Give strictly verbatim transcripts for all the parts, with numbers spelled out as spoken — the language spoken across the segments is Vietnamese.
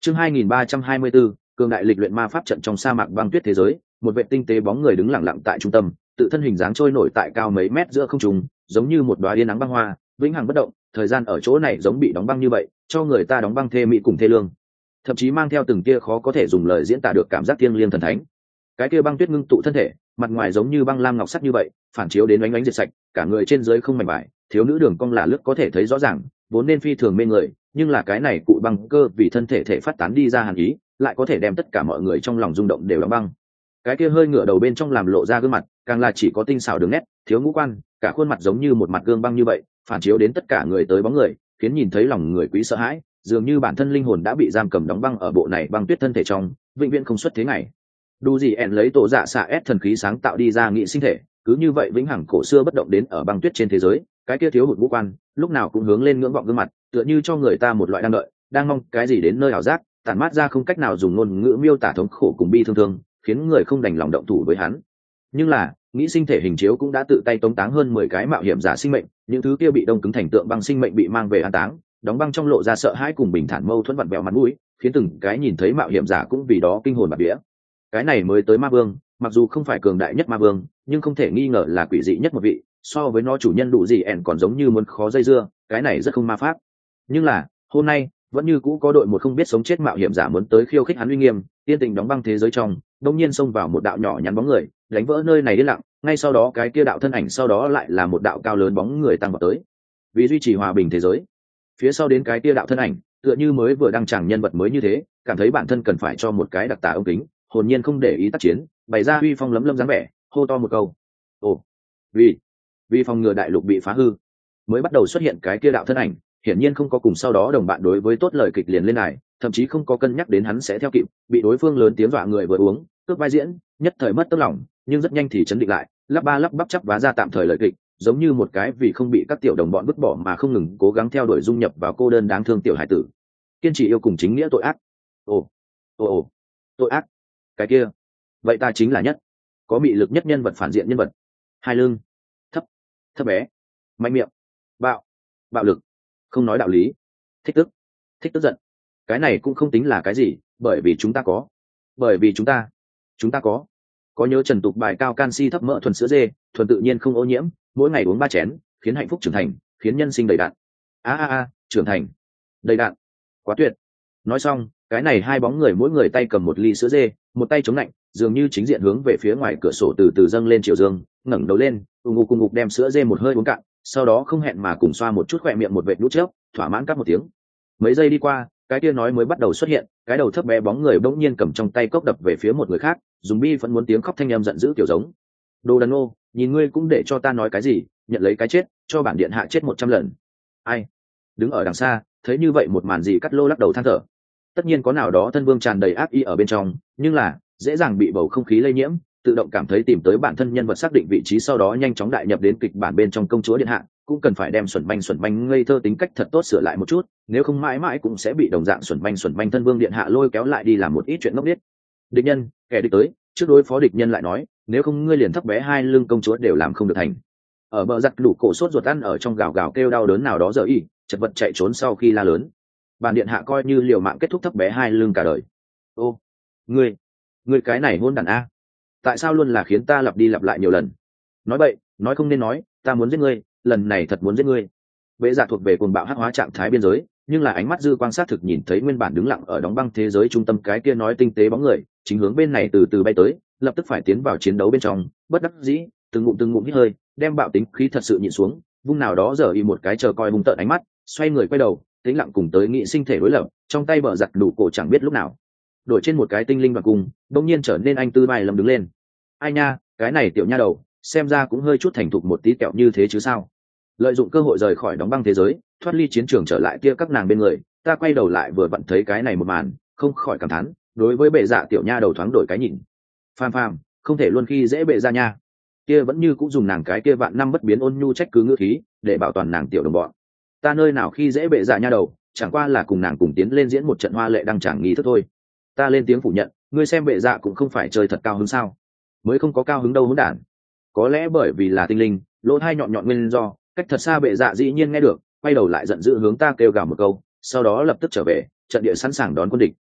Chương hai nghìn ba trăm hai mươi bốn, cường đại lịch luyện ma pháp trận trong sa mạc băng tuyết thế giới, một vệ tinh tế bóng người đứng lặng lặng tại trung tâm, tự thân hình dáng trôi nổi tại cao mấy mét giữa không trung, giống như một đóa yên nắng băng hoa, vĩnh hằng bất động, thời gian ở chỗ này giống bị đóng băng như vậy, cho người ta đóng băng thê mỹ cùng thê lương. Thậm chí mang theo từng tia khó có thể dùng lời diễn tả được cảm giác thiêng liêng thần thánh. Cái kia băng tuyết ngưng tụ thân thể, mặt ngoài giống như băng lam ngọc sắt như vậy, phản chiếu đến ánh ánh diệt sạch, cả người trên dưới không mảnh vải, thiếu nữ đường cong là lướt có thể thấy rõ ràng, vốn nên phi thường mê người, nhưng là cái này cụ băng cơ vì thân thể thể phát tán đi ra hàn ý, lại có thể đem tất cả mọi người trong lòng rung động đều đóng băng. Cái kia hơi ngửa đầu bên trong làm lộ ra gương mặt, càng là chỉ có tinh xảo đường nét, thiếu ngũ quan, cả khuôn mặt giống như một mặt gương băng như vậy, phản chiếu đến tất cả người tới bóng người, khiến nhìn thấy lòng người quý sợ hãi, dường như bản thân linh hồn đã bị giam cầm đóng băng ở bộ này băng tuyết thân thể trong, vĩnh viễn không xuất thế ngày. Đủ gì ẻn lấy tổ dạ xạ ép thần khí sáng tạo đi ra nghị sinh thể, cứ như vậy vĩnh hằng cổ xưa bất động đến ở băng tuyết trên thế giới, cái kia thiếu hụt ngũ quan, lúc nào cũng hướng lên ngưỡng vọng gương mặt, tựa như cho người ta một loại đang đợi, đang mong cái gì đến nơi ảo giác, tản mát ra không cách nào dùng ngôn ngữ miêu tả thống khổ cùng bi thương thương, khiến người không đành lòng động thủ với hắn. Nhưng là, nghĩ sinh thể hình chiếu cũng đã tự tay tống táng hơn mười cái mạo hiểm giả sinh mệnh, những thứ kia bị đông cứng thành tượng băng sinh mệnh bị mang về an táng, đóng băng trong lộ ra sợ hãi cùng bình thản mâu thuẫn vặn vẹo mặt mũi, khiến từng cái nhìn thấy mạo hiểm giả cũng vì đó kinh hồn bạt vía. Cái này mới tới ma vương, mặc dù không phải cường đại nhất ma vương, nhưng không thể nghi ngờ là quỷ dị nhất một vị, so với nó chủ nhân đủ gì ẻn còn giống như muốn khó dây dưa, cái này rất không ma pháp. Nhưng là, hôm nay, vẫn như cũ có đội một không biết sống chết mạo hiểm giả muốn tới khiêu khích hắn uy nghiêm, tiên tình đóng băng thế giới trong, đông nhiên xông vào một đạo nhỏ nhắn bóng người, đánh vỡ nơi này đi lặng, ngay sau đó cái kia đạo thân ảnh sau đó lại là một đạo cao lớn bóng người tăng vào tới. Vì duy trì hòa bình thế giới, phía sau đến cái kia đạo thân ảnh, tựa như mới vừa đăng tràng nhân vật mới như thế, cảm thấy bản thân cần phải cho một cái đặc tả ống kính, hồn nhiên không để ý tác chiến, bày ra uy phong lấm lâm dáng vẻ, hô to một câu. Ồ, vì vì phòng ngừa đại lục bị phá hư, mới bắt đầu xuất hiện cái kia đạo thân ảnh, hiển nhiên không có cùng sau đó đồng bạn đối với tốt lời kịch liền lên này, thậm chí không có cân nhắc đến hắn sẽ theo kịp, bị đối phương lớn tiếng dọa người vừa uống, cướp vai diễn, nhất thời mất tấm lòng, nhưng rất nhanh thì chấn định lại, lắp ba lắp bắp chắp vá ra tạm thời lời kịch, giống như một cái vì không bị các tiểu đồng bọn vứt bỏ mà không ngừng cố gắng theo đuổi dung nhập vào cô đơn đáng thương tiểu hải tử, kiên trì yêu cùng chính nghĩa tội ác. Ồ, ồ, ồ, tội ác, cái kia, vậy ta chính là nhất, có bị lực nhất nhân vật phản diện nhân vật, hai lưng, thấp, thấp bé, mạnh miệng, bạo, bạo lực, không nói đạo lý, thích tức, thích tức giận, cái này cũng không tính là cái gì, bởi vì chúng ta có, bởi vì chúng ta, chúng ta có, có nhớ trần tục bài cao canxi thấp mỡ thuần sữa dê, thuần tự nhiên không ô nhiễm, mỗi ngày uống ba chén, khiến hạnh phúc trưởng thành, khiến nhân sinh đầy đạn. A a a, trưởng thành, đầy đạn, quá tuyệt. Nói xong, cái này hai bóng người mỗi người tay cầm một ly sữa dê, một tay chống lạnh, dường như chính diện hướng về phía ngoài cửa sổ từ từ dâng lên chiều dương, ngẩng đầu lên, ù ngục cùng ngục đem sữa dê một hơi uống cạn, sau đó không hẹn mà cùng xoa một chút khỏe miệng một vệt nút chớp, thỏa mãn cắt một tiếng. Mấy giây đi qua, cái kia nói mới bắt đầu xuất hiện, cái đầu thấp bé bóng người bỗng nhiên cầm trong tay cốc đập về phía một người khác, dùng bi vẫn muốn tiếng khóc thanh em giận dữ kiểu giống. Đồ đàn ô, nhìn ngươi cũng để cho ta nói cái gì, nhận lấy cái chết, cho bản điện hạ chết một trăm lần. Ai? Đứng ở đằng xa, thấy như vậy một màn gì cắt lô lắc đầu than thở. Tất nhiên có nào đó thân vương tràn đầy ác ý ở bên trong, nhưng là dễ dàng bị bầu không khí lây nhiễm, tự động cảm thấy tìm tới bản thân nhân vật xác định vị trí sau đó nhanh chóng đại nhập đến kịch bản bên trong công chúa điện hạ, cũng cần phải đem xuẩn manh xuẩn manh ngây thơ tính cách thật tốt sửa lại một chút, nếu không mãi mãi cũng sẽ bị đồng dạng xuẩn manh xuẩn manh thân vương điện hạ lôi kéo lại đi làm một ít chuyện ngốc nghếch. Địch nhân, kẻ địch tới, trước đối phó địch nhân lại nói, nếu không ngươi liền thấp bé hai lưng công chúa đều làm không được thành. Ở bờ giặt đủ cổ sốt ruột ăn ở trong gào gào kêu đau đớn nào đó giờ y, chật vật chạy trốn sau khi la lớn. Bản điện hạ coi như liều mạng kết thúc thấp bé hai lưng cả đời. Ô, ngươi, ngươi cái này hôn đàn a, tại sao luôn là khiến ta lặp đi lặp lại nhiều lần? Nói bậy, nói không nên nói, ta muốn giết ngươi, lần này thật muốn giết ngươi. Bệ dạ thuộc về cuồng bạo hắc hóa trạng thái biên giới, nhưng là ánh mắt dư quan sát thực nhìn thấy nguyên bản đứng lặng ở đóng băng thế giới trung tâm cái kia nói tinh tế bóng người, chính hướng bên này từ từ bay tới, lập tức phải tiến vào chiến đấu bên trong, bất đắc dĩ, từng ngụm từng ngụm hít hơi, đem bạo tính khí thật sự nhịn xuống, vung nào đó giờ y một cái chờ coi hung tợn ánh mắt, xoay người quay đầu, tĩnh lặng cùng tới nghị sinh thể đối lập, trong tay bờ giặt đủ cổ chẳng biết lúc nào đổi trên một cái tinh linh và cùng, đột nhiên trở nên anh tư bài lầm đứng lên. Ai nha, cái này tiểu nha đầu, xem ra cũng hơi chút thành thục một tí kẹo như thế chứ sao? Lợi dụng cơ hội rời khỏi đóng băng thế giới, thoát ly chiến trường trở lại kia các nàng bên người, ta quay đầu lại vừa vặn thấy cái này một màn, không khỏi cảm thán, đối với bệ dạ tiểu nha đầu thoáng đổi cái nhìn. Phàm phàm, không thể luôn khi dễ bệ ra nha. Kia vẫn như cũng dùng nàng cái kia vạn năm bất biến ôn nhu trách cứ ngữ khí, để bảo toàn nàng tiểu đồng bọn. Ta nơi nào khi dễ bệ dạ nha đầu, chẳng qua là cùng nàng cùng tiến lên diễn một trận hoa lệ đăng tràng nghi thức thôi. Ta lên tiếng phủ nhận, ngươi xem bệ dạ cũng không phải chơi thật cao hứng sao? Mới không có cao hứng đâu hỗn đản. Có lẽ bởi vì là tinh linh, lỗ tai nhọn nhọn nguyên do, cách thật xa bệ dạ dĩ nhiên nghe được, quay đầu lại giận dữ hướng ta kêu gào một câu, sau đó lập tức trở về, trận địa sẵn sàng đón quân địch.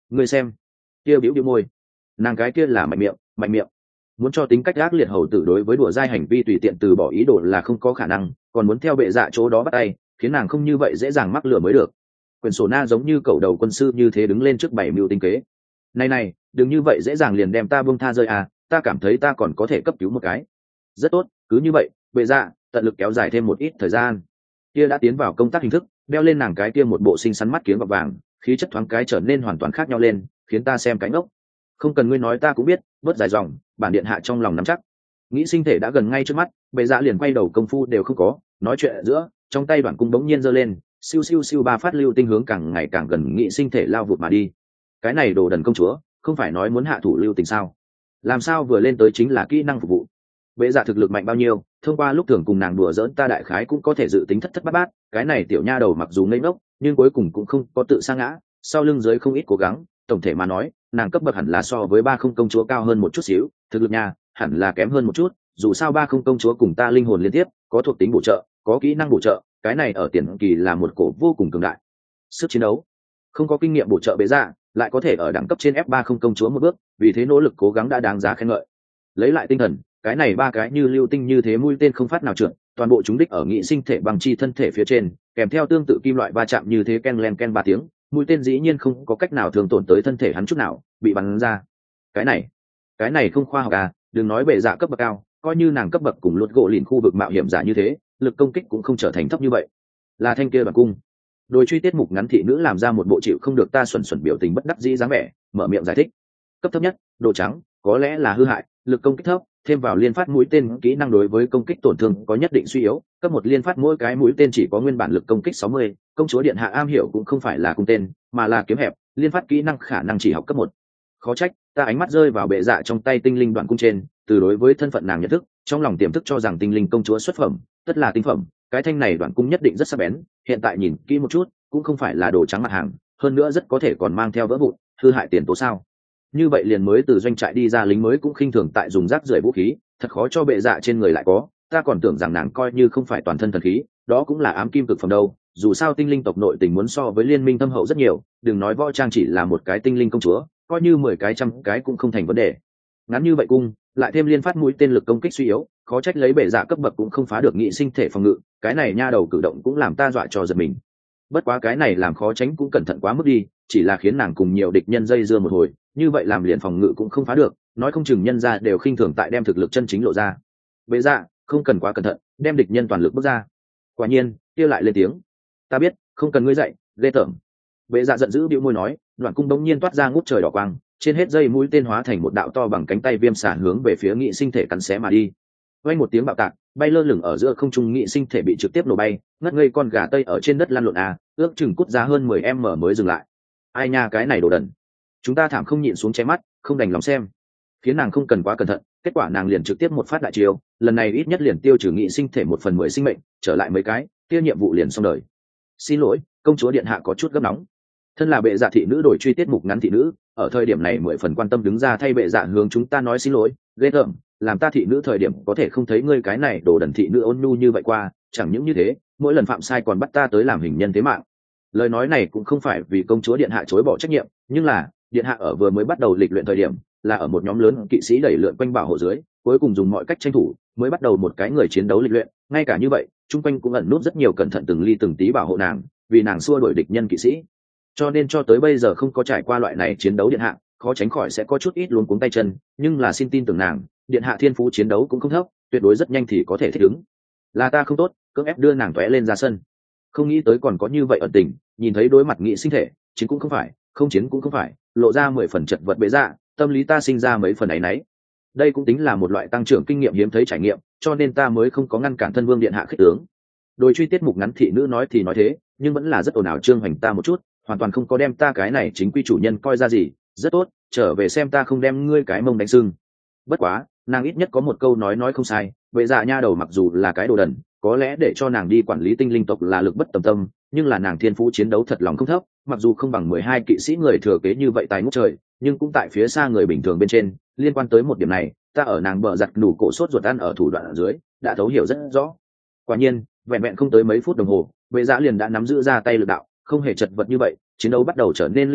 ngươi xem kia biểu biểu môi, nàng cái kia là mạnh miệng mạnh miệng, muốn cho tính cách ác liệt hầu tử đối với đùa dai hành vi tùy tiện từ bỏ ý đồ là không có khả năng, còn muốn theo bệ dạ chỗ đó bắt tay, khiến nàng không như vậy dễ dàng mắc lửa mới được. Quyển sổ na giống như cầu đầu quân sư như thế đứng lên trước bảy mưu tinh kế. Này này, đừng như vậy dễ dàng liền đem ta buông tha rơi à, ta cảm thấy ta còn có thể cấp cứu một cái. Rất tốt, cứ như vậy, bệ dạ tận lực kéo dài thêm một ít thời gian. Kia đã tiến vào công tác hình thức, đeo lên nàng cái kia một bộ xinh xắn mắt kiếng bạc vàng, khí chất thoáng cái trở nên hoàn toàn khác nhau lên, khiến ta xem cánh ốc. Không cần ngươi nói ta cũng biết, bớt dài dòng, bản điện hạ trong lòng nắm chắc. Nghĩ sinh thể đã gần ngay trước mắt, bệ dạ liền quay đầu công phu đều không có, nói chuyện ở giữa, trong tay đoạn cung bỗng nhiên giơ lên, siêu siêu siêu ba phát lưu tinh hướng càng ngày càng gần nghĩ sinh thể lao vụt mà đi. Cái này đồ đần công chúa, không phải nói muốn hạ thủ lưu tình sao? Làm sao vừa lên tới chính là kỹ năng phục vụ? Bệ dạ thực lực mạnh bao nhiêu, thông qua lúc thường cùng nàng đùa giỡn ta đại khái cũng có thể dự tính thất thất bát bát. Cái này tiểu nha đầu mặc dù ngây ngốc, nhưng cuối cùng cũng không có tự sa ngã, sau lưng dưới không ít cố gắng. Tổng thể mà nói, nàng cấp bậc hẳn là so với ba không công chúa cao hơn một chút xíu, thực lực nha hẳn là kém hơn một chút. Dù sao ba không công chúa cùng ta linh hồn liên tiếp, có thuộc tính bổ trợ, có kỹ năng bổ trợ, cái này ở tiền kỳ là một cổ vô cùng cường đại. Sức chiến đấu không có kinh nghiệm bổ trợ bệ dạ, lại có thể ở đẳng cấp trên ép ba không công chúa một bước, vì thế nỗ lực cố gắng đã đáng giá khen ngợi. Lấy lại tinh thần, cái này ba cái như lưu tinh như thế mũi tên không phát nào trượt, toàn bộ chúng đích ở nghị sinh thể bằng chi thân thể phía trên, kèm theo tương tự kim loại va chạm như thế ken len ken ba tiếng, mũi tên dĩ nhiên không có cách nào thương tổn tới thân thể hắn chút nào, bị bắn ra. Cái này, cái này không khoa học à, đừng nói bệ dạ cấp bậc cao, coi như nàng cấp bậc cùng luật gỗ lìn khu vực mạo hiểm giả như thế, lực công kích cũng không trở thành thấp như vậy. Là thanh kia bản cung. Đôi truy tiết mục ngắn thị nữ làm ra một bộ chịu không được ta xuẩn xuẩn biểu tình bất đắc dĩ dáng vẻ, mở miệng giải thích. Cấp thấp nhất, độ trắng, có lẽ là hư hại, lực công kích thấp, thêm vào liên phát mũi tên kỹ năng đối với công kích tổn thương có nhất định suy yếu, cấp một liên phát mỗi cái mũi tên chỉ có nguyên bản lực công kích sáu mươi, công chúa điện hạ am hiểu cũng không phải là cung tên, mà là kiếm hẹp, liên phát kỹ năng khả năng chỉ học cấp một. Khó trách, ta ánh mắt rơi vào bệ dạ trong tay tinh linh đoạn cung trên, từ đối với thân phận nàng nhận thức, trong lòng tiềm thức cho rằng tinh linh công chúa xuất phẩm, tất là tinh phẩm, cái thanh này đoạn cung nhất định rất sắc bén, hiện tại nhìn kỹ một chút, cũng không phải là đồ trắng mặt hàng, hơn nữa rất có thể còn mang theo vỡ vụn, hư hại tiền tố sao? Như vậy liền mới từ doanh trại đi ra lính mới cũng khinh thường tại dùng rác rưởi vũ khí, thật khó cho bệ dạ trên người lại có, ta còn tưởng rằng nàng coi như không phải toàn thân thần khí, đó cũng là ám kim cực phẩm đâu. Dù sao tinh linh tộc nội tình muốn so với liên minh thâm hậu rất nhiều, đừng nói võ trang chỉ là một cái tinh linh công chúa, coi như mười cái trăm cái cũng không thành vấn đề. Ngắn như vậy cung, lại thêm liên phát mũi tên lực công kích suy yếu, khó trách lấy bệ dạ cấp bậc cũng không phá được nghị sinh thể phòng ngự, cái này nha đầu cử động cũng làm ta dọa cho giật mình. Bất quá cái này làm khó tránh cũng cẩn thận quá mức đi, chỉ là khiến nàng cùng nhiều địch nhân dây dưa một hồi, như vậy làm liền phòng ngự cũng không phá được, nói không chừng nhân ra đều khinh thường tại đem thực lực chân chính lộ ra. Bệ dạ, không cần quá cẩn thận, đem địch nhân toàn lực bước ra. Quả nhiên, kia lại lên tiếng. Ta biết, không cần ngươi dạy, ghê tởm. Bệ dạ giận dữ bĩu môi nói, đoạn cung đống nhiên toát ra ngút trời đỏ quang, trên hết dây mũi tên hóa thành một đạo to bằng cánh tay viêm xả hướng về phía nghị sinh thể cắn xé mà đi. Vang một tiếng bạo tạc, bay lơ lửng ở giữa không trung nghị sinh thể bị trực tiếp nổ bay, ngất ngây con gà tây ở trên đất lăn lộn à, ước chừng cút ra hơn mười em mở mới dừng lại. Ai nha, cái này đồ đần. Chúng ta thảm không nhịn xuống che mắt, không đành lòng xem. Khiến nàng không cần quá cẩn thận, kết quả nàng liền trực tiếp một phát đại chiêu, lần này ít nhất liền tiêu trừ nghị sinh thể một phần mười sinh mệnh, trở lại mấy cái, tiêu nhiệm vụ liền xong đời. Xin lỗi, công chúa điện hạ có chút gấp nóng. Thân là bệ dạ thị nữ đổi truy tiết mục ngắn thị nữ, ở thời điểm này mười phần quan tâm đứng ra thay bệ dạ hướng chúng ta nói xin lỗi, ghê tởm, làm ta thị nữ thời điểm có thể không thấy ngươi cái này đồ đần thị nữ ôn nhu như vậy qua, chẳng những như thế, mỗi lần phạm sai còn bắt ta tới làm hình nhân thế mạng. Lời nói này cũng không phải vì công chúa điện hạ chối bỏ trách nhiệm, nhưng là điện hạ ở vừa mới bắt đầu lịch luyện thời điểm, là ở một nhóm lớn kỵ sĩ đẩy lượn quanh bảo hộ dưới, cuối cùng dùng mọi cách tranh thủ mới bắt đầu một cái người chiến đấu lịch luyện, ngay cả như vậy chung quanh cũng ẩn nút rất nhiều cẩn thận từng ly từng tí bảo hộ nàng, vì nàng xua đuổi địch nhân kỵ sĩ, cho nên cho tới bây giờ không có trải qua loại này chiến đấu điện hạ, khó tránh khỏi sẽ có chút ít luống cuống tay chân, nhưng là xin tin tưởng nàng, điện hạ thiên phú chiến đấu cũng không thấp, tuyệt đối rất nhanh thì có thể thích ứng. Là ta không tốt, cưỡng ép đưa nàng tóe lên ra sân, không nghĩ tới còn có như vậy ẩn tình, nhìn thấy đối mặt nghị sinh thể, chiến cũng không phải, không chiến cũng không phải, lộ ra mười phần chật vật bế dạ, tâm lý ta sinh ra mấy phần ấy nấy. Đây cũng tính là một loại tăng trưởng kinh nghiệm hiếm thấy trải nghiệm, cho nên ta mới không có ngăn cản thân vương điện hạ khích tướng. Đôi truy tiết mục ngắn thị nữ nói thì nói thế, nhưng vẫn là rất ồn ào trương hoành ta một chút, hoàn toàn không có đem ta cái này chính quy chủ nhân coi ra gì. Rất tốt, trở về xem ta không đem ngươi cái mông đánh sưng. Bất quá, nàng ít nhất có một câu nói nói không sai, vậy dạ nha đầu mặc dù là cái đồ đần, có lẽ để cho nàng đi quản lý tinh linh tộc là lực bất tầm tâm, nhưng là nàng thiên phú chiến đấu thật lòng không thấp, mặc dù không bằng mười hai kỵ sĩ người thừa kế như vậy tài ngút trời, nhưng cũng tại phía xa người bình thường bên trên. Liên quan tới một điểm này, ta ở nàng bờ giặt nủ cổ sốt ruột ăn ở thủ đoạn ở dưới, đã thấu hiểu rất rõ. Quả nhiên, vẹn vẹn không tới mấy phút đồng hồ, vệ dạ liền đã nắm giữ ra tay lực đạo, không hề chật vật như vậy, chiến đấu bắt đầu trở nên lưu loát,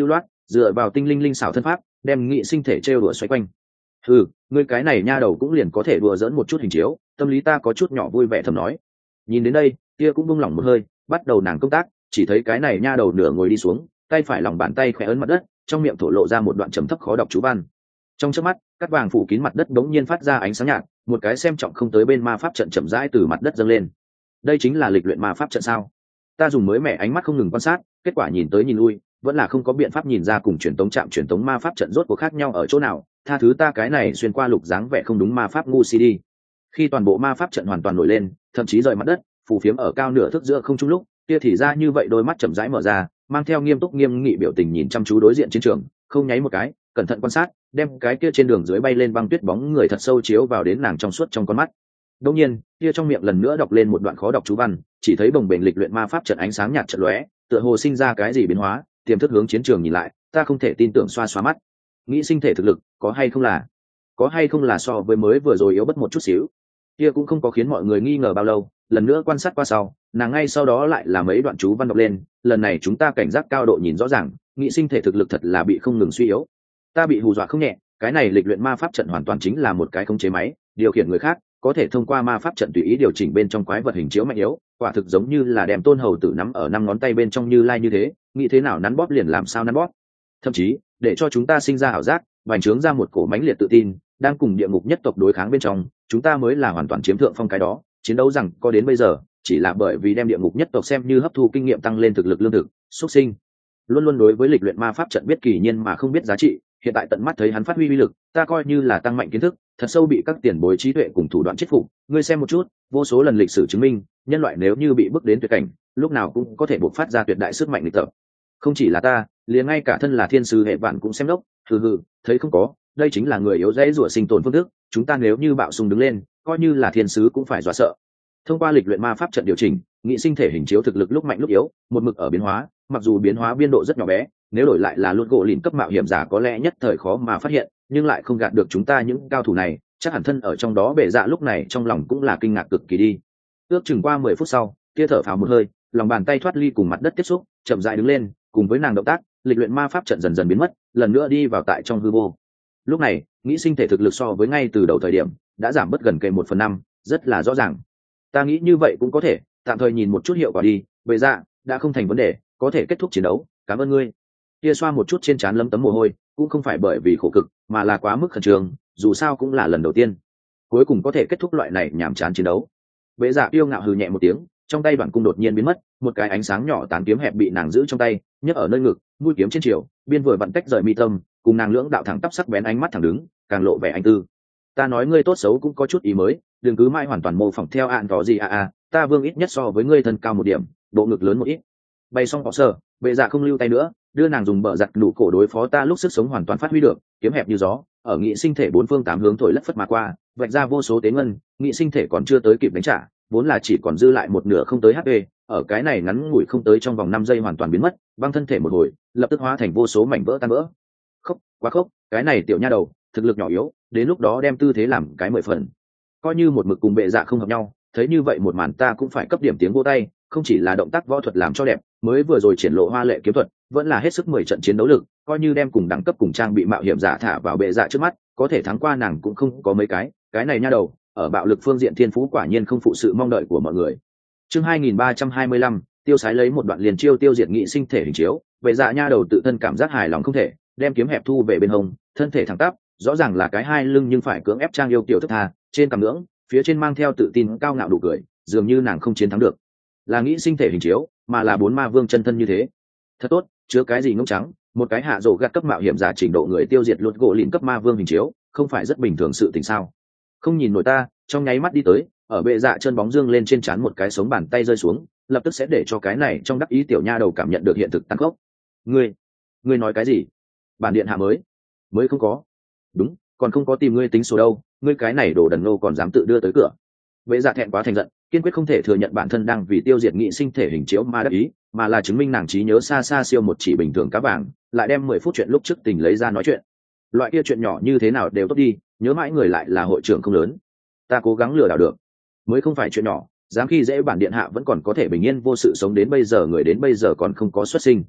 dựa vào tinh linh linh xảo thân pháp đem nghị sinh thể trêu đùa xoay quanh. Ừ, ngươi cái này nha đầu cũng liền có thể đùa dỡn một chút hình chiếu, tâm lý ta có chút nhỏ vui vẻ thầm nói. Nhìn đến đây kia cũng buông lỏng một hơi, bắt đầu nàng công tác. Chỉ thấy cái này nha đầu nửa ngồi đi xuống, tay phải lòng bàn tay khẽ ấn mặt đất, trong miệng thổ lộ ra một đoạn trầm thấp khó đọc chú văn. Trong chớp mắt cắt vàng phủ kín mặt đất đống nhiên phát ra ánh sáng nhạt, một cái xem trọng không tới bên ma pháp trận chậm rãi từ mặt đất dâng lên. Đây chính là lịch luyện ma pháp trận sao? Ta dùng mới mẻ ánh mắt không ngừng quan sát, kết quả nhìn tới nhìn lui vẫn là không có biện pháp nhìn ra cùng truyền tống trạm truyền tống ma pháp trận rốt cuộc khác nhau ở chỗ nào. Tha thứ ta cái này xuyên qua lục dáng vẻ không đúng ma pháp ngu si đi. Khi toàn bộ ma pháp trận hoàn toàn nổi lên, thậm chí rời mặt đất phù phiếm ở cao nửa thước giữa không trung lúc kia thì ra như vậy, đôi mắt chậm rãi mở ra, mang theo nghiêm túc nghiêm nghị biểu tình nhìn chăm chú đối diện chiến trường, không nháy một cái, cẩn thận quan sát, đem cái kia trên đường dưới bay lên băng tuyết bóng người thật sâu chiếu vào đến nàng trong suốt trong con mắt. Đương nhiên kia trong miệng lần nữa đọc lên một đoạn khó đọc chú văn, chỉ thấy bồng bềnh lịch luyện ma pháp trận ánh sáng nhạt chợt lóe, tựa hồ sinh ra cái gì biến hóa, tiềm thức hướng chiến trường nhìn lại, ta không thể tin tưởng xoa xoa mắt. Nghĩ sinh thể thực lực có hay không là có hay không là so với mới vừa rồi yếu bất một chút xíu. Kia cũng không có khiến mọi người nghi ngờ bao lâu, lần nữa quan sát qua sau, nàng ngay sau đó lại là mấy đoạn chú văn đọc lên, lần này chúng ta cảnh giác cao độ nhìn rõ ràng, nghĩ sinh thể thực lực thật là bị không ngừng suy yếu. Ta bị hù dọa không nhẹ, cái này lịch luyện ma pháp trận hoàn toàn chính là một cái khống chế máy, điều khiển người khác, có thể thông qua ma pháp trận tùy ý điều chỉnh bên trong quái vật hình chiếu mạnh yếu, quả thực giống như là đem tôn hầu tử nắm ở năm ngón tay bên trong như lai như thế, nghĩ thế nào nắn bóp liền làm sao nắn bóp. Thậm chí để cho chúng ta sinh ra ảo giác, vành trướng ra một cổ mãnh liệt tự tin, đang cùng địa ngục nhất tộc đối kháng bên trong, chúng ta mới là hoàn toàn chiếm thượng phong cái đó. Chiến đấu rằng có đến bây giờ chỉ là bởi vì đem địa ngục nhất tộc xem như hấp thu kinh nghiệm tăng lên thực lực lương thực xuất sinh. Luôn luôn đối với lịch luyện ma pháp trận biết kỳ nhiên mà không biết giá trị, hiện tại tận mắt thấy hắn phát huy uy lực, ta coi như là tăng mạnh kiến thức, thật sâu bị các tiền bối trí tuệ cùng thủ đoạn chết phục. Ngươi xem một chút, vô số lần lịch sử chứng minh, nhân loại nếu như bị bước đến tuyệt cảnh, lúc nào cũng có thể bộc phát ra tuyệt đại sức mạnh nghịch tập. Không chỉ là ta, liền ngay cả thân là thiên sứ hệ vạn cũng xem đốc, hừ hừ, thấy không có, đây chính là người yếu dễ rủa sinh tồn phương thức, chúng ta nếu như bạo sùng đứng lên, coi như là thiên sứ cũng phải dọa sợ. Thông qua lịch luyện ma pháp trận điều chỉnh, nghị sinh thể hình chiếu thực lực lúc mạnh lúc yếu, một mực ở biến hóa, mặc dù biến hóa biên độ rất nhỏ bé, nếu đổi lại là luôn gỗ lìn cấp mạo hiểm giả có lẽ nhất thời khó mà phát hiện, nhưng lại không gạt được chúng ta những cao thủ này, chắc hẳn thân ở trong đó bệ dạ lúc này trong lòng cũng là kinh ngạc cực kỳ đi. Ước chừng qua mười phút sau, kia thở phào một hơi, lòng bàn tay thoát ly cùng mặt đất tiếp xúc, chậm rãi đứng lên, cùng với nàng động tác, lịch luyện ma pháp trận dần dần biến mất, lần nữa đi vào tại trong hư vô. Lúc này, nghĩ sinh thể thực lực so với ngay từ đầu thời điểm đã giảm bớt gần kề một phần năm, rất là rõ ràng. Ta nghĩ như vậy cũng có thể, tạm thời nhìn một chút hiệu quả đi, vậy ra đã không thành vấn đề, có thể kết thúc chiến đấu, cảm ơn ngươi. Kia xoa một chút trên trán lấm tấm mồ hôi, cũng không phải bởi vì khổ cực, mà là quá mức khẩn trương, dù sao cũng là lần đầu tiên, cuối cùng có thể kết thúc loại này nhàm chán chiến đấu. Vệ dạ yêu ngạo hừ nhẹ một tiếng, trong tay bản cung đột nhiên biến mất, một cái ánh sáng nhỏ tán kiếm hẹp bị nàng giữ trong tay, nhấc ở nơi ngực, mũi kiếm trên chiều, biên vừa vặn tách rời mi tâm, cùng nàng lưỡng đạo thẳng tắp sắc bén ánh mắt thẳng đứng, càng lộ vẻ anh tư. Ta nói ngươi tốt xấu cũng có chút ý mới, đừng cứ mãi hoàn toàn mô phỏng theo ạn có gì à à, ta vương ít nhất so với ngươi thân cao một điểm, bộ ngực lớn một ít. Bay xong bỏ sờ, bệ dạ không lưu tay nữa, đưa nàng dùng bờ giặt đủ cổ đối phó ta lúc sức sống hoàn toàn phát huy được, kiếm hẹp như gió, ở nghị sinh thể bốn phương tám hướng thổi lất phất mà qua, vạch ra vô số tế ngân, nghị sinh thể còn chưa tới kịp đánh trả, vốn là chỉ còn dư lại một nửa không tới hát pê, ở cái này ngắn ngủi không tới trong vòng năm giây hoàn toàn biến mất, băng thân thể một hồi, lập tức hóa thành vô số mảnh vỡ tan vỡ. Khốc, quá khốc, cái này tiểu nha đầu, thực lực nhỏ yếu, đến lúc đó đem tư thế làm cái mười phần. Coi như một mực cùng bệ dạ không hợp nhau, thấy như vậy một màn ta cũng phải cấp điểm tiếng vô tay, không chỉ là động tác võ thuật làm cho đẹp, mới vừa rồi triển lộ hoa lệ kiếm thuật, vẫn là hết sức mười trận chiến đấu lực, coi như đem cùng đẳng cấp cùng trang bị mạo hiểm giả thả vào bệ dạ trước mắt, có thể thắng qua nàng cũng không có mấy cái, cái này nha đầu, ở bạo lực phương diện thiên phú quả nhiên không phụ sự mong đợi của mọi người. Chương hai nghìn ba trăm hai mươi lăm, tiêu sái lấy một đoạn liền chiêu tiêu diệt nghị sinh thể hình chiếu, bệ dạ nha đầu tự thân cảm giác hài lòng không thể, đem kiếm hẹp thu về bên hông, thân thể thẳng tắp, rõ ràng là cái hai lưng nhưng phải cưỡng ép trang yêu kiểu thức tha, trên cằm ngưỡng, phía trên mang theo tự tin cao ngạo đủ cười, dường như nàng không chiến thắng được. Là nghĩ sinh thể hình chiếu, mà là bốn ma vương chân thân như thế. Thật tốt, chứa cái gì ngỗng trắng, một cái hạ rổ gạt cấp mạo hiểm giả trình độ người tiêu diệt luật gỗ lìn cấp ma vương hình chiếu, không phải rất bình thường sự tình sao? Không nhìn nổi ta, trong nháy mắt đi tới, ở bệ dạ chân bóng dương lên trên trán một cái sống bàn tay rơi xuống, lập tức sẽ để cho cái này trong đắc ý tiểu nha đầu cảm nhận được hiện thực tăng gốc. Ngươi, ngươi nói cái gì? Bản điện hạ mới, mới không có. Đúng, còn không có tìm ngươi tính số đâu, ngươi cái này đồ đần nô còn dám tự đưa tới cửa. Bệ dạ thẹn quá thành giận, kiên quyết không thể thừa nhận bản thân đang vì tiêu diệt nghị sinh thể hình chiếu ma đắc ý, mà là chứng minh nàng trí nhớ xa xa siêu một chỉ bình thường cá vàng, lại đem mười phút chuyện lúc trước tình lấy ra nói chuyện. Loại kia chuyện nhỏ như thế nào đều tốt đi, nhớ mãi người lại là hội trưởng không lớn. Ta cố gắng lừa đảo được, mới không phải chuyện nhỏ, dám khi dễ bản điện hạ vẫn còn có thể bình yên vô sự sống đến bây giờ, người đến bây giờ còn không có xuất sinh.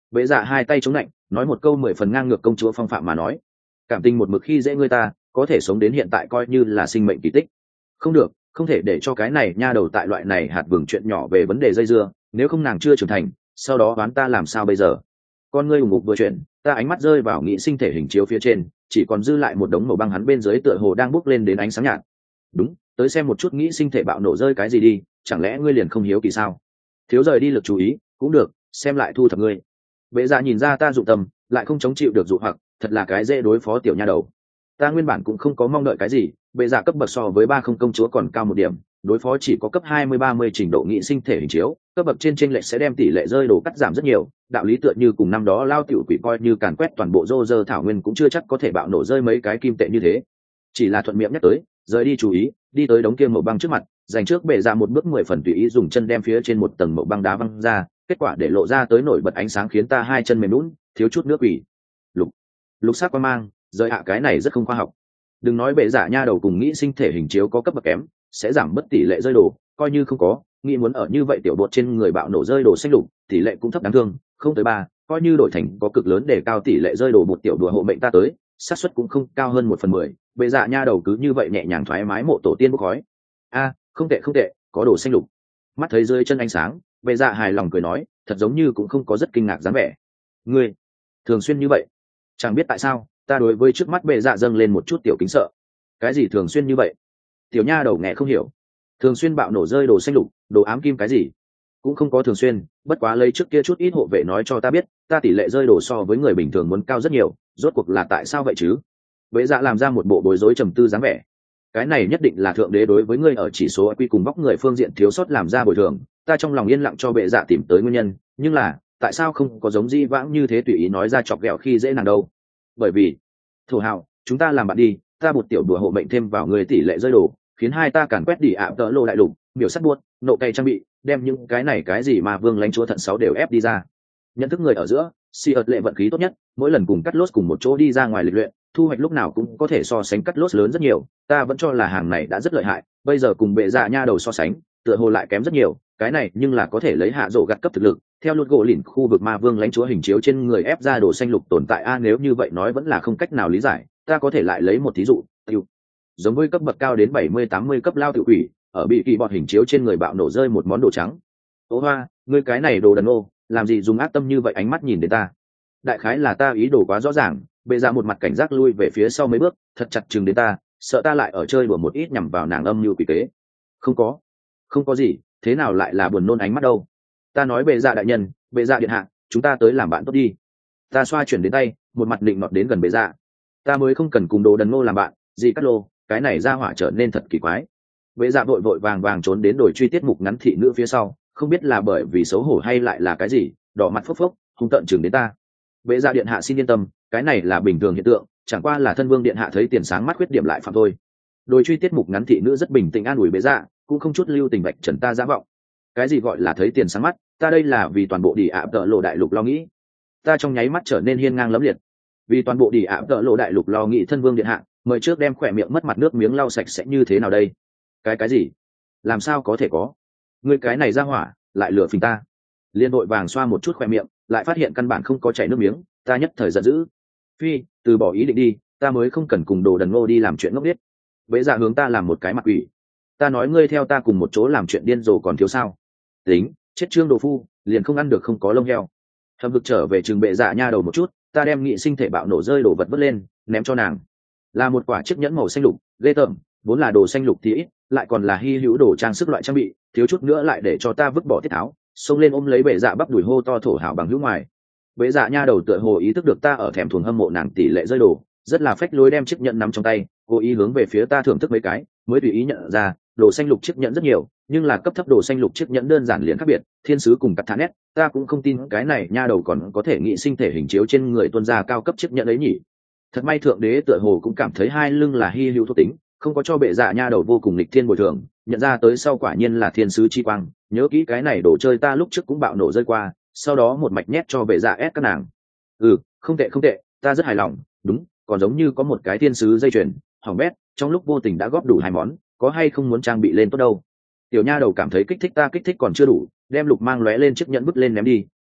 Vệ dạ hai tay chống lạnh nói một câu mười phần ngang ngược công chúa phong phạm mà nói, cảm tình một mực khi dễ ngươi ta có thể sống đến hiện tại coi như là sinh mệnh kỳ tích. Không được, không thể để cho cái này nha đầu tại loại này hạt vừng chuyện nhỏ về vấn đề dây dưa, nếu không nàng chưa trưởng thành sau đó đoán ta làm sao bây giờ. Con ngươi ủng ngục vừa chuyện, ta ánh mắt rơi vào nghị sinh thể hình chiếu phía trên, chỉ còn dư lại một đống màu băng hắn bên dưới tựa hồ đang bốc lên đến ánh sáng nhạt. Đúng, tới xem một chút nghĩ sinh thể bạo nổ rơi cái gì đi, chẳng lẽ ngươi liền không hiếu kỳ sao? Thiếu rời đi lực chú ý cũng được, xem lại thu thập ngươi. Bệ dạ nhìn ra ta dụng tâm lại không chống chịu được dụ hoặc, thật là cái dễ đối phó tiểu nha đầu. Ta nguyên bản cũng không có mong đợi cái gì, bệ dạ cấp bậc so với ba không công chúa còn cao một điểm, đối phó chỉ có cấp hai mươi ba mươi trình độ nghị sinh thể hình chiếu, cấp bậc trên chênh lệch sẽ đem tỷ lệ rơi đồ cắt giảm rất nhiều, đạo lý tựa như cùng năm đó lao tiểu quỷ coi như càn quét toàn bộ rô rơ thảo nguyên cũng chưa chắc có thể bạo nổ rơi mấy cái kim tệ như thế. Chỉ là thuận miệng nhắc tới, rời đi chú ý, đi tới đống kia màu băng trước mặt, dành trước bệ dạ một bước mười phần tùy ý dùng chân đem phía trên một tầng màu băng đá văng ra, kết quả để lộ ra tới nổi bật ánh sáng khiến ta hai chân mềm lún, thiếu chút nước quỷ. Lục, lục sắc qua mang, rời hạ cái này rất không khoa học. Đừng nói bệ dạ nha đầu cùng nghĩ sinh thể hình chiếu có cấp bậc kém, sẽ giảm bất tỷ lệ rơi đồ, coi như không có, nghĩ muốn ở như vậy tiểu bột trên người bạo nổ rơi đồ xanh lục, tỷ lệ cũng thấp đáng thương, không tới ba, coi như đổi thành có cực lớn để cao tỷ lệ rơi đồ một tiểu đùa hộ mệnh ta tới, xác suất cũng không cao hơn một phần mười. Bệ dạ nha đầu cứ như vậy nhẹ nhàng thoải mái mộ tổ tiên bốc khói. A, không tệ không tệ, có đồ xanh lục. Mắt thấy rơi chân ánh sáng, bệ dạ hài lòng cười nói, thật giống như cũng không có rất kinh ngạc dáng vẻ. Ngươi thường xuyên như vậy? Chẳng biết tại sao, ta đối với trước mắt bệ dạ dâng lên một chút tiểu kính sợ. Cái gì thường xuyên như vậy? Tiểu nha đầu nghe không hiểu. Thường xuyên bạo nổ rơi đồ xanh lục, đồ ám kim cái gì? Cũng không có thường xuyên, bất quá lấy trước kia chút ít hộ vệ nói cho ta biết, ta tỷ lệ rơi đồ so với người bình thường muốn cao rất nhiều, rốt cuộc là tại sao vậy chứ? Bệ dạ làm ra một bộ bối rối trầm tư dáng vẻ. Cái này nhất định là thượng đế đối với ngươi ở chỉ số i kiu cùng bóc người phương diện thiếu sót làm ra bồi thường, ta trong lòng yên lặng cho bệ dạ tìm tới nguyên nhân, nhưng là tại sao không có giống di vãng như thế tùy ý nói ra chọc ghẹo khi dễ nàng đâu? Bởi vì thủ hào, chúng ta làm bạn đi, ta một tiểu đùa hộ mệnh thêm vào người tỷ lệ rơi đồ, khiến hai ta càn quét đỉ ạ tợ lô đại lục, biểu sắt buốt, nộ cây trang bị, đem những cái này cái gì mà vương lãnh chúa thận sáu đều ép đi ra. Nhận thức người ở giữa, si ợt lệ vận khí tốt nhất, mỗi lần cùng cắt lốt cùng một chỗ đi ra ngoài lịch luyện, thu hoạch lúc nào cũng có thể so sánh cắt lốt lớn rất nhiều, ta vẫn cho là hàng này đã rất lợi hại, bây giờ cùng bệ dạ nha đầu so sánh, tựa hồ lại kém rất nhiều, cái này nhưng là có thể lấy hạ rổ gặt cấp thực lực, theo luật gỗ lỉnh khu vực ma vương lãnh chúa hình chiếu trên người ép ra đồ xanh lục tồn tại a nếu như vậy nói vẫn là không cách nào lý giải, ta có thể lại lấy một thí dụ, tiêu giống với cấp bậc cao đến bảy mươi tám mươi cấp lao tự quỷ, ở bị kỳ bọt hình chiếu trên người bạo nổ rơi một món đồ trắng. Ô hoa, ngươi cái này đồ đần ô, làm gì dùng ác tâm như vậy ánh mắt nhìn đến ta? Đại khái là ta ý đồ quá rõ ràng, bệ ra một mặt cảnh giác lui về phía sau mấy bước, thật chặt chừng đến ta, sợ ta lại ở chơi đùa một ít nhằm vào nàng âm như quỷ kế. Không có, không có gì, thế nào lại là buồn nôn ánh mắt đâu? Ta nói bệ dạ đại nhân, bệ dạ điện hạ, chúng ta tới làm bạn tốt đi. Ta xoa chuyển đến tay, một mặt định nọt đến gần bệ dạ. Ta mới không cần cùng đồ đần ngô làm bạn, gì cắt lô, cái này ra hỏa trở nên thật kỳ quái. Bệ dạ vội vội vàng vàng trốn đến đổi truy tiết mục ngắn thị nữ phía sau, không biết là bởi vì xấu hổ hay lại là cái gì, đỏ mặt phốc phốc, hung tợn chừng đến ta. Bệ dạ điện hạ xin yên tâm, cái này là bình thường hiện tượng, chẳng qua là thân vương điện hạ thấy tiền sáng mắt khuyết điểm lại phạm thôi. Đổi truy tiết mục ngắn thị nữ rất bình tĩnh an ủi bệ dạ, cũng không chút lưu tình vạch trần ta giả vọng. Cái gì gọi là thấy tiền sáng mắt, ta đây là vì toàn bộ đi ạ tợ lộ đại lục lo nghĩ. Ta trong nháy mắt trở nên hiên ngang lẫm liệt. Vì toàn bộ đi ạ tợ lộ đại lục lo nghĩ thân vương điện hạ, mời trước đem khỏe miệng mất mặt nước miếng lau sạch sẽ như thế nào đây? Cái cái gì? Làm sao có thể có? Ngươi cái này ra hỏa, lại lừa phình ta. Liên đội vàng xoa một chút khỏe miệng, lại phát hiện căn bản không có chảy nước miếng, ta nhất thời giận dữ. Phi, từ bỏ ý định đi, ta mới không cần cùng đồ đần ngô đi làm chuyện ngốc nghếch. Bệ dạ hướng ta làm một cái mặt quỷ. Ta nói ngươi theo ta cùng một chỗ làm chuyện điên rồ còn thiếu sao? Tính, chết trương đồ phu, liền không ăn được không có lông heo. Hầm vực trở về trường bệ dạ nha đầu một chút, ta đem nghị sinh thể bạo nổ rơi đổ vật vứt lên, ném cho nàng. Là một quả chiếc nhẫn màu xanh lục, ghê tởm, vốn là đồ xanh lục thì ít, lại còn là hy hữu đồ trang sức loại trang bị, thiếu chút nữa lại để cho ta vứt bỏ tiết tháo, xông lên ôm lấy bệ dạ bắp đùi hô to thổ hảo bằng hữu ngoài. Bệ dạ nha đầu tựa hồ ý thức được ta ở thèm thuồng hâm mộ nàng tỷ lệ rơi đồ, rất là phách lối đem chiếc nhẫn nắm trong tay, cố ý hướng về phía ta thưởng thức mấy cái, mới tùy ý nhận ra, đồ xanh lục chiếc nhẫn rất nhiều, nhưng là cấp thấp đồ xanh lục chiếc nhẫn đơn giản liền khác biệt, thiên sứ cùng cắt thả nét, ta cũng không tin cái này nha đầu còn có thể nghĩ sinh thể hình chiếu trên người tuân gia cao cấp chiếc nhẫn ấy nhỉ. Thật may thượng đế tựa hồ cũng cảm thấy hai lưng là hy hữu thuộc tính, không có cho bệ dạ nha đầu vô cùng lịch thiên bồi thường, nhận ra tới sau quả nhiên là thiên sứ chi quang, nhớ kỹ cái này đồ chơi ta lúc trước cũng bạo nổ rơi qua, sau đó một mạch nhét cho bệ dạ ép các nàng. Ừ, không tệ không tệ, ta rất hài lòng, đúng, còn giống như có một cái thiên sứ dây chuyền, hỏng bét, trong lúc vô tình đã góp đủ hai món, có hay không muốn trang bị lên tốt đâu. Tiểu nha đầu cảm thấy kích thích ta kích thích còn chưa đủ, đem lục mang lóe lên chiếc nhẫn bứt lên ném đi,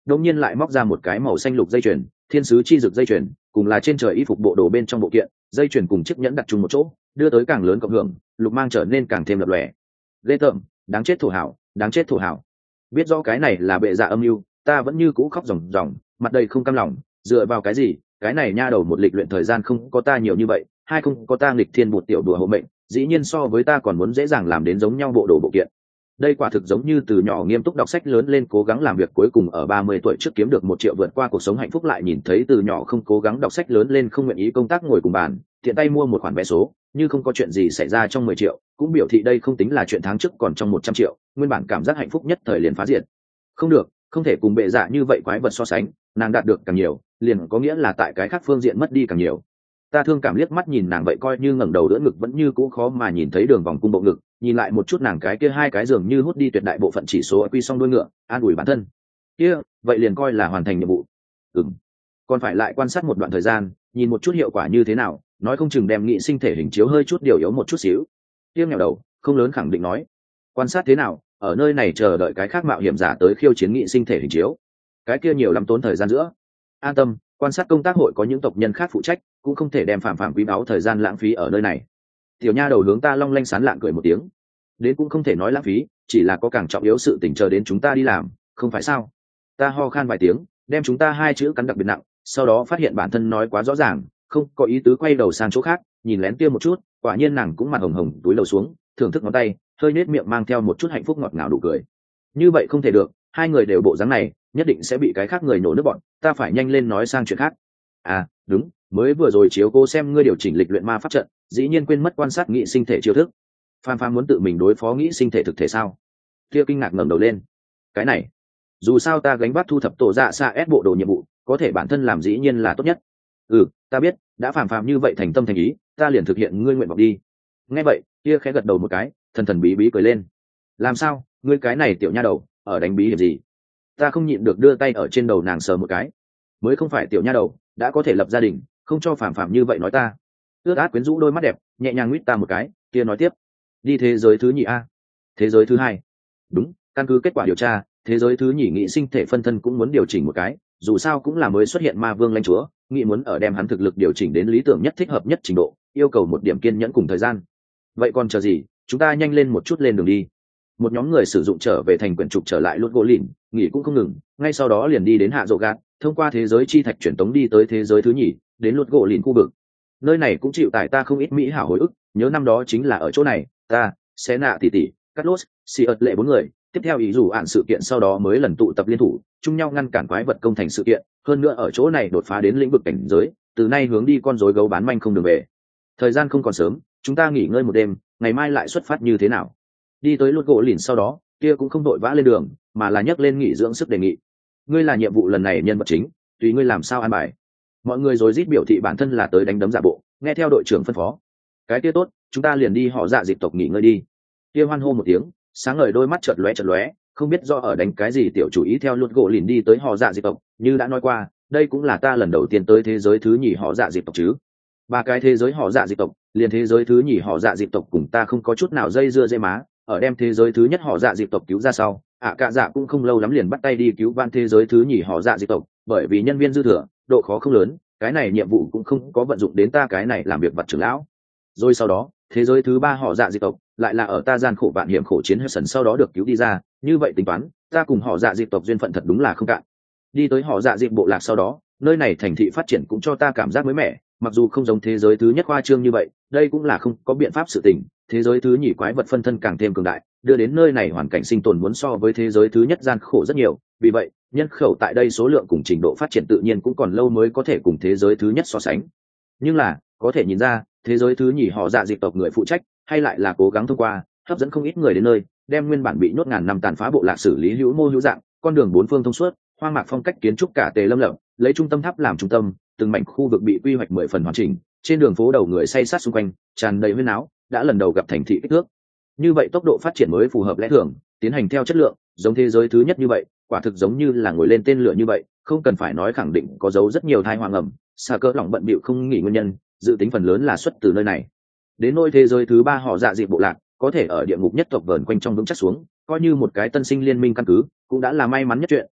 đột nhiên lại móc ra một cái màu xanh lục dây chuyền, thiên sứ chi dược dây chuyền, cùng là trên trời y phục bộ đồ bên trong bộ kiện, dây chuyền cùng chiếc nhẫn đặt chung một chỗ, đưa tới càng lớn cộng hưởng, lục mang trở nên càng thêm lập lòe. Ghê tởm, đáng chết thổ hảo, đáng chết thổ hảo. Biết rõ cái này là bệ dạ âm mưu, ta vẫn như cũ khóc ròng ròng, mặt đầy không cam lòng, dựa vào cái gì? Cái này nha đầu một lịch luyện thời gian không có ta nhiều như vậy, hai không có ta nghịch thiên một tiểu đùa hộ mệnh, dĩ nhiên so với ta còn muốn dễ dàng làm đến giống nhau bộ đồ bộ kiện. Đây quả thực giống như từ nhỏ nghiêm túc đọc sách lớn lên cố gắng làm việc, cuối cùng ở ba mươi tuổi trước kiếm được một triệu vượt qua cuộc sống hạnh phúc, lại nhìn thấy từ nhỏ không cố gắng đọc sách lớn lên không nguyện ý công tác ngồi cùng bàn, tiện tay mua một khoản vé số, như không có chuyện gì xảy ra trong mười triệu, cũng biểu thị đây không tính là chuyện tháng trước còn trong một trăm triệu, nguyên bản cảm giác hạnh phúc nhất thời liền phá diệt. Không được, không thể cùng bệ dạ như vậy quái vật so sánh, nàng đạt được càng nhiều, liền có nghĩa là tại cái khác phương diện mất đi càng nhiều. Ta thương cảm liếc mắt nhìn nàng vậy, coi như ngẩng đầu đỡ ngực vẫn như cũ khó mà nhìn thấy đường vòng cung bộ ngực, nhìn lại một chút nàng cái kia hai cái giường như hút đi tuyệt đại bộ phận chỉ số quy song đuôi ngựa, an ủi bản thân. Kia, vậy liền coi là hoàn thành nhiệm vụ. Ừm. Còn phải lại quan sát một đoạn thời gian, nhìn một chút hiệu quả như thế nào, nói không chừng đem nghị sinh thể hình chiếu hơi chút điều yếu một chút xíu. Tiêu nghèo đầu, không lớn khẳng định nói. Quan sát thế nào, ở nơi này chờ đợi cái khác mạo hiểm giả tới khiêu chiến nghị sinh thể hình chiếu. Cái kia nhiều lắm tốn thời gian giữa. An tâm, quan sát công tác hội có những tộc nhân khác phụ trách, cũng không thể đem phạm phạm quý báu thời gian lãng phí ở nơi này. Tiểu nha đầu hướng ta long lanh sán lạng cười một tiếng. Đến cũng không thể nói lãng phí, chỉ là có càng trọng yếu sự tình chờ đến chúng ta đi làm, không phải sao? Ta ho khan vài tiếng, đem chúng ta hai chữ cắn đặc biệt nặng, sau đó phát hiện bản thân nói quá rõ ràng, không có ý tứ, quay đầu sang chỗ khác, nhìn lén kia một chút, quả nhiên nàng cũng mặt hồng hồng túi lầu xuống, thưởng thức ngón tay, hơi nết miệng mang theo một chút hạnh phúc ngọt ngào đủ cười. Như vậy không thể được, hai người đều bộ dáng này, nhất định sẽ bị cái khác người nổ nước bọn, ta phải nhanh lên nói sang chuyện khác. À, đúng, mới vừa rồi chiếu cô xem ngươi điều chỉnh lịch luyện ma pháp trận, dĩ nhiên quên mất quan sát nghị sinh thể chiêu thức. Phan Phan muốn tự mình đối phó nghĩ sinh thể thực thể sao? Kia kinh ngạc ngẩng đầu lên. Cái này, dù sao ta gánh vác thu thập tổ dạ xa ép bộ đồ nhiệm vụ, có thể bản thân làm dĩ nhiên là tốt nhất. Ừ, ta biết, đã phàm phàm như vậy thành tâm thành ý, ta liền thực hiện ngươi nguyện vọng đi. Nghe vậy, kia khẽ gật đầu một cái, thần thần bí bí cười lên. Làm sao, ngươi cái này tiểu nha đầu, ở đánh bí hiểm gì? Ta không nhịn được đưa tay ở trên đầu nàng sờ một cái. Mới không phải tiểu nha đầu, đã có thể lập gia đình, không cho phàm phàm như vậy nói ta. Ước át quyến rũ đôi mắt đẹp, nhẹ nhàng nguyết ta một cái, kia nói tiếp. Đi thế giới thứ nhì a? Thế giới thứ hai? Đúng, căn cứ kết quả điều tra, thế giới thứ nhì nghị sinh thể phân thân cũng muốn điều chỉnh một cái, dù sao cũng là mới xuất hiện ma vương lãnh chúa, nghị muốn ở đem hắn thực lực điều chỉnh đến lý tưởng nhất, thích hợp nhất trình độ, yêu cầu một điểm kiên nhẫn cùng thời gian. Vậy còn chờ gì, chúng ta nhanh lên một chút lên đường đi. Một nhóm người sử dụng trở về thành quyển trục trở lại Lốt Gỗ Lìn, nghỉ cũng không ngừng, ngay sau đó liền đi đến Hạ Dỗ Gạt, thông qua thế giới chi thạch truyền tống đi tới thế giới thứ nhì, đến Lốt Gỗ Lìn khu vực. Nơi này cũng chịu tải ta không ít mỹ hảo hồi ức, nhớ năm đó chính là ở chỗ này, ta, Xé Nạ tỷ tỷ, Cát Lốt, Si ớt lệ bốn người, tiếp theo ý dù ạn sự kiện sau đó mới lần tụ tập liên thủ, chung nhau ngăn cản quái vật công thành sự kiện, hơn nữa ở chỗ này đột phá đến lĩnh vực cảnh giới, từ nay hướng đi con rối gấu bán manh không đường về. Thời gian không còn sớm, chúng ta nghỉ ngơi một đêm, ngày mai lại xuất phát như thế nào? Đi tới Lốt Gỗ Lìn sau đó, kia cũng không đội vã lên đường, mà là nhấc lên nghỉ dưỡng sức đề nghị. Ngươi là nhiệm vụ lần này nhân vật chính, tùy ngươi làm sao an bài. Mọi người rối rít biểu thị bản thân là tới đánh đấm giả bộ, nghe theo đội trưởng phân phó. Cái kia tốt, chúng ta liền đi họ dạ dịp tộc nghỉ ngơi đi. Kia hoan hô một tiếng, sáng ngời đôi mắt chợt lóe chợt lóe, không biết do ở đánh cái gì tiểu chủ ý theo Lốt Gỗ Lìn đi tới họ dạ dịp tộc, như đã nói qua, đây cũng là ta lần đầu tiên tới thế giới thứ nhì họ dạ dịp tộc chứ. Ba cái thế giới họ dạ dịp tộc, liền thế giới thứ nhì họ dạ dịp tộc cùng ta không có chút nào dây dưa dây má, ở đem thế giới thứ nhất họ dạ dịp tộc cứu ra sau, ạ à, cả dạ cũng không lâu lắm liền bắt tay đi cứu van thế giới thứ nhì họ dạ dịp tộc, bởi vì nhân viên dư thừa, độ khó không lớn, cái này nhiệm vụ cũng không có vận dụng đến ta cái này làm việc vật trưởng lão. Rồi sau đó, thế giới thứ ba họ dạ dịp tộc lại là ở ta gian khổ vạn hiểm khổ chiến Hudson sau đó được cứu đi ra, như vậy tính toán, ta cùng họ dạ dịp tộc duyên phận thật đúng là không cạn. Đi tới họ dạ dịp bộ lạc sau đó, nơi này thành thị phát triển cũng cho ta cảm giác mới mẻ, mặc dù không giống thế giới thứ nhất khoa trương như vậy, đây cũng là không có biện pháp sự tình, thế giới thứ nhì quái vật phân thân càng thêm cường đại, đưa đến nơi này hoàn cảnh sinh tồn muốn so với thế giới thứ nhất gian khổ rất nhiều, vì vậy nhân khẩu tại đây số lượng cùng trình độ phát triển tự nhiên cũng còn lâu mới có thể cùng thế giới thứ nhất so sánh. Nhưng là có thể nhìn ra, thế giới thứ nhì họ dạ dịp tộc người phụ trách hay lại là cố gắng thông qua hấp dẫn không ít người đến nơi, đem nguyên bản bị nhốt ngàn năm tàn phá bộ lạc xử lý hữu mô hữu dạng, con đường bốn phương thông suốt, hoang mạc phong cách kiến trúc cả tề lâm lập, lấy trung tâm tháp làm trung tâm, từng mảnh khu vực bị quy hoạch mười phần hoàn chỉnh, trên đường phố đầu người say sát xung quanh, tràn đầy huyên áo, đã lần đầu gặp thành thị kích thước. Như vậy tốc độ phát triển mới phù hợp lẽ thường, tiến hành theo chất lượng, giống thế giới thứ nhất như vậy, quả thực giống như là ngồi lên tên lửa như vậy, không cần phải nói khẳng định có dấu rất nhiều thai hoang ẩm, xa cỡ lòng bận bịu không nghỉ nguyên nhân, dự tính phần lớn là xuất từ nơi này. Đến nỗi thế giới thứ ba họ dạ dịp bộ lạc, có thể ở địa ngục nhất tộc vờn quanh trong vững chắc xuống, coi như một cái tân sinh liên minh căn cứ, cũng đã là may mắn nhất chuyện,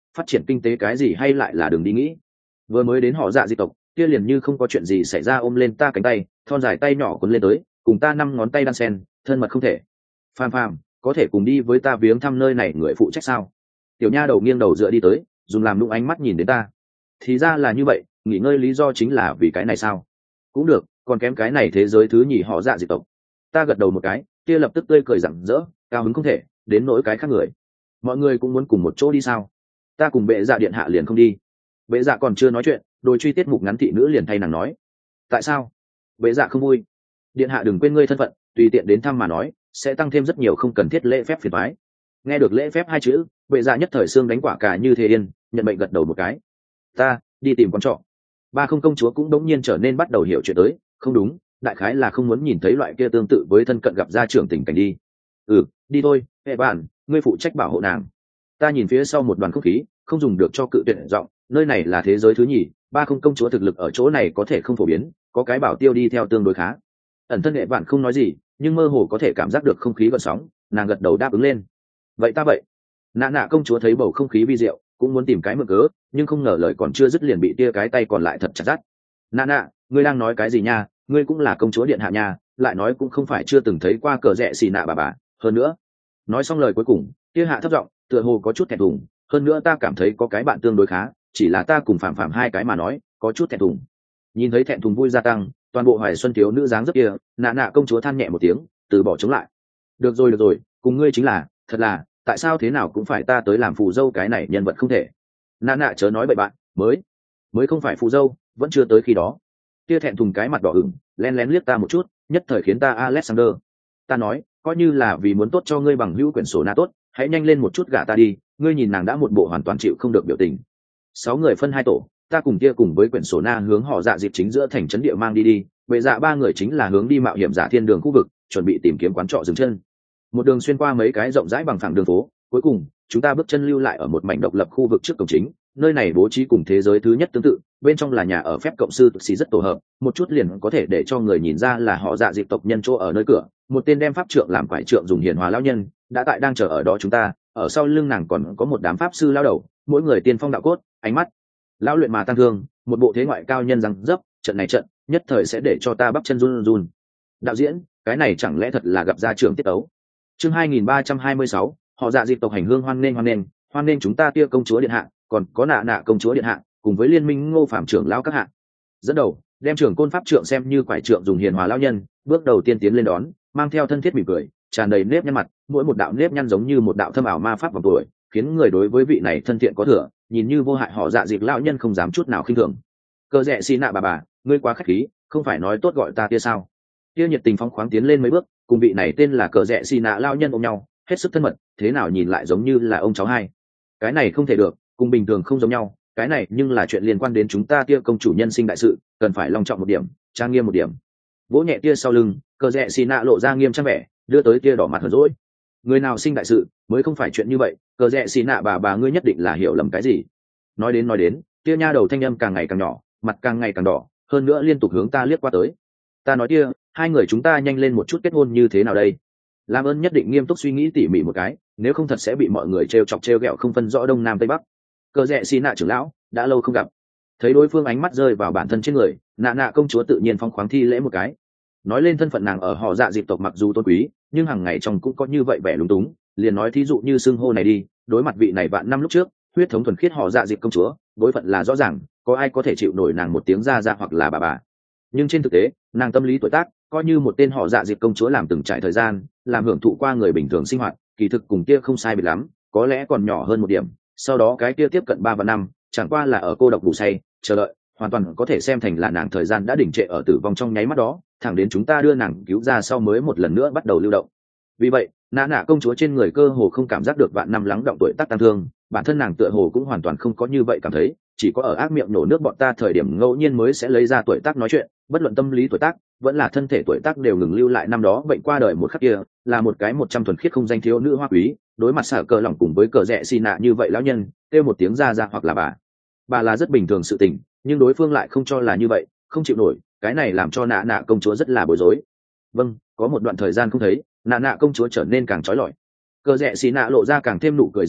phát triển kinh tế cái gì hay lại là đừng đi nghĩ. Vừa mới đến họ dạ di tộc kia liền như không có chuyện gì xảy ra ôm lên ta cánh tay, thon dài tay nhỏ cuốn lên tới, cùng ta năm ngón tay đan sen, thân mật không thể. Phàm phàm, có thể cùng đi với ta viếng thăm nơi này người phụ trách sao? Tiểu nha đầu nghiêng đầu dựa đi tới, dùng làm nung ánh mắt nhìn đến ta. Thì ra là như vậy, nghỉ ngơi lý do chính là vì cái này sao? Cũng được, còn kém cái này thế giới thứ nhì họ dạ dị tộc. Ta gật đầu một cái, kia lập tức tươi cười rạng rỡ, cao hứng không thể, đến nỗi cái khác người. Mọi người cũng muốn cùng một chỗ đi sao? Ta cùng bệ dạ điện hạ liền không đi. Bệ dạ còn chưa nói chuyện, đôi truy tiết mục ngắn thị nữ liền thay nàng nói. Tại sao? Bệ dạ không vui. Điện hạ đừng quên ngươi thân phận, tùy tiện đến thăm mà nói, sẽ tăng thêm rất nhiều không cần thiết lễ phép phiền toái. Nghe được lễ phép hai chữ, bệ dạ nhất thời xương đánh quả cả như thế yên, nhận mệnh gật đầu một cái. Ta đi tìm con trọ. Ba không công chúa cũng đống nhiên trở nên bắt đầu hiểu chuyện tới, không đúng, đại khái là không muốn nhìn thấy loại kia tương tự với thân cận gặp gia trưởng tình cảnh đi. Ừ, đi thôi, hệ bạn, ngươi phụ trách bảo hộ nàng. Ta nhìn phía sau một đoàn không khí, không dùng được cho cự tuyệt giọng, nơi này là thế giới thứ nhì, ba không công chúa thực lực ở chỗ này có thể không phổ biến, có cái bảo tiêu đi theo tương đối khá. Ẩn thân hệ bạn không nói gì, nhưng mơ hồ có thể cảm giác được không khí gợn sóng, nàng gật đầu đáp ứng lên. Vậy ta vậy. Nạ nạ công chúa thấy bầu không khí vi diệu, cũng muốn tìm cái mượn cớ, nhưng không ngờ lời còn chưa dứt liền bị tia cái tay còn lại thật chặt dắt. Nạ nạ, ngươi đang nói cái gì nha? Ngươi cũng là công chúa điện hạ nha, lại nói cũng không phải chưa từng thấy qua cờ rẽ xì nạ bà bà. Hơn nữa, nói xong lời cuối cùng, tia hạ thấp giọng, tựa hồ có chút thẹn thùng. Hơn nữa ta cảm thấy có cái bạn tương đối khá, chỉ là ta cùng phạm phạm hai cái mà nói, có chút thẹn thùng. Nhìn thấy thẹn thùng vui gia tăng, toàn bộ hoài xuân thiếu nữ dáng dấp kia, nạ nạ công chúa than nhẹ một tiếng, từ bỏ chống lại. Được rồi được rồi, cùng ngươi chính là, thật là, tại sao thế nào cũng phải ta tới làm phù dâu cái này nhân vật không thể. Nạ nạ chớ nói bậy bạn, mới mới không phải phù dâu, vẫn chưa tới khi đó. Kia thẹn thùng cái mặt đỏ ửng, lén lén liếc ta một chút, nhất thời khiến ta Alexander. Ta nói, coi như là vì muốn tốt cho ngươi bằng hữu quyển sổ na tốt, hãy nhanh lên một chút gả ta đi, ngươi nhìn nàng đã một bộ hoàn toàn chịu không được biểu tình. Sáu người phân hai tổ, ta cùng kia cùng với quyển sổ na hướng họ dạ dịp chính giữa thành trấn địa mang đi đi, bệ dạ ba người chính là hướng đi mạo hiểm giả thiên đường khu vực, chuẩn bị tìm kiếm quán trọ dừng chân. Một đường xuyên qua mấy cái rộng rãi bằng phẳng đường phố, cuối cùng chúng ta bước chân lưu lại ở một mảnh độc lập khu vực trước cổng chính, nơi này bố trí cùng thế giới thứ nhất tương tự, bên trong là nhà ở phép cộng sư xì rất tổ hợp, một chút liền có thể để cho người nhìn ra là họ dạ dịp tộc nhân chỗ ở nơi cửa. Một tên đem pháp trượng làm quải trượng dùng hiền hòa lão nhân đã tại đang chờ ở đó chúng ta, ở sau lưng nàng còn có một đám pháp sư lao đầu, mỗi người tiên phong đạo cốt, ánh mắt lão luyện mà tăng thương, một bộ thế ngoại cao nhân răng dấp, trận này trận nhất thời sẽ để cho ta bắp chân run run. Đạo diễn, cái này chẳng lẽ thật là gặp gia trưởng tiết tấu? Chương hai nghìn ba trăm hai mươi sáu, họ dạ dịp tộc hành hương hoan nghênh hoan nghênh, hoan nghênh chúng ta tia công chúa điện hạ, còn có nạ nạ công chúa điện hạ, cùng với liên minh Ngô Phạm trưởng lão các hạ. Dẫn đầu, đem trưởng côn pháp trượng xem như quải trượng dùng hiền hòa lão nhân, bước đầu tiên tiến lên đón, mang theo thân thiết mỉm cười, tràn đầy nếp nhăn mặt, mỗi một đạo nếp nhăn giống như một đạo thâm ảo ma pháp vòng tuổi, khiến người đối với vị này thân thiện có thừa, nhìn như vô hại họ dạ dịp lão nhân không dám chút nào khinh thường. Cơ rẽ xì nạ bà bà, ngươi quá khách khí, không phải nói tốt gọi ta tia sao? Tia nhiệt tình phóng khoáng tiến lên mấy bước, cùng vị này tên là cờ rẽ xì nạ lão nhân ôm nhau, hết sức thân mật, thế nào nhìn lại giống như là ông cháu hai. Cái này không thể được, cùng bình thường không giống nhau, cái này nhưng là chuyện liên quan đến chúng ta tia công chủ nhân sinh đại sự, cần phải long trọng một điểm, trang nghiêm một điểm. Vỗ nhẹ tia sau lưng, cờ rẽ xì nạ lộ ra nghiêm trang vẻ, đưa tới tia đỏ mặt hờn dỗi. Người nào sinh đại sự mới không phải chuyện như vậy, cờ rẽ xì nạ bà bà ngươi nhất định là hiểu lầm cái gì. Nói đến nói đến, tia nha đầu thanh âm càng ngày càng nhỏ, mặt càng ngày càng đỏ, hơn nữa liên tục hướng ta liếc qua tới. Ta nói tia, hai người chúng ta nhanh lên một chút kết hôn như thế nào đây? Làm ơn nhất định nghiêm túc suy nghĩ tỉ mỉ một cái, nếu không thật sẽ bị mọi người trêu chọc trêu ghẹo không phân rõ đông nam tây bắc. Cờ rẽ xì nạ trưởng lão, đã lâu không gặp. Thấy đối phương ánh mắt rơi vào bản thân trên người, nạ nạ công chúa tự nhiên phong khoáng thi lễ một cái. Nói lên thân phận nàng ở họ dạ dịp tộc mặc dù tôn quý, nhưng hàng ngày trong cũng có như vậy vẻ lúng túng, liền nói thí dụ như xưng hô này đi, đối mặt vị này vạn năm lúc trước, huyết thống thuần khiết họ dạ dịp công chúa, đối phận là rõ ràng, có ai có thể chịu nổi nàng một tiếng ra ra hoặc là bà bà. Nhưng trên thực tế, nàng tâm lý tuổi tác, coi như một tên họ dạ dịp công chúa làm từng trải thời gian, làm hưởng thụ qua người bình thường sinh hoạt, kỳ thực cùng kia không sai biệt lắm, có lẽ còn nhỏ hơn một điểm. Sau đó cái kia tiếp cận ba và năm, chẳng qua là ở cô độc ngủ say, chờ đợi, hoàn toàn có thể xem thành là nàng thời gian đã đỉnh trệ ở tử vong trong nháy mắt đó, thẳng đến chúng ta đưa nàng cứu ra sau mới một lần nữa bắt đầu lưu động. Vì vậy, nạ nạ công chúa trên người cơ hồ không cảm giác được vạn năm lắng động tuổi tác tăng thương, bản thân nàng tựa hồ cũng hoàn toàn không có như vậy cảm thấy, chỉ có ở ác miệng nổ nước bọn ta thời điểm ngẫu nhiên mới sẽ lấy ra tuổi tác nói chuyện, bất luận tâm lý tuổi tác vẫn là thân thể tuổi tác đều ngừng lưu lại năm đó bệnh qua đời một khắc kia, là một cái một trăm thuần khiết không danh thiếu nữ hoa quý, đối mặt xả cờ lỏng cùng với cờ rẽ xì nạ như vậy lão nhân, kêu một tiếng ra ra hoặc là bà bà là rất bình thường sự tình, nhưng đối phương lại không cho là như vậy, không chịu nổi, cái này làm cho nạ nạ công chúa rất là bối rối. Vâng, có một đoạn thời gian không thấy, nạ nạ công chúa trở nên càng trói lọi. Cờ rẽ xì nạ lộ ra càng thêm nụ cười rực rỡ,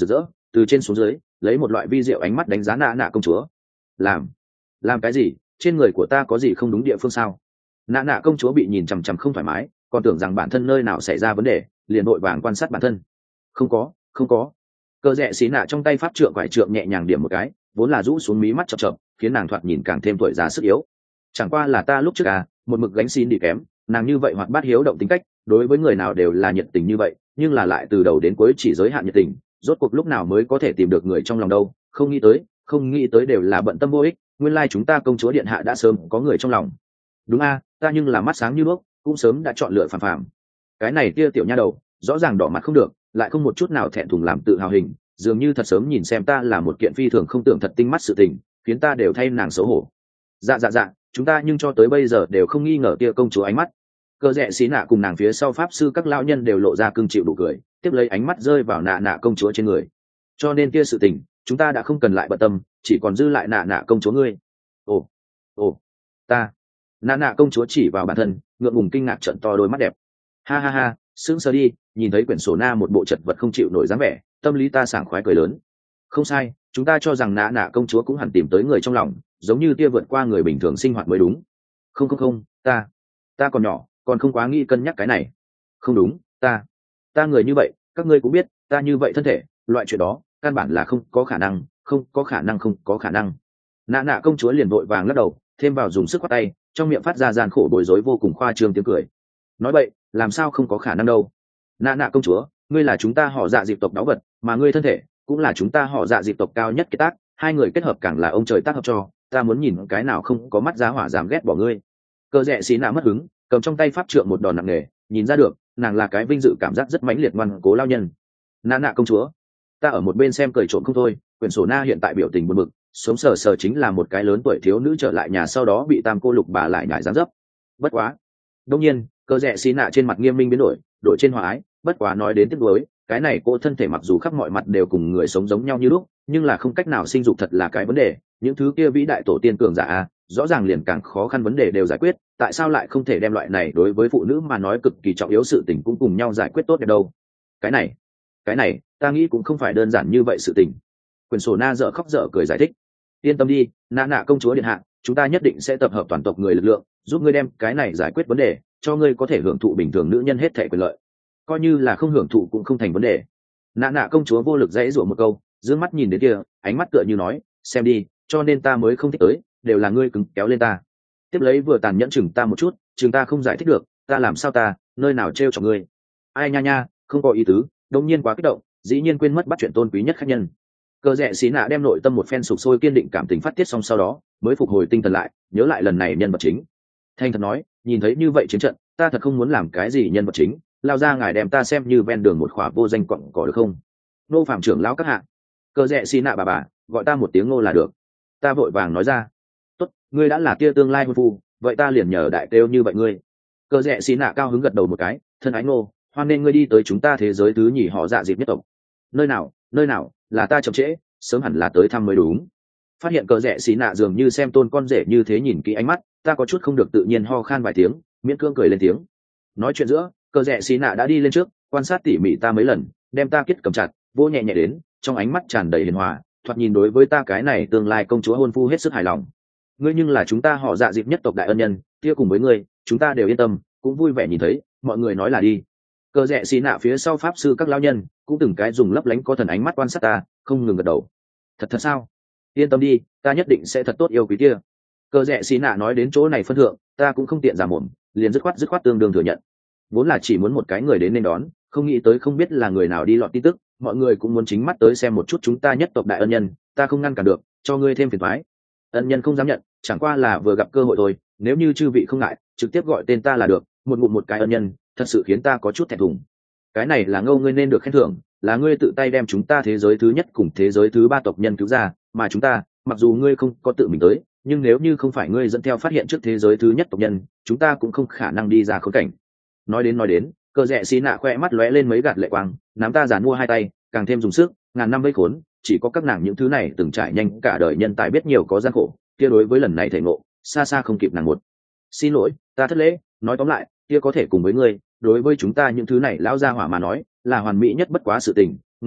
từ trên xuống dưới lấy một loại vi diệu ánh mắt đánh giá nạ nạ công chúa. làm làm cái gì? Trên người của ta có gì không đúng địa phương sao? Nạ nạ công chúa bị nhìn chằm chằm không thoải mái, còn tưởng rằng bản thân nơi nào xảy ra vấn đề, liền vội vàng quan sát bản thân. Không có, không có. Cờ rẽ xí nạ trong tay pháp trượng quải trượng nhẹ nhàng điểm một cái, vốn là rũ xuống mí mắt chập chập, khiến nàng thoạt nhìn càng thêm tuổi già sức yếu. Chẳng qua là ta lúc trước à, một mực gánh xin đi kém, nàng như vậy hoạt bát hiếu động tính cách, đối với người nào đều là nhiệt tình như vậy, nhưng là lại từ đầu đến cuối chỉ giới hạn nhiệt tình, rốt cuộc lúc nào mới có thể tìm được người trong lòng đâu? Không nghĩ tới, không nghĩ tới đều là bận tâm vô ích, nguyên lai chúng ta công chúa điện hạ đã sớm có người trong lòng. Đúng a, ta nhưng là mắt sáng như đuốc, cũng sớm đã chọn lựa phàm phàm. Cái này kia tiểu nha đầu, rõ ràng đỏ mặt không được, lại không một chút nào thẹn thùng làm tự hào hình, dường như thật sớm nhìn xem ta là một kiện phi thường không tưởng thật tinh mắt sự tình, khiến ta đều thay nàng xấu hổ. Dạ dạ dạ, chúng ta nhưng cho tới bây giờ đều không nghi ngờ kia công chúa ánh mắt. Cơ rẽ xí nạ cùng nàng phía sau pháp sư các lão nhân đều lộ ra cưng chịu đủ cười, tiếp lấy ánh mắt rơi vào nạ nạ công chúa trên người. Cho nên kia sự tình, chúng ta đã không cần lại bận tâm, chỉ còn dư lại nạ nạ công chúa ngươi. Ồ, ồ, ta. Nạ nạ công chúa chỉ vào bản thân, ngượng ngùng kinh ngạc trợn to đôi mắt đẹp. Ha ha ha, sững sờ đi, nhìn thấy quyển sổ na một bộ chật vật không chịu nổi dáng vẻ, tâm lý ta sảng khoái cười lớn. Không sai, chúng ta cho rằng nạ nạ công chúa cũng hẳn tìm tới người trong lòng, giống như tia vượt qua người bình thường sinh hoạt mới đúng. Không không không, ta, ta còn nhỏ, còn không quá nghĩ cân nhắc cái này. Không đúng, ta, ta người như vậy, các ngươi cũng biết, ta như vậy thân thể, loại chuyện đó, căn bản là không có khả năng, không có khả năng không có khả năng. Nạ nạ công chúa liền vội vàng lắc đầu, thêm vào dùng sức khoát tay, trong miệng phát ra gian khổ bối rối vô cùng khoa trương tiếng cười. Nói vậy, làm sao không có khả năng đâu? Nạ nạ công chúa, ngươi là chúng ta họ dạ dịp tộc báu vật, mà ngươi thân thể cũng là chúng ta họ dạ dịp tộc cao nhất kết tác, hai người kết hợp càng là ông trời tác hợp cho, ta muốn nhìn cái nào không có mắt giá hỏa dám ghét bỏ ngươi. Cơ rẽ xí nạ mất hứng, cầm trong tay pháp trượng một đòn nặng nề, nhìn ra được, nàng là cái vinh dự cảm giác rất mãnh liệt ngoan cố lao nhân. Nạ nạ công chúa, ta ở một bên xem cười trộm không thôi, quyển sổ na hiện tại biểu tình buồn bực, sống sờ sờ chính là một cái lớn tuổi thiếu nữ trở lại nhà sau đó bị tam cô lục bà lại nhải dáng dấp. Bất quá, đông nhiên, cơ rẽ xí nạ trên mặt nghiêm minh biến đổi, đổi trên hòa ái, bất quá nói đến tiếc nuối, cái này cô thân thể mặc dù khắp mọi mặt đều cùng người sống giống nhau như lúc, nhưng là không cách nào sinh dục thật là cái vấn đề, những thứ kia vĩ đại tổ tiên cường giả a, rõ ràng liền càng khó khăn vấn đề đều giải quyết, tại sao lại không thể đem loại này đối với phụ nữ mà nói cực kỳ trọng yếu sự tình cũng cùng nhau giải quyết tốt đẹp đâu? Cái này, cái này, ta nghĩ cũng không phải đơn giản như vậy sự tình. Quyền sổ na dở khóc dở cười giải thích. Yên tâm đi, nạ nạ công chúa điện hạ, chúng ta nhất định sẽ tập hợp toàn tộc người lực lượng, giúp ngươi đem cái này giải quyết vấn đề, cho ngươi có thể hưởng thụ bình thường nữ nhân hết thảy quyền lợi. Coi như là không hưởng thụ cũng không thành vấn đề. Nạ nạ công chúa vô lực dãy rủa một câu, dương mắt nhìn đến kia, ánh mắt tựa như nói, xem đi, cho nên ta mới không thích tới, đều là ngươi cứng kéo lên ta. Tiếp lấy vừa tàn nhẫn chừng ta một chút, chừng ta không giải thích được, ta làm sao ta, nơi nào trêu cho ngươi. Ai nha nha, không có ý tứ, đông nhiên quá kích động, dĩ nhiên quên mất bắt chuyện tôn quý nhất khách nhân. Cơ rẽ xí nạ đem nội tâm một phen sục sôi kiên định cảm tình phát tiết xong sau đó mới phục hồi tinh thần lại, nhớ lại lần này nhân vật chính. Thanh thật nói, nhìn thấy như vậy chiến trận, ta thật không muốn làm cái gì nhân vật chính, lao ra ngài đem ta xem như ven đường một khỏa vô danh cọng cỏ được không? Nô phạm trưởng lão các hạ. Cơ rẽ xí nạ bà bà, gọi ta một tiếng nô là được. Ta vội vàng nói ra. Tốt, ngươi đã là tia tương lai hôn phu, vậy ta liền nhờ đại kêu như vậy ngươi. Cơ rẽ xí nạ cao hứng gật đầu một cái, thân ái nô, hoan nên ngươi đi tới chúng ta thế giới thứ nhì họ dạ dịp nhất tộc. Nơi nào, nơi nào, là ta chậm trễ, sớm hẳn là tới thăm mới đúng. Phát hiện cờ rẽ xí nạ dường như xem tôn con rể như thế nhìn kỹ ánh mắt, ta có chút không được tự nhiên ho khan vài tiếng, miễn cưỡng cười lên tiếng. Nói chuyện giữa, cờ rẽ xí nạ đã đi lên trước, quan sát tỉ mỉ ta mấy lần, đem ta kết cầm chặt, vô nhẹ nhẹ đến, trong ánh mắt tràn đầy hiền hòa, thoạt nhìn đối với ta cái này tương lai công chúa hôn phu hết sức hài lòng. Ngươi nhưng là chúng ta họ dạ dịp nhất tộc đại ân nhân, kia cùng với ngươi, chúng ta đều yên tâm, cũng vui vẻ nhìn thấy, mọi người nói là đi. Cờ rẽ xí nạ phía sau pháp sư các lão nhân cũng từng cái dùng lấp lánh có thần ánh mắt quan sát ta, không ngừng gật đầu. Thật thật sao? Yên tâm đi, ta nhất định sẽ thật tốt yêu quý kia. Cờ rẽ xí nạ nói đến chỗ này phân thượng, ta cũng không tiện giả mồm, liền dứt khoát dứt khoát tương đương thừa nhận. Vốn là chỉ muốn một cái người đến nên đón, không nghĩ tới không biết là người nào đi lọt tin tức, mọi người cũng muốn chính mắt tới xem một chút chúng ta nhất tộc đại ân nhân, ta không ngăn cản được, cho ngươi thêm phiền toái. Ân nhân không dám nhận, chẳng qua là vừa gặp cơ hội thôi, nếu như chư vị không ngại, trực tiếp gọi tên ta là được, một ngụm một cái ân nhân, thật sự khiến ta có chút thẹn thùng. Cái này là ngâu ngươi nên được khen thưởng, là ngươi tự tay đem chúng ta thế giới thứ nhất cùng thế giới thứ ba tộc nhân cứu ra, mà chúng ta, mặc dù ngươi không có tự mình tới, nhưng nếu như không phải ngươi dẫn theo phát hiện trước thế giới thứ nhất tộc nhân, chúng ta cũng không khả năng đi ra khốn cảnh. Nói đến nói đến, cờ rẽ xí nạ khoe mắt lóe lên mấy gạt lệ quang, nắm ta giàn mua hai tay, càng thêm dùng sức, ngàn năm vây khốn, chỉ có các nàng những thứ này từng trải nhanh cả đời nhân tài biết nhiều có gian khổ, kia đối với lần này thể ngộ, xa xa không kịp nàng một. Xin lỗi, ta thất lễ, nói tóm lại, kia có thể cùng với ngươi, đối với chúng ta những thứ này lão gia hỏa mà nói, là hoàn mỹ nhất bất quá sự tình, nô, no,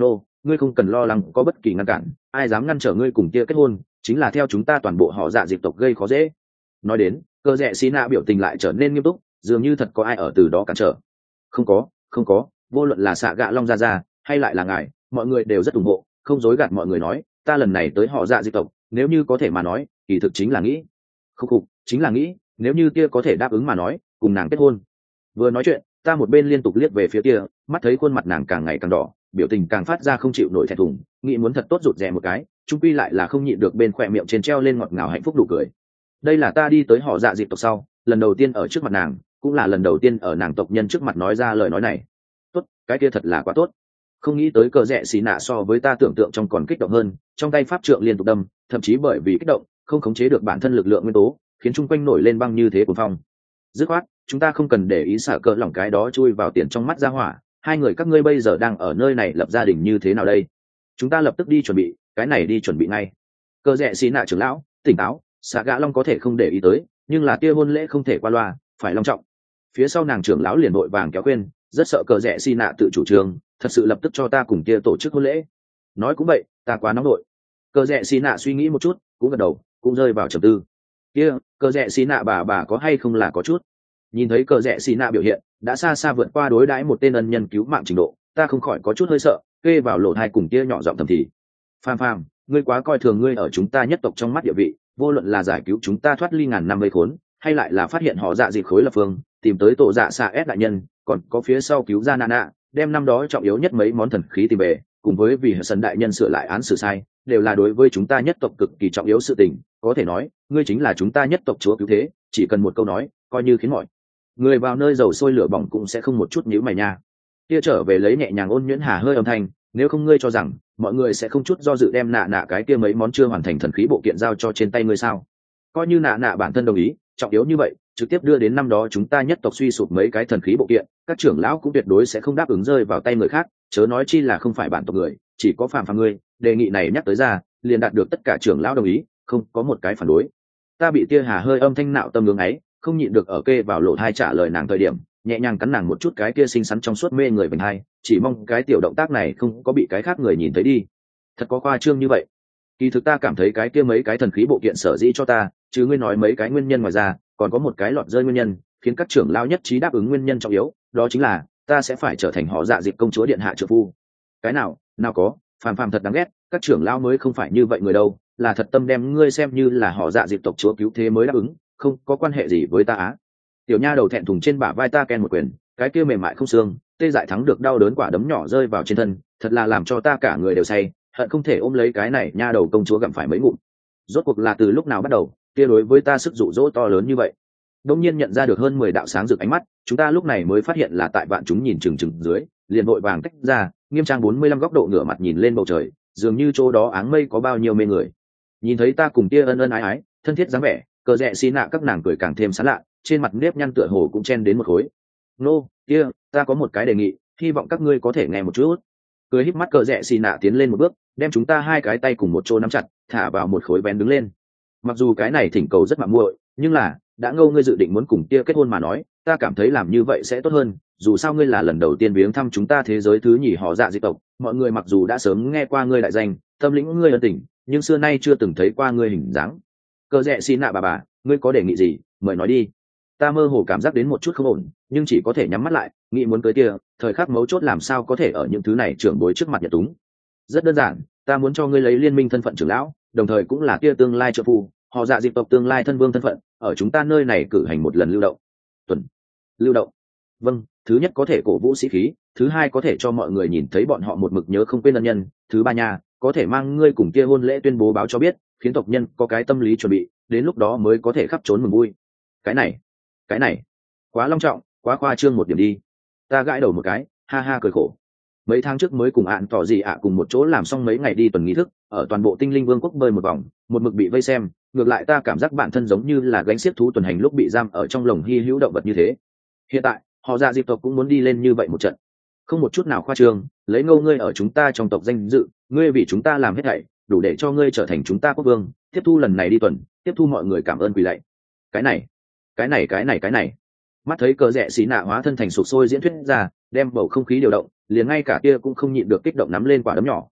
ngươi không cần lo lắng có bất kỳ ngăn cản, ai dám ngăn trở ngươi cùng kia kết hôn chính là theo chúng ta toàn bộ họ dạ dịp tộc gây khó dễ. Nói đến, cờ rẽ xì nạ biểu tình lại trở nên nghiêm túc, dường như thật có ai ở từ đó cản trở. Không có, không có, vô luận là xạ gạ long gia gia hay lại là ngài, mọi người đều rất ủng hộ, không dối gạt mọi người nói, ta lần này tới họ dạ dịp tộc, nếu như có thể mà nói, kỳ thực chính là nghĩ, khúc khục, chính là nghĩ, nếu như kia có thể đáp ứng mà nói, cùng nàng kết hôn. Vừa nói chuyện, ta một bên liên tục liếc về phía kia, mắt thấy khuôn mặt nàng càng ngày càng đỏ, biểu tình càng phát ra không chịu nổi thẹn thùng, nghĩ muốn thật tốt rụt rè một cái, chung quy lại là không nhịn được bên khỏe miệng trên treo lên ngọt ngào hạnh phúc đủ cười. Đây là ta đi tới họ dạ dịp tộc sau, lần đầu tiên ở trước mặt nàng, cũng là lần đầu tiên ở nàng tộc nhân trước mặt nói ra lời nói này. Tốt, cái kia thật là quá tốt. Không nghĩ tới cờ rẽ xì nạ so với ta tưởng tượng trong còn kích động hơn, trong tay pháp trượng liên tục đâm, thậm chí bởi vì kích động không khống chế được bản thân lực lượng nguyên tố, khiến chung quanh nổi lên băng như thế cuồng phong. Dứt khoát, chúng ta không cần để ý xả cờ lỏng cái đó chui vào tiền trong mắt ra hỏa, hai người các ngươi bây giờ đang ở nơi này lập gia đình như thế nào đây? Chúng ta lập tức đi chuẩn bị, cái này đi chuẩn bị ngay. Cờ rẽ xì nạ trưởng lão, tỉnh táo, xả gã long có thể không để ý tới, nhưng là kia hôn lễ không thể qua loa, phải long trọng. Phía sau nàng trưởng lão liền vội vàng kéo khuyên, rất sợ cờ rẽ xì nạ tự chủ trương, thật sự lập tức cho ta cùng kia tổ chức hôn lễ. Nói cũng vậy, ta quá nóng nội. Cờ rẽ xì nạ suy nghĩ một chút, cũng gật đầu, cũng rơi vào trầm tư. Kia, cờ rẽ xì nạ bà bà có hay không là có chút. Nhìn thấy cờ rẽ xì nạ biểu hiện, đã xa xa vượt qua đối đãi một tên ân nhân cứu mạng trình độ, ta không khỏi có chút hơi sợ, kê vào lỗ tai cùng kia nhỏ giọng thầm thì. Phàm phàm, ngươi quá coi thường ngươi ở chúng ta nhất tộc trong mắt địa vị, vô luận là giải cứu chúng ta thoát ly ngàn năm vây khốn, hay lại là phát hiện họ dạ dịp khối lập phương, tìm tới tổ dạ xạ ép đại nhân, còn có phía sau cứu ra Nana, đem năm đó trọng yếu nhất mấy món thần khí tìm về, cùng với vì sân đại nhân sửa lại án xử sai, đều là đối với chúng ta nhất tộc cực kỳ trọng yếu sự tình. Có thể nói, ngươi chính là chúng ta nhất tộc chúa cứu thế, chỉ cần một câu nói, coi như khiến mọi người vào nơi dầu sôi lửa bỏng cũng sẽ không một chút nhíu mày nha. Kia trở về lấy nhẹ nhàng ôn nhuyễn hà hơi âm thanh, nếu không ngươi cho rằng mọi người sẽ không chút do dự đem nạ nạ cái kia mấy món chưa hoàn thành thần khí bộ kiện giao cho trên tay ngươi sao? Coi như nạ nạ bản thân đồng ý, trọng yếu như vậy, trực tiếp đưa đến năm đó chúng ta nhất tộc suy sụp mấy cái thần khí bộ kiện, các trưởng lão cũng tuyệt đối sẽ không đáp ứng rơi vào tay người khác, chớ nói chi là không phải bản tộc người, chỉ có phàm phàm ngươi. Đề nghị này nhắc tới ra, liền đạt được tất cả trưởng lão đồng ý, không có một cái phản đối. Ta bị tia hà hơi âm thanh nạo tâm ngưỡng ấy, không nhịn được ở kê vào lỗ thai trả lời nàng thời điểm, nhẹ nhàng cắn nàng một chút cái kia xinh xắn trong suốt mê người vành hai, chỉ mong cái tiểu động tác này không có bị cái khác người nhìn thấy đi. Thật có khoa trương như vậy. Kỳ thực ta cảm thấy cái kia mấy cái thần khí bộ kiện sở dĩ cho ta, chứ ngươi nói mấy cái nguyên nhân ngoài ra, còn có một cái lọt rơi nguyên nhân, khiến các trưởng lão nhất trí đáp ứng nguyên nhân trọng yếu, đó chính là ta sẽ phải trở thành họ dạ dịp công chúa điện hạ trợ phu. Cái nào, nào có, phàm phàm thật đáng ghét, các trưởng lão mới không phải như vậy người đâu, là thật tâm đem ngươi xem như là họ dạ dịp tộc chúa cứu thế mới đáp ứng, không có quan hệ gì với ta á. Tiểu nha đầu thẹn thùng trên bả vai ta ken một quyền, cái kia mềm mại không xương, tê dại thắng được đau đớn quả đấm nhỏ rơi vào trên thân, thật là làm cho ta cả người đều say, hận không thể ôm lấy cái này nha đầu công chúa gặm phải mấy ngụm. Rốt cuộc là từ lúc nào bắt đầu, kia đối với ta sức dụ dỗ to lớn như vậy. Đông nhiên nhận ra được hơn mười đạo sáng rực ánh mắt, chúng ta lúc này mới phát hiện là tại vạn chúng nhìn chừng chừng dưới, liền vội vàng tách ra, nghiêm trang bốn mươi lăm góc độ ngửa mặt nhìn lên bầu trời, dường như chỗ đó áng mây có bao nhiêu mê người. Nhìn thấy ta cùng kia ân ân ái ái, thân thiết dáng vẻ, cờ rẽ xí nạ các nàng cười càng thêm sán lạ, trên mặt nếp nhăn tựa hồ cũng chen đến một khối. Nô, kia, ta có một cái đề nghị, hy vọng các ngươi có thể nghe một chút. Cười híp mắt cờ rẽ xì nạ tiến lên một bước, đem chúng ta hai cái tay cùng một chỗ nắm chặt, thả vào một khối vén đứng lên. Mặc dù cái này thỉnh cầu rất mạo muội, nhưng là đã ngâu ngươi dự định muốn cùng kia kết hôn mà nói, ta cảm thấy làm như vậy sẽ tốt hơn. Dù sao ngươi là lần đầu tiên viếng thăm chúng ta thế giới thứ nhì họ dạ dị tộc, mọi người mặc dù đã sớm nghe qua ngươi đại danh, tâm lĩnh ngươi ân tình, nhưng xưa nay chưa từng thấy qua ngươi hình dáng. Cờ rẽ xì nạ bà bà, ngươi có đề nghị gì, mời nói đi. Ta mơ hồ cảm giác đến một chút không ổn, nhưng chỉ có thể nhắm mắt lại, nghĩ muốn cưới kia, thời khắc mấu chốt làm sao có thể ở những thứ này trưởng bối trước mặt nhật túng. Rất đơn giản, ta muốn cho ngươi lấy liên minh thân phận trưởng lão, đồng thời cũng là kia tương lai trợ phu, họ dạ dịp tộc tương lai thân vương thân phận, ở chúng ta nơi này cử hành một lần lưu động. Tuần, lưu động. Vâng, thứ nhất có thể cổ vũ sĩ khí, thứ hai có thể cho mọi người nhìn thấy bọn họ một mực nhớ không quên ân nhân, thứ ba nha, có thể mang ngươi cùng kia hôn lễ tuyên bố báo cho biết, khiến tộc nhân có cái tâm lý chuẩn bị, đến lúc đó mới có thể khắp trốn mừng vui. Cái này, cái này, quá long trọng, quá khoa trương một điểm đi. Ta gãi đầu một cái, ha ha cười khổ. Mấy tháng trước mới cùng ạn tỏ gì ạ cùng một chỗ làm xong mấy ngày đi tuần nghi thức, ở toàn bộ tinh linh vương quốc bơi một vòng, một mực bị vây xem, ngược lại ta cảm giác bản thân giống như là gánh xiếc thú tuần hành lúc bị giam ở trong lồng hy hữu động vật như thế. Hiện tại họ dạ dịp tộc cũng muốn đi lên như vậy một trận, không một chút nào khoa trương, lấy ngâu ngươi ở chúng ta trong tộc danh dự, ngươi vì chúng ta làm hết thảy, đủ để cho ngươi trở thành chúng ta quốc vương, tiếp thu lần này đi tuần, tiếp thu mọi người cảm ơn quỳ lạy. Cái này, cái này cái này cái này, mắt thấy cờ rẽ xí nạ hóa thân thành sụp sôi diễn thuyết ra, đem bầu không khí điều động, liền ngay cả kia cũng không nhịn được kích động nắm lên quả đấm nhỏ,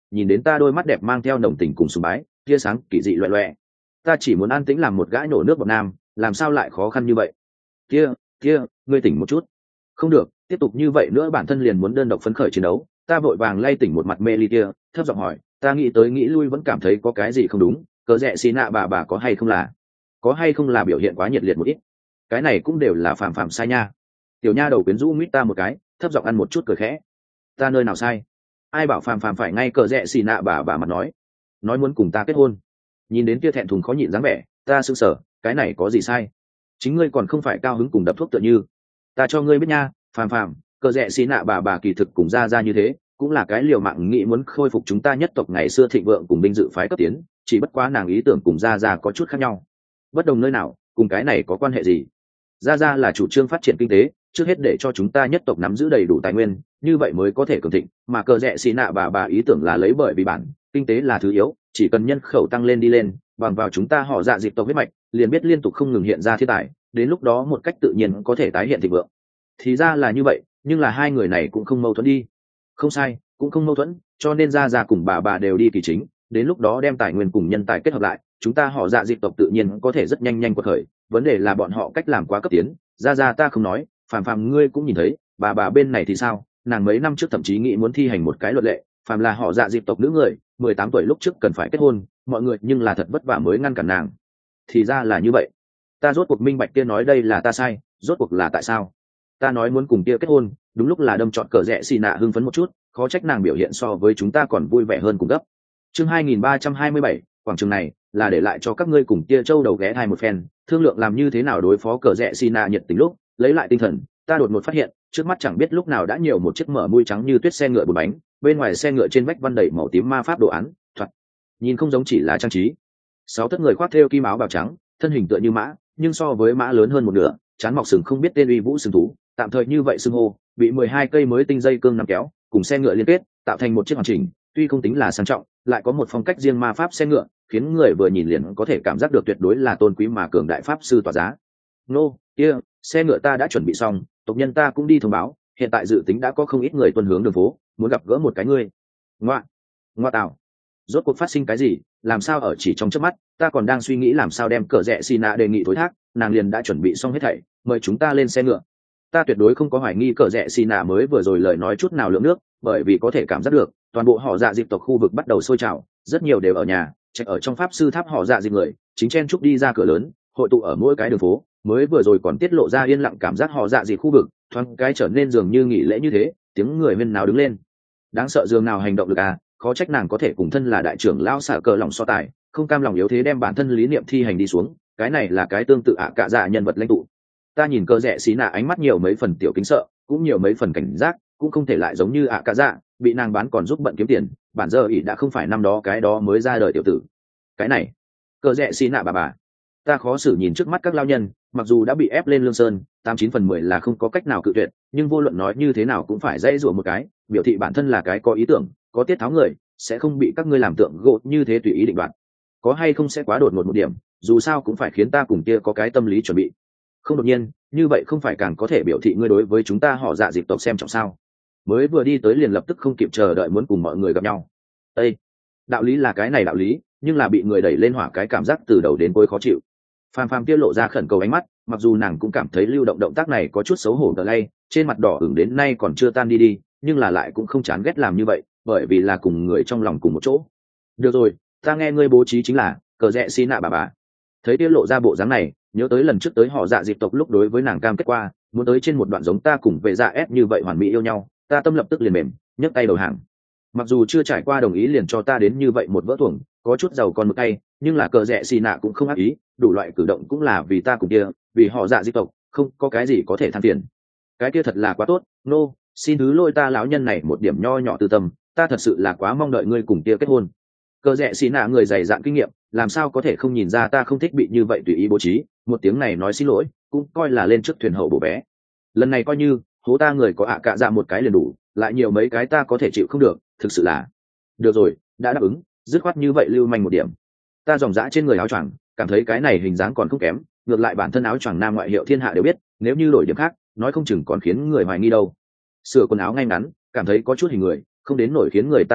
nhìn đến ta đôi mắt đẹp mang theo nồng tình cùng sùng bái tia sáng kỳ dị loẹ loẹ. Ta chỉ muốn an tĩnh làm một gãi nổ nước bọt nam, làm sao lại khó khăn như vậy? Kia kia, ngươi tỉnh một chút. Không được, tiếp tục như vậy nữa bản thân liền muốn đơn độc phấn khởi chiến đấu. Ta vội vàng lay tỉnh một mặt mê ly kia, thấp giọng hỏi, ta nghĩ tới nghĩ lui vẫn cảm thấy có cái gì không đúng. Cớ rẽ xì nạ bà bà có hay không là có hay không là biểu hiện quá nhiệt liệt một ít. Cái này cũng đều là phạm phạm sai nha. Tiểu nha đầu quyến rũ mít ta một cái, thấp giọng ăn một chút cười khẽ. Ta nơi nào sai? Ai bảo phạm phạm phải ngay cờ rẽ xì nạ bà bà mặt nói nói muốn cùng ta kết hôn. Nhìn đến kia thẹn thùng khó nhịn dáng vẻ, ta sững sờ, cái này có gì sai? Chính ngươi còn không phải cao hứng cùng đập thuốc tựa như. Ta cho ngươi biết nha, phàm phàm, cờ rẽ xí nạ bà bà kỳ thực cùng ra ra như thế, cũng là cái liều mạng nghĩ muốn khôi phục chúng ta nhất tộc ngày xưa thịnh vượng cùng binh dự phái cấp tiến, chỉ bất quá nàng ý tưởng cùng ra ra có chút khác nhau. Bất đồng nơi nào, cùng cái này có quan hệ gì? Ra ra là chủ trương phát triển kinh tế, trước hết để cho chúng ta nhất tộc nắm giữ đầy đủ tài nguyên, như vậy mới có thể cường thịnh, mà cờ rẽ xí nạ bà bà ý tưởng là lấy bởi vì bản kinh tế là thứ yếu, chỉ cần nhân khẩu tăng lên đi lên, bằng vào chúng ta họ dạ dịp tộc huyết mạch, liền biết liên tục không ngừng hiện ra thiên tài, đến lúc đó một cách tự nhiên có thể tái hiện thịnh vượng. Thì ra là như vậy, nhưng là hai người này cũng không mâu thuẫn đi. Không sai, cũng không mâu thuẫn, cho nên ra ra cùng bà bà đều đi kỳ chính, đến lúc đó đem tài nguyên cùng nhân tài kết hợp lại, chúng ta họ dạ dịp tộc tự nhiên có thể rất nhanh nhanh quật khởi, vấn đề là bọn họ cách làm quá cấp tiến, ra ra ta không nói, phàm phàm ngươi cũng nhìn thấy, bà bà bên này thì sao, nàng mấy năm trước thậm chí nghĩ muốn thi hành một cái luật lệ, phàm là họ dạ dịp tộc nữ người mười tám tuổi lúc trước cần phải kết hôn, mọi người nhưng là thật vất vả mới ngăn cản nàng. Thì ra là như vậy, ta rốt cuộc minh bạch kia nói đây là ta sai, rốt cuộc là tại sao? Ta nói muốn cùng kia kết hôn, đúng lúc là đâm trọn cờ rẽ xì nạ hưng phấn một chút, khó trách nàng biểu hiện so với chúng ta còn vui vẻ hơn cùng gấp. Chương hai nghìn ba trăm hai mươi bảy, quảng trường này là để lại cho các ngươi cùng kia châu đầu ghé thai một phen, thương lượng làm như thế nào đối phó cờ rẽ xì nạ nhiệt tình lúc, lấy lại tinh thần, ta đột ngột phát hiện, trước mắt chẳng biết lúc nào đã nhiều một chiếc mở mui trắng như tuyết xe ngựa bốn bánh, bên ngoài xe ngựa trên vách văn đầy màu tím ma pháp đồ án, thoạt nhìn không giống chỉ là trang trí. Sáu thất người khoác thêu kim áo bào trắng, thân hình tựa như mã, nhưng so với mã lớn hơn một nửa, trán mọc sừng không biết tên uy vũ sừng thú, tạm thời như vậy xưng hô, bị mười hai cây mới tinh dây cương nắm kéo, cùng xe ngựa liên kết, tạo thành một chiếc hoàn chỉnh, tuy không tính là sang trọng, lại có một phong cách riêng ma pháp xe ngựa, khiến người vừa nhìn liền có thể cảm giác được tuyệt đối là tôn quý mà cường đại pháp sư tỏa giá. Nô, kia, xe ngựa ta đã chuẩn bị xong, tộc nhân ta cũng đi thông báo, hiện tại dự tính đã có không ít người tuần hướng đường phố, muốn gặp gỡ một cái ngươi. Ngoa, ngoa tào, rốt cuộc phát sinh cái gì? Làm sao ở chỉ trong chớp mắt, ta còn đang suy nghĩ làm sao đem cờ rẽ xì nạ đề nghị thối thác, nàng liền đã chuẩn bị xong hết thảy, mời chúng ta lên xe ngựa. Ta tuyệt đối không có hoài nghi cờ rẽ xì nạ mới vừa rồi lời nói chút nào lượng nước, bởi vì có thể cảm giác được, toàn bộ họ dạ dịp tộc khu vực bắt đầu sôi trào, rất nhiều đều ở nhà, chạy ở trong pháp sư tháp họ dạ dịp người, chính chen chúc đi ra cửa lớn, hội tụ ở mỗi cái đường phố, mới vừa rồi còn tiết lộ ra yên lặng cảm giác họ dạ dịp khu vực, thoáng cái trở nên dường như nghỉ lễ như thế, tiếng người bên nào đứng lên. Đáng sợ dường nào hành động được à, khó trách nàng có thể cùng thân là đại trưởng lao xả cờ lòng so tài, không cam lòng yếu thế đem bản thân lý niệm thi hành đi xuống, cái này là cái tương tự ạ cả dạ nhân vật lãnh tụ. Ta nhìn cờ rẽ xí nạ ánh mắt nhiều mấy phần tiểu kính sợ, cũng nhiều mấy phần cảnh giác, cũng không thể lại giống như ạ cả dạ, bị nàng bán còn giúp bận kiếm tiền, bản giờ ỷ đã không phải năm đó cái đó mới ra đời tiểu tử. Cái này, cờ rẽ xí nạ bà bà, ta khó xử nhìn trước mắt các lao nhân, mặc dù đã bị ép lên lương sơn, tám chín phần mười là không có cách nào cự tuyệt, nhưng vô luận nói như thế nào cũng phải dãy rủa một cái, biểu thị bản thân là cái có ý tưởng, có tiết tháo người, sẽ không bị các ngươi làm tượng gỗ như thế tùy ý định đoạt. Có hay không sẽ quá đột ngột một điểm, dù sao cũng phải khiến ta cùng kia có cái tâm lý chuẩn bị. Không đột nhiên, như vậy không phải càng có thể biểu thị ngươi đối với chúng ta họ dạ dịp tộc xem trọng sao? Mới vừa đi tới liền lập tức không kịp chờ đợi muốn cùng mọi người gặp nhau. Ê, đạo lý là cái này đạo lý, nhưng là bị người đẩy lên hỏa cái cảm giác từ đầu đến cuối khó chịu. Phàm Phàm kia lộ ra khẩn cầu ánh mắt, mặc dù nàng cũng cảm thấy lưu động động tác này có chút xấu hổ đờ lay, trên mặt đỏ ửng đến nay còn chưa tan đi đi, nhưng là lại cũng không chán ghét làm như vậy, bởi vì là cùng người trong lòng cùng một chỗ. Được rồi, ta nghe ngươi bố trí chính là cờ rẽ xí nạ bà bà. Thấy kia lộ ra bộ dáng này, nhớ tới lần trước tới họ dạ dịp tộc lúc đối với nàng cam kết qua, muốn tới trên một đoạn giống ta cùng về dạ ép như vậy hoàn mỹ yêu nhau, ta tâm lập tức liền mềm, nhấc tay đầu hàng. Mặc dù chưa trải qua đồng ý liền cho ta đến như vậy một vỡ thuồng, có chút giàu con mực tay, nhưng là cờ rẽ xì nạ cũng không ác ý, đủ loại cử động cũng là vì ta cùng kia, vì họ dạ di tộc, không có cái gì có thể than phiền. Cái kia thật là quá tốt, nô, no, xin thứ lỗi ta lão nhân này một điểm nho nhỏ tư tâm, ta thật sự là quá mong đợi ngươi cùng kia kết hôn. Cờ rẽ xì nạ người dày dạn kinh nghiệm, làm sao có thể không nhìn ra ta không thích bị như vậy tùy ý bố trí, một tiếng này nói xin lỗi, cũng coi là lên trước thuyền hậu bổ bé. Lần này coi như hố ta người có ạ cạ dạ một cái liền đủ, lại nhiều mấy cái ta có thể chịu không được, thực sự là. Được rồi, đã đáp ứng, dứt khoát như vậy lưu manh một điểm. Ta dòng dã trên người áo choàng, cảm thấy cái này hình dáng còn không kém, ngược lại bản thân áo choàng nam ngoại hiệu thiên hạ đều biết, nếu như đổi điểm khác, nói không chừng còn khiến người hoài nghi đâu. Sửa quần áo ngay ngắn, cảm thấy có chút hình người, không đến nổi khiến người ta thất vọng,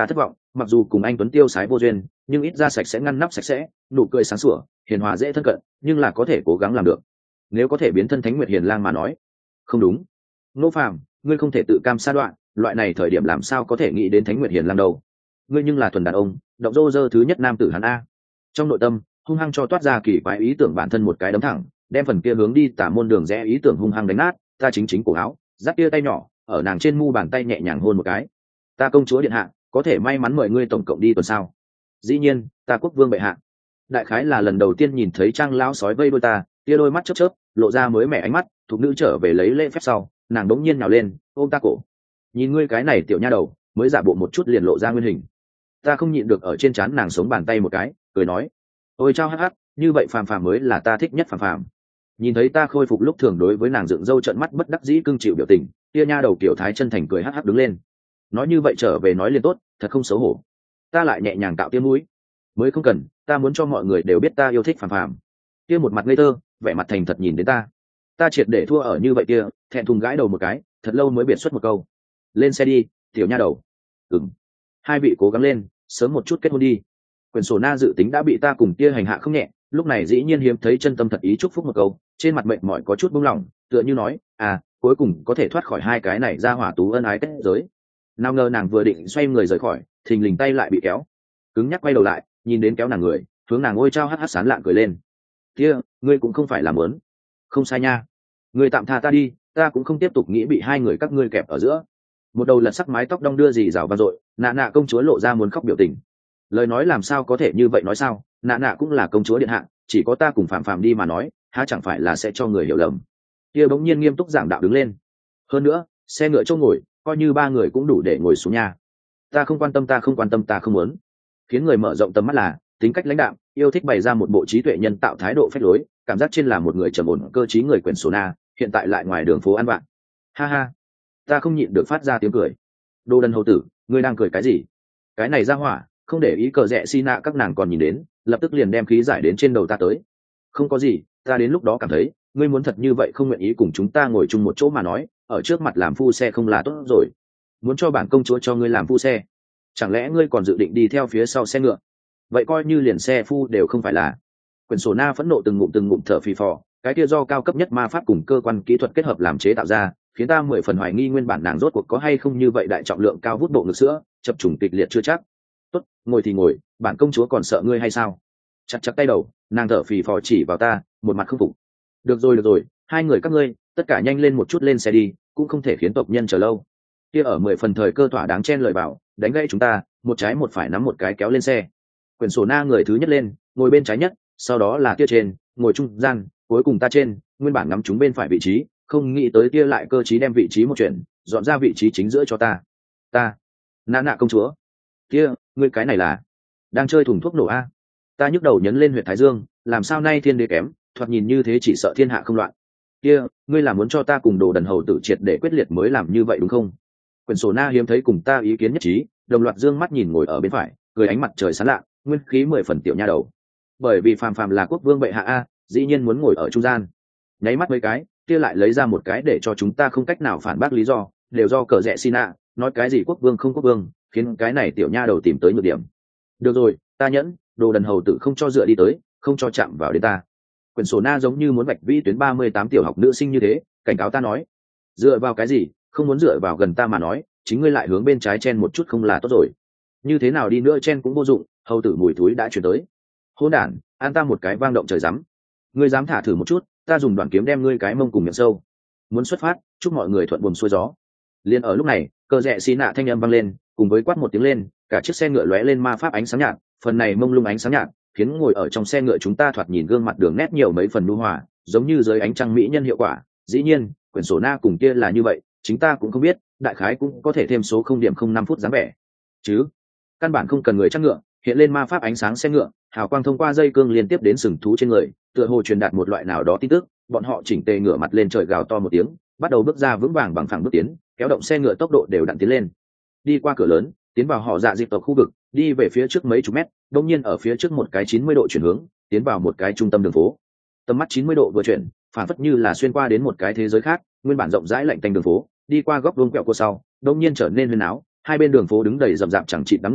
mặc dù cùng anh tuấn tiêu sái vô duyên, nhưng ít ra sạch sẽ ngăn nắp sạch sẽ, nụ cười sáng sủa, hiền hòa dễ thân cận, nhưng là có thể cố gắng làm được. Nếu có thể biến thân Thánh Nguyệt Hiền Lang mà nói. Không đúng, Ngô Phàm, ngươi không thể tự cam sa đoạn, loại này thời điểm làm sao có thể nghĩ đến Thánh Nguyệt Hiền Lang đâu. Ngươi nhưng là thuần đàn ông, động rô rơ thứ nhất nam tử hắn a. Trong nội tâm hung hăng cho toát ra kỳ quái ý tưởng bản thân một cái đấm thẳng, đem phần kia hướng đi tả môn đường rẽ ý tưởng hung hăng đánh nát. Ta chính chính cổ áo, giáp kia tay nhỏ ở nàng trên mu bàn tay nhẹ nhàng hôn một cái. Ta công chúa điện hạ, có thể may mắn mời ngươi tổng cộng đi tuần sao? Dĩ nhiên, ta quốc vương bệ hạ. Đại khái là lần đầu tiên nhìn thấy trang lão sói vây đôi ta, tia đôi mắt chớp chớp, lộ ra mới mẻ ánh mắt. Thục nữ trở về lấy lễ phép sau, nàng đống nhiên nhào lên, ôm ta cổ. Nhìn ngươi cái này tiểu nha đầu, mới giả bộ một chút liền lộ ra nguyên hình. Ta không nhịn được ở trên trán nàng sống bàn tay một cái, cười nói: ôi chao hắc hắc, như vậy phàm phàm mới là ta thích nhất phàm phàm. Nhìn thấy ta khôi phục lúc thường đối với nàng dựng râu trợn mắt bất đắc dĩ cưng chịu biểu tình, tia nha đầu kiểu thái chân thành cười hắc hắc đứng lên. Nói như vậy trở về nói liền tốt, thật không xấu hổ. Ta lại nhẹ nhàng tạo tiêm mũi. Mới không cần, ta muốn cho mọi người đều biết ta yêu thích phàm phàm. Kia một mặt ngây thơ, vẻ mặt thành thật nhìn đến ta. Ta triệt để thua ở như vậy kia, thẹn thùng gãi đầu một cái, thật lâu mới biệt xuất một câu: lên xe đi, tiểu nha đầu. Ừm. Hai vị cố gắng lên, sớm một chút kết hôn đi. Quyền sổ na dự tính đã bị ta cùng kia hành hạ không nhẹ, lúc này dĩ nhiên hiếm thấy chân tâm thật ý chúc phúc một câu, trên mặt mệt mỏi có chút buông lỏng, tựa như nói: à, cuối cùng có thể thoát khỏi hai cái này ra hỏa tú ân ái kết giới. Nào ngờ nàng vừa định xoay người rời khỏi, thình lình tay lại bị kéo. Cứng nhắc quay đầu lại, nhìn đến kéo nàng người, hướng nàng ôi trao hắt hắt sán lạng cười lên. Kia, ngươi cũng không phải là muốn. Không sai nha. Ngươi tạm tha ta đi, ta cũng không tiếp tục nghĩ bị hai người các ngươi kẹp ở giữa. Một đầu lật sắc mái tóc đong đưa dì rào vang dội, nạ nạ công chúa lộ ra muốn khóc biểu tình. Lời nói làm sao có thể như vậy nói sao, nạ nạ cũng là công chúa điện hạ, chỉ có ta cùng phạm phạm đi mà nói, há chẳng phải là sẽ cho người hiểu lầm. Kia bỗng nhiên nghiêm túc giảng đạo đứng lên. Hơn nữa, xe ngựa chỗ ngồi, coi như ba người cũng đủ để ngồi xuống nhà. Ta không quan tâm, ta không quan tâm, ta không muốn. Khiến người mở rộng tầm mắt là tính cách lãnh đạm, yêu thích bày ra một bộ trí tuệ nhân tạo thái độ phách lối, cảm giác trên là một người trầm ổn cơ trí người quyền số na, hiện tại lại ngoài đường phố ăn vạ. Ha ha, ta không nhịn được phát ra tiếng cười. Đồ đần hầu tử, ngươi đang cười cái gì? Cái này ra hỏa, không để ý cờ rẽ xi nạ các nàng còn nhìn đến, lập tức liền đem khí giải đến trên đầu ta tới. Không có gì, ta đến lúc đó cảm thấy, ngươi muốn thật như vậy không nguyện ý cùng chúng ta ngồi chung một chỗ mà nói, ở trước mặt làm phu xe không là tốt rồi. Muốn cho bản công chúa cho ngươi làm phu xe, chẳng lẽ ngươi còn dự định đi theo phía sau xe ngựa? Vậy coi như liền xe phu đều không phải là. Quyền sổ na phẫn nộ từng ngụm từng ngụm thở phì phò, cái kia do cao cấp nhất ma pháp cùng cơ quan kỹ thuật kết hợp làm chế tạo ra, khiến ta mười phần hoài nghi nguyên bản nàng rốt cuộc có hay không như vậy đại trọng lượng cao vút bộ ngực sữa, chập trùng kịch liệt chưa chắc. Tốt, ngồi thì ngồi, bản công chúa còn sợ ngươi hay sao? Chặt chặt tay đầu, nàng thở phì phò chỉ vào ta, một mặt không phục. Được rồi được rồi, hai người các ngươi, tất cả nhanh lên một chút lên xe đi, cũng không thể khiến tộc nhân chờ lâu. Kia ở mười phần thời cơ thỏa đáng chen lời bảo, đánh gãy chúng ta, một trái một phải nắm một cái kéo lên xe. Quyền sổ na người thứ nhất lên, ngồi bên trái nhất, sau đó là kia trên, ngồi trung gian, cuối cùng ta trên, nguyên bản ngắm chúng bên phải vị trí, không nghĩ tới kia lại cơ trí đem vị trí một chuyển, dọn ra vị trí chính giữa cho ta. Ta, nã nạ công chúa. Kia, ngươi cái này là đang chơi thùng thuốc nổ a? Ta nhức đầu nhấn lên huyệt thái dương, làm sao nay thiên đế kém, thoạt nhìn như thế chỉ sợ thiên hạ không loạn. Kia, ngươi là muốn cho ta cùng đồ đần hầu tử triệt để quyết liệt mới làm như vậy đúng không? Quyền sổ na hiếm thấy cùng ta ý kiến nhất trí, đồng loạt dương mắt nhìn ngồi ở bên phải, cười ánh mặt trời sáng lạ, nguyên khí mười phần tiểu nha đầu. Bởi vì phàm phàm là quốc vương bệ hạ a, dĩ nhiên muốn ngồi ở trung gian. Nháy mắt mấy cái, kia lại lấy ra một cái để cho chúng ta không cách nào phản bác lý do, đều do cờ rẽ xin ạ, nói cái gì quốc vương không quốc vương, khiến cái này tiểu nha đầu tìm tới nhược điểm. Được rồi, ta nhẫn, đồ đần hầu tử không cho dựa đi tới, không cho chạm vào đến ta. Quyền sổ na giống như muốn vạch vĩ tuyến ba mươi tám tiểu học nữ sinh như thế, cảnh cáo ta nói: dựa vào cái gì, không muốn dựa vào gần ta mà nói, chính ngươi lại hướng bên trái chen một chút không là tốt rồi. Như thế nào đi nữa chen cũng vô dụng, hầu tử mùi thúi đã chuyển tới. Hỗn đản, an ta một cái vang động trời rắm. Ngươi dám thả thử một chút, ta dùng đoạn kiếm đem ngươi cái mông cùng miệng sâu. Muốn xuất phát, chúc mọi người thuận buồm xuôi gió. Liên ở lúc này, cờ rẽ xí nạ thanh âm vang lên, cùng với quát một tiếng lên, cả chiếc xe ngựa lóe lên ma pháp ánh sáng nhạt, phần này mông lung ánh sáng nhạt, khiến ngồi ở trong xe ngựa chúng ta thoạt nhìn gương mặt đường nét nhiều mấy phần nhu hòa, giống như dưới ánh trăng mỹ nhân hiệu quả. Dĩ nhiên, quyển sổ na cùng kia là như vậy, chính ta cũng không biết, đại khái cũng có thể thêm số không điểm không năm phút dáng vẻ. Chứ, căn bản không cần người chắc ngựa, hiện lên ma pháp ánh sáng xe ngựa, hào quang thông qua dây cương liên tiếp đến sừng thú trên người, tựa hồ truyền đạt một loại nào đó tin tức. Bọn họ chỉnh tề ngửa mặt lên trời gào to một tiếng, bắt đầu bước ra vững vàng bằng phẳng bước tiến, kéo động xe ngựa tốc độ đều đặn tiến lên. Đi qua cửa lớn, tiến vào họ dạ dịp tộc khu vực, đi về phía trước mấy chục mét, đột nhiên ở phía trước một cái chín mươi độ chuyển hướng, tiến vào một cái trung tâm đường phố. Tầm mắt chín mươi độ vừa chuyển, phản phất như là xuyên qua đến một cái thế giới khác, nguyên bản rộng rãi lạnh tanh đường phố, đi qua góc vuông quẹo cô sau, đột nhiên trở nên huyên áo, hai bên đường phố đứng đầy rậm rạp chẳng chịt đám người,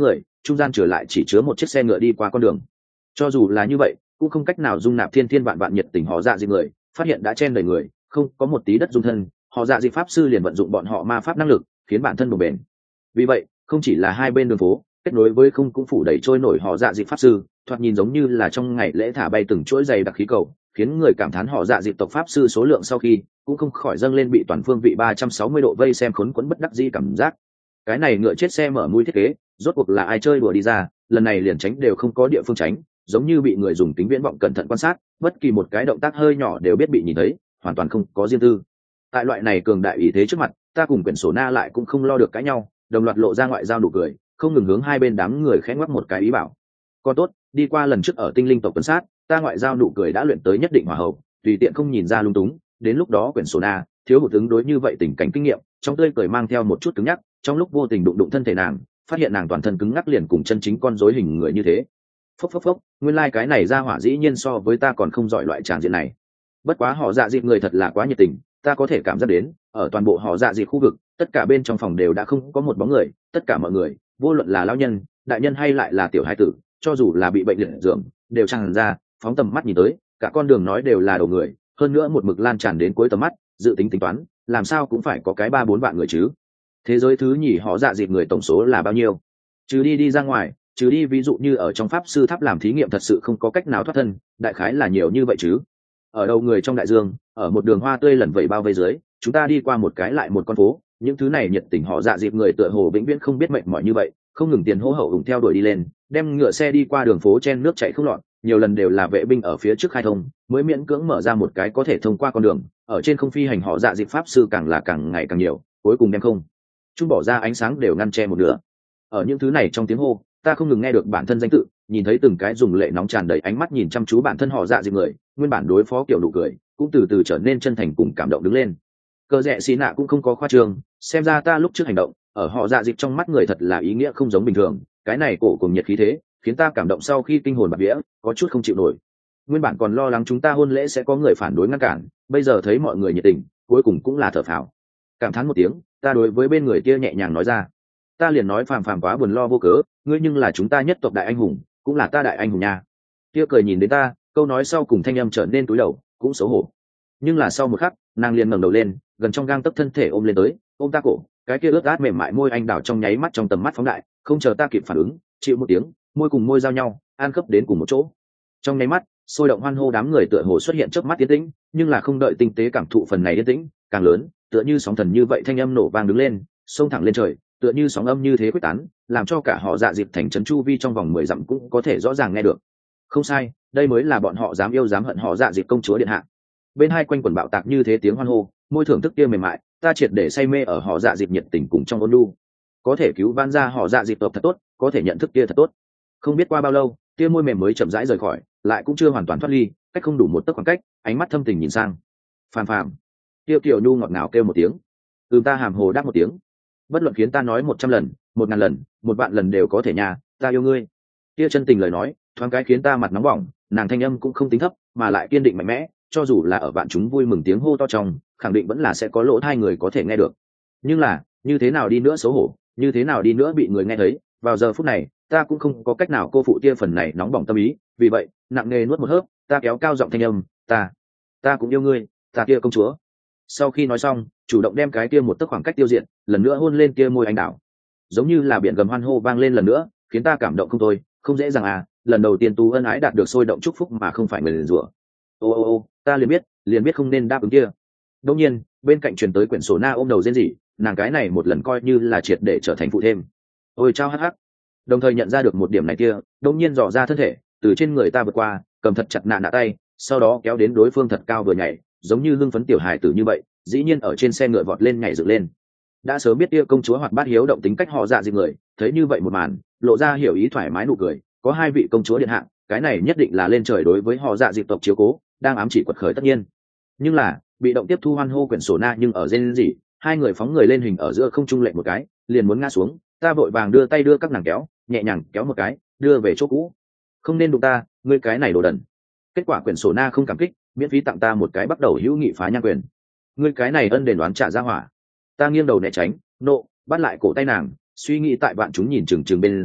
trung gian trở lại chỉ chứa một chiếc xe ngựa đi qua con đường. Cho dù là như vậy cũng không cách nào dung nạp thiên thiên vạn vạn nhiệt tình họ dạ dịp người, phát hiện đã chen đầy người, không có một tí đất dung thân, họ dạ dịp pháp sư liền vận dụng bọn họ ma pháp năng lực khiến bản thân bồng bền. Vì vậy không chỉ là hai bên đường phố kết nối với không cũng phủ đầy trôi nổi họ dạ dịp pháp sư, thoạt nhìn giống như là trong ngày lễ thả bay từng chuỗi dày đặc khí cầu, khiến người cảm thán họ dạ dịp tộc pháp sư số lượng sau khi cũng không khỏi dâng lên bị toàn phương vị ba trăm sáu mươi độ vây xem khốn quẫn bất đắc dĩ cảm giác. Cái này ngựa chết xe mở mũi thiết kế rốt cuộc là ai chơi đùa đi ra, lần này liền tránh đều không có địa phương tránh, giống như bị người dùng kính viễn vọng cẩn thận quan sát, bất kỳ một cái động tác hơi nhỏ đều biết bị nhìn thấy, hoàn toàn không có riêng tư. Tại loại này cường đại ý thế trước mặt, ta cùng quyển sổ na lại cũng không lo được cãi nhau, đồng loạt lộ ra ngoại giao nụ cười, không ngừng hướng hai bên đám người khẽ ngoắc một cái ý bảo. Còn tốt, đi qua lần trước ở tinh linh tộc tuần sát, ta ngoại giao nụ cười đã luyện tới nhất định hòa hậu, tùy tiện không nhìn ra lung túng, đến lúc đó quyển sổ na thiếu hụt ứng đối như vậy tình cảnh kinh nghiệm, trong tươi cười mang theo một chút cứng nhắc, trong lúc vô tình đụng đụng thân thể nàng, phát hiện nàng toàn thân cứng ngắc liền cùng chân chính con rối hình người như thế. Phốc phốc phốc, nguyên lai like cái này ra hỏa dĩ nhiên so với ta còn không giỏi loại tràng diện này. Bất quá họ dạ dịp người thật là quá nhiệt tình, ta có thể cảm giác đến, ở toàn bộ họ dạ dịp khu vực, tất cả bên trong phòng đều đã không có một bóng người, tất cả mọi người, vô luận là lão nhân, đại nhân hay lại là tiểu hải tử, cho dù là bị bệnh liệt dưỡng, đều tràn ra, phóng tầm mắt nhìn tới, cả con đường nói đều là đầu người, hơn nữa một mực lan tràn đến cuối tầm mắt, dự tính tính toán, làm sao cũng phải có cái ba bốn vạn người chứ. Thế giới thứ nhì họ dạ dịp người tổng số là bao nhiêu? Trừ đi đi ra ngoài, trừ đi ví dụ như ở trong pháp sư tháp làm thí nghiệm thật sự không có cách nào thoát thân, đại khái là nhiều như vậy chứ. Ở đầu người trong đại dương, ở một đường hoa tươi lẩn vẩy bao vây dưới, chúng ta đi qua một cái lại một con phố, những thứ này nhiệt tình họ dạ dịp người tựa hồ vĩnh viễn không biết mệt mỏi như vậy, không ngừng tiền hô hậu ủng theo đuổi đi lên, đem ngựa xe đi qua đường phố chen nước chảy không lọt, nhiều lần đều là vệ binh ở phía trước khai thông, mới miễn cưỡng mở ra một cái có thể thông qua con đường, ở trên không phi hành họ dạ dịp pháp sư càng là càng ngày càng nhiều, cuối cùng đem không chúng bỏ ra ánh sáng đều ngăn che một nửa. Ở những thứ này trong tiếng hô, ta không ngừng nghe được bản thân danh tự, nhìn thấy từng cái dùng lệ nóng tràn đầy ánh mắt nhìn chăm chú bản thân họ dạ dịp người, nguyên bản đối phó kiểu nụ cười cũng từ từ trở nên chân thành cùng cảm động đứng lên. Cờ rẽ xì nạ cũng không có khoa trương, xem ra ta lúc trước hành động ở họ dạ dịp trong mắt người thật là ý nghĩa không giống bình thường, cái này cổ cùng nhiệt khí thế khiến ta cảm động sau khi kinh hồn bạt vía, có chút không chịu nổi. Nguyên bản còn lo lắng chúng ta hôn lễ sẽ có người phản đối ngăn cản, bây giờ thấy mọi người nhiệt tình, cuối cùng cũng là thở phào. Cảm thán một tiếng, ta đối với bên người kia nhẹ nhàng nói ra, ta liền nói phàm phàm quá buồn lo vô cớ, ngươi nhưng là chúng ta nhất tộc đại anh hùng, cũng là ta đại anh hùng nha. Kia cười nhìn đến ta, câu nói sau cùng thanh âm trở nên túi đầu, cũng xấu hổ. Nhưng là sau một khắc, nàng liền ngẩng đầu lên, gần trong gang tấc thân thể ôm lên tới, ôm ta cổ, cái kia ướt át mềm mại môi anh đào trong nháy mắt trong tầm mắt phóng đại, không chờ ta kịp phản ứng, chịu một tiếng, môi cùng môi giao nhau, an khớp đến cùng một chỗ. Trong nháy mắt, sôi động hoan hô đám người tựa hồ xuất hiện trước mắt yên tĩnh, nhưng là không đợi tinh tế cảm thụ phần này yên tĩnh, càng lớn, tựa như sóng thần như vậy thanh âm nổ vang đứng lên, xông thẳng lên trời, tựa như sóng âm như thế quyết tán, làm cho cả họ dạ dịp thành trấn chu vi trong vòng mười dặm cũng có thể rõ ràng nghe được. Không sai, đây mới là bọn họ dám yêu dám hận họ dạ dịp công chúa điện hạ. Bên hai quanh quần bạo tạc như thế tiếng hoan hô, môi thưởng thức kia mềm mại, ta triệt để say mê ở họ dạ dịp nhiệt tình cùng trong ôn nhu. Có thể cứu van ra họ dạ dịp tộc thật tốt, có thể nhận thức kia thật tốt. Không biết qua bao lâu, kia môi mềm mới chậm rãi rời khỏi, lại cũng chưa hoàn toàn thoát ly, cách không đủ một tấc khoảng cách, ánh mắt thâm tình nhìn sang. Phàm phàm, tiêu kiều nhu ngọt ngào kêu một tiếng, ừm ta hàm hồ đáp một tiếng. Bất luận khiến ta nói một trăm lần, một ngàn lần, một vạn lần đều có thể nhà, ta yêu ngươi. Kia chân tình lời nói, thoáng cái khiến ta mặt nóng bỏng, nàng thanh âm cũng không tính thấp, mà lại kiên định mạnh mẽ, cho dù là ở vạn chúng vui mừng tiếng hô to trong, khẳng định vẫn là sẽ có lỗ hai người có thể nghe được. Nhưng là, như thế nào đi nữa xấu hổ, như thế nào đi nữa bị người nghe thấy, vào giờ phút này, ta cũng không có cách nào cô phụ tia phần này nóng bỏng tâm ý, vì vậy, nặng nề nuốt một hớp, ta kéo cao giọng thanh âm, ta, ta cũng yêu ngươi, ta kia công chúa. Sau khi nói xong, chủ động đem cái kia một tấc khoảng cách tiêu diệt, lần nữa hôn lên kia môi anh đào, giống như là biển gầm hoan hô vang lên lần nữa, khiến ta cảm động không thôi, không dễ dàng à, lần đầu tiên tu ân ái đạt được sôi động chúc phúc mà không phải người liền rủa. Ô ô ô, ta liền biết, liền biết không nên đáp ứng kia. Đương nhiên, bên cạnh truyền tới quyển sổ na ôm đầu rên rỉ, nàng cái này một lần coi như là triệt để trở thành phụ thêm. Ôi chao hắc hắc. Đồng thời nhận ra được một điểm này kia, đương nhiên dò ra thân thể, từ trên người ta vượt qua, cầm thật chặt nạn nạ tay, sau đó kéo đến đối phương thật cao vừa nhảy, giống như hưng phấn tiểu hài tử như vậy, dĩ nhiên ở trên xe ngựa vọt lên nhảy dựng lên. Đã sớm biết kia công chúa hoạt bát hiếu động tính cách họ dạ dịp người, thấy như vậy một màn, lộ ra hiểu ý thoải mái nụ cười, có hai vị công chúa điện hạ, cái này nhất định là lên trời đối với họ dạ dịp tộc chiếu cố, đang ám chỉ quật khởi tất nhiên. Nhưng là, bị động tiếp thu hoan hô quyển sổ na nhưng ở rên rỉ, hai người phóng người lên hình ở giữa không trung lệ một cái, liền muốn ngã xuống, ta vội vàng đưa tay đưa các nàng kéo, nhẹ nhàng kéo một cái, đưa về chỗ cũ. Không nên đụng ta, ngươi cái này đồ đần. Kết quả quyển sổ na không cảm kích, miễn phí tặng ta một cái bắt đầu hữu nghị phá nhang quyền. Ngươi cái này ân đền đoán trả ra hỏa. Ta nghiêng đầu né tránh, nộ, bắt lại cổ tay nàng, suy nghĩ tại bạn chúng nhìn chừng chừng bên dưới,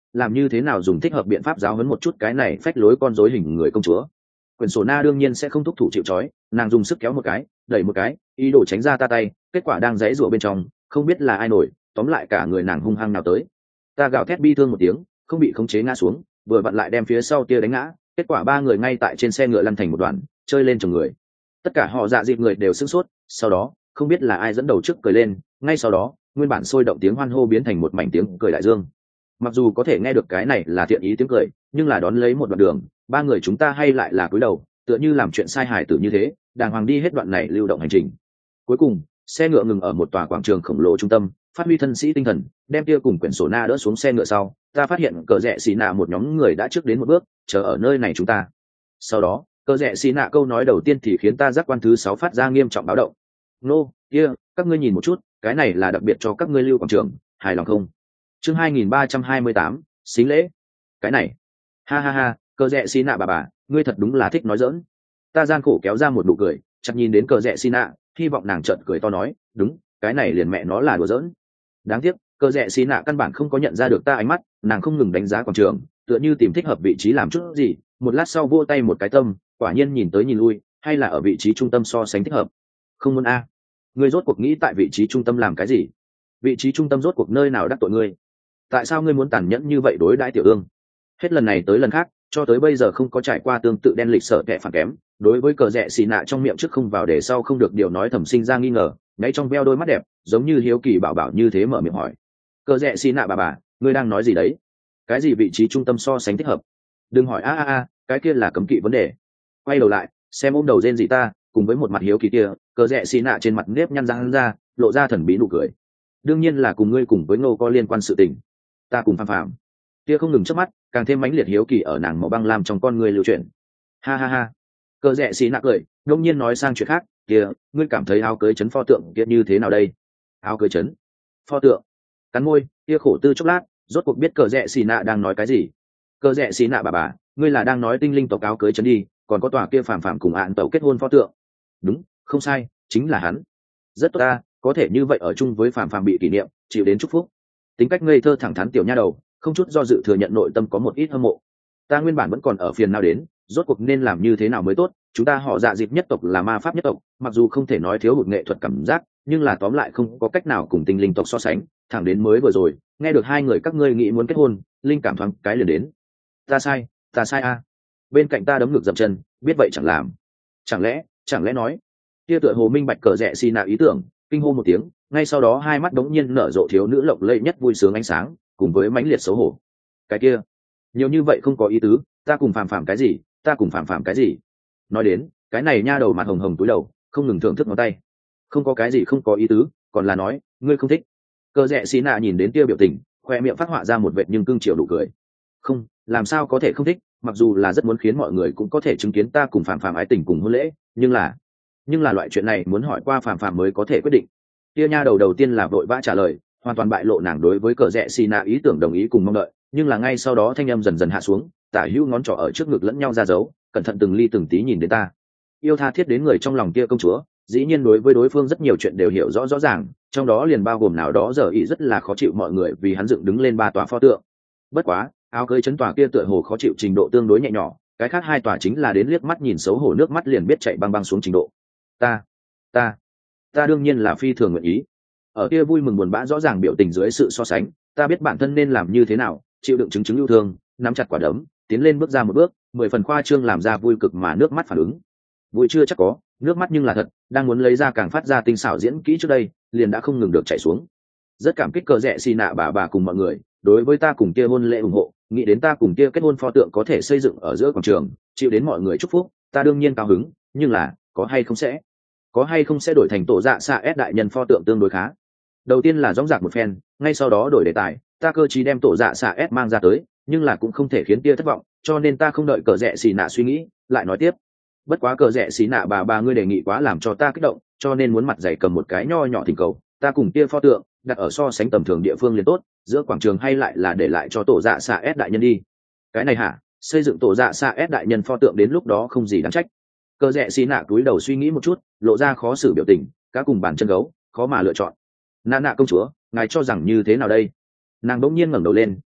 làm như thế nào dùng thích hợp biện pháp giáo huấn một chút cái này phách lối con rối hình người công chúa. Quyển sổ na đương nhiên sẽ không thúc thủ chịu trói, nàng dùng sức kéo một cái, đẩy một cái, ý đồ tránh ra ta tay, kết quả đang giãy giụa bên trong, không biết là ai nổi, tóm lại cả người nàng hung hăng nào tới. Ta gào thét bi thương một tiếng, không bị khống chế ngã xuống, vừa vặn lại đem phía sau tia đánh ngã, kết quả ba người ngay tại trên xe ngựa lăn thành một đoàn, chơi lên chồng người. Tất cả họ dạ dịp người đều sửng sốt, sau đó không biết là ai dẫn đầu trước cười lên, ngay sau đó nguyên bản sôi động tiếng hoan hô biến thành một mảnh tiếng cười đại dương. Mặc dù có thể nghe được cái này là thiện ý tiếng cười, nhưng là đón lấy một đoạn đường, ba người chúng ta hay lại là cúi đầu, tựa như làm chuyện sai hài tử như thế, đàng hoàng đi hết đoạn này lưu động hành trình. Cuối cùng xe ngựa ngừng ở một tòa quảng trường khổng lồ trung tâm, phát huy thân sĩ tinh thần, đem kia cùng quyển sổ na đỡ xuống xe ngựa sau, ta phát hiện cờ rẽ xì nạ một nhóm người đã trước đến một bước, chờ ở nơi này chúng ta. Sau đó cờ rẽ xì nạ câu nói đầu tiên thì khiến ta giác quan thứ sáu phát ra nghiêm trọng báo động. Nô, kia, các ngươi nhìn một chút, cái này là đặc biệt cho các ngươi lưu quảng trường, hài lòng không? Chương hai nghìn ba trăm hai mươi tám, xính lễ. Cái này, ha ha ha, cờ rẽ xì nạ bà bà, ngươi thật đúng là thích nói giỡn. Ta gian khổ kéo ra một nụ cười, chặt nhìn đến cờ rẽ xì nạ, hy vọng nàng chợt cười to nói, đúng, cái này liền mẹ nó là đùa giỡn. Đáng tiếc cờ rẽ xì nạ căn bản không có nhận ra được ta ánh mắt, nàng không ngừng đánh giá quảng trường, tựa như tìm thích hợp vị trí làm chút gì, một lát sau vỗ tay một cái tâm, quả nhiên nhìn tới nhìn lui, hay là ở vị trí trung tâm so sánh thích hợp. Không muốn a à. Ngươi rốt cuộc nghĩ tại vị trí trung tâm làm cái gì? Vị trí trung tâm rốt cuộc nơi nào đắc tội ngươi? Tại sao ngươi muốn tàn nhẫn như vậy đối đãi tiểu ương? Hết lần này tới lần khác, cho tới bây giờ không có trải qua tương tự đen lịch sợ kẻ phản kém, đối với cờ rẽ xì nạ trong miệng trước không vào để sau không được điều nói thầm sinh ra nghi ngờ, nãy trong veo đôi mắt đẹp, giống như hiếu kỳ bảo bảo như thế mở miệng hỏi. Cờ rẽ xì nạ bà bà, ngươi đang nói gì đấy? Cái gì vị trí trung tâm so sánh thích hợp? Đừng hỏi a a a, cái kia là cấm kỵ vấn đề. Quay đầu lại, xem ôm đầu rên gì ta, cùng với một mặt hiếu kỳ kia, cờ rẽ xì nạ trên mặt nếp nhăn răng ra, lộ ra thần bí nụ cười. Đương nhiên là cùng ngươi cùng với Ngô có liên quan sự tình. Ta cùng Phàm Phàm. Kia không ngừng chớp mắt, càng thêm mãnh liệt hiếu kỳ ở nàng màu băng làm trong con người lưu chuyển. Ha ha ha. Cờ rẽ xì nạ cười, đông nhiên nói sang chuyện khác, kia, ngươi cảm thấy áo cưới trấn pho tượng kia như thế nào đây? Áo cưới trấn? Pho tượng? Cắn môi, kia khổ tư chốc lát, rốt cuộc biết cờ rẽ xì nạ đang nói cái gì. Cờ rẽ xì nạ bà bà, ngươi là đang nói tinh linh tộc áo cưới trấn đi, còn có tòa kia Phàm Phàm cùng ạn tộc kết hôn pho tượng. Đúng, không sai, chính là hắn. Rất tốt ta, có thể như vậy ở chung với Phàm Phàm bị kỷ niệm, chịu đến chúc phúc. Tính cách ngây thơ thẳng thắn tiểu nha đầu, không chút do dự thừa nhận nội tâm có một ít hâm mộ. Ta nguyên bản vẫn còn ở phiền nào đến, rốt cuộc nên làm như thế nào mới tốt. Chúng ta họ dạ dịp nhất tộc là ma pháp nhất tộc, mặc dù không thể nói thiếu hụt nghệ thuật cảm giác, nhưng là tóm lại không có cách nào cùng tinh linh tộc so sánh. Thẳng đến mới vừa rồi, nghe được hai người các ngươi nghĩ muốn kết hôn, linh cảm thoáng cái liền đến. Ta sai, ta sai a. Bên cạnh ta đấm ngực dậm chân, biết vậy chẳng làm. Chẳng lẽ, chẳng lẽ nói, kia tựa hồ minh bạch cờ rẽ xì nạ ý tưởng, kinh hô một tiếng, ngay sau đó hai mắt đống nhiên nở rộ thiếu nữ lộng lẫy nhất vui sướng ánh sáng, cùng với mãnh liệt xấu hổ. Cái kia, nhiều như vậy không có ý tứ, ta cùng Phàm Phàm cái gì, ta cùng Phàm Phàm cái gì? Nói đến, cái này nha đầu mặt hồng hồng túi đầu, không ngừng thưởng thức ngón tay. Không có cái gì không có ý tứ, còn là nói, ngươi không thích. Cờ rẽ xì nạ nhìn đến tia biểu tình, khoe miệng phát họa ra một vệt nhưng cưng chiều nụ cười. Không, làm sao có thể không thích, mặc dù là rất muốn khiến mọi người cũng có thể chứng kiến ta cùng Phàm Phàm ái tình cùng hôn lễ, nhưng là, nhưng là loại chuyện này muốn hỏi qua Phàm Phàm mới có thể quyết định. Tia nha đầu đầu tiên là vội vã trả lời, hoàn toàn bại lộ nàng đối với cờ rẽ xì nạ ý tưởng đồng ý cùng mong đợi, nhưng là ngay sau đó thanh âm dần dần hạ xuống, tả hữu ngón trỏ ở trước ngực lẫn nhau ra dấu, cẩn thận từng ly từng tí nhìn đến ta. Yêu tha thiết đến người trong lòng kia công chúa, dĩ nhiên đối với đối phương rất nhiều chuyện đều hiểu rõ rõ ràng, trong đó liền bao gồm nào đó giờ ý rất là khó chịu mọi người vì hắn dựng đứng lên ba tòa pho tượng. Bất quá, áo cưới chấn tòa kia tựa hồ khó chịu trình độ tương đối nhẹ nhỏ, cái khác hai tòa chính là đến liếc mắt nhìn xấu hổ nước mắt liền biết chạy băng băng xuống trình độ. Ta, ta, ta đương nhiên là phi thường nguyện ý. Ở kia vui mừng buồn bã rõ ràng biểu tình dưới sự so sánh, ta biết bản thân nên làm như thế nào, chịu đựng chứng chứng yêu thương, nắm chặt quả đấm, tiến lên bước ra một bước, mười phần khoa trương làm ra vui cực mà nước mắt phản ứng. Vui chưa chắc có, nước mắt nhưng là thật, đang muốn lấy ra càng phát ra tinh xảo diễn kỹ trước đây, liền đã không ngừng được chảy xuống. Rất cảm kích cờ rẽ xì nạ bà bà cùng mọi người, đối với ta cùng kia hôn lễ ủng hộ, nghĩ đến ta cùng kia kết hôn pho tượng có thể xây dựng ở giữa quảng trường, chịu đến mọi người chúc phúc, ta đương nhiên cao hứng, nhưng là, có hay không sẽ, có hay không sẽ đổi thành tổ dạ xạ ép đại nhân pho tượng tương đối khá. Đầu tiên là dõng dạc một phen, ngay sau đó đổi đề tài, ta cơ chí đem tổ dạ xạ ép mang ra tới, nhưng là cũng không thể khiến tia thất vọng, cho nên ta không đợi cờ rẽ xì nạ suy nghĩ, lại nói tiếp. Bất quá cờ rẽ xì nạ bà bà ngươi đề nghị quá làm cho ta kích động, cho nên muốn mặt dày cầm một cái nho nhỏ thỉnh cầu, ta cùng tia pho tượng đặt ở so sánh tầm thường địa phương liền tốt, giữa quảng trường hay lại là để lại cho tổ dạ xạ ép đại nhân đi. Cái này hả? Xây dựng tổ dạ xạ ép đại nhân pho tượng đến lúc đó không gì đáng trách. Cờ rẽ xì nạ cúi đầu suy nghĩ một chút, lộ ra khó xử biểu tình, cá cùng bàn chân gấu, khó mà lựa chọn. Nạ nạ công chúa, ngài cho rằng như thế nào đây? Nàng bỗng nhiên ngẩng đầu lên,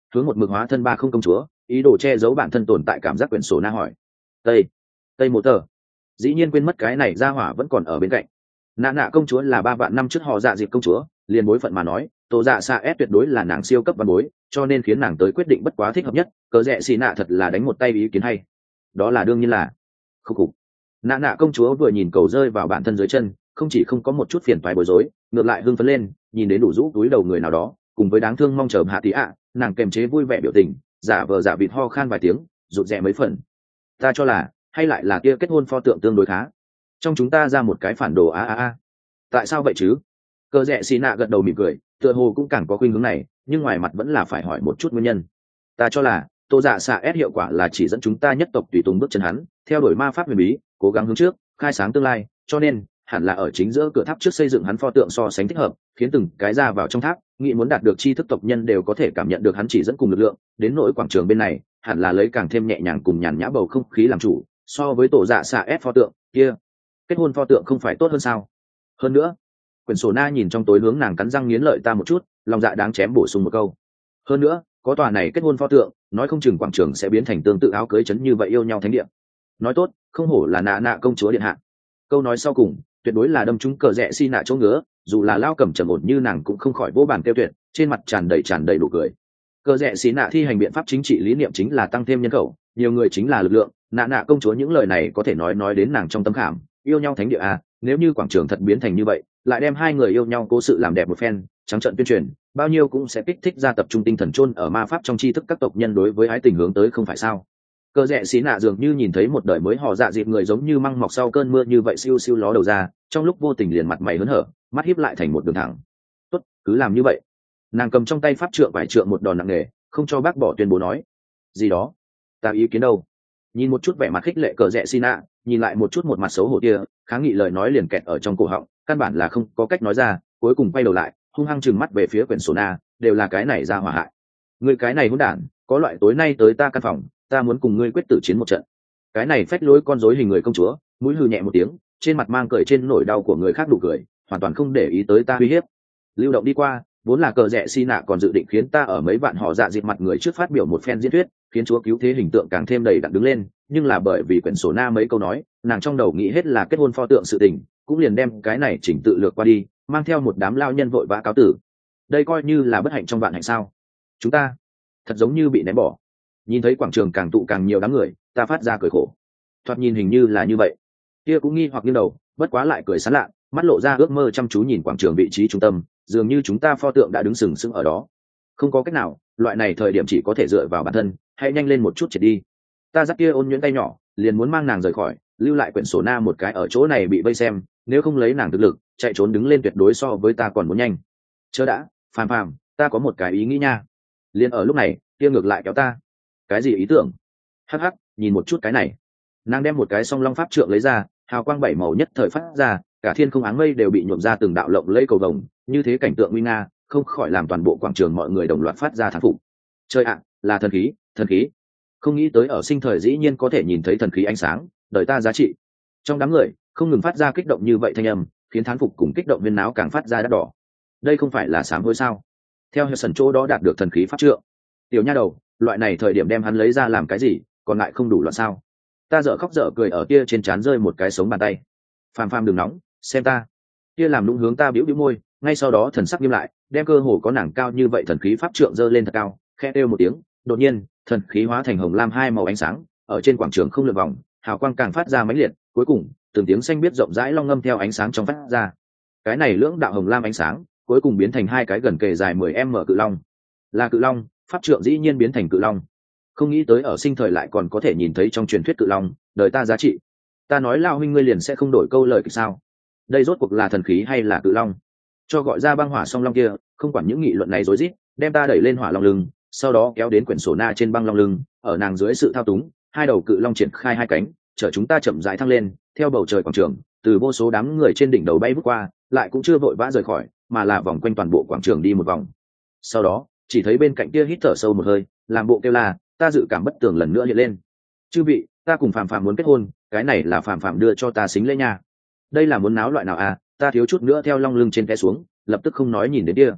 hướng một mực hóa thân ba không công chúa ý đồ che giấu bản thân tồn tại cảm giác quyển sổ na hỏi. Tây Tây một tờ dĩ nhiên quên mất cái này ra hỏa vẫn còn ở bên cạnh. Nạ nạ công chúa là ba vạn năm trước họ dạ dịp công chúa, liền bối phận mà nói tổ dạ xạ ép tuyệt đối là nàng siêu cấp văn bối, cho nên khiến nàng tới quyết định bất quá thích hợp nhất. Cờ rẽ xì nạ thật là đánh một tay ý kiến hay. Đó là đương nhiên là khúc cục. Nạ nạ công chúa vừa nhìn cầu rơi vào bản thân dưới chân, không chỉ không có một chút phiền toái bối rối, ngược lại hưng phấn lên, nhìn đến đủ rũ túi đầu người nào đó cùng với đáng thương mong chờ hạ tí ạ, nàng kềm chế vui vẻ biểu tình, giả vờ giả vịt ho khan vài tiếng, rụt rè mấy phần. Ta cho là hay lại là kia kết hôn pho tượng tương đối khá, trong chúng ta ra một cái phản đồ a a a. Tại sao vậy chứ? Cờ rẽ xì nạ gật đầu mỉm cười, tựa hồ cũng càng có khuynh hướng này, nhưng ngoài mặt vẫn là phải hỏi một chút nguyên nhân. Ta cho là tô dạ xạ ép hiệu quả là chỉ dẫn chúng ta nhất tộc tùy tùng bước chân hắn, theo đuổi ma pháp huyền bí, cố gắng hướng trước, khai sáng tương lai, cho nên hẳn là ở chính giữa cửa tháp trước xây dựng hắn pho tượng so sánh thích hợp, khiến từng cái ra vào trong tháp nghĩ muốn đạt được tri thức tộc nhân đều có thể cảm nhận được hắn chỉ dẫn cùng lực lượng. Đến nỗi quảng trường bên này hẳn là lấy càng thêm nhẹ nhàng cùng nhàn nhã bầu không khí làm chủ, so với tổ dạ xạ ép pho tượng kia kết hôn pho tượng không phải tốt hơn sao? Hơn nữa, quyển sổ na nhìn trong tối hướng nàng cắn răng nghiến lợi ta một chút, lòng dạ đáng chém bổ sung một câu. Hơn nữa, có tòa này kết hôn pho tượng, nói không chừng quảng trường sẽ biến thành tương tự áo cưới chấn như vậy yêu nhau thánh địa. Nói tốt, không hổ là nạ nạ công chúa điện hạ. Câu nói sau cùng tuyệt đối là đâm trúng cờ rẽ xi nạ chỗ ngứa, dù là lao cầm trầm ổn như nàng cũng không khỏi vỗ bàn kêu tuyệt, trên mặt tràn đầy tràn đầy đủ cười. Cờ rẽ xi nạ thi hành biện pháp chính trị lý niệm chính là tăng thêm nhân khẩu, nhiều người chính là lực lượng. Nạ nạ công chúa những lời này có thể nói nói đến nàng trong tâm khảm, yêu nhau thánh địa à, nếu như quảng trường thật biến thành như vậy, lại đem hai người yêu nhau cố sự làm đẹp một phen, trắng trợn tuyên truyền, bao nhiêu cũng sẽ kích thích ra tập trung tinh thần chôn ở ma pháp trong tri thức các tộc nhân đối với ái tình hướng tới không phải sao? Cờ rẽ xí nạ dường như nhìn thấy một đời mới họ dạ dịp người giống như măng mọc sau cơn mưa như vậy siêu siêu ló đầu ra, trong lúc vô tình liền mặt mày hớn hở, mắt híp lại thành một đường thẳng. Tốt, cứ làm như vậy. Nàng cầm trong tay pháp trượng vải trượng một đòn nặng nề, không cho bác bỏ tuyên bố nói. Gì đó? Ta ý kiến đâu? Nhìn một chút vẻ mặt khích lệ cờ rẽ xí nạ, nhìn lại một chút một mặt xấu hổ kia, kháng nghị lời nói liền kẹt ở trong cổ họng, căn bản là không có cách nói ra, cuối cùng quay đầu lại, hung hăng trừng mắt về phía quyển sổ na, đều là cái này ra hỏa hại. Người cái này hỗn đản, có loại tối nay tới ta căn phòng, ta muốn cùng ngươi quyết tử chiến một trận. Cái này phách lối con rối hình người công chúa, mũi hừ nhẹ một tiếng, trên mặt mang cười trên nỗi đau của người khác đủ cười, hoàn toàn không để ý tới ta uy hiếp. Lưu động đi qua, vốn là cờ rẽ xi nạ còn dự định khiến ta ở mấy vạn họ dạ dịp mặt người trước phát biểu một phen diễn thuyết, khiến chúa cứu thế hình tượng càng thêm đầy đặn đứng lên, nhưng là bởi vì quyển sổ na mấy câu nói, nàng trong đầu nghĩ hết là kết hôn pho tượng sự tình, cũng liền đem cái này chỉnh tự lược qua đi, mang theo một đám lao nhân vội vã cáo tử. Đây coi như là bất hạnh trong vạn hạnh sao? Chúng ta thật giống như bị ném bỏ. Nhìn thấy quảng trường càng tụ càng nhiều đám người, ta phát ra cười khổ. Thoạt nhìn hình như là như vậy. Kia cũng nghi hoặc nghiêng đầu, bất quá lại cười sán lạ, mắt lộ ra ước mơ chăm chú nhìn quảng trường vị trí trung tâm, dường như chúng ta pho tượng đã đứng sừng sững ở đó. Không có cách nào, loại này thời điểm chỉ có thể dựa vào bản thân, hãy nhanh lên một chút triệt đi. Ta dắt kia ôn nhuyễn tay nhỏ, liền muốn mang nàng rời khỏi, lưu lại quyển sổ na một cái ở chỗ này bị vây xem, nếu không lấy nàng thực lực, chạy trốn đứng lên tuyệt đối so với ta còn muốn nhanh. Chớ đã, phàm phàm, ta có một cái ý nghĩ nha. Liền ở lúc này, kia ngược lại kéo ta. Cái gì ý tưởng? Hắc hắc, nhìn một chút cái này. Nàng đem một cái song long pháp trượng lấy ra, hào quang bảy màu nhất thời phát ra, cả thiên không áng mây đều bị nhuộm ra từng đạo lộng lẫy cầu vồng, như thế cảnh tượng uy nga, không khỏi làm toàn bộ quảng trường mọi người đồng loạt phát ra thán phục. Trời ạ, là thần khí, thần khí! Không nghĩ tới ở sinh thời dĩ nhiên có thể nhìn thấy thần khí ánh sáng, đời ta giá trị. Trong đám người, không ngừng phát ra kích động như vậy thanh âm, khiến thán phục cùng kích động viên náo càng phát ra đắt đỏ. Đây không phải là sám hối sao? Theo hệ sần chỗ đó đạt được thần khí pháp trượng. Tiểu nha đầu, loại này thời điểm đem hắn lấy ra làm cái gì, còn lại không đủ loạn sao? Ta dở khóc dở cười ở kia trên trán rơi một cái sống bàn tay. Phàm phàm đừng nóng, xem ta. Kia làm lũng hướng ta bĩu bĩu môi, ngay sau đó thần sắc nghiêm lại, đem cơ hồ có nàng cao như vậy thần khí pháp trượng giơ lên thật cao, khẽ kêu một tiếng, đột nhiên, thần khí hóa thành hồng lam hai màu ánh sáng, ở trên quảng trường không lượn vòng, hào quang càng phát ra mãnh liệt, cuối cùng, từng tiếng xanh biết rộng rãi long ngâm theo ánh sáng trong phát ra. Cái này lưỡng đạo hồng lam ánh sáng, cuối cùng biến thành hai cái gần kề dài mười mét cự long. Là cự long, pháp trượng dĩ nhiên biến thành cự long. Không nghĩ tới ở sinh thời lại còn có thể nhìn thấy trong truyền thuyết cự long, đời ta giá trị. Ta nói lao huynh ngươi liền sẽ không đổi câu lời kịch sao? Đây rốt cuộc là thần khí hay là cự long? Cho gọi ra băng hỏa song long kia, không quản những nghị luận này rối rít, đem ta đẩy lên hỏa long lưng, sau đó kéo đến quyển sổ na trên băng long lưng, ở nàng dưới sự thao túng, hai đầu cự long triển khai hai cánh, chở chúng ta chậm rãi thăng lên, theo bầu trời quảng trường, từ vô số đám người trên đỉnh đầu bay vút qua, lại cũng chưa vội vã rời khỏi, mà là vòng quanh toàn bộ quảng trường đi một vòng. Sau đó, chỉ thấy bên cạnh kia hít thở sâu một hơi, làm bộ kêu là, ta dự cảm bất tường lần nữa hiện lên. Chư vị, ta cùng phàm phàm muốn kết hôn, cái này là phàm phàm đưa cho ta xính lễ nha. Đây là muốn náo loại nào à? Ta thiếu chút nữa theo long lưng trên té xuống, lập tức không nói nhìn đến kia.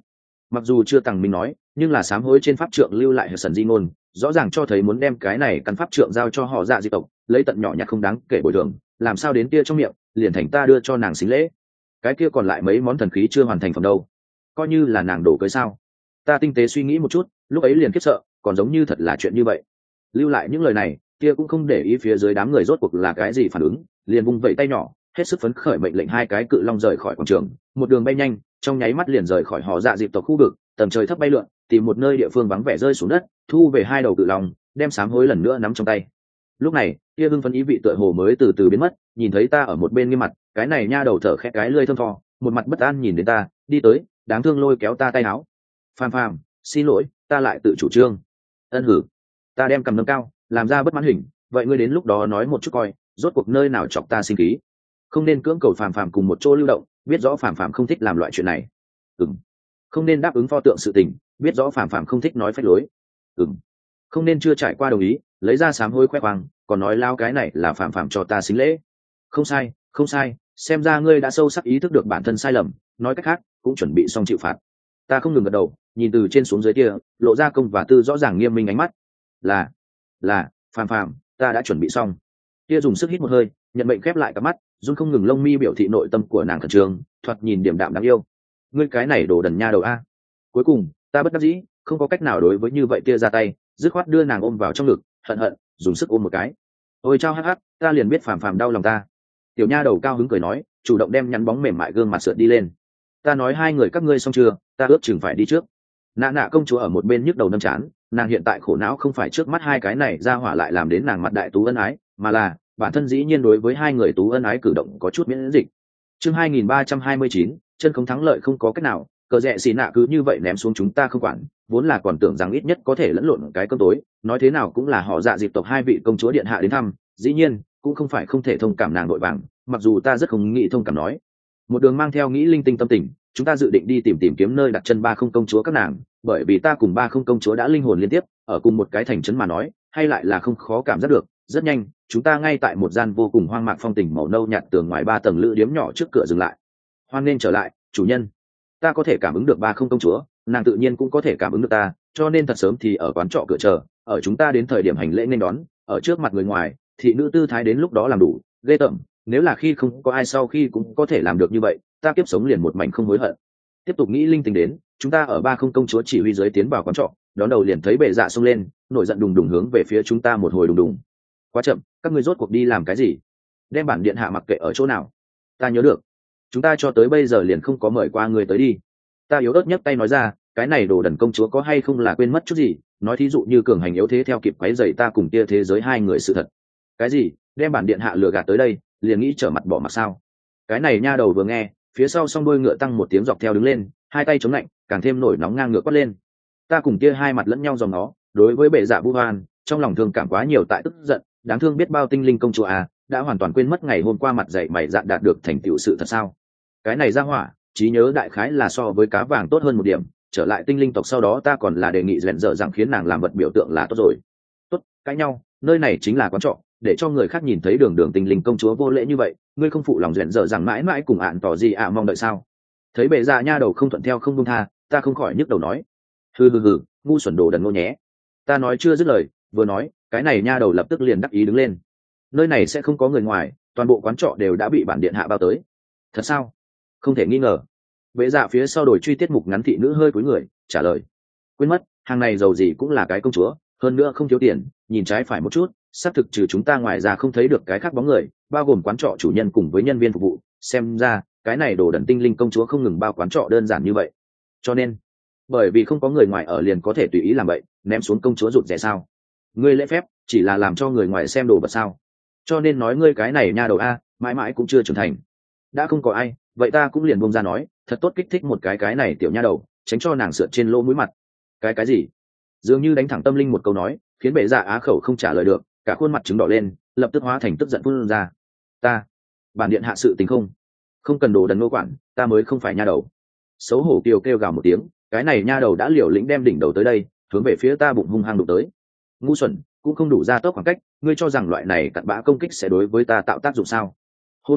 Mặc dù chưa tằng minh nói, nhưng là sám hối trên pháp trượng lưu lại hệ sần di ngôn, rõ ràng cho thấy muốn đem cái này căn pháp trượng giao cho họ dạ di tộc, lấy tận nhỏ nhặt không đáng kể bồi thường, làm sao đến kia trong miệng liền thành ta đưa cho nàng xính lễ. Cái kia còn lại mấy món thần khí chưa hoàn thành phẩm đâu, coi như là nàng đổ cưới sao? Ta tinh tế suy nghĩ một chút, lúc ấy liền khiếp sợ, còn giống như thật là chuyện như vậy. Lưu lại những lời này, kia cũng không để ý phía dưới đám người rốt cuộc là cái gì phản ứng, liền vung vẩy tay nhỏ, hết sức phấn khởi mệnh lệnh hai cái cự long rời khỏi quảng trường, một đường bay nhanh, trong nháy mắt liền rời khỏi họ dạ dịp tộc khu vực, tầm trời thấp bay lượn, tìm một nơi địa phương vắng vẻ rơi xuống đất, thu về hai đầu cự long, đem sám hối lần nữa nắm trong tay. Lúc này, kia hưng phấn ý vị tựa hồ mới từ từ biến mất, nhìn thấy ta ở một bên nghiêm mặt, cái này nha đầu thở khẽ cái lưỡi thơm tho, một mặt bất an nhìn đến ta, đi tới, đáng thương lôi kéo ta tay áo. Phàm phàm, xin lỗi, ta lại tự chủ trương. Ân hử, ta đem cầm nâng cao, làm ra bất mãn hình, vậy ngươi đến lúc đó nói một chút coi, rốt cuộc nơi nào chọc ta sinh khí. Không nên cưỡng cầu phàm phàm cùng một chỗ lưu động, biết rõ phàm phàm không thích làm loại chuyện này. Ừm. Không nên đáp ứng pho tượng sự tình, biết rõ phàm phàm không thích nói phách lối. Ừm. Không nên chưa trải qua đồng ý, lấy ra sám hối khoe khoang, còn nói lao cái này là phàm phàm cho ta xính lễ. Không sai, không sai, xem ra ngươi đã sâu sắc ý thức được bản thân sai lầm, nói cách khác, cũng chuẩn bị xong chịu phạt. Ta không ngừng gật đầu, nhìn từ trên xuống dưới kia, lộ ra công và tư rõ ràng nghiêm minh ánh mắt. Là, là, phàm phàm, ta đã chuẩn bị xong. Kia dùng sức hít một hơi, nhận mệnh khép lại cặp mắt, run không ngừng lông mi biểu thị nội tâm của nàng khẩn trương, thoạt nhìn điểm đạm đáng yêu. Ngươi cái này đồ đần nha đầu a. Cuối cùng, ta bất đắc dĩ, không có cách nào đối với như vậy kia ra tay, dứt khoát đưa nàng ôm vào trong ngực, hận hận, dùng sức ôm một cái. Ôi chao hắc hắc, ta liền biết phàm phàm đau lòng ta. Tiểu nha đầu cao hứng cười nói, chủ động đem nhắn bóng mềm mại gương mặt sượt đi lên. Ta nói hai người các ngươi xong chưa, ta ước chừng phải đi trước. Nạ nạ công chúa ở một bên nhức đầu nâm chán, nàng hiện tại khổ não không phải trước mắt hai cái này ra hỏa lại làm đến nàng mặt đại tú ân ái, mà là bản thân dĩ nhiên đối với hai người tú ân ái cử động có chút miễn dịch. Chương hai nghìn ba trăm hai mươi chín, chân không thắng lợi không có cách nào, cờ rẽ xì nạ cứ như vậy ném xuống chúng ta không quản, vốn là còn tưởng rằng ít nhất có thể lẫn lộn cái cơm tối, nói thế nào cũng là họ dạ dịp tộc hai vị công chúa điện hạ đến thăm, dĩ nhiên cũng không phải không thể thông cảm nàng nội vàng, mặc dù ta rất không nghĩ thông cảm nói. Một đường mang theo nghĩ linh tinh tâm tình, chúng ta dự định đi tìm tìm kiếm nơi đặt chân ba không công chúa các nàng, bởi vì ta cùng ba không công chúa đã linh hồn liên tiếp, ở cùng một cái thành trấn mà nói, hay lại là không khó cảm giác được. Rất nhanh, chúng ta ngay tại một gian vô cùng hoang mạc phong tình màu nâu nhạt tường ngoài ba tầng lữ điếm nhỏ trước cửa dừng lại. Hoan nên trở lại, chủ nhân. Ta có thể cảm ứng được ba không công chúa, nàng tự nhiên cũng có thể cảm ứng được ta, cho nên thật sớm thì ở quán trọ cửa chờ, ở chúng ta đến thời điểm hành lễ nên đón, ở trước mặt người ngoài, thị nữ tư thái đến lúc đó làm đủ, ghê tởm. Nếu là khi không có ai sau khi cũng có thể làm được như vậy, ta kiếp sống liền một mảnh không hối hận. Tiếp tục nghĩ linh tinh đến, chúng ta ở ba không công chúa chỉ huy dưới tiến vào quán trọ, đón đầu liền thấy bệ dạ xông lên, nổi giận đùng đùng hướng về phía chúng ta một hồi đùng đùng. Quá chậm, các ngươi rốt cuộc đi làm cái gì? Đem bản điện hạ mặc kệ ở chỗ nào? Ta nhớ được, chúng ta cho tới bây giờ liền không có mời qua người tới đi. Ta yếu ớt nhấc tay nói ra, cái này đồ đần công chúa có hay không là quên mất chút gì? Nói thí dụ như cường hành yếu thế theo kịp quấy rầy ta cùng kia thế giới hai người sự thật. Cái gì? Đem bản điện hạ lừa gạt tới đây, liền nghĩ trở mặt bỏ mặc sao? Cái này nha đầu vừa nghe, phía sau song đôi ngựa tăng một tiếng dọc theo đứng lên, hai tay chống lạnh, càng thêm nổi nóng ngang ngựa quát lên. Ta cùng kia hai mặt lẫn nhau dòng nó, đối với bệ dạ vu hoan, trong lòng thương cảm quá nhiều tại tức giận, đáng thương biết bao tinh linh công chúa à, đã hoàn toàn quên mất ngày hôm qua mặt dạy mày dạn đạt được thành tựu sự thật sao? Cái này ra hỏa, trí nhớ đại khái là so với cá vàng tốt hơn một điểm, trở lại tinh linh tộc sau đó ta còn là đề nghị rèn dở rằng khiến nàng làm vật biểu tượng là tốt rồi. Tốt, cãi nhau, nơi này chính là quán trọ, để cho người khác nhìn thấy đường đường tinh linh công chúa vô lễ như vậy, ngươi không phụ lòng rèn dở rằng mãi mãi cùng ạn tỏ gì ạ mong đợi sao? Thấy bệ dạ nha đầu không thuận theo không buông tha, ta không khỏi nhức đầu nói, hừ hừ hừ, ngu xuẩn đồ đần ngô nhé. Ta nói chưa dứt lời, vừa nói, cái này nha đầu lập tức liền đắc ý đứng lên. Nơi này sẽ không có người ngoài, toàn bộ quán trọ đều đã bị bản điện hạ bao tới. Thật sao? Không thể nghi ngờ. Bệ dạ phía sau đổi truy tiết mục ngắn thị nữ hơi cúi người trả lời, quên mất, hàng này giàu gì cũng là cái công chúa, hơn nữa không thiếu tiền, nhìn trái phải một chút, xác thực trừ chúng ta ngoài ra không thấy được cái khác bóng người, bao gồm quán trọ chủ nhân cùng với nhân viên phục vụ, xem ra cái này đồ đần tinh linh công chúa không ngừng bao quán trọ đơn giản như vậy. Cho nên, bởi vì không có người ngoài ở liền có thể tùy ý làm vậy, ném xuống công chúa rụt rẻ sao? Ngươi lễ phép chỉ là làm cho người ngoài xem đồ vật sao? Cho nên nói ngươi cái này nha đầu a, mãi mãi cũng chưa trưởng thành. Đã không có ai, vậy ta cũng liền buông ra nói, thật tốt kích thích một cái cái này tiểu nha đầu, tránh cho nàng sượt trên lỗ mũi mặt. Cái cái gì? Dường như đánh thẳng tâm linh một câu nói, khiến bệ dạ á khẩu không trả lời được, cả khuôn mặt trứng đỏ lên, lập tức hóa thành tức giận phun ra. Ta, bản điện hạ sự tình không, không cần đồ đần nô quản, ta mới không phải nha đầu. Xấu hổ kiều kêu gào một tiếng, cái này nha đầu đã liều lĩnh đem đỉnh đầu tới đây, hướng về phía ta bụng hung hăng đụng tới. Ngu xuẩn, cũng không đủ ra tốc khoảng cách, ngươi cho rằng loại này cặn bã công kích sẽ đối với ta tạo tác dụng sao? Hôm nay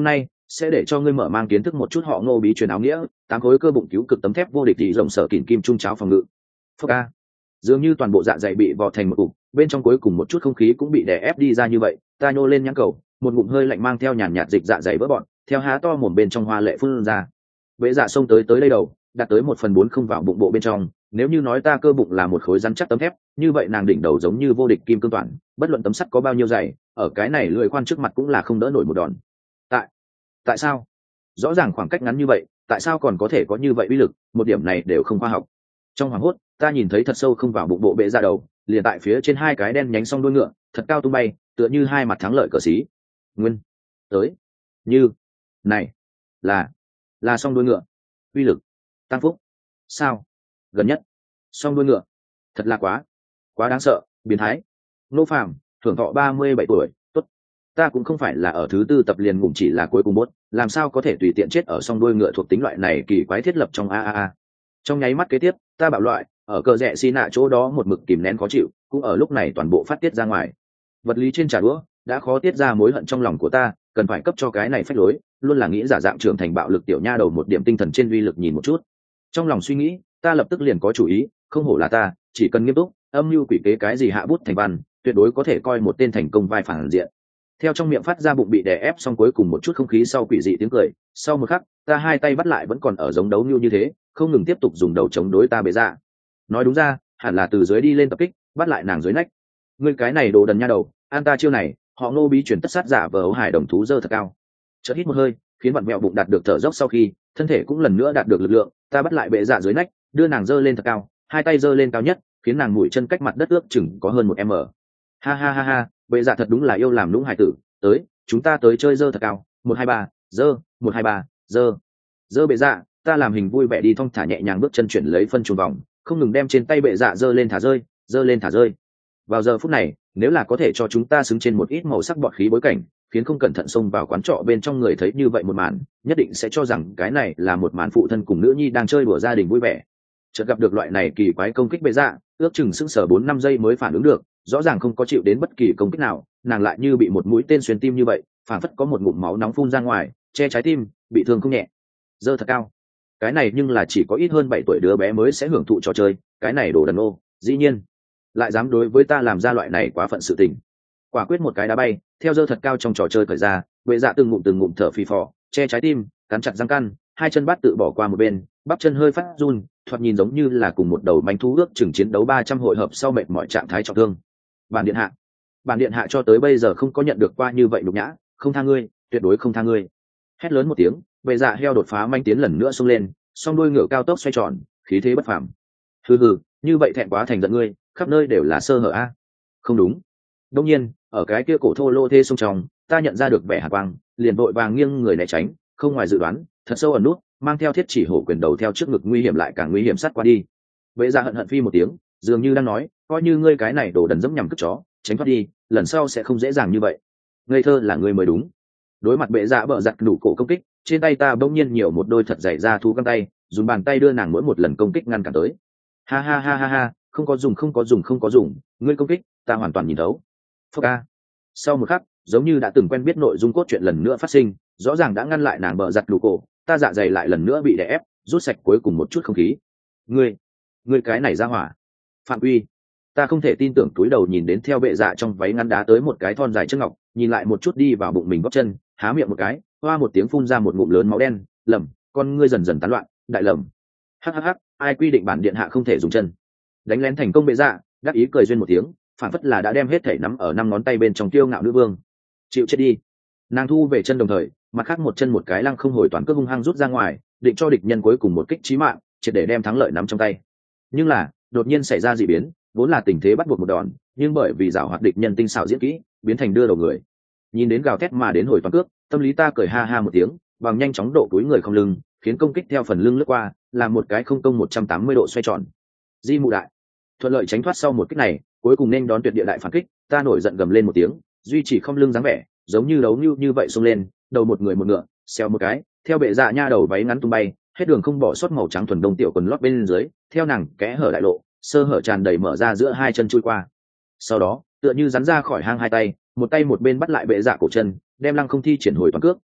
sẽ để cho ngươi mở mang kiến thức một chút họ Ngô bí truyền áo nghĩa, tám khối cơ bụng cứu cực tấm thép vô địch thì rộng sở kìm kim trung cháo phòng ngự. Phốc a. Dường như toàn bộ dạ dày bị vò thành một cục, bên trong cuối cùng một chút không khí cũng bị đè ép đi ra như vậy, ta nhô lên nhãn cầu, một ngụm hơi lạnh mang theo nhàn nhạt dịch dạ dày vỡ bọn, theo há to mồm bên trong hoa lệ phun ra. Bệ dạ xông tới tới đây đầu, đạt tới một phần bốn không vào bụng bộ bên trong, nếu như nói ta cơ bụng là một khối rắn chắc tấm thép, như vậy nàng đỉnh đầu giống như vô địch kim cương toàn, bất luận tấm sắt có bao nhiêu dày, ở cái này lưỡi khoan trước mặt cũng là không đỡ nổi một đòn. Tại, tại sao? Rõ ràng khoảng cách ngắn như vậy, tại sao còn có thể có như vậy uy lực, một điểm này đều không khoa học. Trong hoàng hốt, ta nhìn thấy thật sâu không vào bụng bộ bệ dạ đầu, liền tại phía trên hai cái đen nhánh song đuôi ngựa, thật cao tung bay, tựa như hai mặt thắng lợi cờ xí. Nguyên, tới, như, này, là, là song đuôi ngựa, uy lực, tăng phúc, sao, gần nhất, song đuôi ngựa, thật là quá, quá đáng sợ, biến thái. Nô Phàm, thưởng thọ ba mươi bảy tuổi, tốt. Ta cũng không phải là ở thứ tư tập liền ngủm chỉ là cuối cùng bốt, làm sao có thể tùy tiện chết ở song đuôi ngựa thuộc tính loại này kỳ quái thiết lập trong a a a. Trong nháy mắt kế tiếp, ta bảo loại, ở cờ rẽ xi nạ chỗ đó một mực kìm nén khó chịu, cũng ở lúc này toàn bộ phát tiết ra ngoài. Vật lý trên trà đũa đã khó tiết ra mối hận trong lòng của ta, cần phải cấp cho cái này phách lối, luôn là nghĩ giả dạng trưởng thành bạo lực tiểu nha đầu một điểm tinh thần trên uy lực nhìn một chút. Trong lòng suy nghĩ, ta lập tức liền có chủ ý, không hổ là ta, chỉ cần nghiêm túc, âm mưu quỷ kế cái gì hạ bút thành văn, tuyệt đối có thể coi một tên thành công vai phản diện. Theo trong miệng phát ra bụng bị đè ép xong cuối cùng một chút không khí sau quỷ dị tiếng cười, sau một khắc, ta hai tay bắt lại vẫn còn ở giống đấu như như thế, không ngừng tiếp tục dùng đầu chống đối ta bệ dạ. Nói đúng ra, hẳn là từ dưới đi lên tập kích, bắt lại nàng dưới nách. Ngươi cái này đồ đần nha đầu, an ta chiêu này, họ Ngô bí chuyển tất sát giả vờ ấu hải đồng thú dơ thật cao. Chợt hít một hơi, khiến vặn mẹo bụng đạt được thở dốc sau khi, thân thể cũng lần nữa đạt được lực lượng, ta bắt lại bệ dạ dưới nách, đưa nàng dơ lên thật cao, hai tay dơ lên cao nhất, khiến nàng mũi chân cách mặt đất ước chừng có hơn một m. Ha ha ha ha, bệ dạ thật đúng là yêu làm lũng hải tử, tới, chúng ta tới chơi dơ thật cao, một hai ba, dơ, một hai ba, dơ, dơ bệ dạ. Ta làm hình vui vẻ đi thong thả nhẹ nhàng bước chân chuyển lấy phân chuồng vòng, không ngừng đem trên tay bệ dạ dơ lên thả rơi, dơ lên thả rơi. Vào giờ phút này, nếu là có thể cho chúng ta xứng trên một ít màu sắc bọt khí bối cảnh, khiến không cẩn thận xông vào quán trọ bên trong người thấy như vậy một màn, nhất định sẽ cho rằng cái này là một màn phụ thân cùng nữ nhi đang chơi đùa gia đình vui vẻ. Chợt gặp được loại này kỳ quái công kích bệ dạ, ước chừng sững sờ bốn năm giây mới phản ứng được, rõ ràng không có chịu đến bất kỳ công kích nào, nàng lại như bị một mũi tên xuyên tim như vậy, phản phất có một ngụm máu nóng phun ra ngoài, che trái tim, bị thương không nhẹ. Dơ thật cao. Cái này nhưng là chỉ có ít hơn bảy tuổi đứa bé mới sẽ hưởng thụ trò chơi, cái này đồ đần ô, dĩ nhiên lại dám đối với ta làm ra loại này quá phận sự tình. Quả quyết một cái đá bay, theo dơ thật cao trong trò chơi cởi ra, bệ dạ từng ngụm từng ngụm thở phì phò, che trái tim, cắn chặt răng căn, hai chân bát tự bỏ qua một bên, bắp chân hơi phát run, thoạt nhìn giống như là cùng một đầu manh thú ước chừng chiến đấu ba trăm hội hợp sau mệt mỏi trạng thái trọng thương. Bản điện hạ, bản điện hạ cho tới bây giờ không có nhận được qua như vậy nhục nhã, không tha ngươi, tuyệt đối không tha ngươi. Hét lớn một tiếng, bệ dạ heo đột phá manh tiến lần nữa xông lên, song đuôi ngựa cao tốc xoay tròn, khí thế bất phàm. Hừ hừ, như vậy thẹn quá thành giận ngươi, khắp nơi đều là sơ hở a. Không đúng. Đương nhiên, ở cái kia cổ thô lô thê sông trong, ta nhận ra được vẻ hàn quang, liền vội vàng nghiêng người né tránh, không ngoài dự đoán, thật sâu ẩn nút, mang theo thiết chỉ hổ quyền đầu theo trước ngực nguy hiểm lại càng nguy hiểm sát qua đi. Bệ dạ hận hận phi một tiếng, dường như đang nói, coi như ngươi cái này đồ đần dẫm nhằm cướp chó, tránh thoát đi, lần sau sẽ không dễ dàng như vậy. Ngây thơ là ngươi mới đúng. Đối mặt bệ dạ bợ giặt đủ cổ công kích, trên tay ta bỗng nhiên nhiều một đôi thật dày ra thu găng tay, dùng bàn tay đưa nàng mỗi một lần công kích ngăn cản tới. Ha ha ha ha ha, không có dùng không có dùng không có dùng, ngươi công kích, ta hoàn toàn nhìn thấu. Phốc a. Sau một khắc, giống như đã từng quen biết nội dung cốt truyện lần nữa phát sinh, rõ ràng đã ngăn lại nàng bợ giặt đủ cổ, ta dạ dày lại lần nữa bị đè ép, rút sạch cuối cùng một chút không khí. Ngươi, ngươi cái này ra hỏa. Phạm Uy. Ta không thể tin tưởng túi đầu nhìn đến theo bệ dạ trong váy ngắn đá tới một cái thon dài chân ngọc, nhìn lại một chút đi vào bụng mình gót chân, há miệng một cái, hoa một tiếng phun ra một ngụm lớn máu đen, lầm, con ngươi dần dần tán loạn, đại lầm. Hắc hắc hắc, ai quy định bản điện hạ không thể dùng chân? Đánh lén thành công bệ dạ, đáp ý cười duyên một tiếng, phản phất là đã đem hết thể nắm ở năm ngón tay bên trong kiêu ngạo nữ vương. Chịu chết đi. Nàng thu về chân đồng thời, mặt khác một chân một cái lăng không hồi toàn cước hung hăng rút ra ngoài, định cho địch nhân cuối cùng một kích chí mạng, triệt để đem thắng lợi nắm trong tay. Nhưng là, đột nhiên xảy ra dị biến, vốn là tình thế bắt buộc một đòn, nhưng bởi vì giảo hoạt địch nhân tinh xảo diễn kỹ, biến thành đưa đầu người. Nhìn đến gào thét mà đến hồi toàn cước, tâm lý ta cười ha ha một tiếng, bằng nhanh chóng độ túi người không lưng, khiến công kích theo phần lưng lướt qua, làm một cái không công một trăm tám mươi độ xoay tròn. Di mụ đại, thuận lợi tránh thoát sau một kích này, cuối cùng nên đón tuyệt địa đại phản kích, ta nổi giận gầm lên một tiếng, duy trì không lưng dáng vẻ, giống như đấu như như vậy xông lên, đầu một người một ngựa, xèo một cái, theo bệ dạ nha đầu váy ngắn tung bay, hết đường không bỏ sót màu trắng thuần đông tiểu quần lót bên dưới, theo nàng kẽ hở đại lộ, sơ hở tràn đầy mở ra giữa hai chân chui qua. Sau đó, tựa như rắn ra khỏi hang hai tay, một tay một bên bắt lại bệ dạ cổ chân, đem lăng không thi triển hồi toàn cước,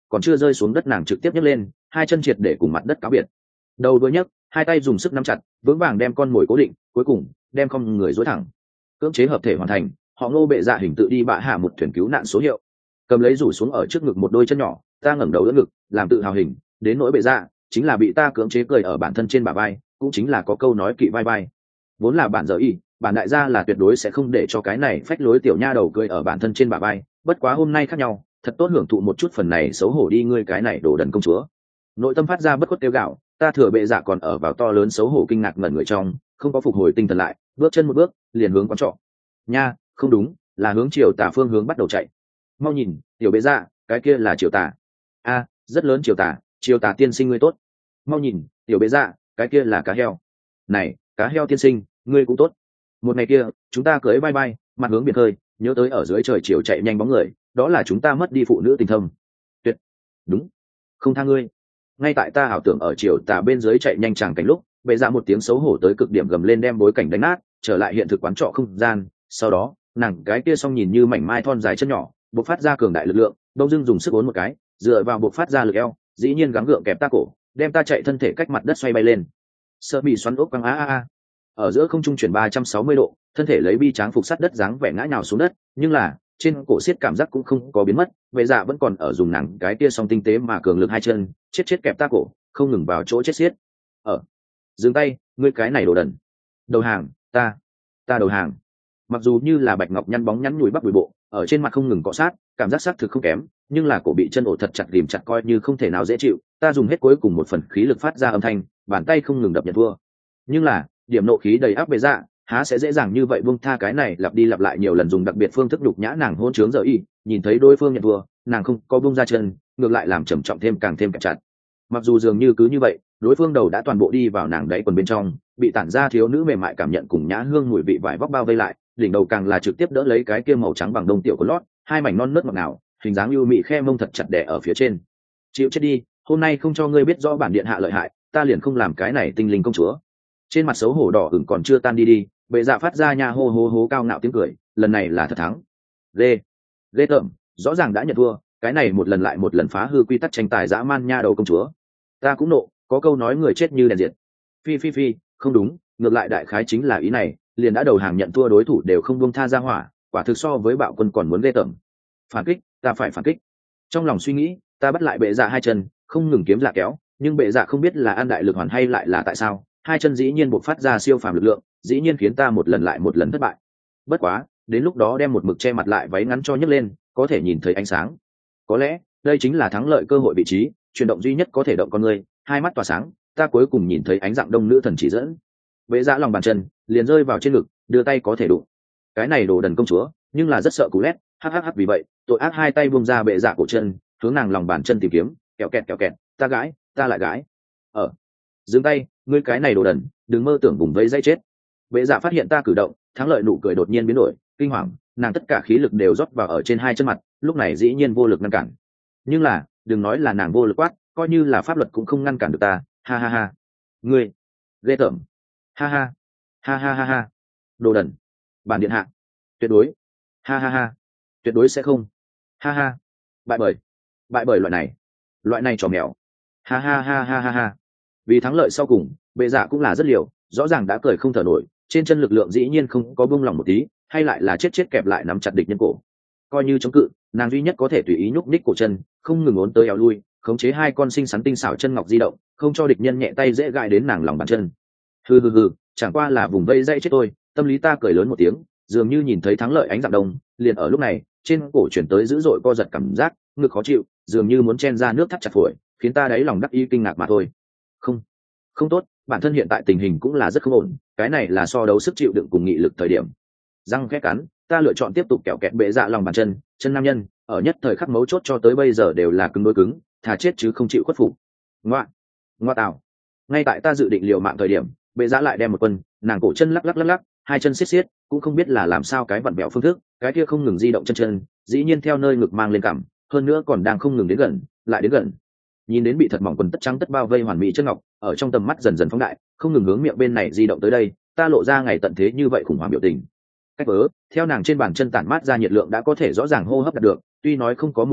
còn chưa rơi xuống đất nàng trực tiếp nhấc lên, hai chân triệt để cùng mặt đất cáo biệt. Đầu đuôi nhấc, hai tay dùng sức nắm chặt, vững vàng đem con mồi cố định, cuối cùng đem con người duỗi thẳng. Cưỡng chế hợp thể hoàn thành, họ Ngô bệ dạ hình tự đi bạ hạ một thuyền cứu nạn số hiệu. Cầm lấy rủ xuống ở trước ngực một đôi chân nhỏ, ta ngẩng đầu đỡ ngực, làm tự hào hình, đến nỗi bệ dạ, chính là bị ta cưỡng chế cười ở bản thân trên bả vai, cũng chính là có câu nói kỵ vai vai. Vốn là bản giờ y, bản đại gia là tuyệt đối sẽ không để cho cái này phách lối tiểu nha đầu cười ở bản thân trên bả vai, bất quá hôm nay khác nhau, thật tốt hưởng thụ một chút phần này xấu hổ đi ngươi cái này đồ đần công chúa. Nội tâm phát ra bất khuất tiêu gạo, ta thừa bệ dạ còn ở vào to lớn xấu hổ kinh ngạc ngẩn người trong, không có phục hồi tinh thần lại, bước chân một bước, liền hướng quán trọ. Nha, không đúng, là hướng chiều tả phương hướng bắt đầu chạy. Mau nhìn, tiểu bệ dạ, cái kia là chiều tả. A, rất lớn chiều tả, chiều tả tiên sinh ngươi tốt. Mau nhìn, tiểu bệ dạ, cái kia là cá heo. Này, cá heo tiên sinh, ngươi cũng tốt. Một ngày kia, chúng ta cưỡi bay bay, mặt hướng biển khơi, nhớ tới ở dưới trời chiều chạy nhanh bóng người, đó là chúng ta mất đi phụ nữ tình thâm. Tuyệt, đúng, không tha ngươi. Ngay tại ta ảo tưởng ở chiều tả bên dưới chạy nhanh chẳng cảnh lúc, bệ dạ một tiếng xấu hổ tới cực điểm gầm lên đem bối cảnh đánh nát, trở lại hiện thực quán trọ không gian. Sau đó, nàng cái kia xong nhìn như mảnh mai thon dài chân nhỏ, bộc phát ra cường đại lực lượng, đông dưng dùng sức uốn một cái, dựa vào bộc phát ra lực eo, dĩ nhiên gắng gượng kẹp ta cổ, đem ta chạy thân thể cách mặt đất xoay bay lên. Sợ bị xoắn ốc quăng a a a. Ở giữa không trung chuyển ba trăm sáu mươi độ, thân thể lấy bi tráng phục sát đất dáng vẻ ngã nhào xuống đất, nhưng là trên cổ siết cảm giác cũng không có biến mất, bệ dạ vẫn còn ở dùng nàng cái kia song tinh tế mà cường lực hai chân, chết chết kẹp ta cổ, không ngừng vào chỗ chết xiết. Ở dừng tay, ngươi cái này đồ đần. Đầu hàng, ta, ta đầu hàng. Mặc dù như là bạch ngọc nhăn bóng nhắn nhủi bắp bùi bộ, ở trên mặt không ngừng cọ sát, cảm giác xác thực không kém, nhưng là cổ bị chân ổ thật chặt ghìm chặt coi như không thể nào dễ chịu, ta dùng hết cuối cùng một phần khí lực phát ra âm thanh, bàn tay không ngừng đập nhận thua. Nhưng là điểm nộ khí đầy áp bệ dạ, há sẽ dễ dàng như vậy buông tha cái này lặp đi lặp lại nhiều lần dùng đặc biệt phương thức đục nhã nàng hôn trướng giờ y, nhìn thấy đối phương nhận thua, nàng không có buông ra chân, ngược lại làm trầm trọng thêm càng thêm kẹp chặt. Mặc dù dường như cứ như vậy, đối phương đầu đã toàn bộ đi vào nàng đáy quần bên trong, bị tản ra thiếu nữ mềm mại cảm nhận cùng nhã hương mùi vị vải vóc bao vây lại, đỉnh đầu càng là trực tiếp đỡ lấy cái kia màu trắng bằng đông tiểu của lót, hai mảnh non nớt ngọt ngào, hình dáng ưu mị khe mông thật chặt đè ở phía trên. Chịu chết đi, hôm nay không cho ngươi biết rõ bản điện hạ lợi hại, ta liền không làm cái này tinh linh công chúa. Trên mặt xấu hổ đỏ ửng còn chưa tan đi đi, bệ dạ phát ra nha hô hô hô cao ngạo tiếng cười, lần này là thật thắng. Ghê, ghê tởm, rõ ràng đã nhận thua, cái này một lần lại một lần phá hư quy tắc tranh tài dã man nha đầu công chúa. Ta cũng nộ, có câu nói người chết như đèn diệt. Phi phi phi, không đúng, ngược lại đại khái chính là ý này, liền đã đầu hàng nhận thua đối thủ đều không buông tha ra hỏa, quả thực so với bạo quân còn muốn ghê tởm. Phản kích, ta phải phản kích. Trong lòng suy nghĩ, ta bắt lại bệ dạ hai chân, không ngừng kiếm là kéo, nhưng bệ dạ không biết là an đại lực hoàn hay lại là tại sao, hai chân dĩ nhiên buộc phát ra siêu phàm lực lượng, dĩ nhiên khiến ta một lần lại một lần thất bại. Bất quá, đến lúc đó đem một mực che mặt lại váy ngắn cho nhấc lên, có thể nhìn thấy ánh sáng. Có lẽ, đây chính là thắng lợi cơ hội vị trí, chuyển động duy nhất có thể động con người, hai mắt tỏa sáng, ta cuối cùng nhìn thấy ánh dạng đông nữ thần chỉ dẫn. Bệ dạ lòng bàn chân liền rơi vào trên ngực, đưa tay có thể đụng. Cái này đồ đần công chúa, nhưng là rất sợ cú lét, hắc hắc hắc vì vậy, tội ác hai tay buông ra bệ dạ cổ chân, hướng nàng lòng bàn chân tìm kiếm, kẹo kẹt kẹo kẹt, ta gãi, ta lại gãi. Ở dừng tay, ngươi cái này đồ đần, đừng mơ tưởng vùng vây dây chết. Bệ dạ phát hiện ta cử động, thắng lợi nụ cười đột nhiên biến đổi, kinh hoàng, nàng tất cả khí lực đều rót vào ở trên hai chân mặt, lúc này dĩ nhiên vô lực ngăn cản. Nhưng là, đừng nói là nàng vô lực quát, coi như là pháp luật cũng không ngăn cản được ta, ha ha ha. Ngươi, ghê tởm. Ha ha, ha ha ha ha. Đồ đần. Bản điện hạ. Tuyệt đối. Ha ha ha. Tuyệt đối sẽ không. Ha ha. Bại bởi. Bại bởi loại này. Loại này trò mèo. Ha ha ha ha ha ha. Vì thắng lợi sau cùng, bệ dạ cũng là rất liều, rõ ràng đã cười không thở nổi, trên chân lực lượng dĩ nhiên không có buông lỏng một tí, hay lại là chết chết kẹp lại nắm chặt địch nhân cổ. Coi như chống cự, nàng duy nhất có thể tùy ý nhúc nhích cổ chân, không ngừng uốn tới eo lui, khống chế hai con xinh xắn tinh xảo chân ngọc di động, không cho địch nhân nhẹ tay dễ gãi đến nàng lòng bàn chân. Hừ hừ hừ, chẳng qua là vùng vây dây chết tôi, tâm lý ta cười lớn một tiếng, dường như nhìn thấy thắng lợi ánh dạng đông, liền ở lúc này, trên cổ chuyển tới dữ dội co giật cảm giác, ngực khó chịu, dường như muốn chen ra nước thắt chặt phổi, khiến ta đáy lòng đắc ý kinh ngạc mà thôi. Không, không tốt, bản thân hiện tại tình hình cũng là rất không ổn, cái này là so đấu sức chịu đựng cùng nghị lực thời điểm. Răng khẽ cắn, ta lựa chọn tiếp tục kẹo kẹt bệ dạ lòng bàn chân, chân nam nhân, ở nhất thời khắc mấu chốt cho tới bây giờ đều là cứng đối cứng, thà chết chứ không chịu khuất phục. Ngoa, ngoa tào. Ngay tại ta dự định liều mạng thời điểm, bệ dạ lại đem một quân, nàng cổ chân lắc lắc lắc lắc, hai chân xiết xiết, cũng không biết là làm sao cái vặn vẹo phương thức, cái kia không ngừng di động chân chân, dĩ nhiên theo nơi ngực mang lên cằm, hơn nữa còn đang không ngừng đến gần, lại đến gần. Nhìn đến bị thật mỏng quần tất trắng tất bao vây hoàn mỹ chân ngọc, ở trong tầm mắt dần dần phóng đại, không ngừng hướng miệng bên này di động tới đây, ta lộ ra ngày tận thế như vậy khủng hoảng biểu tình. Cách vớ, theo nàng trên bàn chân tản mát ra nhiệt lượng đã có thể rõ ràng hô hấp đạt được, tuy nói không có mùi úi,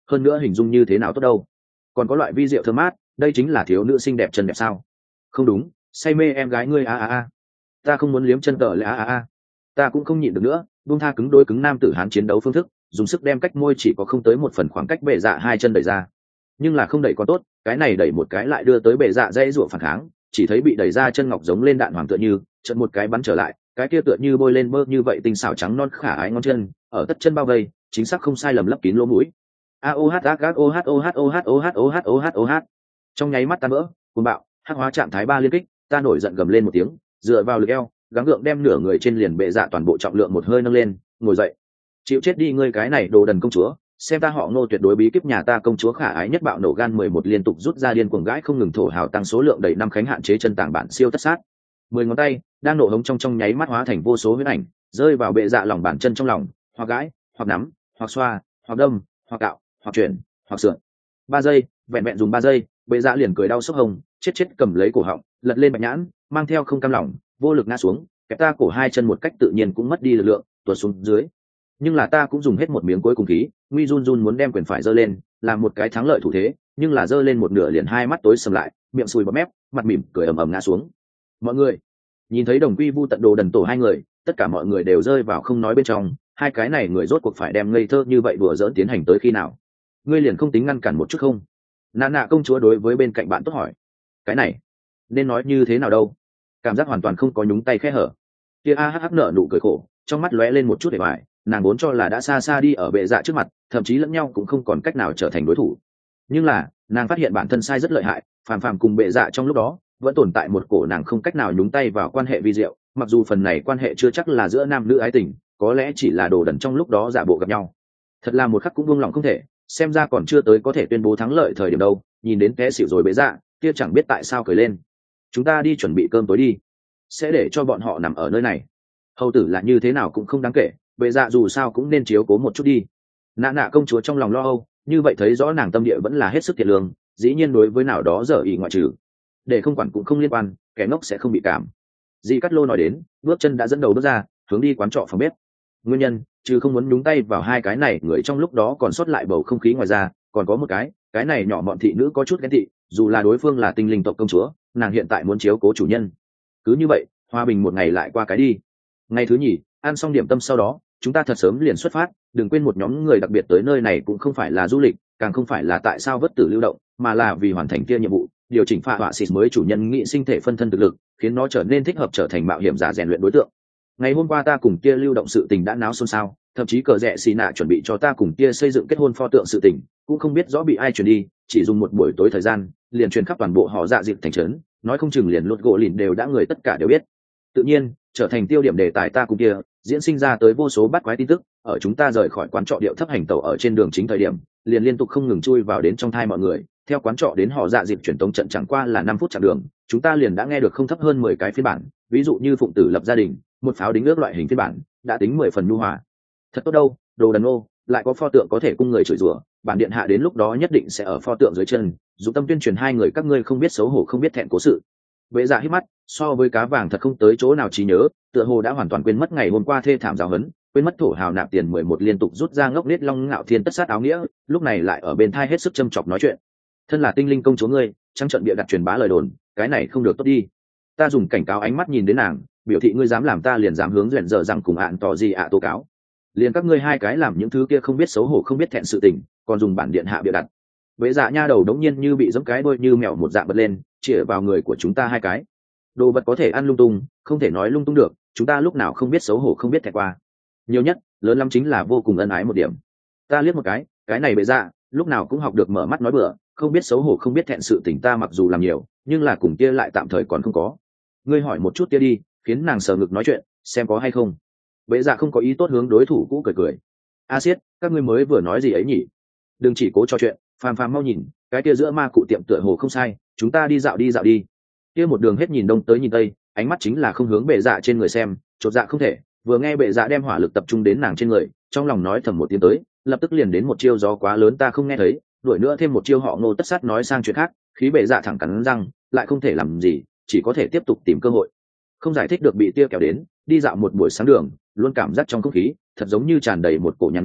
hơn nữa hình dung như thế nào tốt đâu. Còn có loại vi rượu thơm mát, đây chính là thiếu nữ xinh đẹp chân đẹp sao? Không đúng, say mê em gái ngươi a a a. Ta không muốn liếm chân cờ lại a a a. Ta cũng không nhịn được nữa, buông tha cứng đôi cứng nam tử hán chiến đấu phương thức, dùng sức đem cách môi chỉ có không tới một phần khoảng cách bệ dạ hai chân đẩy ra. Nhưng là không đẩy có tốt, cái này đẩy một cái lại đưa tới bệ dạ dây rủa phản kháng, chỉ thấy bị đẩy ra chân ngọc giống lên đạn hoàng tựa như, chợt một cái bắn trở lại, cái kia tựa như bôi lên mơ như vậy tinh xảo trắng non khả ái ngón chân, ở tất chân bao vây, chính xác không sai lầm lấp kín lỗ mũi. A O H A G O H O H O H O H O H O H O H. Trong nháy mắt tan vỡ, cuồng bạo, hắc hóa trạng thái ba liên kích, ta nổi giận gầm lên một tiếng, dựa vào lực eo, gắng gượng đem nửa người trên liền bệ dạ toàn bộ trọng lượng một hơi nâng lên, ngồi dậy. Chịu chết đi ngươi cái này đồ đần công chúa, xem ta họ Ngô tuyệt đối bí kíp nhà ta công chúa khả ái nhất bạo nổ gan mười một liên tục rút ra điên cuồng gãi không ngừng thổ hào tăng số lượng đầy năm khánh hạn chế chân tảng bản siêu tất sát. Mười ngón tay đang nổ hống trong trong nháy mắt hóa thành vô số huyết ảnh, rơi vào bệ dạ lòng bàn chân trong lòng, hoặc gãi, hoặc nắm, hoặc xoa, hoặc đâm, hoặc cạo, hoặc chuyển, hoặc sượn. Ba giây, vẹn vẹn dùng ba giây, bệ dạ liền cười đau sốc hồng, chết chết cầm lấy cổ họng, lật lên bạch nhãn, mang theo không cam lòng, vô lực ngã xuống, kẹp ta cổ hai chân một cách tự nhiên cũng mất đi lực lượng, tuột xuống dưới. Nhưng là ta cũng dùng hết một miếng cuối cùng khí, nguy run run muốn đem quyền phải giơ lên, làm một cái thắng lợi thủ thế, nhưng là giơ lên một nửa liền hai mắt tối sầm lại, miệng sùi bọt mép, mặt mỉm cười ầm ầm ngã xuống. Mọi người nhìn thấy đồng quy vu tận đồ đần tổ hai người, tất cả mọi người đều rơi vào không nói bên trong, hai cái này người rốt cuộc phải đem ngây thơ như vậy đùa giỡn tiến hành tới khi nào? Ngươi liền không tính ngăn cản một chút không? Nạ nạ công chúa đối với bên cạnh bạn tốt hỏi. Cái này nên nói như thế nào đâu? Cảm giác hoàn toàn không có nhúng tay khe hở. Kia a hắc nở nụ cười khổ, trong mắt lóe lên một chút để bài, nàng vốn cho là đã xa xa đi ở bệ dạ trước mặt, thậm chí lẫn nhau cũng không còn cách nào trở thành đối thủ. Nhưng là nàng phát hiện bản thân sai rất lợi hại, phàm phàm cùng bệ dạ trong lúc đó vẫn tồn tại một cổ nàng không cách nào nhúng tay vào quan hệ vi diệu, mặc dù phần này quan hệ chưa chắc là giữa nam nữ ái tình, có lẽ chỉ là đồ đần trong lúc đó giả bộ gặp nhau. Thật là một khắc cũng buông lòng không thể, xem ra còn chưa tới có thể tuyên bố thắng lợi thời điểm đâu. Nhìn đến té xỉu rồi bệ dạ, kia chẳng biết tại sao cười lên. Chúng ta đi chuẩn bị cơm tối đi, sẽ để cho bọn họ nằm ở nơi này. Hầu tử là như thế nào cũng không đáng kể, bệ dạ dù sao cũng nên chiếu cố một chút đi. Nạ nạ công chúa trong lòng lo âu, như vậy thấy rõ nàng tâm địa vẫn là hết sức thiện lương, dĩ nhiên đối với nào đó dở ý ngoại trừ, để không quản cũng không liên quan, kẻ ngốc sẽ không bị cảm. Di Cát Lô nói đến, bước chân đã dẫn đầu bước ra, hướng đi quán trọ phòng bếp. Nguyên nhân, chứ không muốn nhúng tay vào hai cái này người trong lúc đó còn sót lại bầu không khí ngoài ra, còn có một cái, cái này nhỏ bọn thị nữ có chút ghen tị, dù là đối phương là tinh linh tộc công chúa, nàng hiện tại muốn chiếu cố chủ nhân. Cứ như vậy, hòa bình một ngày lại qua cái đi. Ngày thứ nhì, ăn xong điểm tâm sau đó, chúng ta thật sớm liền xuất phát, đừng quên một nhóm người đặc biệt tới nơi này cũng không phải là du lịch, càng không phải là tại sao vất tử lưu động, mà là vì hoàn thành kia nhiệm vụ, điều chỉnh phạ họa xịt mới chủ nhân nghị sinh thể phân thân thực lực, khiến nó trở nên thích hợp trở thành mạo hiểm giả rèn luyện đối tượng. Ngày hôm qua ta cùng kia lưu động sự tình đã náo xôn xao, thậm chí cờ rẽ xì nạ chuẩn bị cho ta cùng kia xây dựng kết hôn pho tượng sự tình, cũng không biết rõ bị ai truyền đi, chỉ dùng một buổi tối thời gian, liền truyền khắp toàn bộ họ dạ dịp thành trấn, nói không chừng liền lột gỗ lìn đều đã người tất cả đều biết. Tự nhiên, trở thành tiêu điểm đề tài ta cùng kia diễn sinh ra tới vô số bắt quái tin tức, ở chúng ta rời khỏi quán trọ điệu thấp hành tàu ở trên đường chính thời điểm, liền liên tục không ngừng chui vào đến trong thai mọi người. Theo quán trọ đến họ dạ dịp truyền tống trận chẳng qua là năm phút chặng đường, chúng ta liền đã nghe được không thấp hơn mười cái phiên bản, ví dụ như phụng tử lập gia đình, một pháo đính ước loại hình phiên bản, đã tính mười phần nhu hòa. Thật tốt đâu, đồ đần ô, lại có pho tượng có thể cung người chửi rủa, bản điện hạ đến lúc đó nhất định sẽ ở pho tượng dưới chân, dụng tâm tuyên truyền hai người các ngươi không biết xấu hổ không biết thẹn cố sự. Vệ dạ hít mắt, so với cá vàng thật không tới chỗ nào trí nhớ, tựa hồ đã hoàn toàn quên mất ngày hôm qua thê thảm giáo hấn, quên mất thổ hào nạp tiền mười một liên tục rút ra ngốc nết long ngạo thiên tất sát áo nghĩa, lúc này lại ở bên thai hết sức châm chọc nói chuyện. Thân là tinh linh công chúa ngươi, trắng trận bịa đặt truyền bá lời đồn, cái này không được tốt đi. Ta dùng cảnh cáo ánh mắt nhìn đến nàng, biểu thị ngươi dám làm ta liền dám hướng rèn dở rằng cùng ạn tỏ gì ạ tố cáo. Liền các ngươi hai cái làm những thứ kia không biết xấu hổ không biết thẹn sự tình, còn dùng bản điện hạ bịa đặt. Vệ dạ nha đầu đống nhiên như bị giẫm cái đuôi như mèo một dạng bật lên, chĩa vào người của chúng ta hai cái. Đồ vật có thể ăn lung tung, không thể nói lung tung được, chúng ta lúc nào không biết xấu hổ không biết thẹn qua. Nhiều nhất, lớn lắm chính là vô cùng ân ái một điểm. Ta liếc một cái, cái này bệ dạ, lúc nào cũng học được mở mắt nói bừa, không biết xấu hổ không biết thẹn sự tình ta mặc dù làm nhiều, nhưng là cùng kia lại tạm thời còn không có. Ngươi hỏi một chút kia đi, khiến nàng sờ ngực nói chuyện, xem có hay không. Bệ dạ không có ý tốt hướng đối thủ cũ cười cười. A Siết, các ngươi mới vừa nói gì ấy nhỉ? Đừng chỉ cố trò chuyện, phàm phàm mau nhìn, cái kia giữa ma cụ tiệm tựa hồ không sai, chúng ta đi dạo đi dạo đi. Kia một đường hết nhìn đông tới nhìn tây, ánh mắt chính là không hướng bệ dạ trên người xem, chột dạ không thể. Vừa nghe bệ dạ đem hỏa lực tập trung đến nàng trên người, trong lòng nói thầm một tiếng tới, lập tức liền đến một chiêu gió quá lớn ta không nghe thấy, đuổi nữa thêm một chiêu họ Ngô tất sát nói sang chuyện khác, khí bệ dạ thẳng cắn răng, lại không thể làm gì, chỉ có thể tiếp tục tìm cơ hội. Không giải thích được bị tia kéo đến, đi dạo một buổi sáng đường, luôn cảm giác trong không khí thật giống như tràn đầy một cổ nhàn nhạt, nhạt,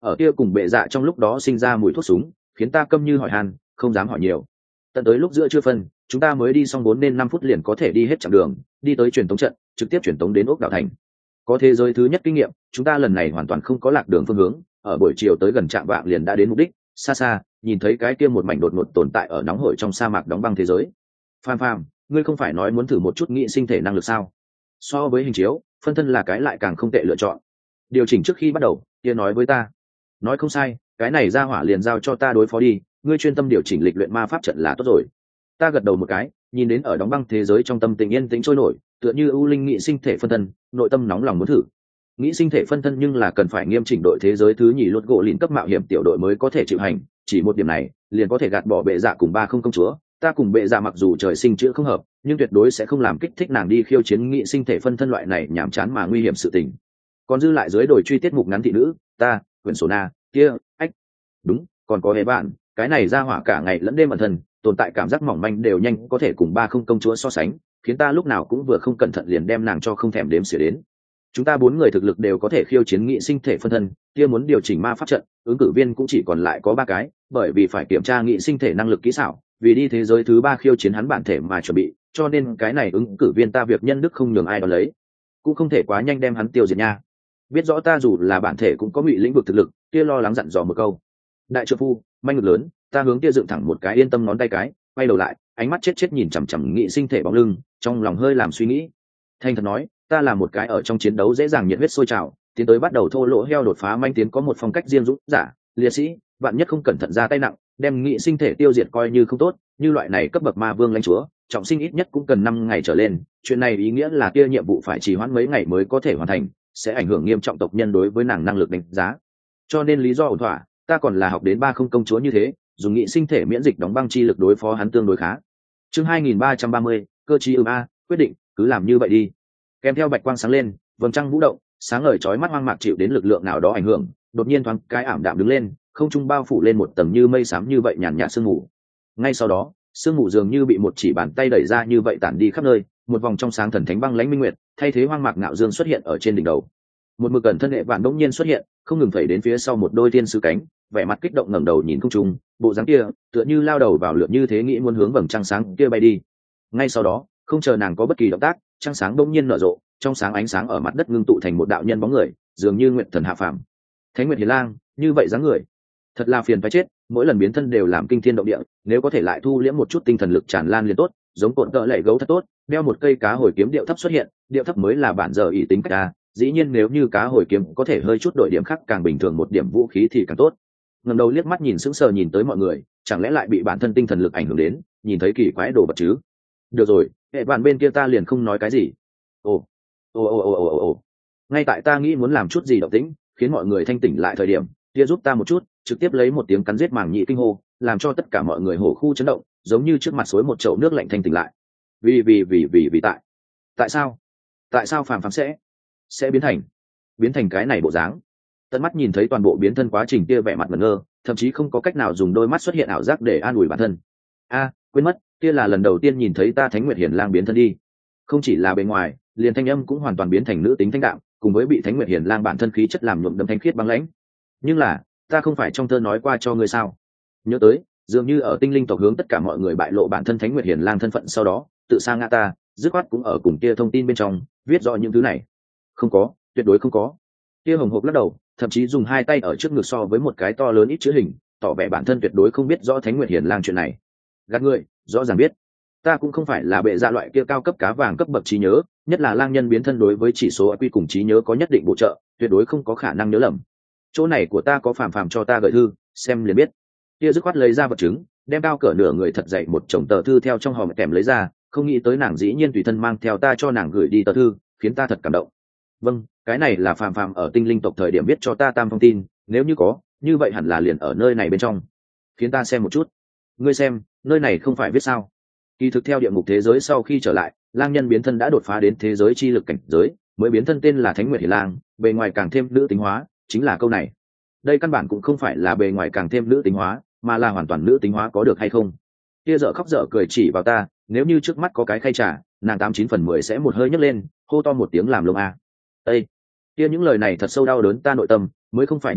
ở kia cùng bệ dạ trong lúc đó sinh ra mùi thuốc súng, khiến ta câm như hỏi han, không dám hỏi nhiều. Tận tới lúc giữa trưa phân, chúng ta mới đi xong bốn nên năm phút liền có thể đi hết chặng đường, đi tới truyền tống trận, trực tiếp truyền tống đến ốc đảo thành. Có thế giới thứ nhất kinh nghiệm, chúng ta lần này hoàn toàn không có lạc đường phương hướng, ở buổi chiều tới gần trạm vạng liền đã đến mục đích. Xa xa nhìn thấy cái kia một mảnh đột ngột tồn tại ở nóng hổi trong sa mạc đóng băng thế giới. Phàm Phàm, ngươi không phải nói muốn thử một chút nghị sinh thể năng lực sao? So với hình chiếu, phân thân là cái lại càng không tệ lựa chọn. Điều chỉnh trước khi bắt đầu, kia nói với ta. Nói không sai, cái này ra hỏa liền giao cho ta đối phó đi, ngươi chuyên tâm điều chỉnh lịch luyện ma pháp trận là tốt rồi. Ta gật đầu một cái, nhìn đến ở đóng băng thế giới trong tâm tình yên tĩnh trôi nổi, tựa như ưu linh nghị sinh thể phân thân, nội tâm nóng lòng muốn thử. Nghĩ sinh thể phân thân nhưng là cần phải nghiêm chỉnh đội thế giới thứ nhì lột gỗ lìn cấp mạo hiểm tiểu đội mới có thể chịu hành, chỉ một điểm này liền có thể gạt bỏ bệ dạ cùng ba không công chúa. Ta cùng bệ dạ mặc dù trời sinh chữ không hợp, nhưng tuyệt đối sẽ không làm kích thích nàng đi khiêu chiến nghị sinh thể phân thân loại này nhảm chán mà nguy hiểm sự tình. Còn dư lại dưới đồi truy tiết mục ngắn thị nữ, ta quyển sổ na kia ách đúng, còn có hề bạn, cái này ra hỏa cả ngày lẫn đêm ẩn thân, tồn tại cảm giác mỏng manh đều nhanh có thể cùng ba không công chúa so sánh, khiến ta lúc nào cũng vừa không cẩn thận liền đem nàng cho không thèm đếm xỉa đến. Chúng ta bốn người thực lực đều có thể khiêu chiến nghị sinh thể phân thân, kia muốn điều chỉnh ma pháp trận, ứng cử viên cũng chỉ còn lại có ba cái, bởi vì phải kiểm tra nghị sinh thể năng lực kỹ xảo, vì đi thế giới thứ ba khiêu chiến hắn bản thể mà chuẩn bị, cho nên cái này ứng cử viên ta việc nhân đức không nhường ai đó lấy, cũng không thể quá nhanh đem hắn tiêu diệt nha. Biết rõ ta dù là bản thể cũng có ngụy lĩnh vực thực lực, kia lo lắng dặn dò một câu. Đại trợ phu, manh ngực lớn, ta hướng kia dựng thẳng một cái yên tâm ngón tay cái, quay đầu lại, ánh mắt chết chết nhìn chằm chằm nghị sinh thể bóng lưng, trong lòng hơi làm suy nghĩ. Thanh thật nói, ta là một cái ở trong chiến đấu dễ dàng nhiệt huyết sôi trào, tiến tới bắt đầu thô lỗ heo đột phá manh tiến có một phong cách riêng dũng giả, liệt sĩ, vạn nhất không cẩn thận ra tay nặng, đem nghị sinh thể tiêu diệt coi như không tốt, như loại này cấp bậc ma vương lãnh chúa, trọng sinh ít nhất cũng cần năm ngày trở lên, chuyện này ý nghĩa là kia nhiệm vụ phải trì hoãn mấy ngày mới có thể hoàn thành, sẽ ảnh hưởng nghiêm trọng tộc nhân đối với nàng năng lực đánh giá. Cho nên lý do ổn thỏa, ta còn là học đến ba không công chúa như thế, dùng nghị sinh thể miễn dịch đóng băng chi lực đối phó hắn tương đối khá. Chương hai nghìn ba trăm ba mươi, cơ chí ừm a, quyết định, cứ làm như vậy đi. Kèm theo bạch quang sáng lên, vầng trăng vũ động, sáng ngời chói mắt hoang mạc chịu đến lực lượng nào đó ảnh hưởng, đột nhiên thoáng cái ảm đạm đứng lên, không trung bao phủ lên một tầng như mây xám như vậy nhàn nhạt sương mù. Ngay sau đó, sương mù dường như bị một chỉ bàn tay đẩy ra như vậy tản đi khắp nơi, một vòng trong sáng thần thánh băng lãnh minh nguyệt, thay thế hoang mạc ngạo dương xuất hiện ở trên đỉnh đầu. Một mực cẩn thân hệ vạn đống nhiên xuất hiện, không ngừng phẩy đến phía sau một đôi thiên sứ cánh, vẻ mặt kích động ngẩng đầu nhìn không trung, bộ dáng kia tựa như lao đầu vào lượn như thế nghĩ muốn hướng vầng trăng sáng kia bay đi. Ngay sau đó, không chờ nàng có bất kỳ động tác, trăng sáng bỗng nhiên nở rộ, trong sáng ánh sáng ở mặt đất ngưng tụ thành một đạo nhân bóng người, dường như nguyện thần hạ phàm. Thánh Nguyệt Hiền Lang, như vậy dáng người, thật là phiền phải chết, mỗi lần biến thân đều làm kinh thiên động địa, nếu có thể lại thu liễm một chút tinh thần lực tràn lan liền tốt, giống cột tợ lệ gấu thật tốt, đeo một cây cá hồi kiếm điệu thấp xuất hiện, điệu thấp mới là bản giờ ý tính cách ta, dĩ nhiên nếu như cá hồi kiếm có thể hơi chút đổi điểm khác càng bình thường một điểm vũ khí thì càng tốt. Ngẩng đầu liếc mắt nhìn sững sờ nhìn tới mọi người, chẳng lẽ lại bị bản thân tinh thần lực ảnh hưởng đến, nhìn thấy kỳ quái đồ vật chứ? Được rồi, hệ bạn bên kia ta liền không nói cái gì. Ồ, ồ ồ ồ ồ ồ. Ngay tại ta nghĩ muốn làm chút gì động tĩnh, khiến mọi người thanh tỉnh lại thời điểm, kia giúp ta một chút, trực tiếp lấy một tiếng cắn giết màng nhị kinh hô, làm cho tất cả mọi người hổ khu chấn động, giống như trước mặt suối một chậu nước lạnh thanh tỉnh lại. Vì vì vì vì vì tại. Tại sao? Tại sao Phàm Phàm sẽ sẽ biến thành biến thành cái này bộ dáng? Tận mắt nhìn thấy toàn bộ biến thân quá trình kia vẻ mặt ngẩn ngơ, thậm chí không có cách nào dùng đôi mắt xuất hiện ảo giác để an ủi bản thân. A, quên mất, kia là lần đầu tiên nhìn thấy ta Thánh Nguyệt Hiền Lang biến thân đi. Không chỉ là bề ngoài, liền thanh âm cũng hoàn toàn biến thành nữ tính thanh đạm, cùng với bị Thánh Nguyệt Hiền Lang bản thân khí chất làm nhuộm đậm thanh khiết băng lãnh. Nhưng là, ta không phải trong thơ nói qua cho ngươi sao? Nhớ tới, dường như ở tinh linh tộc hướng tất cả mọi người bại lộ bản thân Thánh Nguyệt Hiền Lang thân phận sau đó, tự sa ngã ta, dứt khoát cũng ở cùng kia thông tin bên trong, viết rõ những thứ này. Không có, tuyệt đối không có. Kia hồng hộc lắc đầu, thậm chí dùng hai tay ở trước ngực so với một cái to lớn ít chữ hình, tỏ vẻ bản thân tuyệt đối không biết rõ Thánh Nguyệt Hiền Lang chuyện này. Gạt người, rõ ràng biết. Ta cũng không phải là bệ dạ loại kia cao cấp cá vàng cấp bậc trí nhớ, nhất là lang nhân biến thân đối với chỉ số i kiu cùng trí nhớ có nhất định bổ trợ, tuyệt đối không có khả năng nhớ lầm. Chỗ này của ta có Phàm Phàm cho ta gửi thư, xem liền biết. Kia dứt khoát lấy ra vật chứng, đem cao cỡ nửa người thật dậy một chồng tờ thư theo trong hòm kèm lấy ra, không nghĩ tới nàng dĩ nhiên tùy thân mang theo ta cho nàng gửi đi tờ thư, khiến ta thật cảm động. Vâng, cái này là Phàm Phàm ở tinh linh tộc thời điểm viết cho ta tam phong tin, nếu như có, như vậy hẳn là liền ở nơi này bên trong. Khiến ta xem một chút. Ngươi xem, nơi này không phải viết sao? Kỳ thực theo địa ngục thế giới sau khi trở lại, lang nhân biến thân đã đột phá đến thế giới chi lực cảnh giới, mới biến thân tên là Thánh Nguyệt Hiền Lang, bề ngoài càng thêm nữ tính hóa, chính là câu này. Đây căn bản cũng không phải là bề ngoài càng thêm nữ tính hóa, mà là hoàn toàn nữ tính hóa có được hay không? Kia dở khóc dở cười chỉ vào ta, nếu như trước mắt có cái khay trà, nàng tám chín phần mười sẽ một hơi nhấc lên, hô to một tiếng làm lông a. Ê, kia những lời này thật sâu đau đớn ta nội tâm, mới không phải như vậy,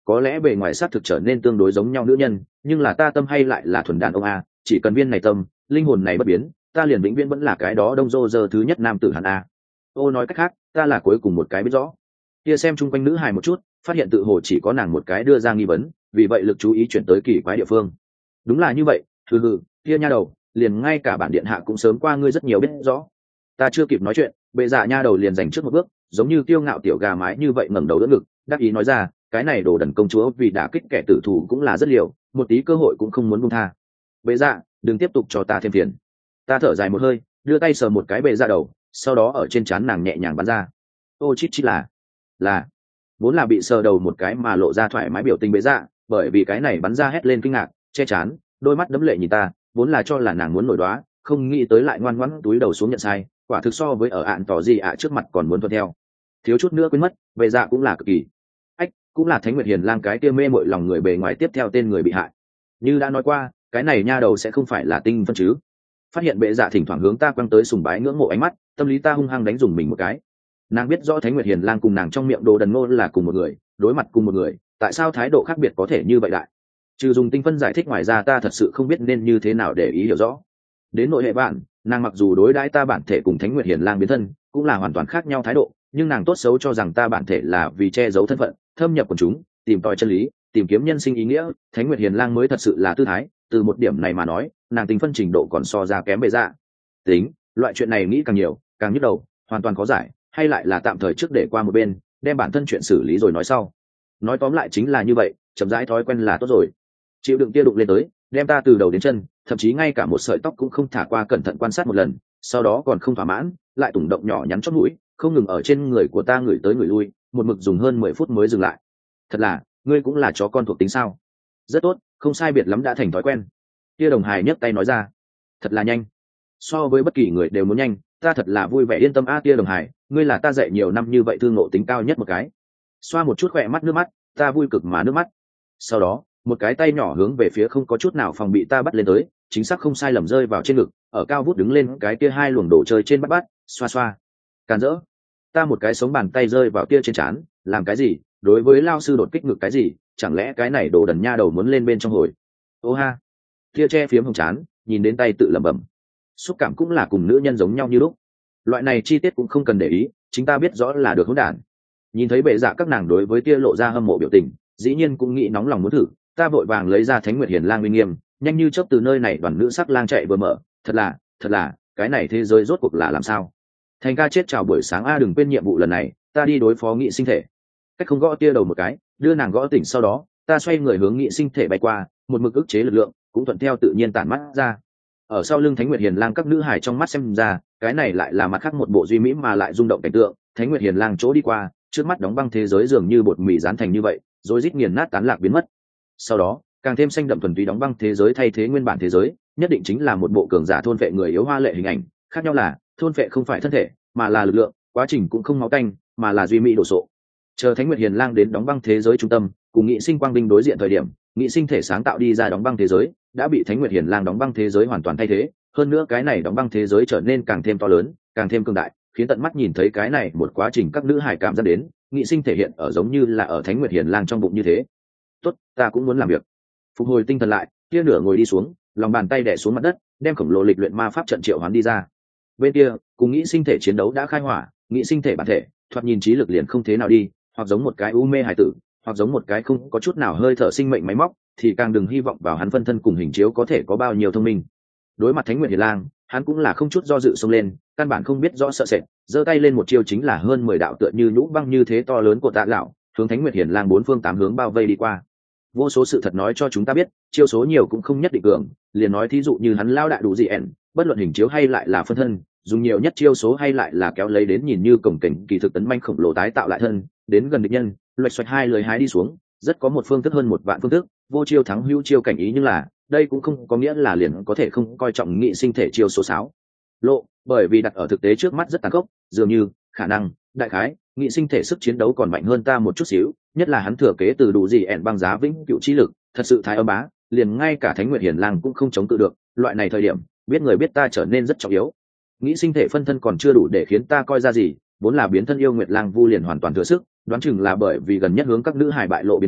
có lẽ bề ngoài xác thực trở nên tương đối giống nhau nữ nhân, nhưng là ta tâm hay lại là thuần đàn ông a, chỉ cần viên này tâm, linh hồn này bất biến, ta liền vĩnh viễn vẫn là cái đó đông rô giờ thứ nhất nam tử hàn a. Ô nói cách khác, ta là cuối cùng một cái biết rõ. Kia xem chung quanh nữ hài một chút, phát hiện tự hồ chỉ có nàng một cái đưa ra nghi vấn, vì vậy lực chú ý chuyển tới kỳ quái địa phương. Đúng là như vậy, hừ hừ, kia nha đầu, liền ngay cả bản điện hạ cũng sớm qua ngươi rất nhiều biết rõ. Ta chưa kịp nói chuyện, bệ dạ nha đầu liền giành trước một bước, giống như kiêu ngạo tiểu gà mái như vậy ngẩng đầu đỡ ngực, đắc ý nói ra, cái này đồ đần công chúa vì đả kích kẻ tử thủ cũng là rất liều, một tí cơ hội cũng không muốn buông tha. Bệ dạ, đừng tiếp tục cho ta thêm phiền. Ta thở dài một hơi, đưa tay sờ một cái bệ dạ đầu, sau đó ở trên trán nàng nhẹ nhàng bắn ra. Ô chít chít là, là, vốn là bị sờ đầu một cái mà lộ ra thoải mái biểu tình bệ dạ, bởi vì cái này bắn ra hét lên kinh ngạc, che chán, đôi mắt đẫm lệ nhìn ta, vốn là cho là nàng muốn nổi đoá, không nghĩ tới lại ngoan ngoãn túi đầu xuống nhận sai, quả thực so với ở ạn tỏ gì ạ trước mặt còn muốn thuận theo, thiếu chút nữa quên mất, bệ dạ cũng là cực kỳ, ách, cũng là Thánh Nguyệt Hiền Lang cái kia mê mội lòng người bề ngoài tiếp theo tên người bị hại. Như đã nói qua, cái này nha đầu sẽ không phải là tinh phân chứ? Phát hiện bệ dạ thỉnh thoảng hướng ta quăng tới sùng bái ngưỡng mộ ánh mắt, tâm lý ta hung hăng đánh dùng mình một cái. Nàng biết rõ Thánh Nguyệt Hiền Lang cùng nàng trong miệng đồ đần ngôn là cùng một người, đối mặt cùng một người, tại sao thái độ khác biệt có thể như vậy lại? Trừ dùng tinh phân giải thích, ngoài ra ta thật sự không biết nên như thế nào để ý hiểu rõ. Đến nội hệ bạn, nàng mặc dù đối đãi ta bản thể cùng Thánh Nguyệt Hiền Lang biến thân, cũng là hoàn toàn khác nhau thái độ, nhưng nàng tốt xấu cho rằng ta bản thể là vì che giấu thân phận, thâm nhập quần chúng, tìm tòi chân lý, tìm kiếm nhân sinh ý nghĩa, Thánh Nguyệt Hiền Lang mới thật sự là tư thái, từ một điểm này mà nói, nàng tinh phân trình độ còn so ra kém bệ dạ. Tính, loại chuyện này nghĩ càng nhiều, càng nhức đầu, hoàn toàn khó giải, hay lại là tạm thời trước để qua một bên, đem bản thân chuyện xử lý rồi nói sau. Nói tóm lại chính là như vậy, chậm rãi thói quen là tốt rồi. Chịu đựng tia đụng lên tới, đem ta từ đầu đến chân, thậm chí ngay cả một sợi tóc cũng không thả qua cẩn thận quan sát một lần, sau đó còn không thỏa mãn, lại tủng động nhỏ nhắn chót mũi, không ngừng ở trên người của ta ngửi tới ngửi lui, một mực dùng hơn mười phút mới dừng lại. Thật là, ngươi cũng là chó con thuộc tính sao? Rất tốt, không sai biệt lắm đã thành thói quen. Tia đồng hài nhấc tay nói ra, thật là nhanh, so với bất kỳ người đều muốn nhanh, ta thật là vui vẻ yên tâm a. Tia đồng hài, ngươi là ta dạy nhiều năm như vậy thương ngộ tính cao nhất một cái. Xoa một chút khỏe mắt nước mắt, ta vui cực mà nước mắt. Sau đó, một cái tay nhỏ hướng về phía không có chút nào phòng bị ta bắt lên tới, chính xác không sai lầm rơi vào trên ngực, ở cao vút đứng lên cái kia hai luồng đồ chơi trên bắt bắt, xoa xoa. Càn rỡ. Ta một cái sống bàn tay rơi vào kia trên trán, làm cái gì? Đối với lao sư đột kích ngực cái gì? Chẳng lẽ cái này đồ đần nha đầu muốn lên bên trong hồi? Ô ha. Kia che phiếm hồng trán, nhìn đến tay tự lẩm bẩm. Xúc cảm cũng là cùng nữ nhân giống nhau như lúc. Loại này chi tiết cũng không cần để ý, chính ta biết rõ là được hỗn đản. Nhìn thấy bệ dạ các nàng đối với tia lộ ra hâm mộ biểu tình, dĩ nhiên cũng nghĩ nóng lòng muốn thử, ta vội vàng lấy ra Thánh Nguyệt Hiền Lang uy nghiêm, nhanh như chớp từ nơi này đoàn nữ sắc lang chạy vừa mở, thật là, thật là, cái này thế giới rốt cuộc là làm sao? Thành ca chết chào buổi sáng a, đừng quên nhiệm vụ lần này, ta đi đối phó nghị sinh thể. Cách không gõ tia đầu một cái, đưa nàng gõ tỉnh, sau đó, ta xoay người hướng nghị sinh thể bay qua, một mực ức chế lực lượng, cũng thuận theo tự nhiên tản mắt ra. Ở sau lưng Thánh Nguyệt Hiền Lang các nữ hài trong mắt xem ra, cái này lại là mặt khác một bộ duy mỹ mà lại rung động cảnh tượng, Thánh Nguyệt Hiền Lang chỗ đi qua, trước mắt đóng băng thế giới dường như bột mì dán thành như vậy, rồi rít nghiền nát tán lạc biến mất. Sau đó, càng thêm xanh đậm thuần túy đóng băng thế giới thay thế nguyên bản thế giới, nhất định chính là một bộ cường giả thôn phệ người yếu hoa lệ hình ảnh, khác nhau là thôn phệ không phải thân thể, mà là lực lượng, quá trình cũng không máu tanh, mà là duy mỹ đồ sộ. Chờ Thánh Nguyệt Hiền Lang đến đóng băng thế giới trung tâm, cùng Nghị Sinh Quang Binh đối diện thời điểm, Nghị Sinh thể sáng tạo đi ra đóng băng thế giới, đã bị Thánh Nguyệt Hiền Lang đóng băng thế giới hoàn toàn thay thế, hơn nữa cái này đóng băng thế giới trở nên càng thêm to lớn, càng thêm cường đại, khiến tận mắt nhìn thấy cái này một quá trình các nữ hải cảm giác đến, Nghị Sinh thể hiện ở giống như là ở Thánh Nguyệt Hiền Lang trong bụng như thế. Tốt, ta cũng muốn làm việc. Phục hồi tinh thần lại, kia nửa ngồi đi xuống, lòng bàn tay đè xuống mặt đất, đem khổng lồ lịch luyện ma pháp trận triệu hoán đi ra. Bên kia, cùng Nghị Sinh thể chiến đấu đã khai hỏa, Nghị Sinh thể bản thể, thoạt nhìn trí lực liền không thế nào đi, hoặc giống một cái u mê hải tử, hoặc giống một cái không có chút nào hơi thở sinh mệnh máy móc, thì càng đừng hy vọng vào hắn phân thân cùng hình chiếu có thể có bao nhiêu thông minh. Đối mặt Thánh Nguyệt Hiền Lang, hắn cũng là không chút do dự xông lên, căn bản không biết rõ sợ sệt, giơ tay lên một chiêu chính là hơn mười đạo tựa như nhũ băng như thế to lớn của tạ lão, hướng Thánh Nguyệt Hiền Lang bốn phương tám hướng bao vây đi qua. Vô số sự thật nói cho chúng ta biết, chiêu số nhiều cũng không nhất định cường, liền nói thí dụ như hắn lao đại đủ gì ẻn, bất luận hình chiếu hay lại là phân thân, dùng nhiều nhất chiêu số hay lại là kéo lấy đến nhìn như cổng cảnh kỳ thực tấn manh khổng lồ tái tạo lại thân, đến gần địch nhân, loạch xoạch hai lưỡi hái đi xuống, rất có một phương thức hơn một vạn phương thức, vô chiêu thắng hữu chiêu cảnh ý, nhưng là đây cũng không có nghĩa là liền có thể không coi trọng Nghị Sinh thể chiêu số sáo lộ, bởi vì đặt ở thực tế trước mắt rất tàn khốc, dường như khả năng đại khái Nghị Sinh thể sức chiến đấu còn mạnh hơn ta một chút xíu, nhất là hắn thừa kế từ đủ gì ẻn băng giá vĩnh cựu chi lực, thật sự thái âm bá, liền ngay cả Thánh Nguyệt Hiền Lang cũng không chống cự được. Loại này thời điểm, biết người biết ta trở nên rất trọng yếu. Nghị Sinh thể phân thân còn chưa đủ để khiến ta coi ra gì, vốn là biến thân yêu Nguyệt Lang Vu liền hoàn toàn thừa sức, đoán chừng là bởi vì gần nhất hướng các nữ hài bại lộ biến thân,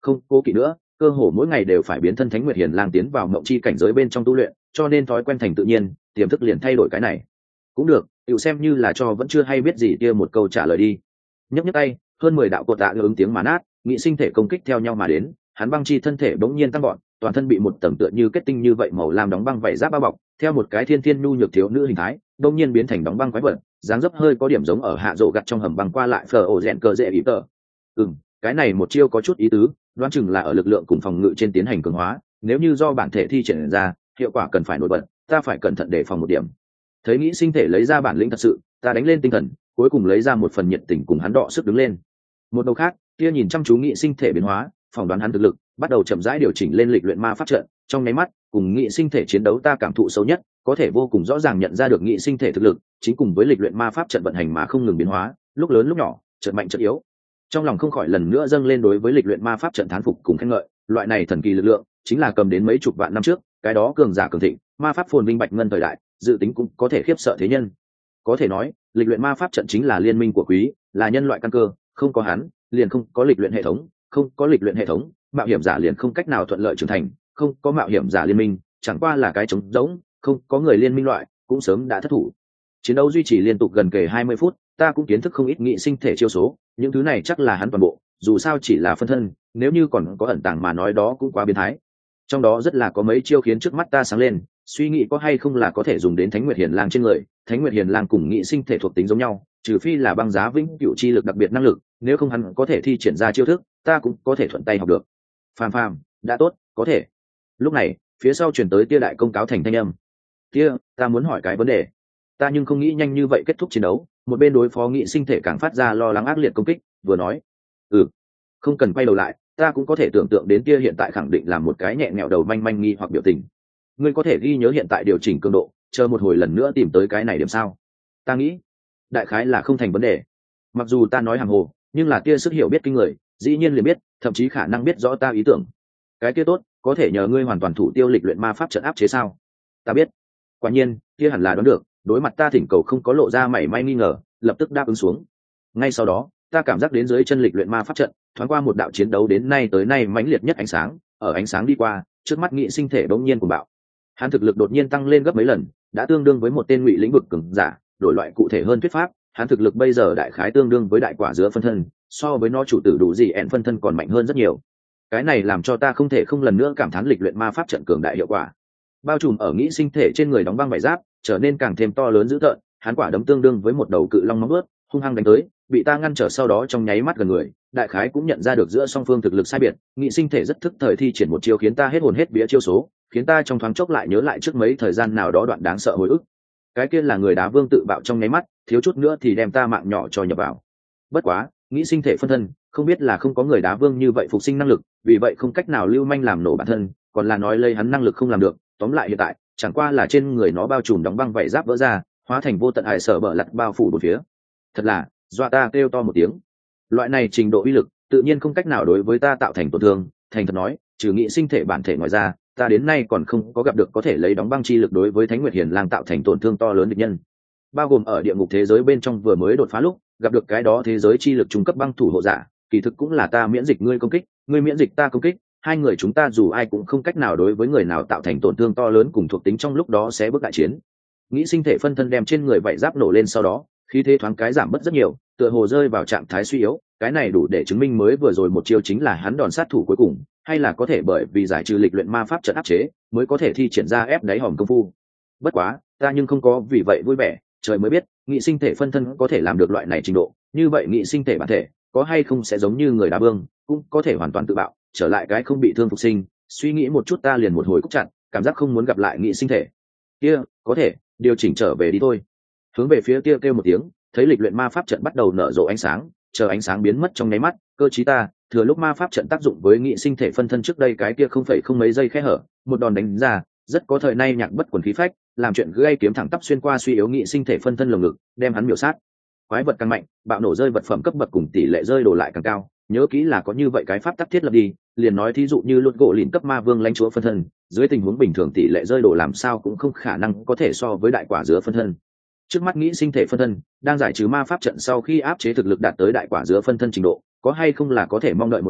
không cố kỵ nữa, cơ hồ mỗi ngày đều phải biến thân Thánh Nguyệt Hiền Lang tiến vào mộng chi cảnh giới bên trong tu luyện, cho nên thói quen thành tự nhiên, tiềm thức liền thay đổi cái này. Cũng được, tiểu xem như là cho vẫn chưa hay biết gì kia một câu trả lời đi. Nhấc nhấc tay, hơn mười đạo cột tạ ứng tiếng mà nát, nghị sinh thể công kích theo nhau mà đến, hắn băng chi thân thể bỗng nhiên tăng gọn, toàn thân bị một tầng tựa như kết tinh như vậy màu lam đóng băng vảy giáp bao bọc, theo một cái thiên thiên nhu nhược thiếu nữ hình thái, bỗng nhiên biến thành đóng băng quái vật, dáng dấp hơi có điểm giống ở hạ rộ gặt trong hầm băng qua lại phở ổ rèn cờ dễ ý tờ. Ừm, cái này một chiêu có chút ý tứ, đoán chừng là ở lực lượng cùng phòng ngự trên tiến hành cường hóa, nếu như do bản thể thi triển ra, hiệu quả cần phải nổi bật, ta phải cẩn thận đề phòng một điểm. Thấy nghĩ sinh thể lấy ra bản lĩnh thật sự, ta đánh lên tinh thần, cuối cùng lấy ra một phần nhiệt tình cùng hắn đọ sức đứng lên. Một đầu khác, kia nhìn chăm chú nghị sinh thể biến hóa, phỏng đoán hắn thực lực, bắt đầu chậm rãi điều chỉnh lên lịch luyện ma pháp trận, trong nháy mắt, cùng nghị sinh thể chiến đấu ta cảm thụ sâu nhất, có thể vô cùng rõ ràng nhận ra được nghị sinh thể thực lực, chính cùng với lịch luyện ma pháp trận vận hành mà không ngừng biến hóa, lúc lớn lúc nhỏ, chợt mạnh chợt yếu. Trong lòng không khỏi lần nữa dâng lên đối với lịch luyện ma pháp trận thán phục cùng khen ngợi, loại này thần kỳ lực lượng, chính là cầm đến mấy chục vạn năm trước, cái đó cường giả cường thịnh, ma pháp phồn vinh bạch ngân thời đại, dự tính cũng có thể khiếp sợ thế nhân. Có thể nói, lịch luyện ma pháp trận chính là liên minh của quý, là nhân loại căn cơ, không có hắn, liền không có lịch luyện hệ thống, không có lịch luyện hệ thống, mạo hiểm giả liền không cách nào thuận lợi trưởng thành, không có mạo hiểm giả liên minh, chẳng qua là cái trống rỗng, không có người liên minh loại, cũng sớm đã thất thủ. Chiến đấu duy trì liên tục gần kề hai mươi phút, ta cũng kiến thức không ít nghị sinh thể chiêu số, những thứ này chắc là hắn toàn bộ, dù sao chỉ là phân thân, nếu như còn có ẩn tàng mà nói đó cũng quá biến thái. Trong đó rất là có mấy chiêu khiến trước mắt ta sáng lên, suy nghĩ có hay không là có thể dùng đến Thánh Nguyệt Hiền Lang trên người. Thánh Nguyệt Hiền Lang cùng nghị sinh thể thuộc tính giống nhau, trừ phi là băng giá vĩnh cửu chi lực đặc biệt năng lực, nếu không hắn có thể thi triển ra chiêu thức, ta cũng có thể thuận tay học được. Phàm phàm, đã tốt, có thể. Lúc này, phía sau truyền tới tia đại công cáo thành thanh âm. Tia, ta muốn hỏi cái vấn đề. Ta nhưng không nghĩ nhanh như vậy kết thúc chiến đấu, một bên đối phó nghị sinh thể càng phát ra lo lắng ác liệt công kích, vừa nói, ừ, không cần quay đầu lại, ta cũng có thể tưởng tượng đến tia hiện tại khẳng định là một cái nhẹ nhẹo đầu manh manh nghi hoặc biểu tình. Ngươi có thể ghi nhớ hiện tại điều chỉnh cường độ, chờ một hồi lần nữa tìm tới cái này điểm sao? Ta nghĩ, đại khái là không thành vấn đề. Mặc dù ta nói hàng hồ, nhưng là tia sức hiểu biết kinh người, dĩ nhiên liền biết, thậm chí khả năng biết rõ ta ý tưởng. Cái kia tốt, có thể nhờ ngươi hoàn toàn thủ tiêu lịch luyện ma pháp trận áp chế sao? Ta biết. Quả nhiên, tia hẳn là đoán được, đối mặt ta thỉnh cầu không có lộ ra mảy may nghi ngờ, lập tức đáp ứng xuống. Ngay sau đó, ta cảm giác đến dưới chân lịch luyện ma pháp trận, thoáng qua một đạo chiến đấu đến nay tới nay mãnh liệt nhất ánh sáng, ở ánh sáng đi qua, trước mắt nghị sinh thể bỗng nhiên cuồng bạo. Hắn thực lực đột nhiên tăng lên gấp mấy lần, đã tương đương với một tên ngụy lĩnh vực cường giả, đổi loại cụ thể hơn thuyết pháp, hắn thực lực bây giờ đại khái tương đương với đại quả dứa phân thân, so với nó chủ tử đủ gì ẹn phân thân còn mạnh hơn rất nhiều. Cái này làm cho ta không thể không lần nữa cảm thán lịch luyện ma pháp trận cường đại hiệu quả. Bao trùm ở nghĩ sinh thể trên người đóng băng vải giáp, trở nên càng thêm to lớn dữ tợn, hắn quả đấm tương đương với một đầu cự long móng vuốt, hung hăng đánh tới, bị ta ngăn trở sau đó trong nháy mắt gần người, đại khái cũng nhận ra được giữa song phương thực lực sai biệt, nghị sinh thể rất thức thời thi triển một chiêu khiến ta hết hồn hết vía chiêu số, khiến ta trong thoáng chốc lại nhớ lại trước mấy thời gian nào đó đoạn đáng sợ hồi ức. Cái kia là người đá vương tự bạo trong nháy mắt, thiếu chút nữa thì đem ta mạng nhỏ cho nhập vào. Bất quá, nghĩ sinh thể phân thân, không biết là không có người đá vương như vậy phục sinh năng lực, vì vậy không cách nào lưu manh làm nổ bản thân, còn là nói lây hắn năng lực không làm được, tóm lại hiện tại, chẳng qua là trên người nó bao trùm đóng băng vảy giáp vỡ ra, hóa thành vô tận hải sở bờ lật bao phủ bốn phía. Thật là, dọa ta kêu to một tiếng. Loại này trình độ uy lực, tự nhiên không cách nào đối với ta tạo thành tổn thương, thành thật nói, trừ nghị sinh thể bản thể ngoài ra, ta đến nay còn không có gặp được có thể lấy đóng băng chi lực đối với Thánh Nguyệt Hiền Lang tạo thành tổn thương to lớn địch nhân. Bao gồm ở địa ngục thế giới bên trong vừa mới đột phá lúc, gặp được cái đó thế giới chi lực trung cấp băng thủ hộ giả, kỳ thực cũng là ta miễn dịch ngươi công kích, ngươi miễn dịch ta công kích, hai người chúng ta dù ai cũng không cách nào đối với người nào tạo thành tổn thương to lớn cùng thuộc tính trong lúc đó sẽ bước đại chiến. Nghĩ sinh thể phân thân đem trên người vảy giáp nổ lên sau đó, khí thế thoáng cái giảm bớt rất nhiều, tựa hồ rơi vào trạng thái suy yếu, cái này đủ để chứng minh mới vừa rồi một chiêu chính là hắn đòn sát thủ cuối cùng, hay là có thể bởi vì giải trừ lịch luyện ma pháp trận áp chế, mới có thể thi triển ra ép đáy hòm công phu. Bất quá, ta nhưng không có vì vậy vui vẻ, trời mới biết, nghị sinh thể phân thân có thể làm được loại này trình độ, như vậy nghị sinh thể bản thể, có hay không sẽ giống như người đá vương, cũng có thể hoàn toàn tự bạo, trở lại cái không bị thương phục sinh, suy nghĩ một chút ta liền một hồi cúc chặt, cảm giác không muốn gặp lại nghị sinh thể. Kia, có thể, điều chỉnh trở về đi thôi. Hướng về phía kia kêu một tiếng, thấy lịch luyện ma pháp trận bắt đầu nở rộ ánh sáng, chờ ánh sáng biến mất trong nháy mắt, cơ trí ta thừa lúc ma pháp trận tác dụng với nghị sinh thể phân thân trước đây cái kia không phải không mấy giây khe hở, một đòn đánh ra, rất có thời nay nhạc bất quần khí phách, làm chuyện gây kiếm thẳng tắp xuyên qua suy yếu nghị sinh thể phân thân lồng ngực, đem hắn miểu sát. Quái vật càng mạnh, bạo nổ rơi vật phẩm cấp bậc cùng tỷ lệ rơi đổ lại càng cao, nhớ kỹ là có như vậy cái pháp tắc thiết lập đi, liền nói thí dụ như luật gỗ lìn cấp ma vương lãnh chúa phân thân, dưới tình huống bình thường tỷ lệ rơi đổ làm sao cũng không khả năng có thể so với đại quả dứa phân thân. Trước mắt nghĩ sinh thể phân thân đang giải trừ ma pháp trận sau khi áp chế thực lực đạt tới đại quả dứa phân thân trình độ, có hay không là có thể mong đợi một cái,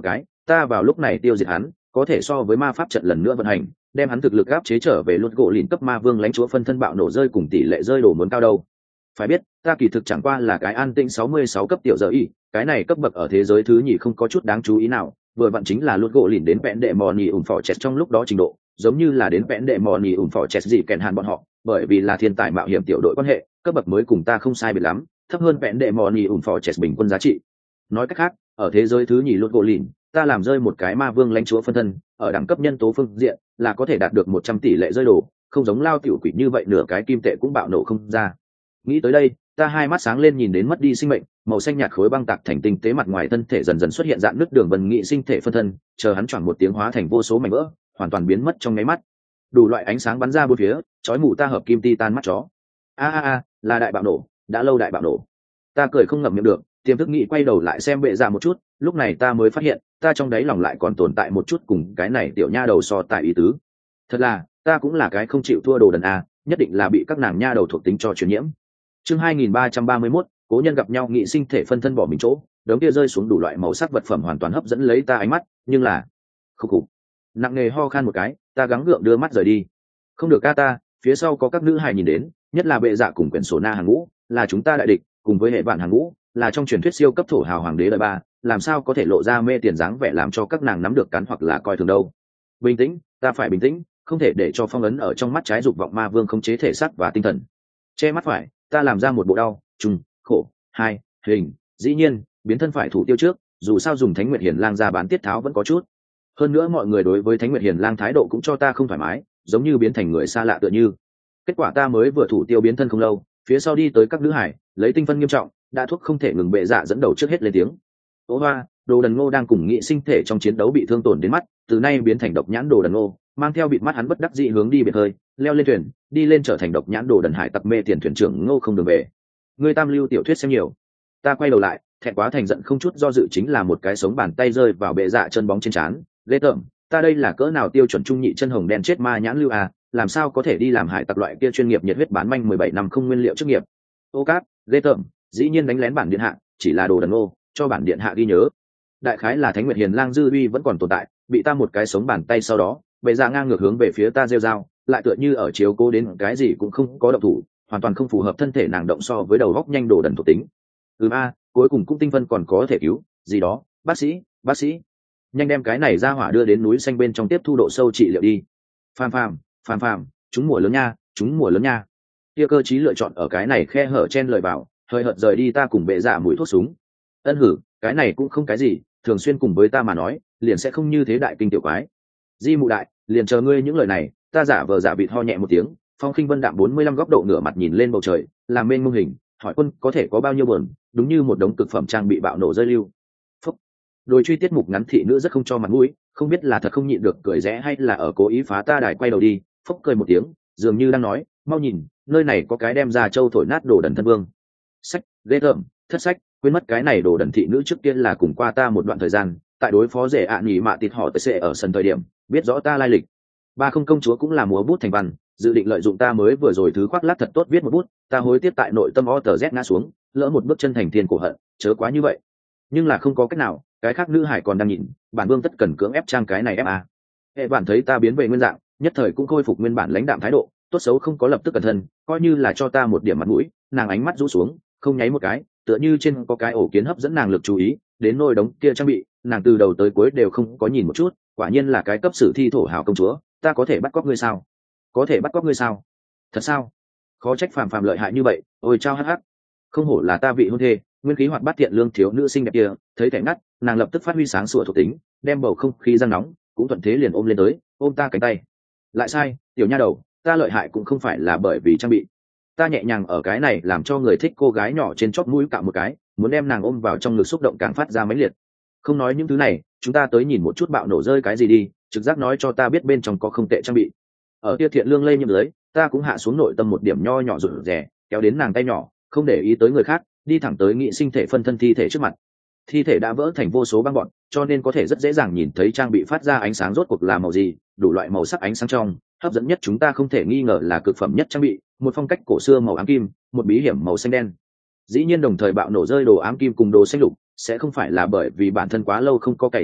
ta vào lúc này tiêu diệt hắn có thể so với ma pháp trận lần nữa vận hành, đem hắn thực lực áp chế trở về luật gỗ lìn cấp ma vương lãnh chúa phân thân bạo nổ rơi cùng tỷ lệ rơi đổ muốn cao đâu. Phải biết ta kỳ thực chẳng qua là cái an tĩnh sáu mươi sáu cấp tiểu giờ y, cái này cấp bậc ở thế giới thứ nhì không có chút đáng chú ý nào, vừa vặn chính là luật gỗ lìn đến vẽn đệ mò nhì ủng phỏ chẹt trong lúc đó trình độ, giống như là đến vẽn đệ mò nhì ủng phỏ chẹt gì kèn hàn bọn họ, bởi vì là thiên tài mạo hiểm tiểu đội quan hệ, cấp bậc mới cùng ta không sai biệt lắm, thấp hơn vẽn đệ mò nhì ủng phỏ chẹt bình quân giá trị. Nói cách khác, ở thế giới thứ nhì luật gỗ lìn, ta làm rơi một cái ma vương lãnh chúa phân thân, ở đẳng cấp nhân tố phương diện là có thể đạt được một trăm tỷ lệ rơi đổ, không giống lao tiểu quỷ như vậy nửa cái kim tệ cũng bạo nổ không ra. Nghĩ tới đây, ta hai mắt sáng lên nhìn đến mất đi sinh mệnh, màu xanh nhạt khối băng tạc thành tinh tế mặt ngoài thân thể dần dần xuất hiện dạng nứt đường vân nghị sinh thể phân thân, chờ hắn choảng một tiếng hóa thành vô số mảnh vỡ, hoàn toàn biến mất trong nháy mắt. Đủ loại ánh sáng bắn ra bốn phía, chói mù ta hợp kim titan mắt chó. A a a, là đại bạo nổ, đã lâu đại bạo nổ. Ta cười không ngậm miệng được, tiềm thức nghĩ quay đầu lại xem bệ dạ một chút, lúc này ta mới phát hiện, ta trong đáy lòng lại còn tồn tại một chút cùng cái này tiểu nha đầu so tại ý tứ. Thật là, ta cũng là cái không chịu thua đồ đần a, nhất định là bị các nàng nha đầu thuộc tính cho truyền nhiễm. Chương hai nghìn ba trăm ba mươi mốt, cố nhân gặp nhau nghị sinh thể phân thân bỏ mình chỗ, đống kia rơi xuống đủ loại màu sắc vật phẩm hoàn toàn hấp dẫn lấy ta ánh mắt, nhưng là khục khục. Nặng nề ho khan một cái, ta gắng gượng đưa mắt rời đi. Không được ca ta, phía sau có các nữ hài nhìn đến, nhất là bệ dạ cùng quyển sổ na hàng ngũ, là chúng ta đại địch, cùng với hệ vạn hàng ngũ, là trong truyền thuyết siêu cấp thổ hào hoàng đế đời ba, làm sao có thể lộ ra mê tiền dáng vẻ làm cho các nàng nắm được cắn hoặc là coi thường đâu. Bình tĩnh, ta phải bình tĩnh, không thể để cho phong ấn ở trong mắt trái dục vọng ma vương khống chế thể xác và tinh thần. Che mắt phải, ta làm ra một bộ đau, trùng, khổ, hai, hình, dĩ nhiên, biến thân phải thủ tiêu trước, dù sao dùng Thánh Nguyệt Hiền Lang ra bán tiết tháo vẫn có chút. Hơn nữa mọi người đối với Thánh Nguyệt Hiền Lang thái độ cũng cho ta không thoải mái, giống như biến thành người xa lạ tựa như. Kết quả ta mới vừa thủ tiêu biến thân không lâu, phía sau đi tới các nữ hải, lấy tinh phân nghiêm trọng, đã thuốc không thể ngừng bệ dạ dẫn đầu trước hết lên tiếng. Ô hoa, đồ đần ngô đang cùng nghị sinh thể trong chiến đấu bị thương tổn đến mắt, từ nay biến thành độc nhãn đồ đần ngô, mang theo bịt mắt hắn bất đắc dĩ hướng đi biệt hơi, leo lên thuyền, đi lên trở thành độc nhãn đồ đần hải tặc mê tiền thuyền trưởng ngô không đường về. Người tam lưu tiểu thuyết xem nhiều. Ta quay đầu lại, thẹn quá thành giận không chút do dự chính là một cái sống bàn tay rơi vào bệ dạ chân bóng trên trán, ghê tởm, ta đây là cỡ nào tiêu chuẩn trung nhị chân hồng đen chết ma nhãn lưu à, làm sao có thể đi làm hải tặc loại kia chuyên nghiệp nhiệt huyết bán manh mười bảy năm không nguyên liệu chức nghiệp. Ô cát, ghê tởm, dĩ nhiên đánh lén bản điện hạ, chỉ là đồ đần ngô, cho bản điện hạ ghi nhớ. Đại khái là Thánh Nguyệt Hiền Lang dư uy vẫn còn tồn tại, bị ta một cái sống bàn tay sau đó, bệ dạ ngang ngược hướng về phía ta rêu dao, lại tựa như ở chiếu cố đến cái gì cũng không có động thủ, hoàn toàn không phù hợp thân thể nàng động so với đầu góc nhanh đồ đần thuộc tính. Ừ a, cuối cùng cũng tinh vân còn có thể cứu, gì đó, bác sĩ, bác sĩ, nhanh đem cái này ra hỏa đưa đến núi xanh bên trong tiếp thu độ sâu trị liệu đi. Phàm phàm, phàm phàm, chúng mùa lớn nha, chúng mùa lớn nha. Kia cơ chí lựa chọn ở cái này khe hở chen lời vào, hơi hợt rời đi ta cùng bệ dạ mũi thuốc súng. Ân hử, cái này cũng không cái gì, thường xuyên cùng với ta mà nói, liền sẽ không như thế đại kinh tiểu quái. Di mụ đại, liền chờ ngươi những lời này, ta giả vờ giả vịt ho nhẹ một tiếng, Phong Khinh Vân đạm bốn mươi lăm góc độ ngửa mặt nhìn lên bầu trời, làm mênh mông hình, hỏi quân có thể có bao nhiêu buồn, đúng như một đống cực phẩm trang bị bạo nổ rơi lưu. Phúc. Đôi truy tiết mục ngắn thị nữ rất không cho mặt mũi, không biết là thật không nhịn được cười rẽ hay là ở cố ý phá ta đài quay đầu đi, phúc cười một tiếng, dường như đang nói, mau nhìn, nơi này có cái đem ra châu thổi nát đồ đần thân vương. Sách, ghê tởm, thất sách, quên mất cái này đồ đần thị nữ trước kia là cùng qua ta một đoạn thời gian, tại đối phó rể ạ nhỉ mạ tịt họ tới sệ ở sân thời điểm, biết rõ ta lai lịch. Ba không công chúa cũng là múa bút thành văn, dự định lợi dụng ta mới vừa rồi thứ khoác lác thật tốt viết một bút, ta hối tiếc tại nội tâm o tờ z ngã xuống, lỡ một bước chân thành thiên cổ hận, chớ quá như vậy. Nhưng là không có cách nào, cái khác nữ hải còn đang nhìn, bản vương tất cần cưỡng ép trang cái này ép à. Hệ bản thấy ta biến về nguyên dạng, nhất thời cũng khôi phục nguyên bản lãnh đạm thái độ, tốt xấu không có lập tức cẩn thận, coi như là cho ta một điểm mặt mũi, nàng ánh mắt rũ xuống, không nháy một cái, tựa như trên có cái ổ kiến hấp dẫn nàng lực chú ý, đến nôi đống kia trang bị, nàng từ đầu tới cuối đều không có nhìn một chút, quả nhiên là cái cấp sử thi thổ hào công chúa, ta có thể bắt cóc ngươi sao? Có thể bắt cóc ngươi sao? Thật sao? Khó trách phàm phàm lợi hại như vậy, ôi chao hắc hắc. Không hổ là ta vị hôn thê, nguyên khí hoạt bát thiện lương thiếu nữ xinh đẹp kia, thấy thẻ ngắt, nàng lập tức phát huy sáng sủa thuộc tính, đem bầu không khí giăng nóng, cũng thuận thế liền ôm lên tới, ôm ta cánh tay. Lại sai, tiểu nha đầu, ta lợi hại cũng không phải là bởi vì trang bị. Ta nhẹ nhàng ở cái này làm cho người thích cô gái nhỏ trên chóp mũi cạo một cái, muốn đem nàng ôm vào trong ngực xúc động càng phát ra mãnh liệt. Không nói những thứ này, chúng ta tới nhìn một chút bạo nổ rơi cái gì đi, trực giác nói cho ta biết bên trong có không tệ trang bị. Ở kia thiện lương lây nhiễm dưới, ta cũng hạ xuống nội tâm một điểm nho nhỏ rụt rè, kéo đến nàng tay nhỏ, không để ý tới người khác, đi thẳng tới nghị sinh thể phân thân thi thể trước mặt. Thi thể đã vỡ thành vô số băng bọn, cho nên có thể rất dễ dàng nhìn thấy trang bị phát ra ánh sáng rốt cuộc là màu gì, đủ loại màu sắc ánh sáng trong, hấp dẫn nhất chúng ta không thể nghi ngờ là cực phẩm nhất trang bị, một phong cách cổ xưa màu ám kim, một bí hiểm màu xanh đen. Dĩ nhiên đồng thời bạo nổ rơi đồ ám kim cùng đồ xanh lục, sẽ không phải là bởi vì bản thân quá lâu không có cày trang bị,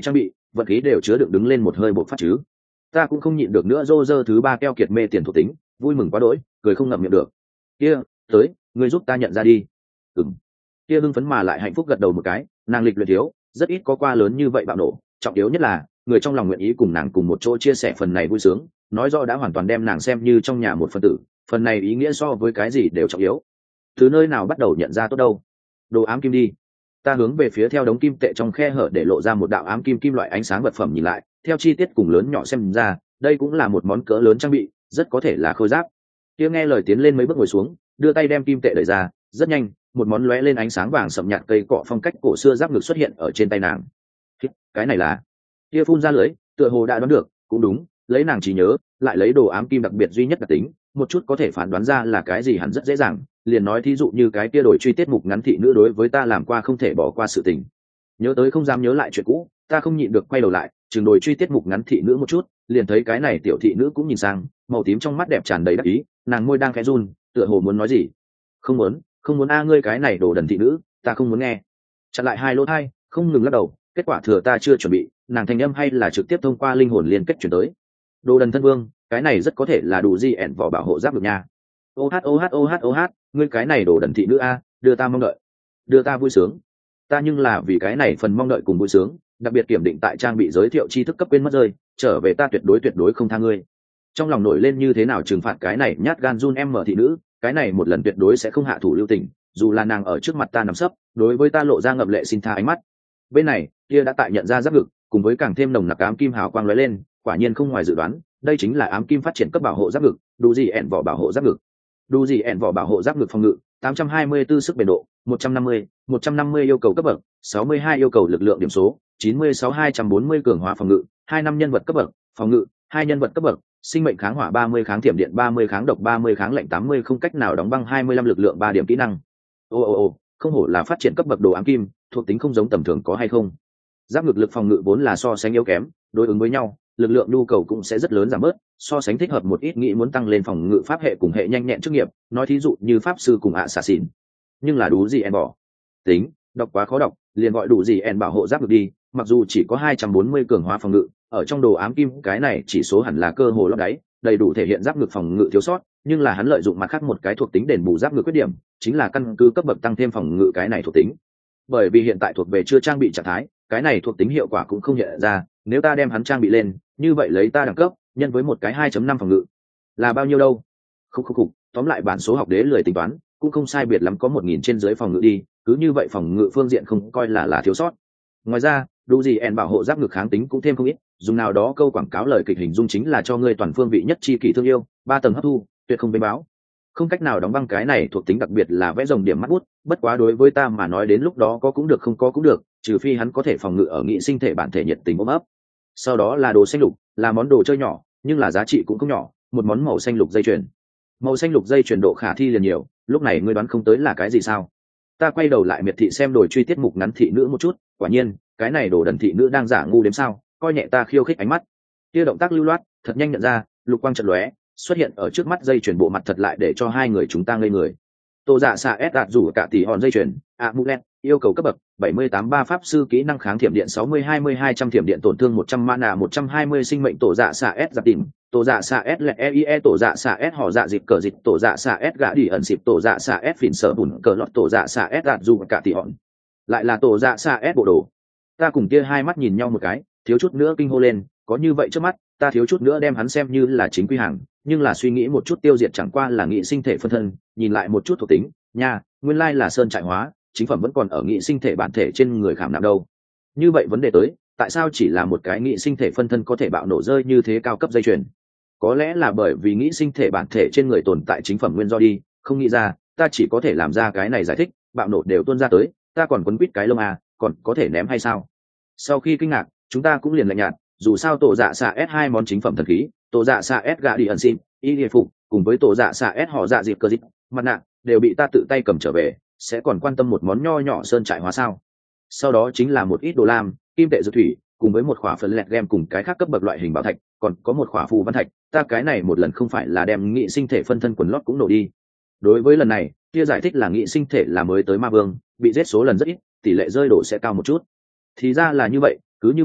vật khí đều chứa đựng đứng lên một hơi bột phát chứ. Ta cũng không nhịn được nữa, rô rơ thứ ba keo kiệt mê tiền thuộc tính, vui mừng quá đỗi, cười không ngậm miệng được. Kia, tới, ngươi giúp ta nhận ra đi. Ừm. Kia hưng phấn mà lại hạnh phúc gật đầu một cái, nàng lịch luyện thiếu, rất ít có qua lớn như vậy bạo nổ, trọng yếu nhất là người trong lòng nguyện ý cùng nàng cùng một chỗ chia sẻ phần này vui sướng, nói rõ đã hoàn toàn đem nàng xem như trong nhà một phần tử, phần này ý nghĩa so với cái gì đều trọng yếu. Từ nơi nào bắt đầu nhận ra tốt đâu? Đồ ám kim đi. Ta hướng về phía theo đống kim tệ trong khe hở để lộ ra một đạo ám kim kim loại ánh sáng vật phẩm nhìn lại, theo chi tiết cùng lớn nhỏ xem ra, đây cũng là một món cỡ lớn trang bị, rất có thể là khôi giáp. Kia nghe lời tiến lên mấy bước ngồi xuống, đưa tay đem kim tệ đẩy ra, rất nhanh, một món lóe lên ánh sáng vàng sậm nhạt cây cọ phong cách cổ xưa giáp ngực xuất hiện ở trên tay nàng. Cái này là? Kia phun ra lưỡi, tựa hồ đã đoán được, cũng đúng, lấy nàng trí nhớ, lại lấy đồ ám kim đặc biệt duy nhất đặc tính, một chút có thể phán đoán ra là cái gì hẳn rất dễ dàng, liền nói thí dụ như cái kia đổi truy tiết mục ngắn thị nữ đối với ta làm qua không thể bỏ qua sự tình. Nhớ tới không dám nhớ lại chuyện cũ, ta không nhịn được quay đầu lại, chừng đổi truy tiết mục ngắn thị nữ một chút, liền thấy cái này tiểu thị nữ cũng nhìn sang, màu tím trong mắt đẹp tràn đầy đắc ý, nàng môi đang khẽ run, tựa hồ muốn nói gì. Không muốn, không muốn a, ngươi cái này đồ đần thị nữ, ta không muốn nghe. Chặn lại hai lỗ tai, không ngừng lắc đầu, kết quả thừa ta chưa chuẩn bị, nàng thanh âm hay là trực tiếp thông qua linh hồn liên kết chuyển tới. Đồ đần thân vương, cái này rất có thể là đủ gì ẻn vỏ bảo hộ giáp được nha. Ô hát ô hát ô hát ô hát, ngươi cái này đồ đần thị nữ a, đưa ta mong đợi, đưa ta vui sướng. Ta nhưng là vì cái này phần mong đợi cùng vui sướng, đặc biệt kiểm định tại trang bị giới thiệu tri thức cấp quên mất rơi, trở về ta tuyệt đối tuyệt đối không tha ngươi. Trong lòng nổi lên như thế nào trừng phạt cái này nhát gan run em mở thị nữ, cái này một lần tuyệt đối sẽ không hạ thủ lưu tình, dù là nàng ở trước mặt ta nằm sấp, đối với ta lộ ra ngậm lệ xin tha ánh mắt. Bên này, kia đã tại nhận ra giáp ngực, cùng với càng thêm nồng nặc ám kim hào quang lóe lên, quả nhiên không ngoài dự đoán, đây chính là ám kim phát triển cấp bảo hộ giáp ngực, đủ gì ẻn vỏ bảo hộ giáp ngực. Đủ gì ẻn vỏ bảo hộ giáp ngực phòng ngự, tám trăm hai mươi tư sức bền độ, một trăm năm mươi, một trăm năm mươi yêu cầu cấp bậc, sáu mươi hai yêu cầu lực lượng điểm số, chín mươi sáu hai trăm bốn mươi cường hóa phòng ngự, hai năm nhân vật cấp bậc, phòng ngự, hai nhân vật cấp bậc, sinh mệnh kháng hỏa ba mươi kháng thiểm điện ba mươi kháng độc ba mươi kháng lạnh tám mươi không cách nào đóng băng hai mươi lăm lực lượng ba điểm kỹ năng. Ô ô ô, không hổ là phát triển cấp bậc đồ ám kim, thuộc tính không giống tầm thường có hay không. Giáp ngực lực phòng ngự vốn là so sánh yếu kém, đối ứng với nhau, lực lượng nhu cầu cũng sẽ rất lớn giảm bớt, so sánh thích hợp một ít nghĩ muốn tăng lên phòng ngự pháp hệ cùng hệ nhanh nhẹn chức nghiệp, nói thí dụ như pháp sư cùng ạ xà xỉn. Nhưng là đủ gì en bỏ. Tính, đọc quá khó đọc, liền gọi đủ gì en bảo hộ giáp ngực đi, mặc dù chỉ có hai trăm bốn mươi cường hóa phòng ngự, ở trong đồ ám kim cái này chỉ số hẳn là cơ hồ lót đáy, đầy đủ thể hiện giáp ngực phòng ngự thiếu sót, nhưng là hắn lợi dụng mặt khác một cái thuộc tính đền bù giáp ngực khuyết điểm, chính là căn cứ cấp bậc tăng thêm phòng ngự cái này thuộc tính. Bởi vì hiện tại thuộc về chưa trang bị trạng thái, cái này thuộc tính hiệu quả cũng không hiện ra, nếu ta đem hắn trang bị lên, như vậy lấy ta đẳng cấp, nhân với một cái hai chấm năm phòng ngự, là bao nhiêu đâu? Khúc khúc khúc, tóm lại bản số học đế lười tính toán, cũng không sai biệt lắm có một nghìn trên dưới phòng ngự đi, cứ như vậy phòng ngự phương diện không coi là là thiếu sót. Ngoài ra, đủ gì ẻn bảo hộ giáp ngực kháng tính cũng thêm không ít, dùng nào đó câu quảng cáo lời kịch hình dung chính là cho ngươi toàn phương vị nhất chi kỷ thương yêu, ba tầng hấp thu, tuyệt không bên báo. Không cách nào đóng băng cái này thuộc tính đặc biệt là vẽ rồng điểm mắt bút, bất quá đối với ta mà nói đến lúc đó có cũng được không có cũng được, trừ phi hắn có thể phòng ngự ở nghị sinh thể bản thể nhiệt tình ôm ấp. Sau đó là đồ xanh lục, là món đồ chơi nhỏ, nhưng là giá trị cũng không nhỏ, một món màu xanh lục dây chuyền. Màu xanh lục dây chuyền độ khả thi liền nhiều, lúc này ngươi đoán không tới là cái gì sao? Ta quay đầu lại miệt thị xem đồ truy tiết mục ngắn thị nữ một chút, quả nhiên, cái này đồ đần thị nữ đang giả ngu đếm sao, coi nhẹ ta khiêu khích ánh mắt. Kia động tác lưu loát, thật nhanh nhận ra, lục quang chợt lóe, xuất hiện ở trước mắt dây chuyền bộ mặt thật lại để cho hai người chúng ta ngây người. Tô Dạ xạ S đạt rủ cả tỷ hòn dây chuyền, Amulet, yêu cầu cấp bậc bảy mươi tám ba pháp sư kỹ năng kháng thiểm điện sáu mươi hai mươi hai trăm thiểm điện tổn thương một trăm mana một trăm hai mươi sinh mệnh tổ dạ xạ S giáp tìm, tổ dạ xạ S lệ e i e tổ dạ xạ S họ dạ dịp cờ dịch tổ dạ xạ S gã đi ẩn xịp tổ dạ xạ S phỉn sở bùn cờ lọt tổ dạ xạ S đạt rủ cả tỷ hòn. Lại là tổ dạ xạ S bộ đồ. Ta cùng kia hai mắt nhìn nhau một cái, thiếu chút nữa kinh hô lên, có như vậy trước mắt, ta thiếu chút nữa đem hắn xem như là chính quy hàng, nhưng là suy nghĩ một chút tiêu diệt chẳng qua là nghị sinh thể phân thân, nhìn lại một chút thuộc tính, nha, nguyên lai là sơn trại hóa, chính phẩm vẫn còn ở nghị sinh thể bản thể trên người khảm nạm đâu. Như vậy vấn đề tới, tại sao chỉ là một cái nghị sinh thể phân thân có thể bạo nổ rơi như thế cao cấp dây chuyền? Có lẽ là bởi vì nghị sinh thể bản thể trên người tồn tại chính phẩm nguyên do đi, không nghĩ ra, ta chỉ có thể làm ra cái này giải thích, bạo nổ đều tuôn ra tới, ta còn quấn quýt cái lông à, còn có thể ném hay sao? Sau khi kinh ngạc, chúng ta cũng liền lạnh nhạt, dù sao tổ dạ xạ S hai món chính phẩm thần khí, tổ dạ xạ S gạ đi ẩn xin, y liệt phục, cùng với tổ dạ xạ S họ dạ dịp cơ dịch, mặt nạ, đều bị ta tự tay cầm trở về, sẽ còn quan tâm một món nho nhỏ sơn trại hóa sao? Sau đó chính là một ít đồ lam, kim tệ dược thủy, cùng với một khỏa phần lẹt gem cùng cái khác cấp bậc loại hình bảo thạch, còn có một khỏa phù văn thạch, ta cái này một lần không phải là đem nghị sinh thể phân thân quần lót cũng nổ đi. Đối với lần này, kia giải thích là nghị sinh thể là mới tới ma vương, bị giết số lần rất ít, tỷ lệ rơi đổ sẽ cao một chút. Thì ra là như vậy, cứ như vậy,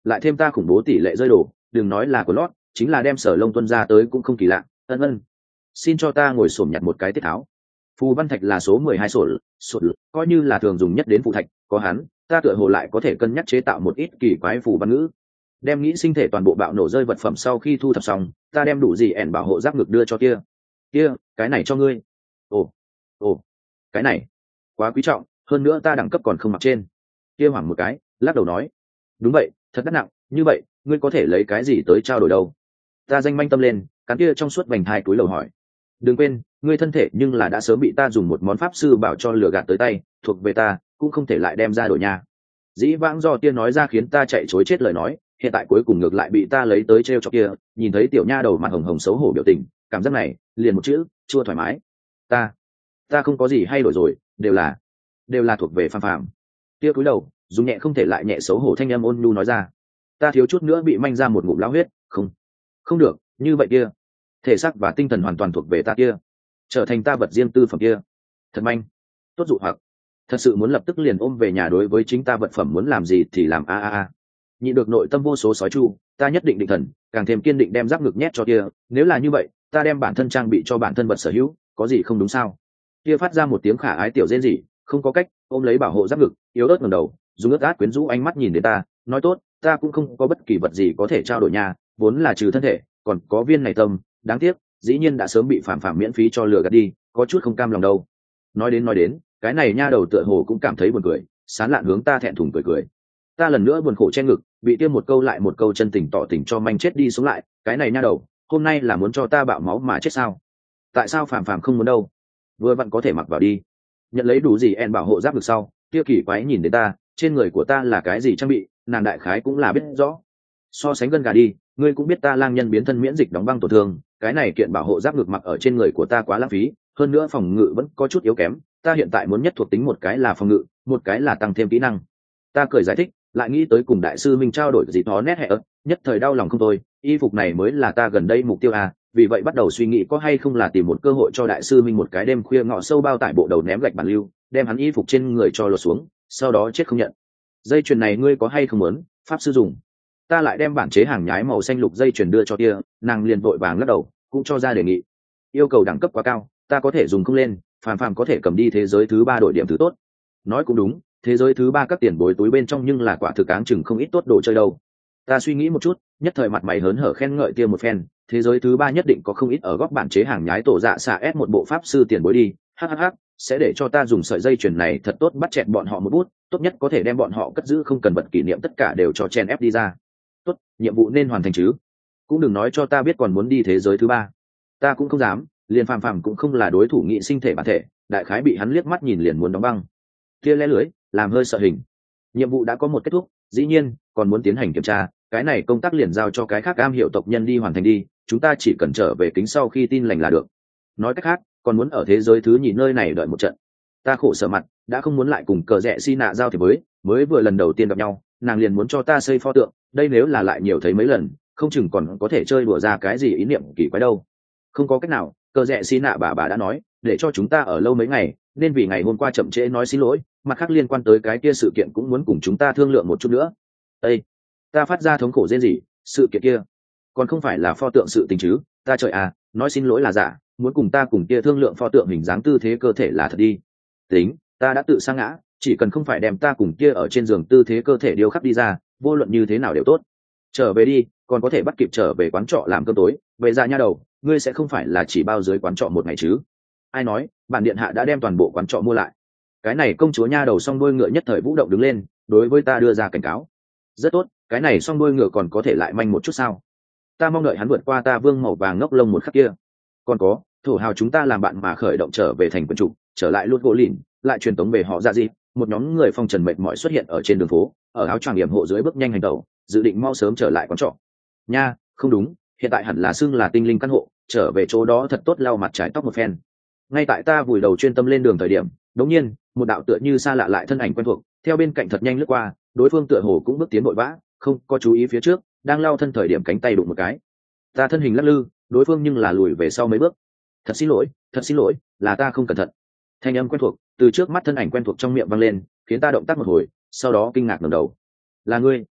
lại thêm ta khủng bố tỷ lệ rơi đồ, đừng nói là của lót, chính là đem Sở Lông tuân ra tới cũng không kỳ lạ. Ân ân, xin cho ta ngồi xổm nhặt một cái tiết tháo. Phù văn thạch là số mười hai sổ sổ coi như là thường dùng nhất đến phù thạch, có hắn ta tựa hồ lại có thể cân nhắc chế tạo một ít kỳ quái phù văn ngữ. Đem nghĩ sinh thể toàn bộ bạo nổ rơi vật phẩm sau khi thu thập xong, ta đem đủ gì ẻn bảo hộ giáp ngực đưa cho kia. Kia, cái này cho ngươi. Ồ, ồ, cái này quá quý trọng, hơn nữa ta đẳng cấp còn không mặc trên. Kia hoảng một cái, lắc đầu nói, đúng vậy, thật đắt nặng, như vậy ngươi có thể lấy cái gì tới trao đổi đâu? Ta danh manh tâm lên, cắn kia trong suốt vành hai túi lầu hỏi, đừng quên ngươi thân thể nhưng là đã sớm bị ta dùng một món pháp sư bảo cho lừa gạt tới tay, thuộc về ta cũng không thể lại đem ra đổi nhà. Dĩ vãng do tiên nói ra khiến ta chạy chối chết lời nói, hiện tại cuối cùng ngược lại bị ta lấy tới treo cho kia. Nhìn thấy tiểu nha đầu mặt hồng hồng xấu hổ biểu tình, cảm giác này liền một chữ chua thoải mái. Ta ta không có gì hay đổi rồi, đều là đều là thuộc về phàm phàm. Kia cúi đầu dùng nhẹ không thể lại nhẹ xấu hổ thanh âm ôn nhu nói ra. Ta thiếu chút nữa bị manh ra một ngụm lao huyết. Không, không được như vậy kia, thể xác và tinh thần hoàn toàn thuộc về ta kia, trở thành ta vật riêng tư phẩm kia. Thật manh, tốt dụ hoặc, thật sự muốn lập tức liền ôm về nhà, đối với chính ta vật phẩm muốn làm gì thì làm. a a a nhị được nội tâm vô số sói chu, ta nhất định định thần, càng thêm kiên định đem giáp ngực nhét cho kia. Nếu là như vậy, ta đem bản thân trang bị cho bản thân vật sở hữu, có gì không đúng sao? Kia phát ra một tiếng khả ái tiểu rên rỉ, không có cách, ôm lấy bảo hộ giáp ngực, yếu ớt ngẩng đầu, dùng ướt át quyến rũ ánh mắt nhìn đến ta, nói tốt, ta cũng không có bất kỳ vật gì có thể trao đổi nhà, vốn là trừ thân thể, còn có viên này tâm, đáng tiếc, dĩ nhiên đã sớm bị phạm phạm miễn phí cho lừa gạt đi, có chút không cam lòng đâu. Nói đến nói đến, cái này nha đầu tựa hồ cũng cảm thấy buồn cười, sán lạn hướng ta thẹn thùng cười cười. Ta lần nữa buồn khổ che ngực, bị tiêm một câu lại một câu chân tình tỏ tình cho manh chết đi sống lại. Cái này nha đầu, hôm nay là muốn cho ta bạo máu mà chết sao? Tại sao phàm phàm không muốn đâu? Vừa vặn có thể mặc vào đi. Nhận lấy đủ gì en bảo hộ giáp được sau, kia kỳ quái nhìn đến ta, trên người của ta là cái gì trang bị, nàng đại khái cũng là biết rõ. So sánh gân gà đi, ngươi cũng biết ta lang nhân biến thân miễn dịch đóng băng tổn thương, cái này kiện bảo hộ giáp ngực mặc ở trên người của ta quá lãng phí, hơn nữa phòng ngự vẫn có chút yếu kém, ta hiện tại muốn nhất thuộc tính một cái là phòng ngự, một cái là tăng thêm kỹ năng. Ta cười giải thích, lại nghĩ tới cùng đại sư minh trao đổi gì đó nét hệ ớt, nhất thời đau lòng không thôi. Y phục này mới là ta gần đây mục tiêu à, vì vậy bắt đầu suy nghĩ có hay không là tìm một cơ hội cho đại sư minh một cái đêm khuya ngọ sâu bao tải bộ đầu ném gạch bản lưu, đem hắn y phục trên người cho lột xuống, sau đó chết không nhận. Dây chuyền này ngươi có hay không muốn pháp sư dùng? Ta lại đem bản chế hàng nhái màu xanh lục dây chuyền đưa cho kia, nàng liền vội vàng lắc đầu, cũng cho ra đề nghị. Yêu cầu đẳng cấp quá cao, ta có thể dùng không lên, phàm phàm có thể cầm đi thế giới thứ ba đội điểm thứ tốt. Nói cũng đúng, thế giới thứ ba các tiền bối túi bên trong nhưng là quả thực áng chừng không ít tốt đồ chơi đâu. Ta suy nghĩ một chút, nhất thời mặt mày hớn hở khen ngợi kia một phen, thế giới thứ ba nhất định có không ít ở góc bản chế hàng nhái tổ dạ xạ ép một bộ pháp sư tiền bối đi. Hhh, sẽ để cho ta dùng sợi dây chuyền này thật tốt bắt chẹt bọn họ một bút, tốt nhất có thể đem bọn họ cất giữ không cần vật kỷ niệm tất cả đều cho chen ép đi ra. Tốt, nhiệm vụ nên hoàn thành chứ. Cũng đừng nói cho ta biết còn muốn đi thế giới thứ ba. Ta cũng không dám, liền phàm phàm cũng không là đối thủ nghị sinh thể bản thể, đại khái bị hắn liếc mắt nhìn liền muốn đóng băng. Kia lẽ lưới, làm hơi sợ hình. Nhiệm vụ đã có một kết thúc, dĩ nhiên còn muốn tiến hành kiểm tra, cái này công tác liền giao cho cái khác am hiệu tộc nhân đi hoàn thành đi, chúng ta chỉ cần trở về kính sau khi tin lành là được. Nói cách khác, còn muốn ở thế giới thứ nhì nơi này đợi một trận. Ta khổ sở mặt, đã không muốn lại cùng cờ rẽ si nạ giao thiệp với, mới vừa lần đầu tiên gặp nhau, nàng liền muốn cho ta xây pho tượng, đây nếu là lại nhiều thấy mấy lần, không chừng còn có thể chơi đùa ra cái gì ý niệm kỳ quái đâu. Không có cách nào, cờ rẽ si nạ bà bà đã nói, để cho chúng ta ở lâu mấy ngày, nên vì ngày hôm qua chậm trễ nói xin lỗi, mặt khác liên quan tới cái kia sự kiện cũng muốn cùng chúng ta thương lượng một chút nữa. Ê! Ta phát ra thống khổ rên rỉ, sự kiện kia còn không phải là pho tượng sự tình chứ? Ta trời à, nói xin lỗi là giả, muốn cùng ta cùng kia thương lượng pho tượng hình dáng tư thế cơ thể là thật đi. Tính, ta đã tự sa ngã, chỉ cần không phải đem ta cùng kia ở trên giường tư thế cơ thể điêu khắc đi ra, vô luận như thế nào đều tốt. Trở về đi, còn có thể bắt kịp trở về quán trọ làm cơm tối. Về ra nha đầu, ngươi sẽ không phải là chỉ bao dưới quán trọ một ngày chứ? Ai nói, bản điện hạ đã đem toàn bộ quán trọ mua lại. Cái này công chúa nha đầu song đuôi ngựa nhất thời vũ động đứng lên, đối với ta đưa ra cảnh cáo. Rất tốt, cái này song đuôi ngựa còn có thể lại manh một chút sao? Ta mong đợi hắn vượt qua ta vương màu vàng ngốc lông một khắc kia. Còn có, thổ hào chúng ta làm bạn mà khởi động trở về thành quân chủ, trở lại lút gỗ lìn, lại truyền tống về họ ra gì? Một nhóm người phong trần mệt mỏi xuất hiện ở trên đường phố, ở áo choàng yểm hộ dưới bước nhanh hành tẩu, dự định mau sớm trở lại quán trọ. Nha, không đúng, hiện tại hẳn là xưng là tinh linh căn hộ, trở về chỗ đó thật tốt lau mặt trái tóc một phen. Ngay tại ta vùi đầu chuyên tâm lên đường thời điểm, đống nhiên một đạo tựa như xa lạ lại thân ảnh quen thuộc theo bên cạnh thật nhanh lướt qua, đối phương tựa hồ cũng bước tiến vội vã, không có chú ý phía trước, đang lao thân thời điểm cánh tay đụng một cái, ta thân hình lắc lư, đối phương nhưng là lùi về sau mấy bước. Thật xin lỗi, thật xin lỗi, là ta không cẩn thận. Thanh âm quen thuộc từ trước mắt thân ảnh quen thuộc trong miệng vang lên, khiến ta động tác một hồi, sau đó kinh ngạc ngẩng đầu. Là ngươi?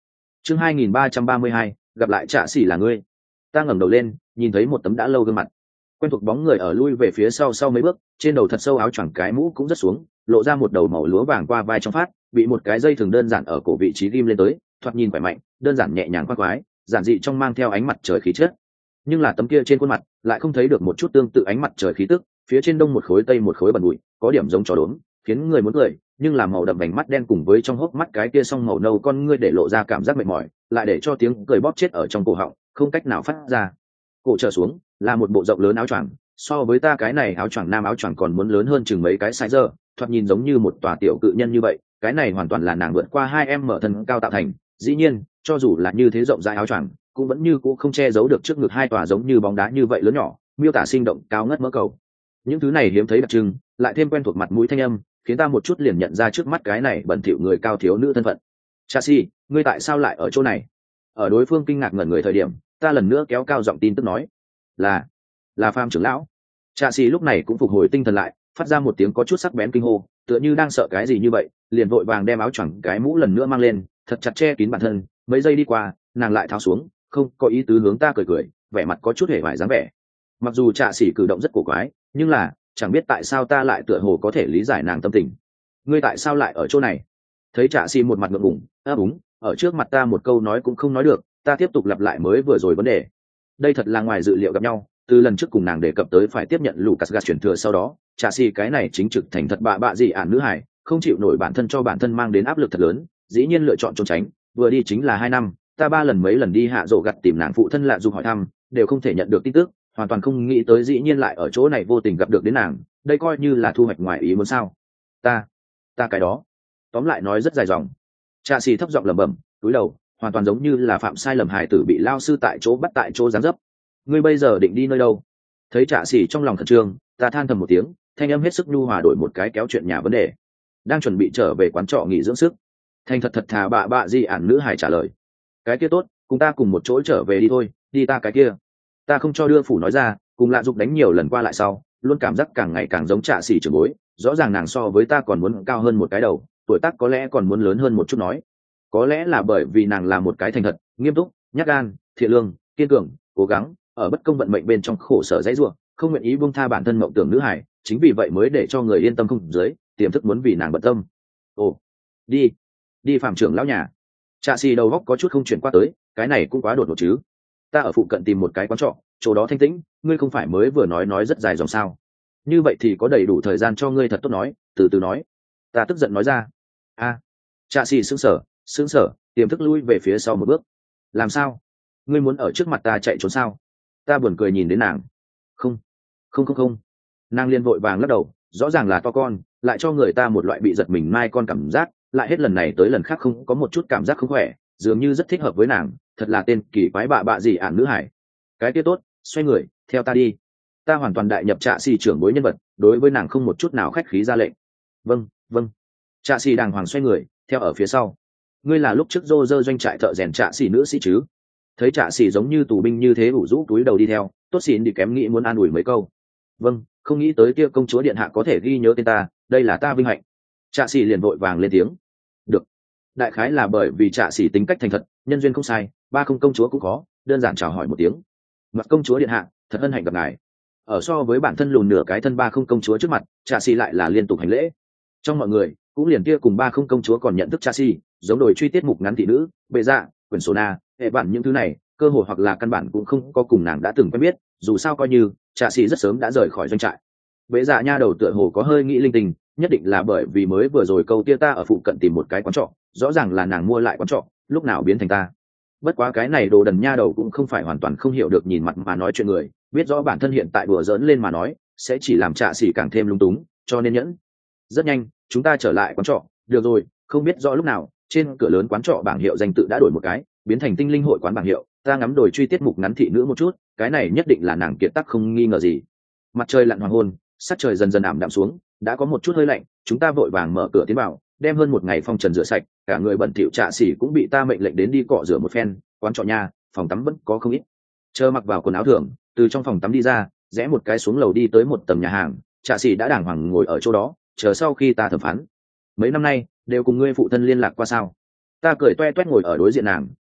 chương hai nghìn ba trăm ba mươi hai, gặp lại Trạ Sĩ là ngươi. Ta ngẩng đầu lên, nhìn thấy một tấm đã lâu gương mặt quen thuộc bóng người ở lui về phía sau sau mấy bước, trên đầu thật sâu áo choàng cái mũ cũng rất xuống, lộ ra một đầu màu lúa vàng qua vai trong phát, bị một cái dây thừng đơn giản ở cổ vị trí ghim lên tới, thoạt nhìn khỏe mạnh, đơn giản nhẹ nhàng khoác khoái, giản dị trong mang theo ánh mặt trời khí chất. Nhưng là tấm kia trên khuôn mặt lại không thấy được một chút tương tự ánh mặt trời khí tức, phía trên đông một khối tây một khối bẩn bụi, có điểm giống chó đốm, khiến người muốn cười, nhưng là màu đậm vành mắt đen cùng với trong hốc mắt cái kia song màu nâu con ngươi để lộ ra cảm giác mệt mỏi, lại để cho tiếng cười bóp chết ở trong cổ họng, không cách nào phát ra. Cổ trở xuống là một bộ rộng lớn áo choàng, so với ta cái này áo choàng nam áo choàng còn muốn lớn hơn chừng mấy cái size, thoạt nhìn giống như một tòa tiểu cự nhân như vậy. Cái này hoàn toàn là nàng vượt qua hai em mở thân cao tạo thành. Dĩ nhiên, cho dù là như thế rộng rãi áo choàng, cũng vẫn như cũ không che giấu được trước ngực hai tòa giống như bóng đá như vậy lớn nhỏ, miêu tả sinh động cao ngất mỡ cầu. Những thứ này hiếm thấy đặc trưng, lại thêm quen thuộc mặt mũi thanh âm, khiến ta một chút liền nhận ra trước mắt cái này bẩn thỉu người cao thiếu nữ thân phận. Trạ Sĩ, ngươi tại sao lại ở chỗ này? Ở đối phương kinh ngạc ngẩn người thời điểm, ta lần nữa kéo cao giọng tin tức nói, là là Phàm trưởng lão. Trạ Sĩ lúc này cũng phục hồi tinh thần lại, phát ra một tiếng có chút sắc bén kinh hô, tựa như đang sợ cái gì như vậy, liền vội vàng đem áo choàng cái mũ lần nữa mang lên, thật chặt che kín bản thân. Mấy giây đi qua, nàng lại tháo xuống, không có ý tứ hướng ta cười cười, vẻ mặt có chút hề vải dáng vẻ. Mặc dù Trạ Sĩ cử động rất cổ quái, nhưng là chẳng biết tại sao ta lại tựa hồ có thể lý giải nàng tâm tình. Ngươi tại sao lại ở chỗ này? Thấy Trạ Sĩ một mặt ngượng ngùng, ấp úng, ở trước mặt ta một câu nói cũng không nói được, ta tiếp tục lặp lại mới vừa rồi vấn đề. Đây thật là ngoài dự liệu gặp nhau, từ lần trước cùng nàng đề cập tới phải tiếp nhận Lucas Gas chuyển thừa sau đó, Trạ Sĩ cái này chính trực thành thật bạ bạ gì ản nữ hải, không chịu nổi bản thân cho bản thân mang đến áp lực thật lớn, dĩ nhiên lựa chọn trốn tránh, vừa đi chính là hai năm, ta ba lần mấy lần đi hạ rổ gặt tìm nàng phụ thân lạ dù hỏi thăm, đều không thể nhận được tin tức, hoàn toàn không nghĩ tới dĩ nhiên lại ở chỗ này vô tình gặp được đến nàng, đây coi như là thu hoạch ngoài ý muốn sao? Ta, ta cái đó. Tóm lại nói rất dài dòng. Trạ Sĩ thấp giọng lẩm bẩm, cúi đầu, hoàn toàn giống như là phạm sai lầm hài tử bị lao sư tại chỗ bắt tại chỗ giáng dấp. Ngươi bây giờ định đi nơi đâu? Thấy Trạ Sĩ trong lòng khẩn trương, ta than thầm một tiếng, thanh âm hết sức nhu hòa đổi một cái kéo chuyện nhà vấn đề. Đang chuẩn bị trở về quán trọ nghỉ dưỡng sức. Thành thật thật thà bạ bạ gì ản nữ hài trả lời. Cái kia tốt, cùng ta cùng một chỗ trở về đi thôi, đi ta cái kia. Ta không cho đưa phủ nói ra, cùng lạ dục đánh nhiều lần qua lại sau, luôn cảm giác càng ngày càng giống Trạ Sĩ trưởng bối, rõ ràng nàng so với ta còn muốn cao hơn một cái đầu, tuổi tác có lẽ còn muốn lớn hơn một chút nói. Có lẽ là bởi vì nàng là một cái thành thật, nghiêm túc, nhát gan, thiện lương, kiên cường, cố gắng, ở bất công vận mệnh bên trong khổ sở dãy rủa, không nguyện ý buông tha bản thân mộng tưởng nữ hải, chính vì vậy mới để cho người yên tâm không dưới, tiềm thức muốn vì nàng bận tâm. Ồ, đi, đi Phạm trưởng lão nhà. Trạ Sĩ đầu góc có chút không chuyển qua tới, cái này cũng quá đột ngột chứ. Ta ở phụ cận tìm một cái quán trọ, chỗ đó thanh tĩnh, ngươi không phải mới vừa nói nói rất dài dòng sao? Như vậy thì có đầy đủ thời gian cho ngươi thật tốt nói, từ từ nói. Ta tức giận nói ra. A, à, Trạ Sĩ sững sờ, sững sờ, tiềm thức lui về phía sau một bước. Làm sao? Ngươi muốn ở trước mặt ta chạy trốn sao? Ta buồn cười nhìn đến nàng. Không, không không không. Nàng liên vội vàng lắc đầu, rõ ràng là to con, lại cho người ta một loại bị giật mình mai con cảm giác, lại hết lần này tới lần khác không có một chút cảm giác không khỏe, dường như rất thích hợp với nàng, thật là tên kỳ quái bạ bạ gì ản nữ hải. Cái kia tốt, xoay người, theo ta đi. Ta hoàn toàn đại nhập Trạ Sĩ trưởng bối nhân vật, đối với nàng không một chút nào khách khí ra lệnh. Vâng, vâng. Trạ Sĩ đàng hoàng xoay người, theo ở phía sau. Ngươi là lúc trước dô dơ doanh trại thợ rèn Trạ Sĩ nữ sĩ chứ? Thấy Trạ Sĩ giống như tù binh như thế ủ rũ túi đầu đi theo, tốt xỉn đi kém nghĩ muốn an ủi mấy câu. Vâng, không nghĩ tới kia công chúa điện hạ có thể ghi nhớ tên ta, đây là ta vinh hạnh. Trạ Sĩ liền vội vàng lên tiếng. Được. Đại khái là bởi vì Trạ Sĩ tính cách thành thật, nhân duyên không sai, ba không công chúa cũng có, đơn giản chào hỏi một tiếng. Mặt công chúa điện hạ, thật hân hạnh gặp ngài. Ở so với bản thân lùn nửa cái thân ba không công chúa trước mặt, Trạ Sĩ lại là liên tục hành lễ. Trong mọi người, cũng liền kia cùng ba không công chúa còn nhận thức Trạ Sĩ, giống đồi truy tiết mục ngắn thị nữ, bệ dạ, quyển sổ na, hệ bản những thứ này, cơ hội hoặc là căn bản cũng không có cùng nàng đã từng quen biết, dù sao coi như Trạ Sĩ rất sớm đã rời khỏi doanh trại. Bệ dạ nha đầu tựa hồ có hơi nghĩ linh tinh, nhất định là bởi vì mới vừa rồi câu tia ta ở phụ cận tìm một cái quán trọ, rõ ràng là nàng mua lại quán trọ, lúc nào biến thành ta. Bất quá cái này đồ đần nha đầu cũng không phải hoàn toàn không hiểu được nhìn mặt mà nói chuyện người, biết rõ bản thân hiện tại đùa giỡn lên mà nói sẽ chỉ làm Trạ Sĩ càng thêm lung túng, cho nên nhẫn. Rất nhanh chúng ta trở lại quán trọ. Được rồi, không biết rõ lúc nào trên cửa lớn quán trọ bảng hiệu danh tự đã đổi một cái, biến thành tinh linh hội quán bảng hiệu. Ta ngắm đồi truy tiết mục ngắn thị nữ một chút, cái này nhất định là nàng kiệt tác không nghi ngờ gì. Mặt trời lặn hoàng hôn, sắc trời dần dần ảm đạm xuống, đã có một chút hơi lạnh, chúng ta vội vàng mở cửa tiến vào, đem hơn một ngày phong trần rửa sạch, cả người bẩn thỉu Trạ Sĩ cũng bị ta mệnh lệnh đến đi cọ rửa một phen. Quán trọ nhà, phòng tắm vẫn có không ít. Chờ mặc vào quần áo thường, từ trong phòng tắm đi ra, rẽ một cái xuống lầu đi tới một tầng nhà hàng, Trạ Sĩ đã đàng hoàng ngồi ở chỗ đó, chờ sau khi ta thẩm phán. Mấy năm nay đều cùng ngươi phụ thân liên lạc qua sao? Ta cười toe toét ngồi ở đối diện nàng,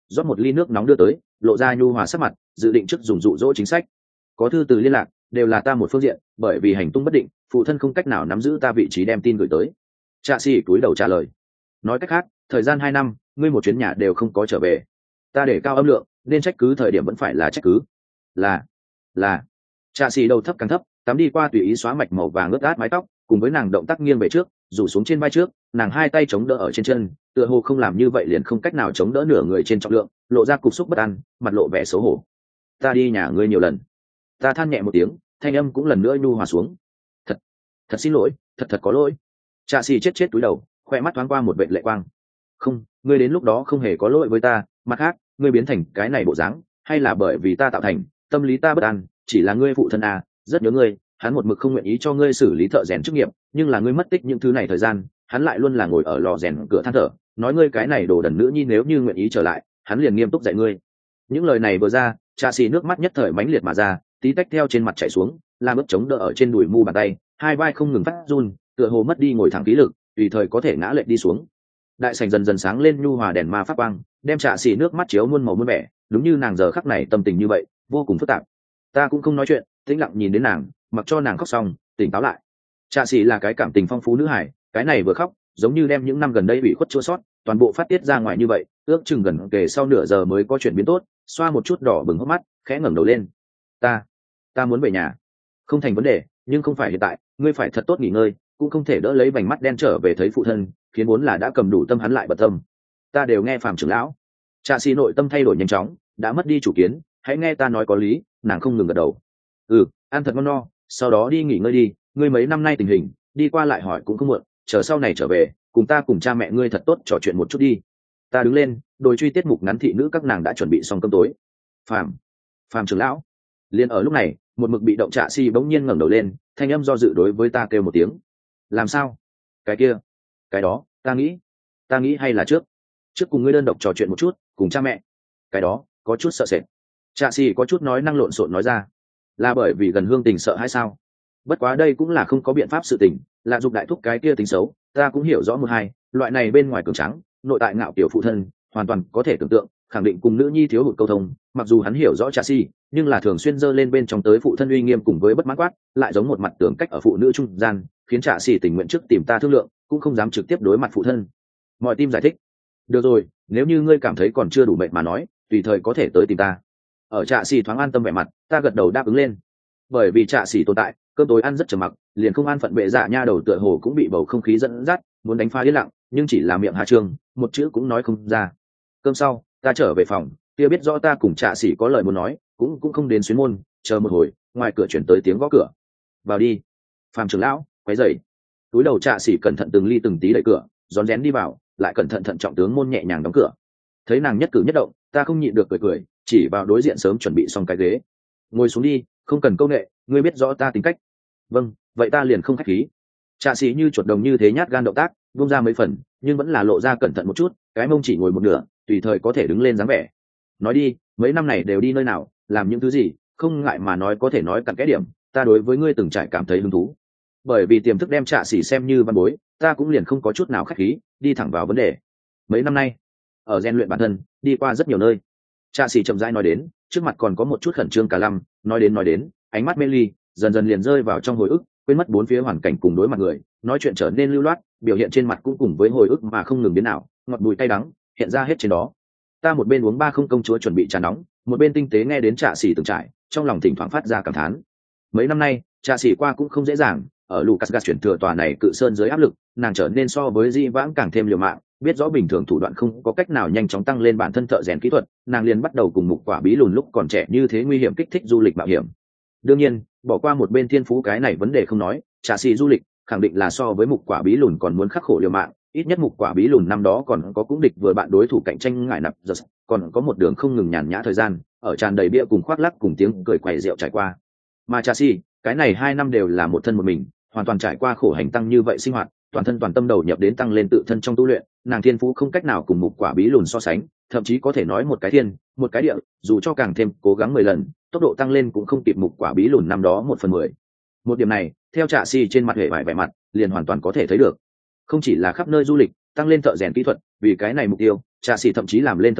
rót một ly nước nóng đưa tới, lộ ra nhu hòa sắc mặt, dự định trước dùng dụ dỗ chính sách. Có thư từ liên lạc, đều là ta một phương diện, bởi vì hành tung bất định, phụ thân không cách nào nắm giữ ta vị trí đem tin gửi tới. Trạ sĩ cúi đầu trả lời. Nói cách khác, thời gian hai năm, ngươi một chuyến nhà đều không có trở về. Ta để cao âm lượng, nên trách cứ thời điểm vẫn phải là trách cứ. Là, là. Trạ sĩ đầu thấp càng thấp, tắm đi qua tùy ý xóa mạch màu vàng ướt át mái tóc, cùng với nàng động tác nghiêng về trước, rủ xuống trên vai trước, nàng hai tay chống đỡ ở trên chân, tựa hồ không làm như vậy liền không cách nào chống đỡ nửa người trên trọng lượng, lộ ra cục xúc bất an, mặt lộ vẻ xấu hổ. Ta đi nhà ngươi nhiều lần. Ta than nhẹ một tiếng, thanh âm cũng lần nữa nhu hòa xuống. Thật, thật xin lỗi, thật thật có lỗi. Trạ sĩ chết chết túi đầu, khoe mắt thoáng qua một vệt lệ quang. Không, ngươi đến lúc đó không hề có lỗi với ta, mặt khác, ngươi biến thành cái này bộ dáng, hay là bởi vì ta tạo thành, tâm lý ta bất an, chỉ là ngươi phụ thân à, rất nhớ ngươi, hắn một mực không nguyện ý cho ngươi xử lý thợ rèn chức nghiệp, nhưng là ngươi mất tích những thứ này thời gian, hắn lại luôn là ngồi ở lò rèn cửa than thở, nói ngươi cái này đồ đần nữ nhi nếu như nguyện ý trở lại, hắn liền nghiêm túc dạy ngươi. Những lời này vừa ra, Trạ sĩ nước mắt nhất thời mãnh liệt mà ra, tí tách theo trên mặt chảy xuống, làm ướt chống đỡ ở trên đùi mu bàn tay, hai vai không ngừng phát run, tựa hồ mất đi ngồi thẳng khí lực, tùy thời có thể ngã lệch đi xuống. Đại sảnh dần dần sáng lên nhu hòa đèn ma pháp quang, đem Trạ sĩ nước mắt chiếu muôn màu muôn vẻ, đúng như nàng giờ khắc này tâm tình như vậy, vô cùng phức tạp. Ta cũng không nói chuyện, tĩnh lặng nhìn đến nàng, mặc cho nàng khóc xong, tỉnh táo lại. Trạ sĩ là cái cảm tình phong phú nữ hải, cái này vừa khóc, giống như đem những năm gần đây bị khuất chua sót, toàn bộ phát tiết ra ngoài như vậy, ước chừng gần kề sau nửa giờ mới có chuyển biến tốt, xoa một chút đỏ bừng hốc mắt, khẽ ngẩng đầu lên. Ta, ta muốn về nhà. Không thành vấn đề, nhưng không phải hiện tại, ngươi phải thật tốt nghỉ ngơi, cũng không thể đỡ lấy vành mắt đen trở về thấy phụ thân, khiến vốn là đã cầm đủ tâm hắn lại bật tâm. Ta đều nghe Phạm trưởng lão. Trạ sĩ nội tâm thay đổi nhanh chóng, đã mất đi chủ kiến, hãy nghe ta nói có lý, nàng không ngừng gật đầu. Ừ, ăn thật ngon no, sau đó đi nghỉ ngơi đi, ngươi mấy năm nay tình hình, đi qua lại hỏi cũng không muộn, chờ sau này trở về, cùng ta cùng cha mẹ ngươi thật tốt trò chuyện một chút đi. Ta đứng lên, đôi truy tiết mục ngắn thị nữ các nàng đã chuẩn bị xong cơm tối. Phạm, Phạm trưởng lão. Liên ở lúc này, một mực bị động Trạ sĩ bỗng nhiên ngẩng đầu lên, thanh âm do dự đối với ta kêu một tiếng. Làm sao? Cái kia, cái đó, ta nghĩ, ta nghĩ hay là trước, trước cùng ngươi đơn độc trò chuyện một chút, cùng cha mẹ. Cái đó, có chút sợ sệt. Trạ sĩ có chút nói năng lộn xộn nói ra. Là bởi vì gần hương tình sợ hay sao? Bất quá đây cũng là không có biện pháp sự tình, là dục đại thúc cái kia tính xấu, ta cũng hiểu rõ một hai, loại này bên ngoài cường trắng, nội tại ngạo kiểu phụ thân, hoàn toàn có thể tưởng tượng, khẳng định cùng nữ nhi thiếu hụt câu thông, mặc dù hắn hiểu rõ Trạ sĩ, nhưng là thường xuyên dơ lên bên trong tới phụ thân uy nghiêm cùng với bất mãn quát, lại giống một mặt tường cách ở phụ nữ trung gian, khiến Trạ sĩ tình nguyện trước tìm ta thương lượng, cũng không dám trực tiếp đối mặt phụ thân. Mọi tim giải thích. Được rồi, nếu như ngươi cảm thấy còn chưa đủ mệt mà nói, tùy thời có thể tới tìm ta. Ở Trạ sĩ thoáng an tâm vẻ mặt, ta gật đầu đáp ứng lên. Bởi vì Trạ sĩ tồn tại, cơm tối ăn rất trầm mặc, liền không an phận bệ dạ nha đầu tựa hồ cũng bị bầu không khí dẫn dắt, muốn đánh phá yên lặng, nhưng chỉ là miệng hạ trương, một chữ cũng nói không ra. Cơm sau, ta trở về phòng, kia biết rõ ta cùng Trạ sĩ có lời muốn nói, cũng cũng không đến xuyến môn, chờ một hồi, ngoài cửa chuyển tới tiếng gõ cửa. Vào đi. Phạm trưởng lão, quấy rầy. Túi đầu Trạ sĩ cẩn thận từng ly từng tí đẩy cửa, rón rén đi vào, lại cẩn thận thận trọng tướng môn nhẹ nhàng đóng cửa. Thấy nàng nhất cử nhất động, ta không nhịn được cười cười, chỉ vào đối diện sớm chuẩn bị xong cái ghế. Ngồi xuống đi, không cần câu nệ, ngươi biết rõ ta tính cách. Vâng, vậy ta liền không khách khí. Trạ sĩ như chuột đồng như thế nhát gan động tác, buông ra mấy phần, nhưng vẫn là lộ ra cẩn thận một chút, cái mông chỉ ngồi một nửa, tùy thời có thể đứng lên dáng vẻ. Nói đi, mấy năm này đều đi nơi nào, làm những thứ gì, không ngại mà nói có thể nói cặn kẽ điểm, ta đối với ngươi từng trải cảm thấy hứng thú. Bởi vì tiềm thức đem Trạ sĩ xem như văn bối, ta cũng liền không có chút nào khách khí, đi thẳng vào vấn đề. Mấy năm nay, ở rèn luyện bản thân, đi qua rất nhiều nơi. Trạ sĩ chậm rãi nói đến, trước mặt còn có một chút khẩn trương cả lăm, nói đến nói đến, ánh mắt mê ly, dần dần liền rơi vào trong hồi ức, quên mất bốn phía hoàn cảnh cùng đối mặt người, nói chuyện trở nên lưu loát, biểu hiện trên mặt cũng cùng với hồi ức mà không ngừng biến nào, ngọt bùi cay đắng hiện ra hết trên đó. Ta một bên uống ba không công chúa chuẩn bị trà nóng, một bên tinh tế nghe đến Trạ sĩ từng trải, trong lòng thỉnh thoảng phát ra cảm thán. Mấy năm nay, Trạ sĩ qua cũng không dễ dàng, ở Lucas Gas chuyển thừa tòa này cự sơn dưới áp lực, nàng trở nên so với Di vãng càng thêm liều mạng, biết rõ bình thường thủ đoạn không có cách nào nhanh chóng tăng lên bản thân thợ rèn kỹ thuật, nàng liền bắt đầu cùng mục quả bí lùn lúc còn trẻ như thế nguy hiểm kích thích du lịch mạo hiểm. Đương nhiên, bỏ qua một bên thiên phú cái này vấn đề không nói, Trạ sĩ du lịch khẳng định là so với mục quả bí lùn còn muốn khắc khổ liều mạng, ít nhất mục quả bí lùn năm đó còn có cũng địch vừa bạn đối thủ cạnh tranh ngại nạp giật, còn có một đường không ngừng nhàn nhã thời gian, ở tràn đầy bia cùng khoác lắc cùng tiếng cười quẩy rượu trải qua. Mà Trạ sĩ, cái này hai năm đều là một thân một mình, hoàn toàn trải qua khổ hành tăng như vậy sinh hoạt, toàn thân toàn tâm đầu nhập đến tăng lên tự thân trong tu luyện, nàng thiên phú không cách nào cùng mục quả bí lùn so sánh, thậm chí có thể nói một cái thiên, một cái địa, dù cho càng thêm cố gắng mười lần, tốc độ tăng lên cũng không kịp mục quả bí lùn năm đó một phần mười. Một điểm này, theo Trạ sĩ trên mặt hệ vải vẻ mặt, liền hoàn toàn có thể thấy được. Không chỉ là khắp nơi du lịch, tăng lên thợ rèn kỹ thuật, vì cái này mục tiêu, Trạ sĩ thậm chí làm lên thợ mỏ,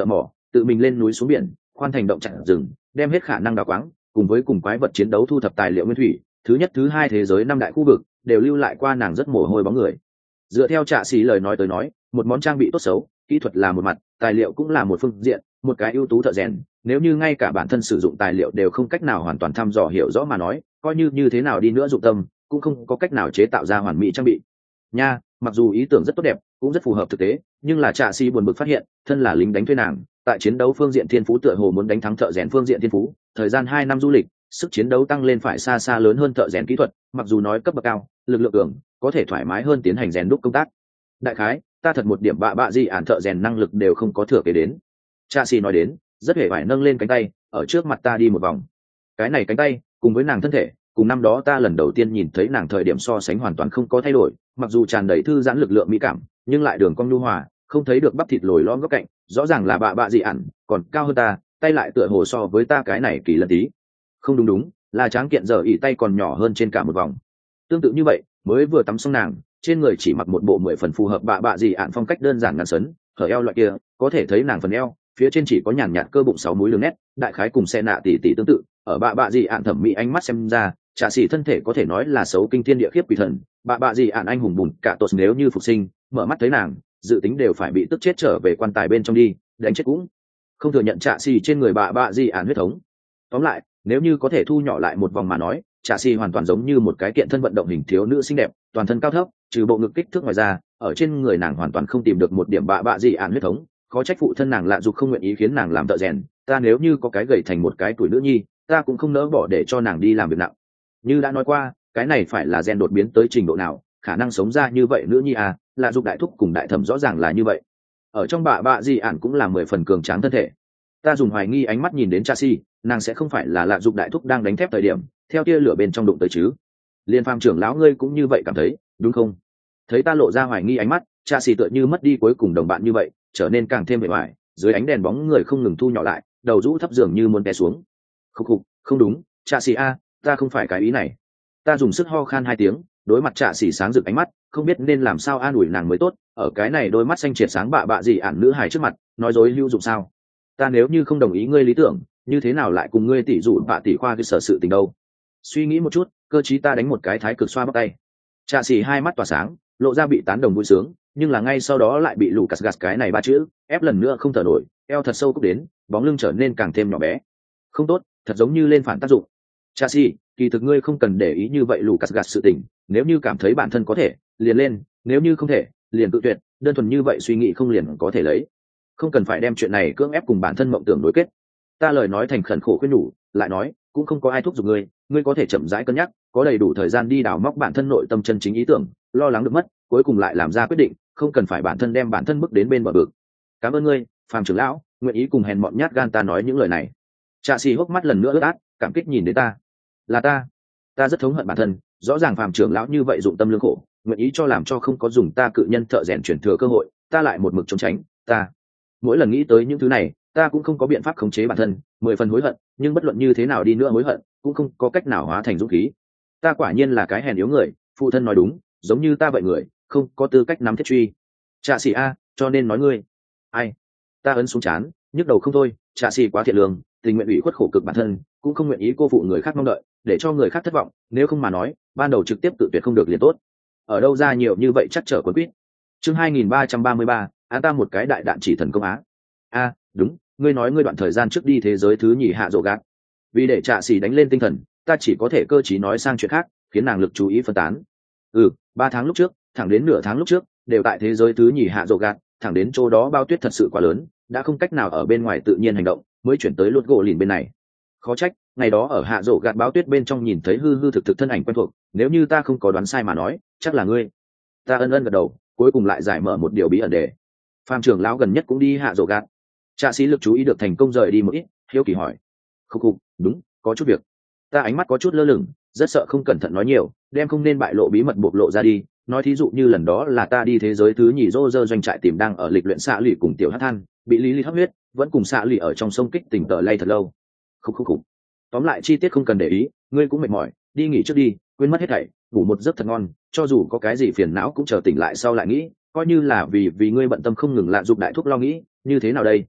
tự mình lên núi xuống biển, khoan thành động chặn rừng, đem hết khả năng đào quáng, cùng với cùng quái vật chiến đấu thu thập tài liệu nguyên thủy, thứ nhất thứ hai thế giới năm đại khu vực đều lưu lại qua nàng rất mồ hôi bóng người. Dựa theo Trạ Sĩ lời nói tới nói, một món trang bị tốt xấu, kỹ thuật là một mặt, tài liệu cũng là một phương diện, một cái ưu tú thợ rèn, nếu như ngay cả bản thân sử dụng tài liệu đều không cách nào hoàn toàn thăm dò hiểu rõ mà nói, coi như như thế nào đi nữa dụng tâm, cũng không có cách nào chế tạo ra hoàn mỹ trang bị. Nha, mặc dù ý tưởng rất tốt đẹp, cũng rất phù hợp thực tế, nhưng là Trạ Sĩ buồn bực phát hiện, thân là lính đánh thuê nàng, tại chiến đấu phương diện thiên phú tựa hồ muốn đánh thắng thợ rèn phương diện thiên phú, thời gian hai năm du lịch, sức chiến đấu tăng lên phải xa xa lớn hơn thợ rèn kỹ thuật, mặc dù nói cấp bậc cao, lực lượng cường, có thể thoải mái hơn tiến hành rèn đúc công tác. Đại khái, ta thật một điểm bạ bạ gì ản thợ rèn năng lực đều không có thừa kế đến. Cha xì nói đến, rất hề phải nâng lên cánh tay, ở trước mặt ta đi một vòng. Cái này cánh tay, cùng với nàng thân thể, cùng năm đó ta lần đầu tiên nhìn thấy nàng thời điểm so sánh hoàn toàn không có thay đổi, mặc dù tràn đầy thư giãn lực lượng mỹ cảm, nhưng lại đường cong nhu hòa, không thấy được bắp thịt lồi lõm góc cạnh, rõ ràng là bạ bạ gì ản, còn cao hơn ta, tay lại tựa hồ so với ta cái này kỳ lần tí. Không đúng đúng, là tráng kiện giờ ỉ tay còn nhỏ hơn trên cả một vòng. Tương tự như vậy, mới vừa tắm xong nàng, trên người chỉ mặc một bộ mười phần phù hợp bạ bạ gì ạn phong cách đơn giản ngắn sấn, hở eo loại kia, có thể thấy nàng phần eo, phía trên chỉ có nhàn nhạt cơ bụng sáu múi đường nét, đại khái cùng xe nạ tỷ tỷ tương tự. Ở bạ bạ gì ạn thẩm mỹ ánh mắt xem ra, Trạ Sĩ thân thể có thể nói là xấu kinh thiên địa khiếp quỷ thần, bạ bạ gì ạn anh hùng bùn cả tột nếu như phục sinh, mở mắt thấy nàng, dự tính đều phải bị tức chết trở về quan tài bên trong đi, đánh chết cũng không thừa nhận Trạ Sĩ trên người bạ bạ gì ạn huyết thống. Tóm lại, nếu như có thể thu nhỏ lại một vòng mà nói, Trạ Sĩ hoàn toàn giống như một cái kiện thân vận động hình thiếu nữ xinh đẹp, toàn thân cao thấp, trừ bộ ngực kích thước ngoài ra, ở trên người nàng hoàn toàn không tìm được một điểm bạ bạ gì ạn huyết thống, khó trách phụ thân nàng lạ dục không nguyện ý khiến nàng làm thợ rèn, ta nếu như có cái gầy thành một cái tuổi nữ nhi, ta cũng không nỡ bỏ để cho nàng đi làm việc nặng. Như đã nói qua, cái này phải là gen đột biến tới trình độ nào, khả năng sống ra như vậy nữ nhi à, lạ dục đại thúc cùng đại thẩm rõ ràng là như vậy. Ở trong bạ bạ gì ạn cũng là mười phần cường tráng thân thể. Ta dùng hoài nghi ánh mắt nhìn đến Trạ Sĩ, nàng sẽ không phải là lạ dục đại thúc đang đánh thép thời điểm, theo tia lửa bên trong đụng tới chứ? Liên Phàm trưởng lão ngươi cũng như vậy cảm thấy, đúng không? Thấy ta lộ ra hoài nghi ánh mắt, Trạ Sĩ tựa như mất đi cuối cùng đồng bạn như vậy, trở nên càng thêm bề ngoài, dưới ánh đèn bóng người không ngừng thu nhỏ lại, đầu rũ thấp dường như muốn té xuống. Khục khục, không đúng, Trạ Sĩ a, ta không phải cái ý này. Ta dùng sức ho khan hai tiếng, đối mặt Trạ Sĩ sáng rực ánh mắt, không biết nên làm sao an ủi nàng mới tốt, ở cái này đôi mắt xanh triệt sáng bạ bạ gì ản nữ hài trước mặt, nói dối hữu dụng sao? Ta nếu như không đồng ý ngươi lý tưởng, như thế nào lại cùng ngươi tỷ dụ bạ tỷ khoa cái sở sự tình đâu? Suy nghĩ một chút, cơ chí ta đánh một cái thái cực xoa bắp tay. Trạ Sĩ hai mắt tỏa sáng, lộ ra bị tán đồng vui sướng, nhưng là ngay sau đó lại bị Lucas gạt cái này ba chữ ép lần nữa không thở nổi, eo thật sâu cúc đến, bóng lưng trở nên càng thêm nhỏ bé. Không tốt, thật giống như lên phản tác dụng. Trạ Sĩ, kỳ thực ngươi không cần để ý như vậy Lucas gạt sự tình, nếu như cảm thấy bản thân có thể, liền lên, nếu như không thể, liền tự tuyệt, đơn thuần như vậy suy nghĩ không liền có thể lấy. Không cần phải đem chuyện này cưỡng ép cùng bản thân mộng tưởng đối kết. Ta lời nói thành khẩn khổ khuyên nhủ, lại nói, cũng không có ai thúc giục ngươi, ngươi có thể chậm rãi cân nhắc, có đầy đủ thời gian đi đào móc bản thân nội tâm chân chính ý tưởng, lo lắng được mất, cuối cùng lại làm ra quyết định, không cần phải bản thân đem bản thân bước đến bên bờ vực. Cảm ơn ngươi, Phàm trưởng lão, nguyện ý cùng hèn mọn nhát gan ta nói những lời này. Trạ Sĩ hốc mắt lần nữa ướt át, cảm kích nhìn đến ta. Là ta, ta rất thống hận bản thân, rõ ràng Phàm trưởng lão như vậy dụng tâm lương khổ, nguyện ý cho làm cho không có dùng ta cự nhân thợ rèn chuyển thừa cơ hội, ta lại một mực trốn tránh, ta. Mỗi lần nghĩ tới những thứ này, ta cũng không có biện pháp khống chế bản thân, mười phần hối hận, nhưng bất luận như thế nào đi nữa hối hận, cũng không có cách nào hóa thành dũng khí. Ta quả nhiên là cái hèn yếu người, phụ thân nói đúng, giống như ta vậy người, không có tư cách nắm thiết truy. Trạ Sĩ a, cho nên nói ngươi. Ai? Ta ấn xuống chán, nhức đầu không thôi, Trạ Sĩ quá thiện lương, tình nguyện ủy khuất khổ cực bản thân, cũng không nguyện ý cô phụ người khác mong đợi, để cho người khác thất vọng, nếu không mà nói, ban đầu trực tiếp tự tuyệt không được liền tốt. Ở đâu ra nhiều như vậy chắc trở quấn quýt. Chương hai nghìn ba trăm ba mươi ba, á ta một cái đại đạn chỉ thần công á. A, đúng, ngươi nói ngươi đoạn thời gian trước đi thế giới thứ nhì hạ rộ gạt. Vì để Trạ Sĩ đánh lên tinh thần, ta chỉ có thể cơ trí nói sang chuyện khác, khiến nàng lực chú ý phân tán. Ừ, ba tháng lúc trước, thẳng đến nửa tháng lúc trước, đều tại thế giới thứ nhì hạ rộ gạt, thẳng đến chỗ đó bao tuyết thật sự quá lớn, đã không cách nào ở bên ngoài tự nhiên hành động, mới chuyển tới lột gỗ lìn bên này. Khó trách, ngày đó ở hạ rộ gạt báo tuyết bên trong nhìn thấy hư hư thực thực thân ảnh quen thuộc, nếu như ta không có đoán sai mà nói, chắc là ngươi. Ta ân ân gật đầu, cuối cùng lại giải mở một điều bí ẩn đề. Phàm trưởng lão gần nhất cũng đi hạ rộ gạt. Trạ Sĩ lực chú ý được thành công rời đi một ít, hiếu kỳ hỏi. Khúc khục, đúng, có chút việc. Ta ánh mắt có chút lơ lửng, rất sợ không cẩn thận nói nhiều, đem không nên bại lộ bí mật bộc lộ ra đi. Nói thí dụ như lần đó là ta đi thế giới thứ nhì rô rơ doanh trại tìm đang ở lịch luyện xạ lụy cùng tiểu hát than, bị lý lý hấp huyết, vẫn cùng xạ lụy ở trong sông kích tỉnh tờ lay thật lâu. Khúc khúc khúc. Tóm lại chi tiết không cần để ý, ngươi cũng mệt mỏi, đi nghỉ trước đi, quên mất hết thảy, ngủ một giấc thật ngon, cho dù có cái gì phiền não cũng chờ tỉnh lại sau lại nghĩ, coi như là vì vì ngươi bận tâm không ngừng lạ dục đại thuốc lo nghĩ, như thế nào đây?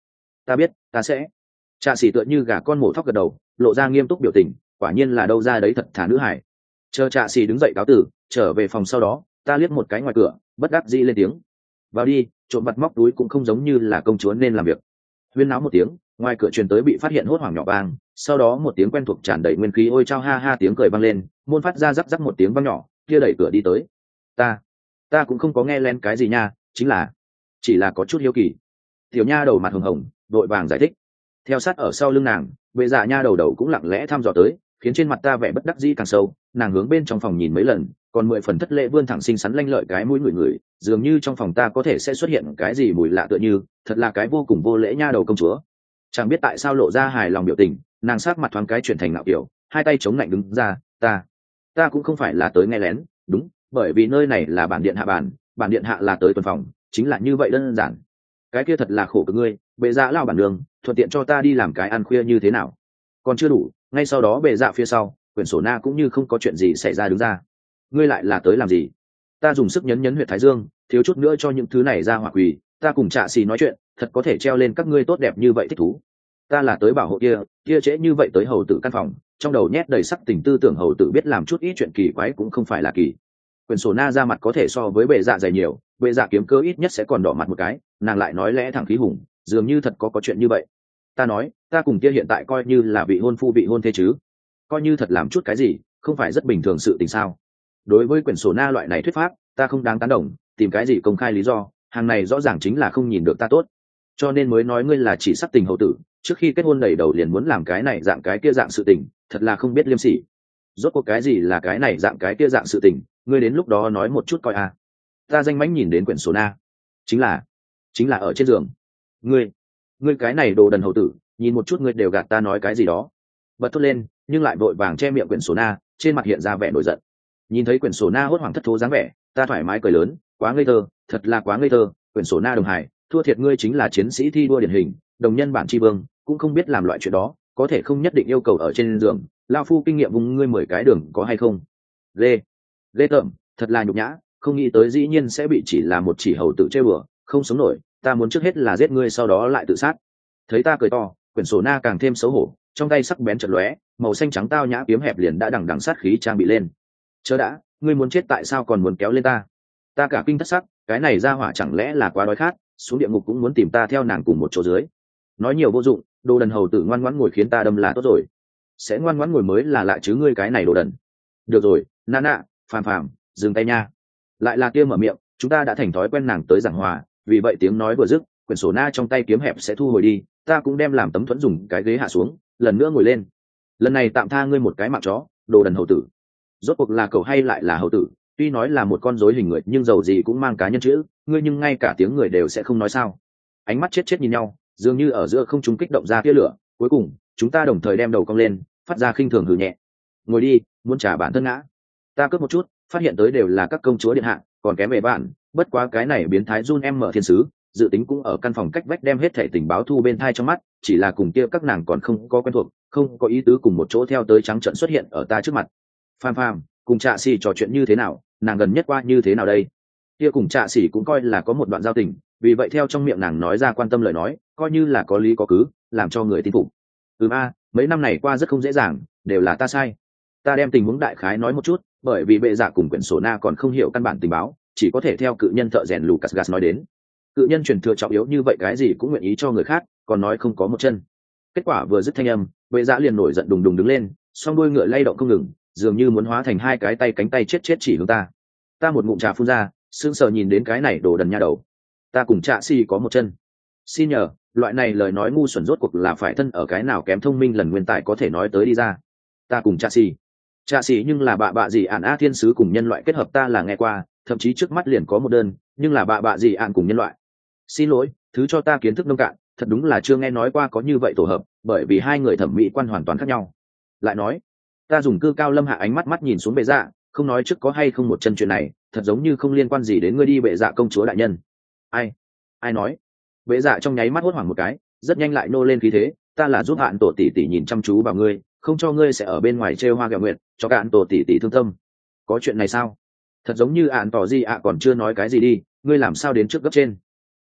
ta biết ta sẽ. Trạ sĩ tựa như gà con mổ thóc gật đầu, lộ ra nghiêm túc biểu tình, quả nhiên là đâu ra đấy thật thà nữ hải. Chờ Trạ sĩ đứng dậy cáo tử trở về phòng sau đó, ta liếc một cái ngoài cửa, bất đắc dĩ lên tiếng, vào đi, trộm vặt móc túi cũng không giống như là công chúa nên làm việc. Huyên náo một tiếng, ngoài cửa truyền tới bị phát hiện hốt hoảng nhỏ vang, sau đó một tiếng quen thuộc tràn đầy nguyên khí ôi chao ha ha tiếng cười vang lên, môn phát ra rắc rắc một tiếng vang nhỏ, kia đẩy cửa đi tới. ta ta cũng không có nghe lén cái gì nha, chính là chỉ là có chút hiếu kỳ. Tiểu nha đầu mặt hồng hồng đội vàng giải thích. Theo sát ở sau lưng nàng, vệ dạ nha đầu đầu cũng lặng lẽ thăm dò tới, khiến trên mặt ta vẻ bất đắc dĩ càng sâu. Nàng hướng bên trong phòng nhìn mấy lần, còn mười phần thất lễ vươn thẳng xinh xắn lanh lợi cái mũi người người, dường như trong phòng ta có thể sẽ xuất hiện cái gì mùi lạ tựa như, thật là cái vô cùng vô lễ nha đầu công chúa. Chẳng biết tại sao lộ ra hài lòng biểu tình, nàng sát mặt thoáng cái chuyển thành ngạo kiểu, hai tay chống lạnh đứng ra. ta ta cũng không phải là tới nghe lén, đúng, bởi vì nơi này là bản điện hạ bản bản điện hạ là tới tuần phòng, chính là như vậy đơn giản. Cái kia thật là khổ cực ngươi, bệ dạ lao bản đường, thuận tiện cho ta đi làm cái ăn khuya như thế nào. Còn chưa đủ, ngay sau đó bệ dạ phía sau quyển sổ na cũng như không có chuyện gì xảy ra đứng ra. Ngươi lại là tới làm gì? Ta dùng sức nhấn nhấn huyệt thái dương, thiếu chút nữa cho những thứ này ra hỏa quỳ. Ta cùng Trạ Xì nói chuyện, thật có thể treo lên các ngươi tốt đẹp như vậy thích thú. Ta là tới bảo hộ kia kia trễ như vậy tới hầu tử căn phòng, trong đầu nhét đầy sắc tình tư tưởng hầu tử biết làm chút ít chuyện kỳ quái cũng không phải là kỳ. Quyển sổ na ra mặt có thể so với bệ dạ dày nhiều, bệ dạ kiếm cơ ít nhất sẽ còn đỏ mặt một cái, nàng lại nói lẽ thẳng khí hùng, dường như thật có có chuyện như vậy. Ta nói, ta cùng kia hiện tại coi như là vị hôn phu vị hôn thê chứ, coi như thật làm chút cái gì, không phải rất bình thường sự tình sao? Đối với quyển sổ na loại này thuyết pháp, ta không đáng tán đồng, tìm cái gì công khai lý do, hàng này rõ ràng chính là không nhìn được ta tốt, cho nên mới nói ngươi là chỉ sắc tình hầu tử, trước khi kết hôn đầy đầu liền muốn làm cái này dạng cái kia dạng sự tình, thật là không biết liêm sỉ. Rốt cuộc cái gì là cái này dạng cái kia dạng sự tình, ngươi đến lúc đó nói một chút coi à. Ta danh mãnh nhìn đến quyển sổ na, chính là chính là ở trên giường. Ngươi ngươi cái này đồ đần hầu tử, nhìn một chút ngươi đều gạt ta nói cái gì đó. Bật thốt lên, nhưng lại vội vàng che miệng quyển sổ na, trên mặt hiện ra vẻ nổi giận. Nhìn thấy quyển sổ na hốt hoảng thất thố dáng vẻ, ta thoải mái cười lớn, quá ngây thơ, thật là quá ngây thơ. Quyển sổ na đồng hải, thua thiệt ngươi chính là chiến sĩ thi đua điển hình, đồng nhân bản tri vương, cũng không biết làm loại chuyện đó, có thể không nhất định yêu cầu ở trên giường. Lao phu kinh nghiệm vùng ngươi mười cái đường có hay không? Lê lê tởm, thật là nhục nhã, không nghĩ tới dĩ nhiên sẽ bị chỉ là một chỉ hầu tự chơi bừa, không sống nổi. Ta muốn trước hết là giết ngươi, sau đó lại tự sát. Thấy ta cười to, quyển sổ na càng thêm xấu hổ, trong tay sắc bén chật lóe, màu xanh trắng tao nhã kiếm hẹp liền đã đằng đằng sát khí trang bị lên. Chớ đã, ngươi muốn chết tại sao còn muốn kéo lên ta? Ta cả kinh thất sắc, cái này ra hỏa chẳng lẽ là quá đói khát, xuống địa ngục cũng muốn tìm ta theo nàng cùng một chỗ dưới. Nói nhiều vô dụng, đồ đần hầu tử ngoan ngoãn ngồi khiến ta đâm là tốt rồi. Sẽ ngoan ngoãn ngồi mới là lạ chứ ngươi cái này đồ đần. Được rồi, na nạ, phàm phàm, dừng tay nha. Lại là kia mở miệng, chúng ta đã thành thói quen nàng tới giảng hòa, vì vậy tiếng nói vừa dứt, quyển sổ na trong tay kiếm hẹp sẽ thu hồi đi, ta cũng đem làm tấm thuẫn dùng cái ghế hạ xuống, lần nữa ngồi lên. Lần này tạm tha ngươi một cái mạng chó, đồ đần hầu tử. Rốt cuộc là cậu hay lại là hầu tử, tuy nói là một con rối hình người nhưng dầu gì cũng mang cá nhân chữ, ngươi nhưng ngay cả tiếng người đều sẽ không nói sao? Ánh mắt chết chết nhìn nhau, dường như ở giữa không trung kích động ra tia lửa, cuối cùng chúng ta đồng thời đem đầu cong lên, phát ra khinh thường hừ nhẹ. Ngồi đi, muốn trả bản thân ngã. Ta cướp một chút, phát hiện tới đều là các công chúa điện hạ, còn kém về bạn, bất quá cái này biến thái Jun em mở thiên sứ, dự tính cũng ở căn phòng cách vách đem hết thảy tình báo thu bên thai trong mắt, chỉ là cùng kia các nàng còn không có quen thuộc, không có ý tứ cùng một chỗ theo tới trắng trận xuất hiện ở ta trước mặt. Phàm phàm, cùng Trạ Xỉ trò chuyện như thế nào, nàng gần nhất qua như thế nào đây? Kia cùng Trạ Xỉ cũng coi là có một đoạn giao tình, vì vậy theo trong miệng nàng nói ra quan tâm lời nói, coi như là có lý có cứ, làm cho người tin phục. Ừm a, mấy năm này qua rất không dễ dàng, đều là ta sai. Ta đem tình huống đại khái nói một chút, bởi vì bệ giả cùng quyển sổ na còn không hiểu căn bản tình báo, chỉ có thể theo cự nhân thợ rèn Lucas Gas nói đến. Cự nhân truyền thừa trọng yếu như vậy cái gì cũng nguyện ý cho người khác, còn nói không có một chân. Kết quả vừa dứt thanh âm, bệ giả liền nổi giận đùng đùng đứng lên, song đuôi ngựa lay động không ngừng, dường như muốn hóa thành hai cái tay cánh tay chết chết chỉ hướng ta. Ta một ngụm trà phun ra, sững sờ nhìn đến cái này đồ đần nha đầu. Ta cùng Trạ Xỉ có một chân. Xin nhờ, loại này lời nói ngu xuẩn rốt cuộc là phải thân ở cái nào kém thông minh lần nguyên tài có thể nói tới đi ra. Ta cùng Trạ Xỉ. Trạ Xỉ nhưng là bạ bạ gì ản a thiên sứ cùng nhân loại kết hợp ta là nghe qua, thậm chí trước mắt liền có một đơn, nhưng là bạ bạ gì ản cùng nhân loại. Xin lỗi, thứ cho ta kiến thức nông cạn, thật đúng là chưa nghe nói qua có như vậy tổ hợp, bởi vì hai người thẩm mỹ quan hoàn toàn khác nhau. Lại nói, ta dùng cư cao lâm hạ ánh mắt mắt nhìn xuống bệ dạ, không nói trước có hay không một chân chuyện này, thật giống như không liên quan gì đến ngươi đi bệ dạ công chúa đại nhân. Ai? Ai nói? Bệ dạ trong nháy mắt hốt hoảng một cái, rất nhanh lại nô lên khí thế, ta là giúp hạn tổ tỷ tỷ nhìn chăm chú vào ngươi, không cho ngươi sẽ ở bên ngoài trêu hoa gẹo nguyện, cho cả hạn tổ tỷ tỷ thương tâm. Có chuyện này sao? Thật giống như hạn tỏ gì ạ còn chưa nói cái gì đi, ngươi làm sao đến trước gấp trên?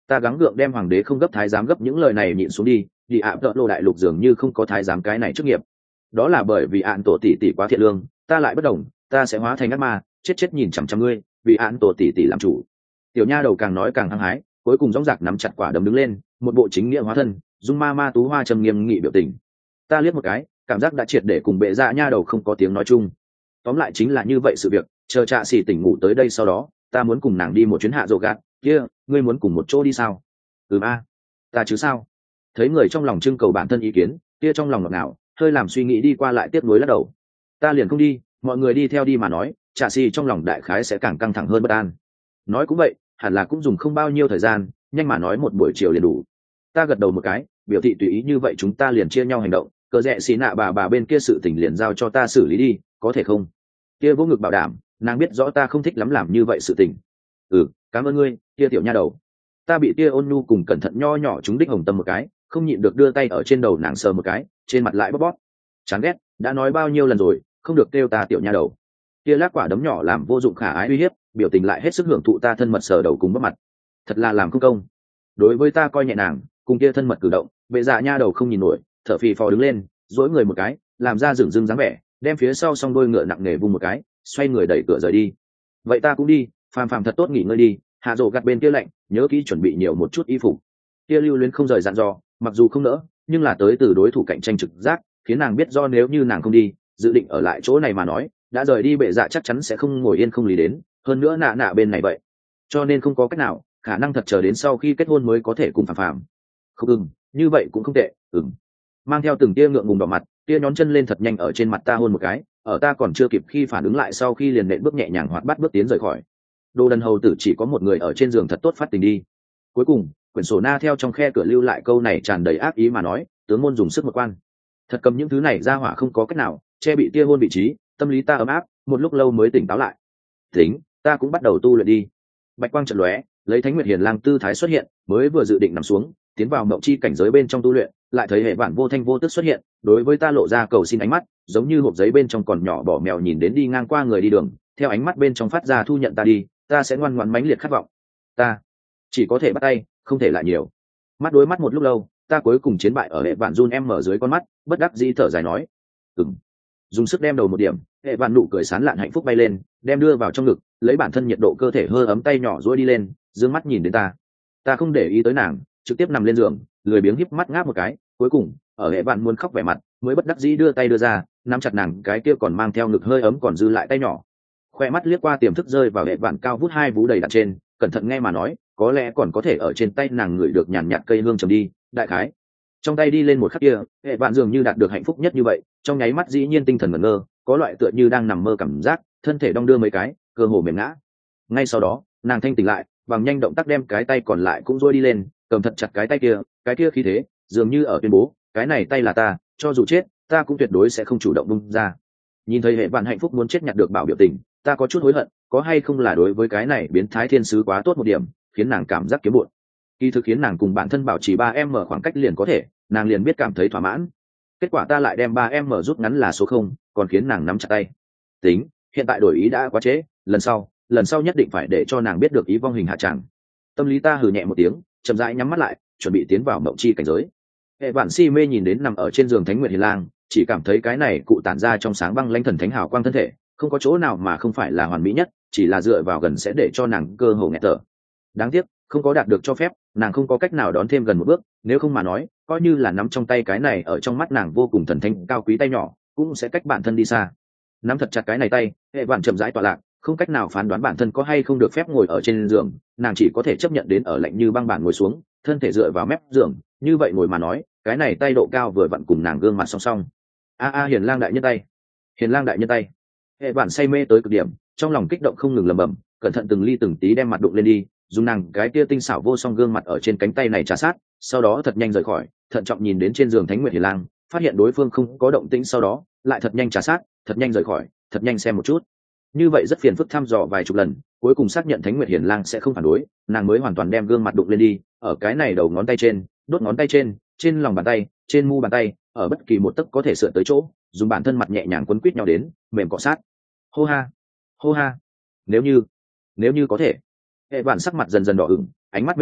Ta gắng gượng đem hoàng đế không gấp thái giám gấp những lời này nhịn xuống đi, đi ạ tợ lộ đại lục dường như không có thái giám cái này chức nghiệp. Đó là bởi vì ạn tổ tỷ tỷ quá thiện lương, ta lại bất đồng, ta sẽ hóa thành ác ma, chết chết nhìn chằm chằm ngươi, vì ạn tổ tỷ tỷ làm chủ. Tiểu nha đầu càng nói càng hăng hái, cuối cùng dõng dạc nắm chặt quả đấm đứng lên, một bộ chính nghĩa hóa thân, dung ma ma tú hoa trầm nghiêm nghị biểu tình. Ta liếc một cái, cảm giác đã triệt để cùng bệ dạ nha đầu không có tiếng nói chung. Tóm lại chính là như vậy sự việc, chờ Trạ Sĩ tỉnh ngủ tới đây sau đó, ta muốn cùng nàng đi một chuyến hạ rồ gạt, kia, ngươi muốn cùng một chỗ đi sao? Ừm a, ta chứ sao? Thấy người trong lòng trưng cầu bản thân ý kiến, kia trong lòng ngọt ngào, hơi làm suy nghĩ đi qua lại tiếp nối lắc đầu. Ta liền không đi, mọi người đi theo đi mà nói, Trạ Sĩ trong lòng đại khái sẽ càng căng thẳng hơn bất an. Nói cũng vậy, hẳn là cũng dùng không bao nhiêu thời gian, nhanh mà nói một buổi chiều liền đủ. Ta gật đầu một cái, biểu thị tùy ý như vậy chúng ta liền chia nhau hành động, cờ rẽ xì nạ bà bà bên kia sự tình liền giao cho ta xử lý đi, có thể không? Kia vô ngực bảo đảm, nàng biết rõ ta không thích lắm làm như vậy sự tình. Ừ, cảm ơn ngươi, kia tiểu nha đầu. Ta bị kia ôn nhu cùng cẩn thận nho nhỏ chúng đích hồng tâm một cái, không nhịn được đưa tay ở trên đầu nàng sờ một cái, trên mặt lại bóp bóp. Chán ghét, đã nói bao nhiêu lần rồi, không được kêu ta tiểu nha đầu. Kia lát quả đấm nhỏ làm vô dụng khả ái uy hiếp, biểu tình lại hết sức hưởng thụ ta thân mật sờ đầu cùng bóp mặt. Thật là làm không công. Đối với ta coi nhẹ nàng, cùng kia thân mật cử động, bệ dạ nha đầu không nhìn nổi, thở phì phò đứng lên, dỗi người một cái, làm ra dửng dưng dáng vẻ, đem phía sau song đôi ngựa nặng nề vung một cái, xoay người đẩy cửa rời đi. Vậy ta cũng đi, phàm phàm thật tốt nghỉ ngơi đi, hạ rồ gặt bên kia lạnh, nhớ kỹ chuẩn bị nhiều một chút y phục. Kia lưu luyến không rời dặn dò, mặc dù không nỡ, nhưng là tới từ đối thủ cạnh tranh trực giác, khiến nàng biết do nếu như nàng không đi, dự định ở lại chỗ này mà nói, đã rời đi bệ dạ chắc chắn sẽ không ngồi yên không lý đến, hơn nữa nạ nạ bên này vậy, cho nên không có cách nào, khả năng thật chờ đến sau khi kết hôn mới có thể cùng phàm phàm. Không ưng, như vậy cũng không tệ, ưng. Mang theo từng tia ngượng ngùng đỏ mặt, tia nhón chân lên thật nhanh ở trên mặt ta hôn một cái, ở ta còn chưa kịp khi phản ứng lại sau khi liền nện bước nhẹ nhàng hoạt bát bước tiến rời khỏi. Đồ đần hầu tử chỉ có một người ở trên giường thật tốt phát tình đi. Cuối cùng, quyển sổ na theo trong khe cửa lưu lại câu này tràn đầy ác ý mà nói, tướng môn dùng sức một quan. Thật cầm những thứ này ra hỏa không có cách nào, che bị tia hôn vị trí, tâm lý ta ấm áp, một lúc lâu mới tỉnh táo lại. Tính, ta cũng bắt đầu tu luyện đi. Bạch quang chợt lóe, lấy Thánh Nguyệt Hiền Lang tư thái xuất hiện, mới vừa dự định nằm xuống, tiến vào mộng chi cảnh giới bên trong tu luyện, lại thấy hệ bản vô thanh vô tức xuất hiện, đối với ta lộ ra cầu xin ánh mắt, giống như hộp giấy bên trong còn nhỏ bỏ mèo nhìn đến đi ngang qua người đi đường, theo ánh mắt bên trong phát ra thu nhận ta đi, ta sẽ ngoan ngoãn mãnh liệt khát vọng. Ta chỉ có thể bắt tay, không thể lại nhiều. Mắt đối mắt một lúc lâu, ta cuối cùng chiến bại ở hệ bản run em mở dưới con mắt, bất đắc dĩ thở dài nói, ừm. Dùng sức đem đầu một điểm, hệ bản nụ cười sán lạn hạnh phúc bay lên, đem đưa vào trong ngực, lấy bản thân nhiệt độ cơ thể hơi ấm tay nhỏ duỗi đi lên, dương mắt nhìn đến ta. Ta không để ý tới nàng, trực tiếp nằm lên giường, lười biếng híp mắt ngáp một cái, cuối cùng ở hệ bạn muốn khóc vẻ mặt, mới bất đắc dĩ đưa tay đưa ra, nắm chặt nàng cái kia còn mang theo ngực hơi ấm còn dư lại tay nhỏ. Khoe mắt liếc qua tiềm thức rơi vào hệ bạn cao vút hai vú đầy đặt trên, cẩn thận nghe mà nói, có lẽ còn có thể ở trên tay nàng ngửi được nhàn nhạt cây hương trầm đi, đại khái. Trong tay đi lên một khắc kia, hệ bạn dường như đạt được hạnh phúc nhất như vậy, trong nháy mắt dĩ nhiên tinh thần ngẩn ngơ, có loại tựa như đang nằm mơ cảm giác, thân thể đong đưa mấy cái, cơ hồ mềm ngã. Ngay sau đó, nàng thanh tỉnh lại, bằng nhanh động tác đem cái tay còn lại cũng duỗi đi lên, cầm thật chặt cái tay kia, cái kia khí thế, dường như ở tuyên bố, cái này tay là ta, cho dù chết, ta cũng tuyệt đối sẽ không chủ động bung ra. Nhìn thấy hệ bạn hạnh phúc muốn chết nhặt được bảo biểu tình, ta có chút hối hận, có hay không là đối với cái này biến thái thiên sứ quá tốt một điểm, khiến nàng cảm giác kiếm bội. Kỳ thực khiến nàng cùng bản thân bảo trì ba em mở khoảng cách liền có thể, nàng liền biết cảm thấy thỏa mãn. Kết quả ta lại đem ba em mở rút ngắn là số không, còn khiến nàng nắm chặt tay. Tính, hiện tại đổi ý đã quá trễ, lần sau, lần sau nhất định phải để cho nàng biết được ý vong hình hạ tràng. Tâm lý ta hừ nhẹ một tiếng, chậm rãi nhắm mắt lại, chuẩn bị tiến vào mộng chi cảnh giới. Hệ vạn si mê nhìn đến nằm ở trên giường Thánh Nguyệt Hiền Lang, chỉ cảm thấy cái này cụ tản ra trong sáng băng lãnh thần thánh hào quang thân thể, không có chỗ nào mà không phải là hoàn mỹ nhất, chỉ là dựa vào gần sẽ để cho nàng cơ hồ nghẹt thở. Đáng tiếc, không có đạt được cho phép, nàng không có cách nào đón thêm gần một bước, nếu không mà nói, coi như là nắm trong tay cái này ở trong mắt nàng vô cùng thần thánh cao quý tay nhỏ, cũng sẽ cách bản thân đi xa. Nắm thật chặt cái này tay, hệ vạn chậm rãi tọa lạc, không cách nào phán đoán bản thân có hay không được phép ngồi ở trên giường, nàng chỉ có thể chấp nhận đến ở lạnh như băng bản ngồi xuống, thân thể dựa vào mép giường, như vậy ngồi mà nói, cái này tay độ cao vừa vặn cùng nàng gương mặt song song. A a Hiền Lang đại nhân tay, Hiền Lang đại nhân tay. Hệ vạn say mê tới cực điểm, trong lòng kích động không ngừng lẩm bẩm, cẩn thận từng ly từng tí đem mặt đụng lên đi, dùng nàng cái kia tinh xảo vô song gương mặt ở trên cánh tay này trà sát, sau đó thật nhanh rời khỏi, thận trọng nhìn đến trên giường Thánh Nguyệt Hiền Lang, phát hiện đối phương không có động tĩnh, sau đó lại thật nhanh trà sát, thật nhanh rời khỏi, thật nhanh xem một chút. Như vậy rất phiền phức thăm dò vài chục lần, cuối cùng xác nhận Thánh Nguyệt Hiền Lang sẽ không phản đối, nàng mới hoàn toàn đem gương mặt đụng lên đi, ở cái này đầu ngón tay trên, đốt ngón tay trên, trên lòng bàn tay, trên mu bàn tay, ở bất kỳ một tấc có thể sượt tới chỗ, dùng bản thân mặt nhẹ nhàng quấn quýt nhau đến, mềm cọ sát. Hô ha, hô ha. Nếu như, nếu như có thể. Hệ vạn sắc mặt dần dần đỏ ửng, ánh mắt mê ly,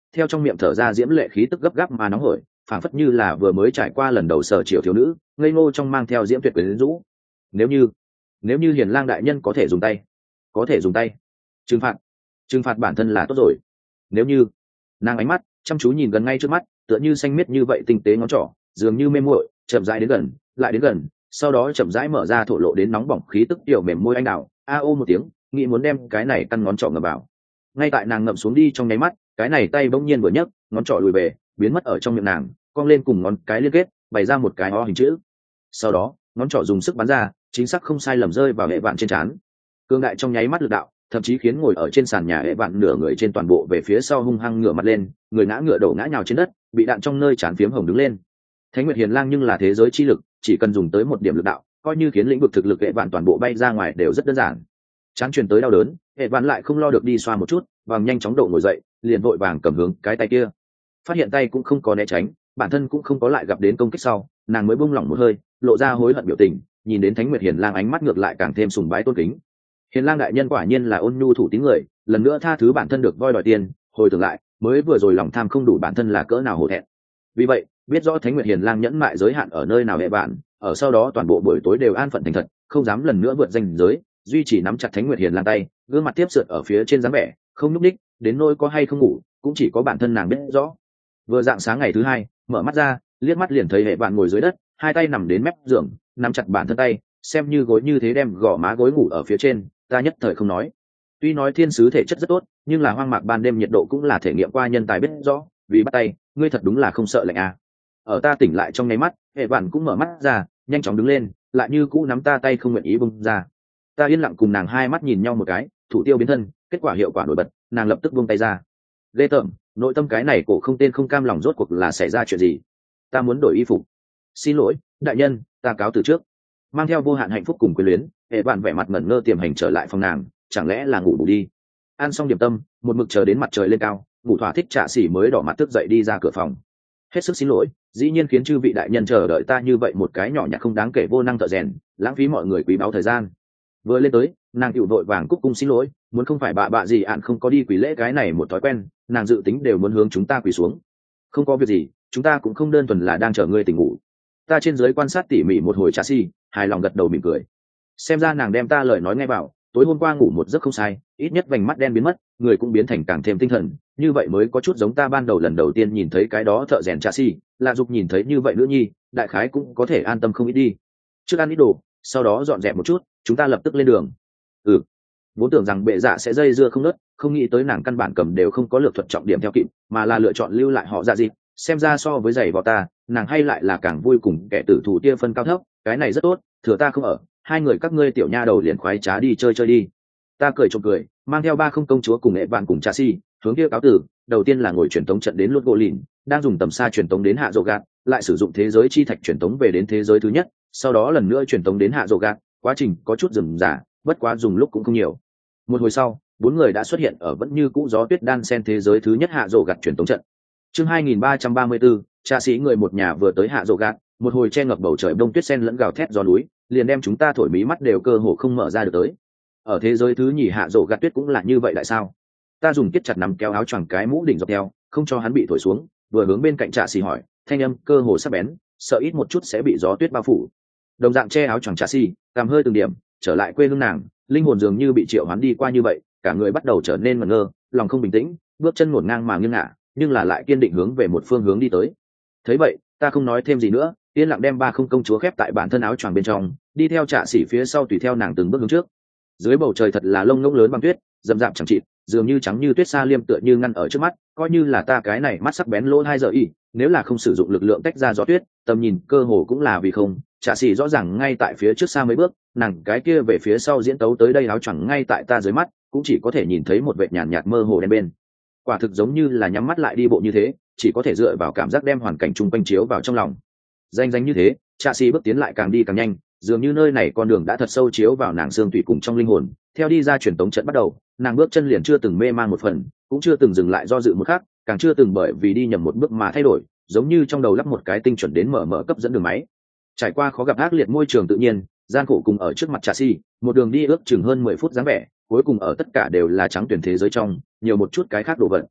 theo trong miệng thở ra diễm lệ khí tức gấp gáp mà nóng hổi, phảng phất như là vừa mới trải qua lần đầu sở chiều thiếu nữ, ngây ngô trong mang theo diễm tuyệt quyến rũ. Nếu như, nếu như Hiền Lang đại nhân có thể dùng tay, có thể dùng tay trừng phạt, trừng phạt bản thân là tốt rồi. Nếu như, nàng ánh mắt chăm chú nhìn gần ngay trước mắt, tựa như xanh miết như vậy tinh tế ngón trỏ, dường như mê muội, chậm rãi đến gần, lại đến gần, sau đó chậm rãi mở ra thổ lộ đến nóng bỏng khí tức tiểu mềm môi anh đào, a ô một tiếng, nghĩ muốn đem cái này căn ngón trỏ ngậm vào. Ngay tại nàng ngậm xuống đi trong nháy mắt, cái này tay bỗng nhiên vừa nhấc, ngón trỏ lùi về, biến mất ở trong miệng nàng, cong lên cùng ngón cái liên kết, bày ra một cái o hình chữ. Sau đó, ngón trỏ dùng sức bắn ra, chính xác không sai lầm rơi vào hệ vạn trên trán. Cương đại trong nháy mắt lực đạo, thậm chí khiến ngồi ở trên sàn nhà hệ vạn nửa người trên toàn bộ về phía sau hung hăng ngửa mặt lên, người ngã ngựa đổ ngã nhào trên đất, bị đạn trong nơi trán phiếm hồng đứng lên. Thánh Nguyệt Hiền Lang nhưng là thế giới chi lực, chỉ cần dùng tới một điểm lực đạo, coi như khiến lĩnh vực thực lực hệ vạn toàn bộ bay ra ngoài đều rất đơn giản. Chán truyền tới đau đớn, hệ vạn lại không lo được đi xoa một chút, vàng nhanh chóng độ ngồi dậy, liền vội vàng cầm hướng cái tay kia. Phát hiện tay cũng không có né tránh, bản thân cũng không có lại gặp đến công kích sau, nàng mới buông lỏng một hơi, lộ ra hối hận biểu tình, nhìn đến Thánh Nguyệt Hiền Lang ánh mắt ngược lại càng thêm sùng bái tôn kính. Hiền Lang đại nhân quả nhiên là ôn nhu thủ tín người, lần nữa tha thứ bản thân được voi đòi tiền, hồi tưởng lại, mới vừa rồi lòng tham không đủ bản thân là cỡ nào hổ thẹn. Vì vậy, biết rõ Thánh Nguyệt Hiền Lang nhẫn mại giới hạn ở nơi nào hệ bạn, ở sau đó toàn bộ buổi tối đều an phận thành thật, không dám lần nữa vượt ranh giới, duy chỉ nắm chặt Thánh Nguyệt Hiền Lang tay, gương mặt tiếp sượt ở phía trên dáng vẻ, không nhúc nhích, đến nỗi có hay không ngủ, cũng chỉ có bản thân nàng biết rõ. Vừa dạng sáng ngày thứ hai, mở mắt ra, liếc mắt liền thấy hệ bạn ngồi dưới đất, hai tay nằm đến mép giường, nắm chặt bản thân tay, xem như gối như thế đem gò má gối ngủ ở phía trên, ta nhất thời không nói. Tuy nói thiên sứ thể chất rất tốt, nhưng là hoang mạc ban đêm nhiệt độ cũng là thể nghiệm qua nhân tài biết rõ, vì bắt tay, ngươi thật đúng là không sợ lạnh à. Ở ta tỉnh lại trong nháy mắt, hệ bạn cũng mở mắt ra, nhanh chóng đứng lên, lại như cũ nắm ta tay không nguyện ý bung ra. Ta yên lặng cùng nàng hai mắt nhìn nhau một cái, thủ tiêu biến thân, kết quả hiệu quả nổi bật, nàng lập tức buông tay ra. Ghê tởm, nội tâm cái này cổ không tên không cam lòng rốt cuộc là xảy ra chuyện gì? Ta muốn đổi y phục. Xin lỗi, đại nhân, ta cáo từ trước. Mang theo vô hạn hạnh phúc cùng quyền luyến, hệ bạn vẻ mặt ngẩn ngơ tiềm hành trở lại phòng nàng, chẳng lẽ là ngủ bù đi? Ăn xong điểm tâm, một mực chờ đến mặt trời lên cao, ngủ thỏa thích Trạ Sĩ mới đỏ mặt thức dậy đi ra cửa phòng. Hết sức xin lỗi, dĩ nhiên khiến chư vị đại nhân chờ đợi ta như vậy một cái nhỏ nhặt không đáng kể vô năng thợ rèn, lãng phí mọi người quý báu thời gian. Vừa lên tới, nàng cựu vội vàng cúc cung xin lỗi, muốn không phải bạ bạ gì ạn không có đi quỳ lễ cái này một thói quen, nàng dự tính đều muốn hướng chúng ta quỳ xuống. Không có việc gì, chúng ta cũng không đơn thuần là đang chờ ngươi tỉnh ngủ. Ta trên dưới quan sát tỉ mỉ một hồi Trạ Sĩ, hài lòng gật đầu mỉm cười. Xem ra nàng đem ta lời nói ngay vào, tối hôm qua ngủ một giấc không sai, ít nhất vành mắt đen biến mất, người cũng biến thành càng thêm tinh thần, như vậy mới có chút giống ta ban đầu lần đầu tiên nhìn thấy cái đó thợ rèn Trạ Sĩ, là dục nhìn thấy như vậy nữa nhi, đại khái cũng có thể an tâm không ít đi. Trước ăn ít đồ, sau đó dọn dẹp một chút, chúng ta lập tức lên đường. Ừ, vốn tưởng rằng bệ dạ sẽ dây dưa không nớt, không nghĩ tới nàng căn bản cầm đều không có lược thuật trọng điểm theo kịp, mà là lựa chọn lưu lại họ dạ dịp. Xem ra so với giày vào ta, nàng hay lại là càng vui cùng kẻ tử thủ tia phân cao thấp, cái này rất tốt, thừa ta không ở, hai người các ngươi tiểu nha đầu liền khoái trá đi chơi chơi đi. Ta cười trộm cười, mang theo ba không công chúa cùng nghệ bạn cùng Trạ Sĩ, hướng kia cáo tử. Đầu tiên là ngồi truyền tống trận đến Lốt Gỗ Lìn, đang dùng tầm xa truyền tống đến Hạ Dỗ Gạt, lại sử dụng thế giới chi thạch truyền tống về đến thế giới thứ nhất, sau đó lần nữa truyền tống đến Hạ Dỗ Gạt, quá trình có chút rườm rà, bất quá dùng lúc cũng không nhiều. Một hồi sau, bốn người đã xuất hiện ở vẫn như cũ gió tuyết đan sen thế giới thứ nhất Hạ Dỗ Gạt truyền tống trận. Chương hai nghìn ba trăm ba mươi tư, Trạ Sĩ người một nhà vừa tới Hạ Dỗ Gạt, một hồi che ngập bầu trời đông tuyết sen lẫn gào thét gió núi, liền đem chúng ta thổi mí mắt đều cơ hồ không mở ra được tới. Ở thế giới thứ nhì Hạ Dỗ Gạt tuyết cũng là như vậy tại sao? Ta dùng kết chặt nắm kéo áo choàng cái mũ đỉnh dọc theo, không cho hắn bị thổi xuống, vừa hướng bên cạnh Trạ Sĩ hỏi, thanh âm cơ hồ sắc bén, sợ ít một chút sẽ bị gió tuyết bao phủ. Đồng dạng che áo choàng Trạ Sĩ, cảm hơi từng điểm, trở lại quê hương nàng, linh hồn dường như bị triệu hoán đi qua như vậy, cả người bắt đầu trở nên ngẩn ngơ, lòng không bình tĩnh, bước chân ngổn ngang mà nghiêng ngả, nhưng là lại kiên định hướng về một phương hướng đi tới. Thấy vậy, ta không nói thêm gì nữa, yên lặng đem ba không công chúa khép tại bản thân áo choàng bên trong, đi theo Trạ Sĩ phía sau tùy theo nàng từng bước hướng trước. Dưới bầu trời thật là lông ngỗng lớn băng tuyết, rậm rạp chẳng chịt, dường như trắng như tuyết sa liêm tựa như ngăn ở trước mắt, coi như là ta cái này mắt sắc bén lỗ hai giờ y, nếu là không sử dụng lực lượng tách ra gió tuyết, tầm nhìn cơ hồ cũng là vì không. Trạ Sĩ rõ ràng ngay tại phía trước xa mấy bước, nàng cái kia về phía sau diễn tấu tới đây áo choàng ngay tại ta dưới mắt, cũng chỉ có thể nhìn thấy một vệt nhàn nhạt mơ hồ đen bên. Quả thực giống như là nhắm mắt lại đi bộ như thế, chỉ có thể dựa vào cảm giác đem hoàn cảnh chung quanh chiếu vào trong lòng. Danh danh như thế, Trạ Sĩ bước tiến lại càng đi càng nhanh, dường như nơi này con đường đã thật sâu chiếu vào nàng xương tủy cùng trong linh hồn. Theo đi ra truyền tống trận bắt đầu, nàng bước chân liền chưa từng mê man một phần, cũng chưa từng dừng lại do dự một khắc, càng chưa từng bởi vì đi nhầm một bước mà thay đổi, giống như trong đầu lắp một cái tinh chuẩn đến mở mở cấp dẫn đường máy. Trải qua khó gặp ác liệt môi trường tự nhiên, gian khổ cùng ở trước mặt Trạ Sĩ, một đường đi ước chừng hơn mười phút dáng vẻ, cuối cùng ở tất cả đều là trắng tuyển thế giới trong, nhiều một chút cái khác đồ vật.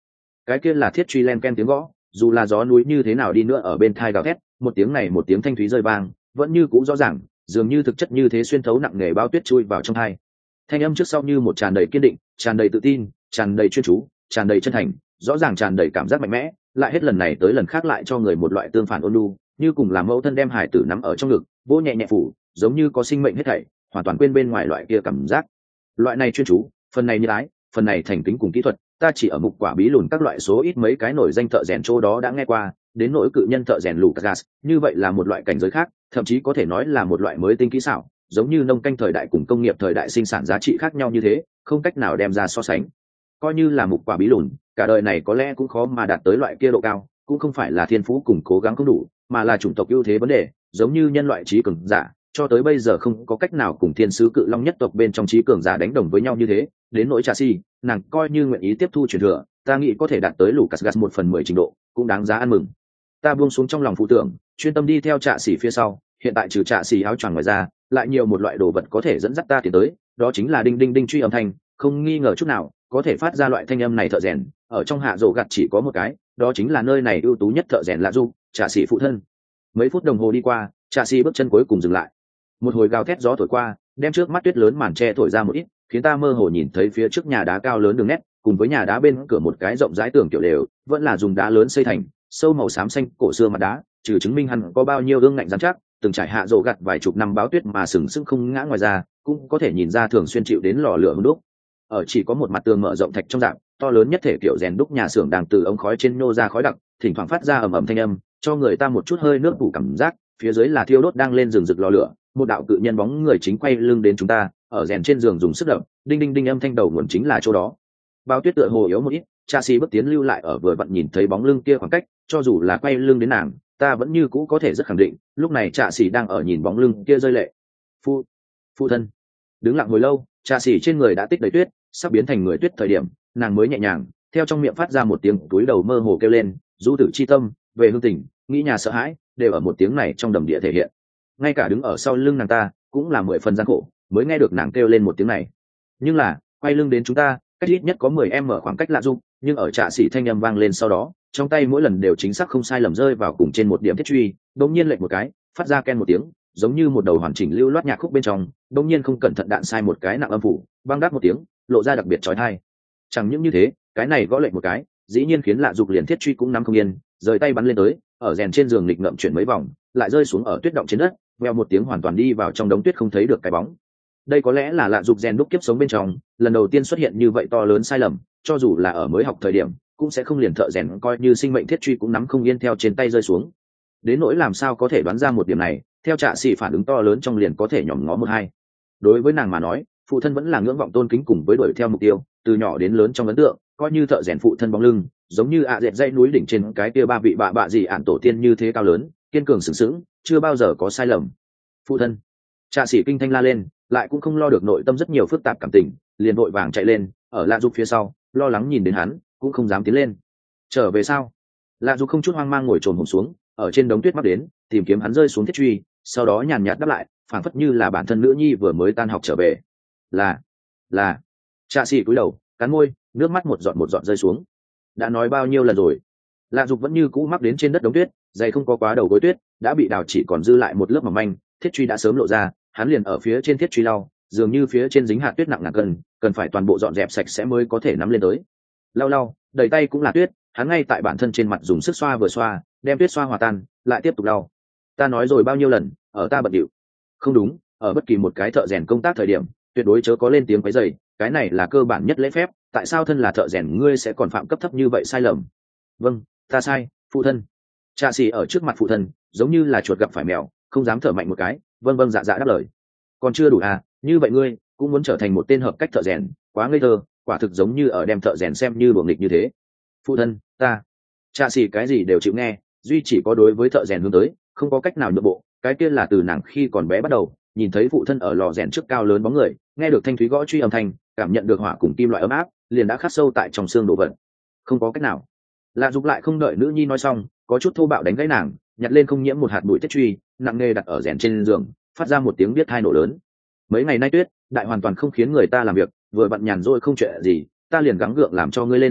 cái kia là thiết truy len ken tiếng gõ, dù là gió núi như thế nào đi nữa ở bên thai gào thét, một tiếng này một tiếng thanh thúy rơi vang vẫn như cũ rõ ràng, dường như thực chất như thế xuyên thấu nặng nề bao tuyết chui vào trong thai. Thanh âm trước sau như một tràn đầy kiên định, tràn đầy tự tin, tràn đầy chuyên chú, tràn đầy chân thành, rõ ràng tràn đầy cảm giác mạnh mẽ, lại hết lần này tới lần khác lại cho người một loại tương phản ôn nhu, như cùng là mẫu thân đem hải tử nắm ở trong ngực, vỗ nhẹ nhẹ phủ, giống như có sinh mệnh hết thảy, hoàn toàn quên bên ngoài loại kia cảm giác. Loại này chuyên chú, phần này như ái, phần này thành kính cùng kỹ thuật, ta chỉ ở mục quả bí lùn các loại số ít mấy cái nổi danh thợ rèn chỗ đó đã nghe qua, đến nỗi cự nhân thợ rèn Lucas, như vậy là một loại cảnh giới khác, thậm chí có thể nói là một loại mới tinh kỹ xảo, giống như nông canh thời đại cùng công nghiệp thời đại sinh sản giá trị khác nhau như thế, không cách nào đem ra so sánh. Coi như là mục quả bí lùn, cả đời này có lẽ cũng khó mà đạt tới loại kia độ cao, cũng không phải là thiên phú cùng cố gắng không đủ, mà là chủng tộc ưu thế vấn đề, giống như nhân loại trí cường giả, cho tới bây giờ không có cách nào cùng thiên sứ cự long nhất tộc bên trong trí cường giả đánh đồng với nhau như thế. Đến nỗi Trà Si, nàng coi như nguyện ý tiếp thu truyền thừa, ta nghĩ có thể đạt tới Lucas Gas một phần mười trình độ, cũng đáng giá ăn mừng. Ta buông xuống trong lòng phụ tưởng, chuyên tâm đi theo Trà Si phía sau. Hiện tại trừ Trà Si áo choàng ngoài ra, lại nhiều một loại đồ vật có thể dẫn dắt ta tiến tới, đó chính là đinh đinh đinh truy âm thanh, không nghi ngờ chút nào, có thể phát ra loại thanh âm này thợ rèn, ở trong hạ rổ gặt chỉ có một cái, đó chính là nơi này ưu tú nhất thợ rèn Lạ Du, Trà Si phụ thân. Mấy phút đồng hồ đi qua, Trà Si bước chân cuối cùng dừng lại. Một hồi gào thét gió thổi qua, đem trước mắt tuyết lớn màn tre thổi ra một ít, khiến ta mơ hồ nhìn thấy phía trước nhà đá cao lớn đường nét, cùng với nhà đá bên cửa một cái rộng rãi tường kiểu đều, vẫn là dùng đá lớn xây thành, sâu màu xám xanh cổ xưa mặt đá, trừ chứng minh hẳn có bao nhiêu ương ngạnh rắn chắc, từng trải hạ rổ gặt vài chục năm báo tuyết mà sừng sững không ngã, ngoài ra cũng có thể nhìn ra thường xuyên chịu đến lò lửa hung đúc. Ở chỉ có một mặt tường mở rộng thạch trong dạng, to lớn nhất thể kiểu rèn đúc nhà xưởng đang từ ống khói trên nô ra khói đặc, thỉnh thoảng phát ra ầm ầm thanh âm, cho người ta một chút hơi nước phủ cảm giác. Phía dưới là thiêu đốt đang lên rừng rực lò lửa, một đạo cự nhân bóng người chính quay lưng đến chúng ta, ở rèn trên giường dùng sức đập, đinh đinh đinh âm thanh đầu nguồn chính là chỗ đó. Bao tuyết tựa hồ yếu một ít, Trà Si bước tiến lưu lại ở vừa vặn nhìn thấy bóng lưng kia khoảng cách, cho dù là quay lưng đến nàng, ta vẫn như cũ có thể rất khẳng định, lúc này Trà Si đang ở nhìn bóng lưng kia rơi lệ. Phu, phu thân. Đứng lặng hồi lâu, Trà Si trên người đã tích đầy tuyết, sắp biến thành người tuyết thời điểm, nàng mới nhẹ nhàng, theo trong miệng phát ra một tiếng túi đầu mơ hồ kêu lên, du tử chi tâm, về hương tình, nghĩ nhà sợ hãi, đều ở một tiếng này trong đầm địa thể hiện. Ngay cả đứng ở sau lưng nàng ta, cũng là mười phần gian khổ, mới nghe được nàng kêu lên một tiếng này. Nhưng là, quay lưng đến chúng ta, cách ít nhất có mười em mở khoảng cách Lạ Du, nhưng ở Trà Si thanh âm vang lên sau đó, trong tay mỗi lần đều chính xác không sai lầm rơi vào cùng trên một điểm thiết truy, đột nhiên lệch một cái, phát ra ken một tiếng, giống như một đầu hoàn chỉnh lưu loát nhạc khúc bên trong, đột nhiên không cẩn thận đạn sai một cái nặng âm phủ, băng đáp một tiếng, lộ ra đặc biệt chói tai. Chẳng những như thế, cái này gõ lệch một cái, dĩ nhiên khiến Lạ Du liền thiết truy cũng nắm không yên, rời tay bắn lên tới, ở rèn trên giường nghịch ngợm chuyển mấy vòng, lại rơi xuống ở tuyết động trên đất, veo một tiếng hoàn toàn đi vào trong đống tuyết không thấy được cái bóng. Đây có lẽ là Lạ Du rèn đúc kiếp sống bên trong, lần đầu tiên xuất hiện như vậy to lớn sai lầm, cho dù là ở mới học thời điểm, cũng sẽ không liền thợ rèn coi như sinh mệnh thiết truy cũng nắm không yên theo trên tay rơi xuống. Đến nỗi làm sao có thể đoán ra một điểm này, theo Trà Si phản ứng to lớn trong liền có thể nhòm ngó một hai. Đối với nàng mà nói, phụ thân vẫn là ngưỡng vọng tôn kính cùng với đuổi theo mục tiêu, từ nhỏ đến lớn trong ấn tượng, coi như thợ rèn phụ thân bóng lưng, giống như ạ dệt dãy núi đỉnh trên cái kia ba vị bạ bạ gì ản tổ tiên như thế cao lớn, kiên cường sừng sững, chưa bao giờ có sai lầm. Phụ thân. Trà Si kinh thanh la lên, lại cũng không lo được nội tâm rất nhiều phức tạp cảm tình, liền vội vàng chạy lên, ở Lạ Du phía sau, lo lắng nhìn đến hắn, cũng không dám tiến lên. Trở về sao? Lạ Du không chút hoang mang ngồi trồn hổm xuống, ở trên đống tuyết mắc đến, tìm kiếm hắn rơi xuống thiết truy, sau đó nhàn nhạt đáp lại, phảng phất như là bản thân nữ nhi vừa mới tan học trở về. Là, là. Trà Si cúi đầu, cắn môi, nước mắt một giọt một giọt rơi xuống. Đã nói bao nhiêu lần rồi? Lạ Du vẫn như cũ mắc đến trên đất đống tuyết, giày không có quá đầu gối tuyết, đã bị đào chỉ còn dư lại một lớp mỏng manh, thiết truy đã sớm lộ ra, hắn liền ở phía trên thiết truy lau, dường như phía trên dính hạt tuyết nặng ngàn cân, cần phải toàn bộ dọn dẹp sạch sẽ mới có thể nắm lên tới. Lau lau, đầy tay cũng là tuyết, hắn ngay tại bản thân trên mặt dùng sức xoa vừa xoa, đem tuyết xoa hòa tan, lại tiếp tục lau. Ta nói rồi bao nhiêu lần, ở ta bận điệu. Không đúng, ở bất kỳ một cái thợ rèn công tác thời điểm, tuyệt đối chớ có lên tiếng quấy rầy, cái này là cơ bản nhất lễ phép, tại sao thân là thợ rèn ngươi sẽ còn phạm cấp thấp như vậy sai lầm? Vâng, ta sai, phụ thân. Trà Si ở trước mặt phụ thân, giống như là chuột gặp phải mèo, không dám thở mạnh một cái, vâng vâng dạ dạ đáp lời. Còn chưa đủ à, như vậy ngươi cũng muốn trở thành một tên hợp cách thợ rèn, quá ngây thơ, quả thực giống như ở đem thợ rèn xem như đuổi nghịch như thế. Phụ thân, ta. Trà Si cái gì đều chịu nghe, duy chỉ có đối với thợ rèn hướng tới, không có cách nào nhượng bộ, cái kia là từ nàng khi còn bé bắt đầu, nhìn thấy phụ thân ở lò rèn trước cao lớn bóng người, nghe được thanh thúy gõ truy âm thanh, cảm nhận được hỏa cùng kim loại ấm áp, liền đã khắc sâu tại trong xương đổ vật. Không có cách nào. Lạ Du lại không đợi nữ nhi nói xong, có chút thô bạo đánh gãy nàng, nhặt lên không nhiễm một hạt bụi thiết truy, nặng nề đặt ở rèn trên giường, phát ra một tiếng biết thai nổ lớn. Mấy ngày nay tuyết đại hoàn toàn không khiến người ta làm việc, vừa bận nhàn rỗi không chuyện gì, ta liền gắng gượng làm cho ngươi lên giờ học,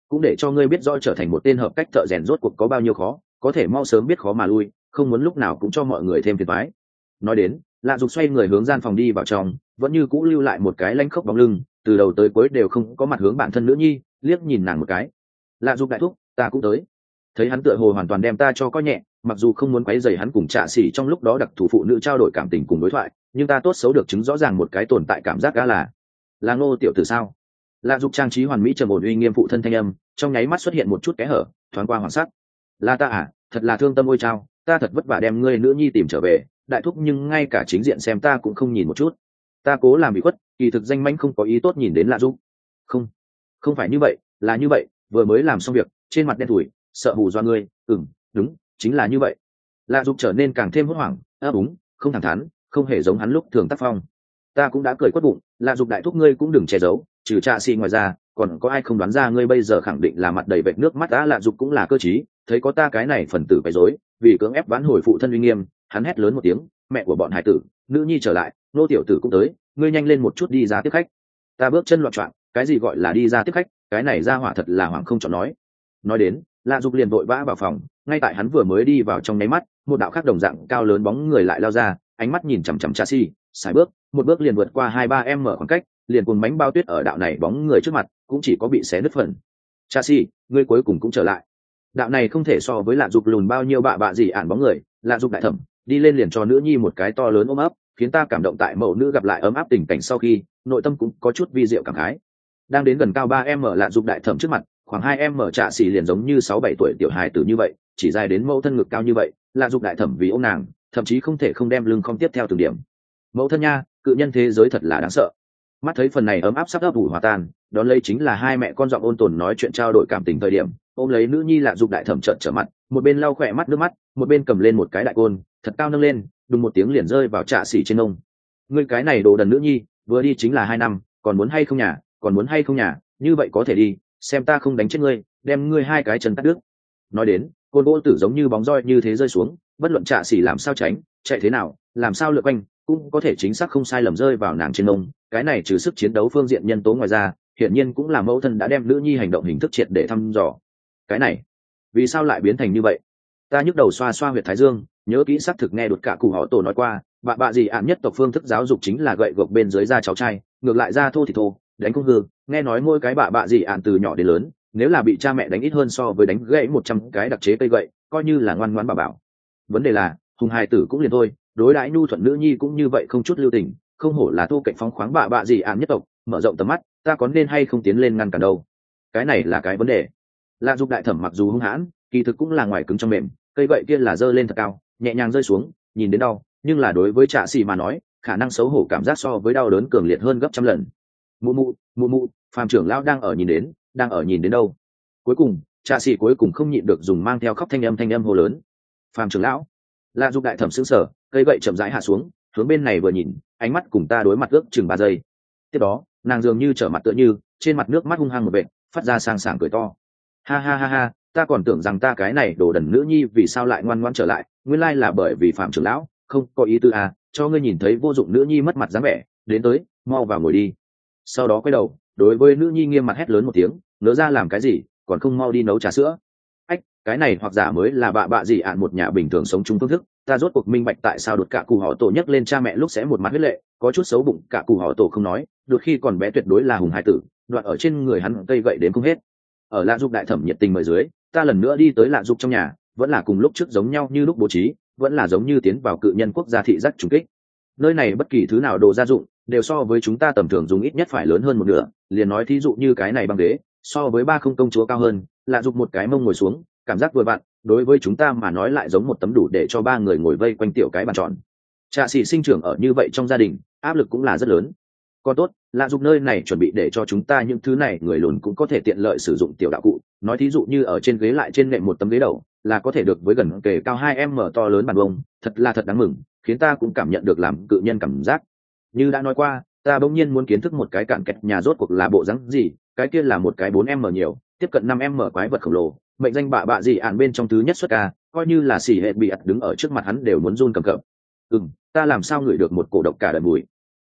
cũng để cho ngươi biết rõ trở thành một tên hợp cách thợ rèn rốt cuộc có bao nhiêu khó, có thể mau sớm biết khó mà lui, không muốn lúc nào cũng cho mọi người thêm phiền toái. Nói đến, Lạ Dục xoay người hướng gian phòng đi vào trong, vẫn như cũ lưu lại một cái lanh khốc bóng lưng, từ đầu tới cuối đều không có mặt hướng bản thân nữ nhi, liếc nhìn nàng một cái. Lạ Dục đại thúc, ta cũng tới. Thấy hắn tựa hồ hoàn toàn đem ta cho coi nhẹ, mặc dù không muốn quấy rầy hắn cùng Trạ Sĩ trong lúc đó đặc thủ phụ nữ trao đổi cảm tình cùng đối thoại, nhưng ta tốt xấu được chứng rõ ràng một cái tồn tại cảm giác ga là là Ngô tiểu tử sao? Lạ Dục trang trí hoàn mỹ trầm ổn uy nghiêm phụ thân thanh âm, trong nháy mắt xuất hiện một chút kẽ hở, thoáng qua hoàng sắc. Là ta à, thật là thương tâm ôi trao, ta thật vất vả đem ngươi nữ nhi tìm trở về, đại thúc nhưng ngay cả chính diện xem ta cũng không nhìn một chút. Ta cố làm bị khuất, kỳ thực danh manh không có ý tốt nhìn đến Lạ Dục. Không, không phải như vậy, là như vậy, vừa mới làm xong việc, trên mặt đen thủi, sợ hù do ngươi, ừm, đúng, chính là như vậy. Lạ Dục trở nên càng thêm hốt hoảng, ấp úng, không thẳng thắn, không hề giống hắn lúc thường tác phong. Ta cũng đã cười quất bụng, Lạ Dục đại thúc ngươi cũng đừng che giấu, trừ Trạ Sĩ ngoài ra, còn có ai không đoán ra ngươi bây giờ khẳng định là mặt đầy vệt nước mắt đã. Lạ Dục cũng là cơ trí, thấy có ta cái này phần tử bày rối, vì cưỡng ép vãn hồi phụ thân uy nghiêm, hắn hét lớn một tiếng, mẹ của bọn hải tử, nữ nhi trở lại, nô tiểu tử cũng tới, ngươi nhanh lên một chút đi ra tiếp khách. Ta bước chân loạn choạng, cái gì gọi là đi ra tiếp khách, cái này ra hỏa thật là hoảng không chọn nói. Nói đến, Lạ Dục liền vội vã vào phòng, ngay tại hắn vừa mới đi vào trong nháy mắt, một đạo khác đồng dạng cao lớn bóng người lại lao ra, ánh mắt nhìn chằm chằm Trạ Sĩ, sải bước, một bước liền vượt qua hai ba em mở khoảng cách, liền cuồng bánh bao tuyết ở đạo này bóng người trước mặt, cũng chỉ có bị xé nứt phần. Trạ Sĩ, ngươi cuối cùng cũng trở lại. Đạo này không thể so với Lạ Dục lùn bao nhiêu bạ bạ gì ản bóng người, Lạ Dục đại thẩm, đi lên liền cho nữ nhi một cái to lớn ôm ấp, khiến ta cảm động tại mẫu nữ gặp lại ấm áp tình cảnh sau khi, nội tâm cũng có chút vi diệu cảm khái. Đang đến gần cao ba em mở Lạ Dục đại thẩm trước mặt, khoảng hai em mở Trạ Sĩ liền giống như sáu bảy tuổi tiểu hài tử như vậy, chỉ dài đến mẫu thân ngực cao như vậy, Lạ Dục đại thẩm vì ôm nàng, thậm chí không thể không đem lưng không tiếp theo từng điểm. Mẫu thân nha, cự nhân thế giới thật là đáng sợ. Mắt thấy phần này ấm áp sắp ấp ủ hòa tan, đón lấy chính là hai mẹ con giọng ôn tồn nói chuyện trao đổi cảm tình thời điểm, ôm lấy nữ nhi Lạ Dục đại thẩm trợn trở mặt, một bên lau khỏe mắt nước mắt, một bên cầm lên một cái đại côn, thật cao nâng lên, đùng một tiếng liền rơi vào Trạ Sĩ trên ông. Ngươi cái này đồ đần nữ nhi, vừa đi chính là hai năm, còn muốn hay không nhà, còn muốn hay không nhà, như vậy có thể đi, xem ta không đánh chết ngươi, đem ngươi hai cái chân tắt đứt. Nói đến, côn gỗ tử giống như bóng roi như thế rơi xuống, bất luận Trạ Sĩ làm sao tránh, chạy thế nào, làm sao lượn quanh, cũng có thể chính xác không sai lầm rơi vào nàng trên ông. Cái này trừ sức chiến đấu phương diện nhân tố ngoài ra, hiển nhiên cũng là mẫu thân đã đem nữ nhi hành động hình thức triệt để thăm dò. Cái này, vì sao lại biến thành như vậy? Ta nhức đầu xoa xoa huyệt thái dương, nhớ kỹ xác thực nghe đột cả cụ họ tổ nói qua, bạ bạ gì ạn nhất tộc phương thức giáo dục chính là gậy gộc bên dưới da cháu trai, ngược lại ra thô thì thô, đánh không hư. Nghe nói mỗi cái bạ bạ gì ạn từ nhỏ đến lớn, nếu là bị cha mẹ đánh ít hơn so với đánh gãy một trăm cái đặc chế cây gậy, coi như là ngoan ngoãn bảo bảo. Vấn đề là, hùng hài tử cũng liền thôi, đối đãi nhu thuận nữ nhi cũng như vậy không chút lưu tình, không hổ là thô cạnh phóng khoáng bạ bạ gì ạn nhất tộc, mở rộng tầm mắt, ta có nên hay không tiến lên ngăn cản đâu? Cái này là cái vấn đề. Lạ Dục đại thẩm mặc dù hung hãn, kỳ thực cũng là ngoài cứng trong mềm, cây gậy kia là giơ lên thật cao, nhẹ nhàng rơi xuống, nhìn đến đau, nhưng là đối với Trạ Sĩ mà nói, khả năng xấu hổ cảm giác so với đau đớn cường liệt hơn gấp trăm lần. Mụ mụ, mụ mụ, Phạm trưởng lão đang ở nhìn đến, đang ở nhìn đến đâu? Cuối cùng, Trạ Sĩ cuối cùng không nhịn được dùng mang theo khóc thanh âm thanh âm hô lớn. Phạm trưởng lão. Lạ Dục đại thẩm sững sờ, cây gậy chậm rãi hạ xuống, hướng bên này vừa nhìn, ánh mắt cùng ta đối mặt ước chừng ba giây. Tiếp đó, nàng dường như trở mặt tựa như, trên mặt nước mắt hung hăng một vệt, phát ra sang sảng cười to. Ha ha ha ha, ta còn tưởng rằng ta cái này đồ đần nữ nhi vì sao lại ngoan ngoãn trở lại, nguyên lai là bởi vì Phạm trưởng lão, không có ý tư à, cho ngươi nhìn thấy vô dụng nữ nhi mất mặt dáng vẻ, đến tới, mau vào ngồi đi. Sau đó quay đầu, đối với nữ nhi nghiêm mặt hét lớn một tiếng, nỡ ra làm cái gì, còn không mau đi nấu trà sữa. Ách, cái này hoặc giả mới là bạ bạ gì ạn một nhà bình thường sống chung phương thức, ta rốt cuộc minh bạch tại sao đột cả cụ họ tổ nhắc lên cha mẹ lúc sẽ một mặt huyết lệ, có chút xấu bụng, cả cụ họ tổ không nói, đột khi còn bé tuyệt đối là hùng hải tử, đoạn ở trên người hắn cây gậy đến không hết. Ở Lạ Dục đại thẩm nhiệt tình mời dưới, ta lần nữa đi tới Lạ Dục trong nhà, vẫn là cùng lúc trước giống nhau như lúc bố trí, vẫn là giống như tiến vào cự nhân quốc gia thị giác trùng kích. Nơi này bất kỳ thứ nào đồ gia dụng đều so với chúng ta tầm thường dùng ít nhất phải lớn hơn một nửa, liền nói thí dụ như cái này băng ghế, so với ba không công chúa cao hơn, Lạ Dục một cái mông ngồi xuống, cảm giác vừa vặn, đối với chúng ta mà nói lại giống một tấm đủ để cho ba người ngồi vây quanh tiểu cái bàn tròn. Trạ Sĩ sinh trưởng ở như vậy trong gia đình, áp lực cũng là rất lớn. Còn tốt, Lạ Dục nơi này chuẩn bị để cho chúng ta những thứ này người lùn cũng có thể tiện lợi sử dụng tiểu đạo cụ, nói thí dụ như ở trên ghế lại trên nệm một tấm ghế đầu, là có thể được với gần kề cao hai m to lớn bàn bông, thật là thật đáng mừng, khiến ta cũng cảm nhận được làm cự nhân cảm giác. Như đã nói qua, ta bỗng nhiên muốn kiến thức một cái cạn kẹt nhà rốt cuộc là bộ dáng gì, cái kia là một cái bốn m nhiều, tiếp cận năm m quái vật khổng lồ, mệnh danh bạ bạ gì ạn bên trong thứ nhất xuất ca, coi như là xỉ hệ bị ặt đứng ở trước mặt hắn đều muốn run cầm cập. Ừm, ta làm sao ngửi được một cổ độc cả đời mùi.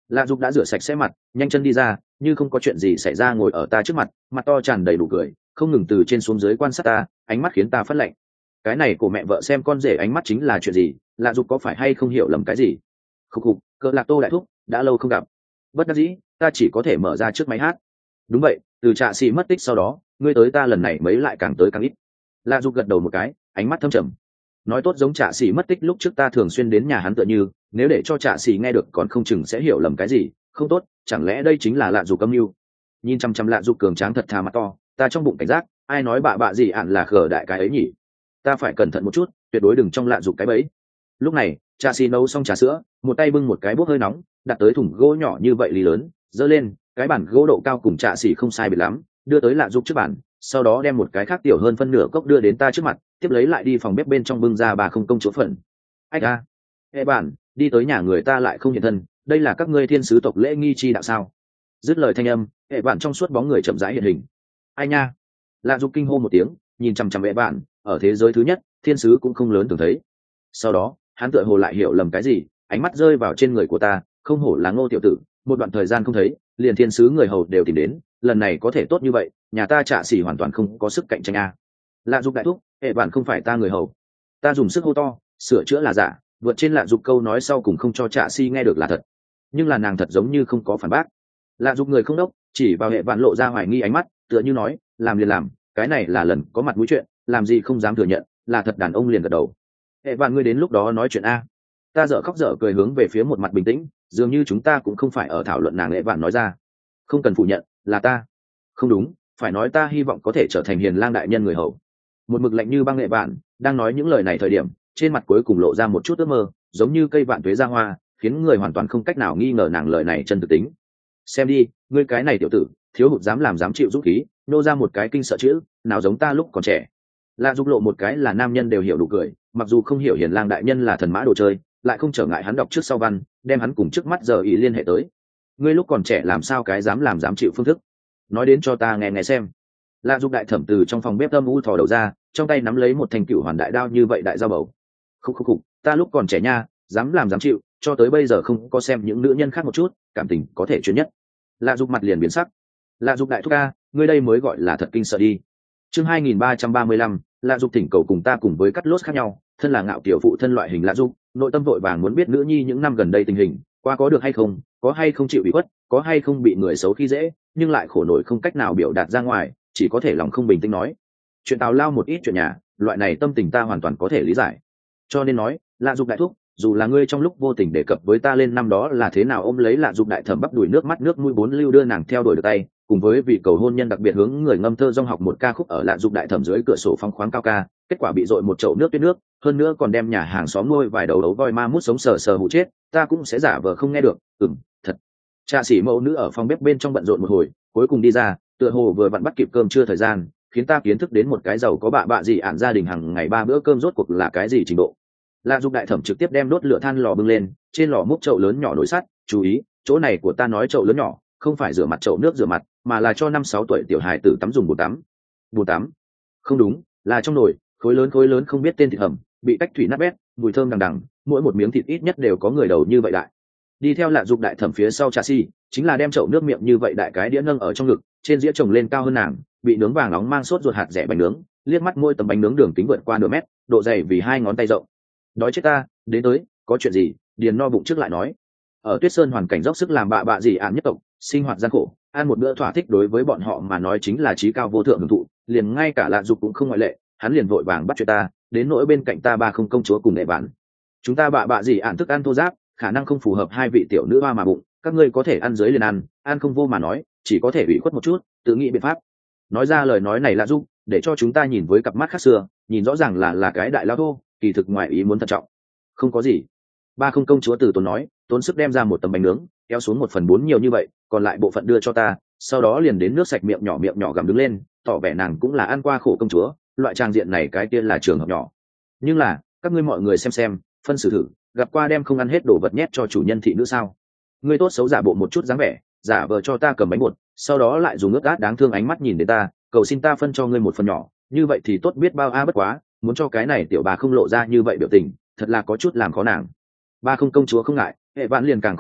Lạ Dục đã rửa sạch sẽ mặt, nhanh chân đi ra, như không có chuyện gì xảy ra ngồi ở ta trước mặt, mặt to tràn đầy đủ cười, không ngừng từ trên xuống dưới quan sát ta, ánh mắt khiến ta phát lạnh. Cái này của mẹ vợ xem con rể ánh mắt chính là chuyện gì? Lạ Dục có phải hay không hiểu lầm cái gì? Khục khục, Cờ Lạc Tô đại thúc, đã lâu không gặp. Bất đắc dĩ, ta chỉ có thể mở ra trước máy hát. Đúng vậy, từ Trạ Sĩ mất tích sau đó, ngươi tới ta lần này mấy lại càng tới càng ít. Lạ Dục gật đầu một cái, ánh mắt thâm trầm. Nói tốt giống Trạ Sĩ mất tích lúc trước ta thường xuyên đến nhà hắn tựa như, nếu để cho Trạ Sĩ nghe được còn không chừng sẽ hiểu lầm cái gì, không tốt, chẳng lẽ đây chính là Lạ Dục âm mưu? Nhìn chăm chăm Lạ Dục cường tráng thật thà mặt to, ta trong bụng cảnh giác, ai nói bạ bạ gì ạn là khờ đại cái ấy nhỉ? Ta phải cẩn thận một chút, tuyệt đối đừng trong Lạ Dục cái bẫy. Lúc này, Trạ Sĩ nấu xong trà sữa, một tay bưng một cái bốc hơi nóng, đặt tới thùng gỗ nhỏ như vậy ly lớn, dơ lên, cái bản gỗ độ cao cùng Trạ Sĩ không sai biệt lắm, đưa tới Lạ Dục trước bàn, sau đó đem một cái khác tiểu hơn phân nửa cốc đưa đến ta trước mặt, tiếp lấy lại đi phòng bếp bên trong bưng ra bà không công chúa phần. Ách a, hệ bản, đi tới nhà người ta lại không hiện thân, đây là các ngươi thiên sứ tộc lễ nghi chi đạo sao? Dứt lời thanh âm, hệ bản trong suốt bóng người chậm rãi hiện hình. Ai nha? Lạ Dục kinh hô một tiếng, nhìn chằm chằm hệ bản, ở thế giới thứ nhất, thiên sứ cũng không lớn tưởng thấy. Sau đó, hắn tựa hồ lại hiểu lầm cái gì, ánh mắt rơi vào trên người của ta, không hổ là Ngô tiểu tử, một đoạn thời gian không thấy, liền thiên sứ người hầu đều tìm đến, lần này có thể tốt như vậy, nhà ta Trạ Sĩ hoàn toàn không có sức cạnh tranh a. Lạ Dục đại thúc, hệ bản không phải ta người hầu. Ta dùng sức hô to, sửa chữa là giả, vượt trên Lạ Dục câu nói sau cùng không cho Trạ Sĩ nghe được là thật, nhưng là nàng thật giống như không có phản bác. Lạ Dục người không đốc, chỉ vào hệ bản lộ ra hoài nghi ánh mắt, tựa như nói, làm liền làm, cái này là lần có mặt mũi chuyện, làm gì không dám thừa nhận, là thật đàn ông liền gật đầu. Hệ bản ngươi đến lúc đó nói chuyện a. Ta dở khóc dở cười hướng về phía một mặt bình tĩnh, dường như chúng ta cũng không phải ở thảo luận nàng. Hệ bản nói ra, không cần phủ nhận, là ta. Không đúng, phải nói ta hy vọng có thể trở thành hiền lang đại nhân người hầu. Một mực lạnh như băng Hệ bản đang nói những lời này thời điểm, trên mặt cuối cùng lộ ra một chút ước mơ, giống như cây vạn tuế ra hoa, khiến người hoàn toàn không cách nào nghi ngờ nàng lời này chân thực tính. Xem đi, ngươi cái này tiểu tử, thiếu hụt dám làm dám chịu dũng khí, nô ra một cái kinh sợ chữ, nào giống ta lúc còn trẻ. Lạ Dục lộ một cái là nam nhân đều hiểu đủ cười, mặc dù không hiểu hiền lang đại nhân là thần mã đồ chơi, lại không trở ngại hắn đọc trước sau văn, đem hắn cùng trước mắt giờ ý liên hệ tới. Ngươi lúc còn trẻ làm sao cái dám làm dám chịu phương thức, nói đến cho ta nghe nghe xem. Lạ Dục đại thẩm từ trong phòng bếp âm u thò đầu ra, trong tay nắm lấy một thanh cựu hoàn đại đao như vậy đại dao bầu. Khúc khúc khúc, ta lúc còn trẻ nha, dám làm dám chịu, cho tới bây giờ không có xem những nữ nhân khác một chút, cảm tình có thể chuyên nhất. Lạ Dục mặt liền biến sắc. Lạ Dục đại thúc ca, ngươi đây mới gọi là thật kinh sợ đi. Chương hai nghìn ba trăm ba mươi lăm, Lạ Dục thỉnh cầu cùng ta cùng với cắt lốt khác nhau, thân là ngạo tiểu phụ thân loại hình Lạ Dục, nội tâm vội vàng muốn biết nữ nhi những năm gần đây tình hình, qua có được hay không, có hay không chịu ủy khuất, có hay không bị người xấu khi dễ, nhưng lại khổ nổi không cách nào biểu đạt ra ngoài, chỉ có thể lòng không bình tĩnh nói. Chuyện tào lao một ít chuyện nhà, loại này tâm tình ta hoàn toàn có thể lý giải. Cho nên nói, Lạ Dục đại thúc, dù là ngươi trong lúc vô tình đề cập với ta lên năm đó là thế nào ôm lấy Lạ Dục đại thẩm bắp đùi nước mắt nước mũi bốn lưu đưa nàng theo đuổi được tay, cùng với vị cầu hôn nhân đặc biệt hướng người ngâm thơ dong học một ca khúc ở Lạ Dục đại thẩm dưới cửa sổ phong khoáng cao ca, kết quả bị dội một chậu nước tuyết nước, hơn nữa còn đem nhà hàng xóm nuôi vài đầu đấu voi ma mút sống sờ sờ hụ chết, ta cũng sẽ giả vờ không nghe được. Ừm, thật. Trạ Sĩ mẫu nữ ở phòng bếp bên trong bận rộn một hồi, cuối cùng đi ra, tựa hồ vừa vặn bắt kịp cơm trưa thời gian, khiến ta kiến thức đến một cái giàu có bạ bạ gì ản gia đình hàng ngày ba bữa cơm rốt cuộc là cái gì trình độ. Lạ Dục đại thẩm trực tiếp đem đốt lửa than lò bưng lên, trên lò múc chậu lớn nhỏ nồi sắt, chú ý, chỗ này của ta nói chậu lớn nhỏ, không phải rửa mặt chậu nước rửa mặt, mà là cho năm sáu tuổi tiểu hài tử tắm dùng bồn tắm. Bồn tắm? Không đúng, là trong nồi, khối lớn khối lớn không biết tên thịt hầm, bị cách thủy nát bét, mùi thơm đằng đằng, mỗi một miếng thịt ít nhất đều có người đầu như vậy đại. Đi theo Lạ Dục đại thẩm phía sau Trạ Sĩ, chính là đem chậu nước miệng như vậy đại cái đĩa nâng ở trong ngực, trên dĩa chồng lên cao hơn nàng, bị nướng vàng nóng mang sốt ruột hạt rẻ bánh nướng, liếc mắt môi tấm bánh nướng đường kính vượt qua nửa mét, độ dày vì hai ngón tay rộng. Đói chết ta, đến tới, có chuyện gì, điền no bụng trước lại nói. Ở Tuyết Sơn hoàn cảnh dốc sức làm bạ bạ gì ạn nhất tộc, sinh hoạt gian khổ, ăn một bữa thỏa thích đối với bọn họ mà nói chính là chí cao vô thượng hưởng thụ, liền ngay cả Lạ Dục cũng không ngoại lệ, hắn liền vội vàng bắt chuyện ta, đến nỗi bên cạnh ta ba không công chúa cùng Hệ bản. Chúng ta bạ bạ gì ạn thức ăn thô giáp, khả năng không phù hợp hai vị tiểu nữ hoa mà bụng, các ngươi có thể ăn dưới liền ăn, ăn không vô mà nói, chỉ có thể ủy khuất một chút, tự nghĩ biện pháp. Nói ra lời nói này Lạ Dục, để cho chúng ta nhìn với cặp mắt khác xưa, nhìn rõ ràng là là cái đại lao thô, kỳ thực ngoài ý muốn thận trọng. Không có gì. Ba không công chúa từ tốn nói, tốn sức đem ra một tấm bánh nướng, kéo xuống một phần bốn nhiều như vậy, còn lại bộ phận đưa cho ta, sau đó liền đến nước sạch miệng nhỏ miệng nhỏ gặm đứng lên, tỏ vẻ nàng cũng là ăn qua khổ công chúa, loại trang diện này cái kia là trường hợp nhỏ. Nhưng là, các ngươi mọi người xem xem, phân xử thử, gặp qua đem không ăn hết đồ vật nhét cho chủ nhân thị nữ sao? Ngươi tốt xấu giả bộ một chút dáng vẻ, giả vờ cho ta cầm bánh bột, sau đó lại dùng ướt át đáng thương ánh mắt nhìn đến ta, cầu xin ta phân cho ngươi một phần nhỏ, như vậy thì tốt biết bao a bất quá, muốn cho cái này tiểu bà không lộ ra như vậy biểu tình, thật là có chút làm khó nàng. Ba không công chúa không ngại, Hệ vạn liền càng không ngại,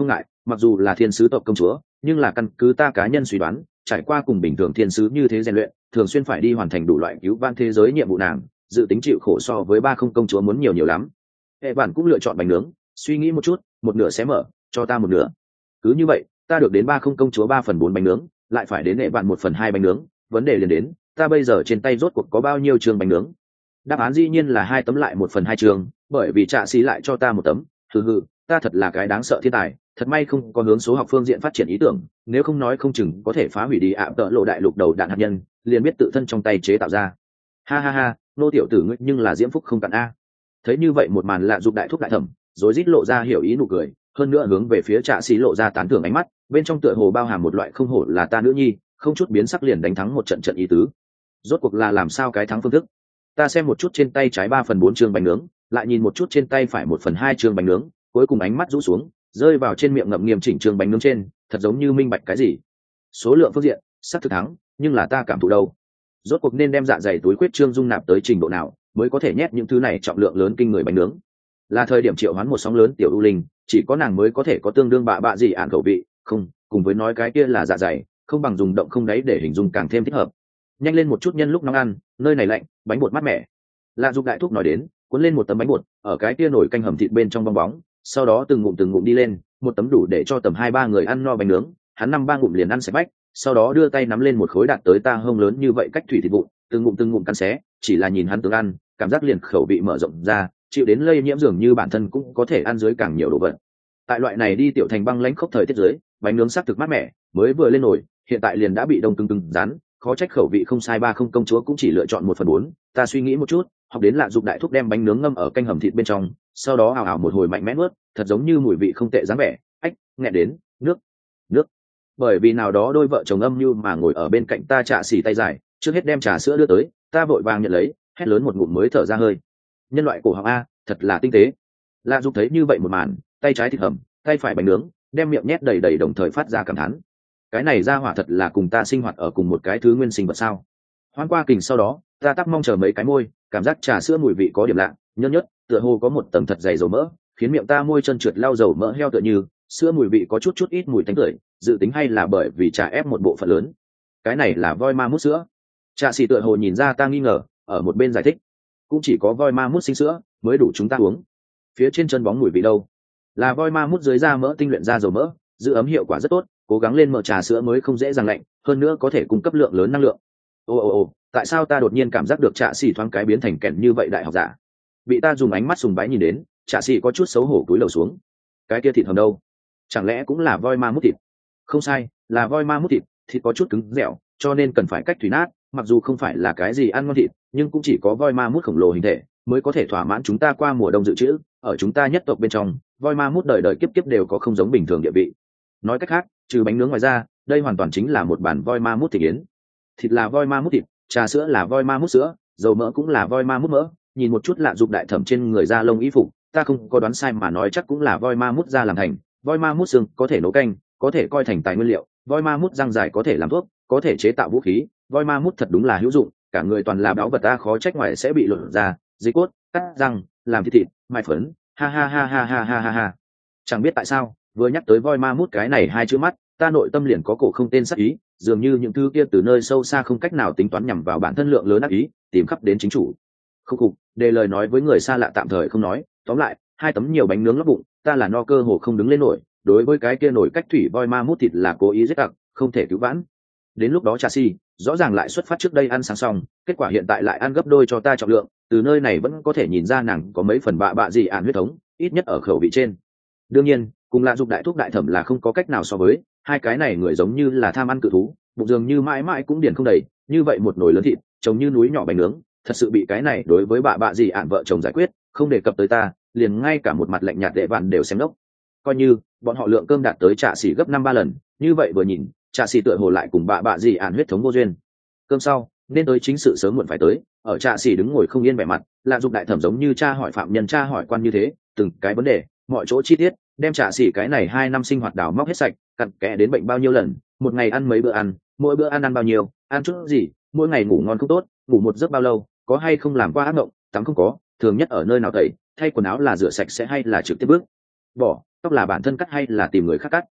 mặc dù là thiên sứ tộc công chúa nhưng là căn cứ ta cá nhân suy đoán trải qua cùng bình thường thiên sứ như thế rèn luyện thường xuyên phải đi hoàn thành đủ loại cứu vãn thế giới nhiệm vụ nàng dự tính chịu khổ so với ba không công chúa muốn nhiều nhiều lắm. Hệ bản cũng lựa chọn bánh nướng, suy nghĩ một chút, một nửa xé mở, cho ta một nửa. Cứ như vậy, ta được đến ba không công chúa ba phần bốn bánh nướng, lại phải đến hệ bản một phần hai bánh nướng, vấn đề liền đến, ta bây giờ trên tay rốt cuộc có bao nhiêu trường bánh nướng? Đáp án dĩ nhiên là hai tấm lại một phần hai trường, bởi vì Trạ Sĩ lại cho ta một tấm, hừ hừ, ta thật là cái đáng sợ thiên tài, thật may không có hướng số học phương diện phát triển ý tưởng, nếu không nói không chừng có thể phá hủy đi ạ tợ lộ đại lục đầu đạn hạt nhân, liền biết tự thân trong tay chế tạo ra. Ha ha ha, nô tiểu tử ngươi nhưng là diễm phúc không cạn a. Thấy như vậy một màn lạ dục đại thúc đại thẩm, rồi rít lộ ra hiểu ý nụ cười, hơn nữa hướng về phía Trạ Sĩ lộ ra tán thưởng ánh mắt, bên trong tựa hồ bao hàm một loại không hổ là ta nữ nhi, không chút biến sắc liền đánh thắng một trận trận ý tứ. Rốt cuộc là làm sao cái thắng phương thức? Ta xem một chút trên tay trái ba phần bốn trường bánh nướng, lại nhìn một chút trên tay phải một phần hai trường bánh nướng, cuối cùng ánh mắt rũ xuống, rơi vào trên miệng ngậm nghiêm chỉnh trường bánh nướng trên, thật giống như minh bạch cái gì. Số lượng phương diện, sắc thực thắng, nhưng là ta cảm thụ đâu? Rốt cuộc nên đem dạ dày túi khuyết trương dung nạp tới trình độ nào mới có thể nhét những thứ này trọng lượng lớn kinh người bánh nướng? Là thời điểm triệu hoán một sóng lớn tiểu u linh, chỉ có nàng mới có thể có tương đương bạ bạ gì ạn khẩu vị, không, cùng với nói cái kia là dạ dày, không bằng dùng động không đáy để hình dung càng thêm thích hợp. Nhanh lên một chút nhân lúc nóng ăn, nơi này lạnh, bánh bột mát mẻ. Lạ Dục đại thúc nói đến, cuốn lên một tấm bánh bột, ở cái kia nồi canh hầm thịt bên trong bong bóng, sau đó từng ngụm từng ngụm đi lên, một tấm đủ để cho tầm hai ba người ăn no bánh nướng, hắn năm ba ngụm liền ăn sạch bách, sau đó đưa tay nắm lên một khối đạt tới ta hông lớn như vậy cách thủy thịt vụn, từng ngụm từng ngụm cắn xé, chỉ là nhìn hắn tướng ăn, cảm giác liền khẩu vị mở rộng ra, chịu đến lây nhiễm dường như bản thân cũng có thể ăn dưới càng nhiều đồ vật. Tại loại này đi tiểu thành băng lãnh khốc thời tiết dưới, bánh nướng sắc thực mát mẻ, mới vừa lên nồi, hiện tại liền đã bị đông cứng cứng rắn, khó trách khẩu vị không sai ba không công chúa cũng chỉ lựa chọn một phần bốn. Ta suy nghĩ một chút, học đến Lạ Dục đại thúc đem bánh nướng ngâm ở canh hầm thịt bên trong, sau đó ào ào một hồi mạnh mẽ nuốt, thật giống như mùi vị không tệ dáng vẻ. Ách, nghẹn đến, nước, nước. Bởi vì nào đó đôi vợ chồng âm như mà ngồi ở bên cạnh ta Trạ Sĩ tay dài, trước hết đem trà sữa đưa tới, ta vội vàng nhận lấy, hét lớn một ngụm mới thở ra hơi. Nhân loại cổ họng a, thật là tinh tế. Lạ Dục thấy như vậy một màn, tay trái thịt hầm, tay phải bánh nướng, đem miệng nhét đầy đầy đồng thời phát ra cảm thán. Cái này ra hỏa thật là cùng ta sinh hoạt ở cùng một cái thứ nguyên sinh vật sao? Hoan qua kình sau đó, ta tắc mong chờ mấy cái môi, cảm giác trà sữa mùi vị có điểm lạ, nhớt nhớt, tựa hồ có một tầng thật dày dầu mỡ, khiến miệng ta môi chân trượt lau dầu mỡ heo tựa như, sữa mùi vị có chút chút ít mùi tanh tưởi, dự tính hay là bởi vì trà ép một bộ phận lớn. Cái này là voi ma mút sữa. Trà Sĩ tựa hồ nhìn ra ta nghi ngờ, ở một bên giải thích, cũng chỉ có voi ma mút sinh sữa mới đủ chúng ta uống. Phía trên chân bóng mùi vị đâu? Là voi ma mút dưới da mỡ tinh luyện ra dầu mỡ, giữ ấm hiệu quả rất tốt, cố gắng lên mở trà sữa mới không dễ dàng lạnh, hơn nữa có thể cung cấp lượng lớn năng lượng. Ô ô ô, tại sao ta đột nhiên cảm giác được Trạ Sĩ thoáng cái biến thành kẻn như vậy đại học giả? Bị ta dùng ánh mắt sùng bái nhìn đến, Trạ Sĩ có chút xấu hổ cúi đầu xuống. Cái kia thịt hầm đâu? Chẳng lẽ cũng là voi ma mút thịt? Không sai, là voi ma mút thịt, thịt có chút cứng dẻo, cho nên cần phải cách thủy nát, mặc dù không phải là cái gì ăn ngon thịt, nhưng cũng chỉ có voi ma mút khổng lồ hình thể mới có thể thỏa mãn chúng ta qua mùa đông dự trữ. Ở chúng ta nhất tộc bên trong, voi ma mút đời đời kiếp kiếp đều có không giống bình thường địa vị. Nói cách khác, trừ bánh nướng ngoài ra, đây hoàn toàn chính là một bản voi ma mút thịt yến. Thịt là voi ma mút thịt, trà sữa là voi ma mút sữa, dầu mỡ cũng là voi ma mút mỡ. Nhìn một chút Lạ Dục đại thẩm trên người da lông y phục, ta không có đoán sai mà nói chắc cũng là voi ma mút da làm thành. Voi ma mút xương có thể nấu canh, có thể coi thành tài nguyên liệu, voi ma mút răng dài có thể làm thuốc, có thể chế tạo vũ khí. Voi ma mút thật đúng là hữu dụng, cả người toàn là báu vật, ta khó trách ngoài sẽ bị lột ra, dây cốt, cắt răng, làm thịt thịt, mai phấn, ha ha ha ha ha ha ha ha. Chẳng biết tại sao, vừa nhắc tới voi ma mút cái này hai chữ mắt, ta nội tâm liền có cổ không tên sắc ý, dường như những thứ kia từ nơi sâu xa không cách nào tính toán nhằm vào bản thân lượng lớn ác ý, tìm khắp đến chính chủ. Không cục, để lời nói với người xa lạ tạm thời không nói, tóm lại, hai tấm nhiều bánh nướng lót bụng, ta là no cơ hồ không đứng lên nổi, đối với cái kia nổi cách thủy voi ma mút thịt là cố ý giết tặc, không thể cứu vãn. Đến lúc đó Trà Sĩ rõ ràng lại xuất phát trước đây ăn sáng xong, kết quả hiện tại lại ăn gấp đôi cho ta trọng lượng, từ nơi này vẫn có thể nhìn ra nàng có mấy phần bạ bạ gì ản huyết thống, ít nhất ở khẩu vị trên. Đương nhiên, cùng Lạ Dục đại thúc đại thẩm là không có cách nào so với, hai cái này người giống như là tham ăn cự thú, bụng dường như mãi mãi cũng điền không đầy, như vậy một nồi lớn thịt, trông như núi nhỏ bánh nướng, thật sự bị cái này đối với bạ bạ gì ản vợ chồng giải quyết, không đề cập tới ta, liền ngay cả một mặt lạnh nhạt đệ vạn đều xem đốc. Coi như bọn họ lượng cơm đạt tới Trà Sĩ gấp năm ba lần, như vậy vừa nhìn, Trà Sĩ tựa hồ lại cùng bạ bạ gì ản huyết thống vô duyên. Cơm sau nên tới chính sự sớm muộn phải tới, ở Trà Sĩ đứng ngồi không yên vẻ mặt, Lạ Dục đại thẩm giống như cha hỏi phạm nhân cha hỏi quan như thế, từng cái vấn đề, mọi chỗ chi tiết, đem Trà Sĩ cái này hai năm sinh hoạt đào móc hết sạch, cặn kẽ đến bệnh bao nhiêu lần, một ngày ăn mấy bữa ăn, mỗi bữa ăn ăn bao nhiêu, ăn chút gì, mỗi ngày ngủ ngon không tốt, ngủ một giấc bao lâu, có hay không làm qua ác mộng, tắm không có, thường nhất ở nơi nào tẩy, thay quần áo là rửa sạch sẽ hay là trực tiếp bước bỏ, tóc là bản thân cắt hay là tìm người khác cắt,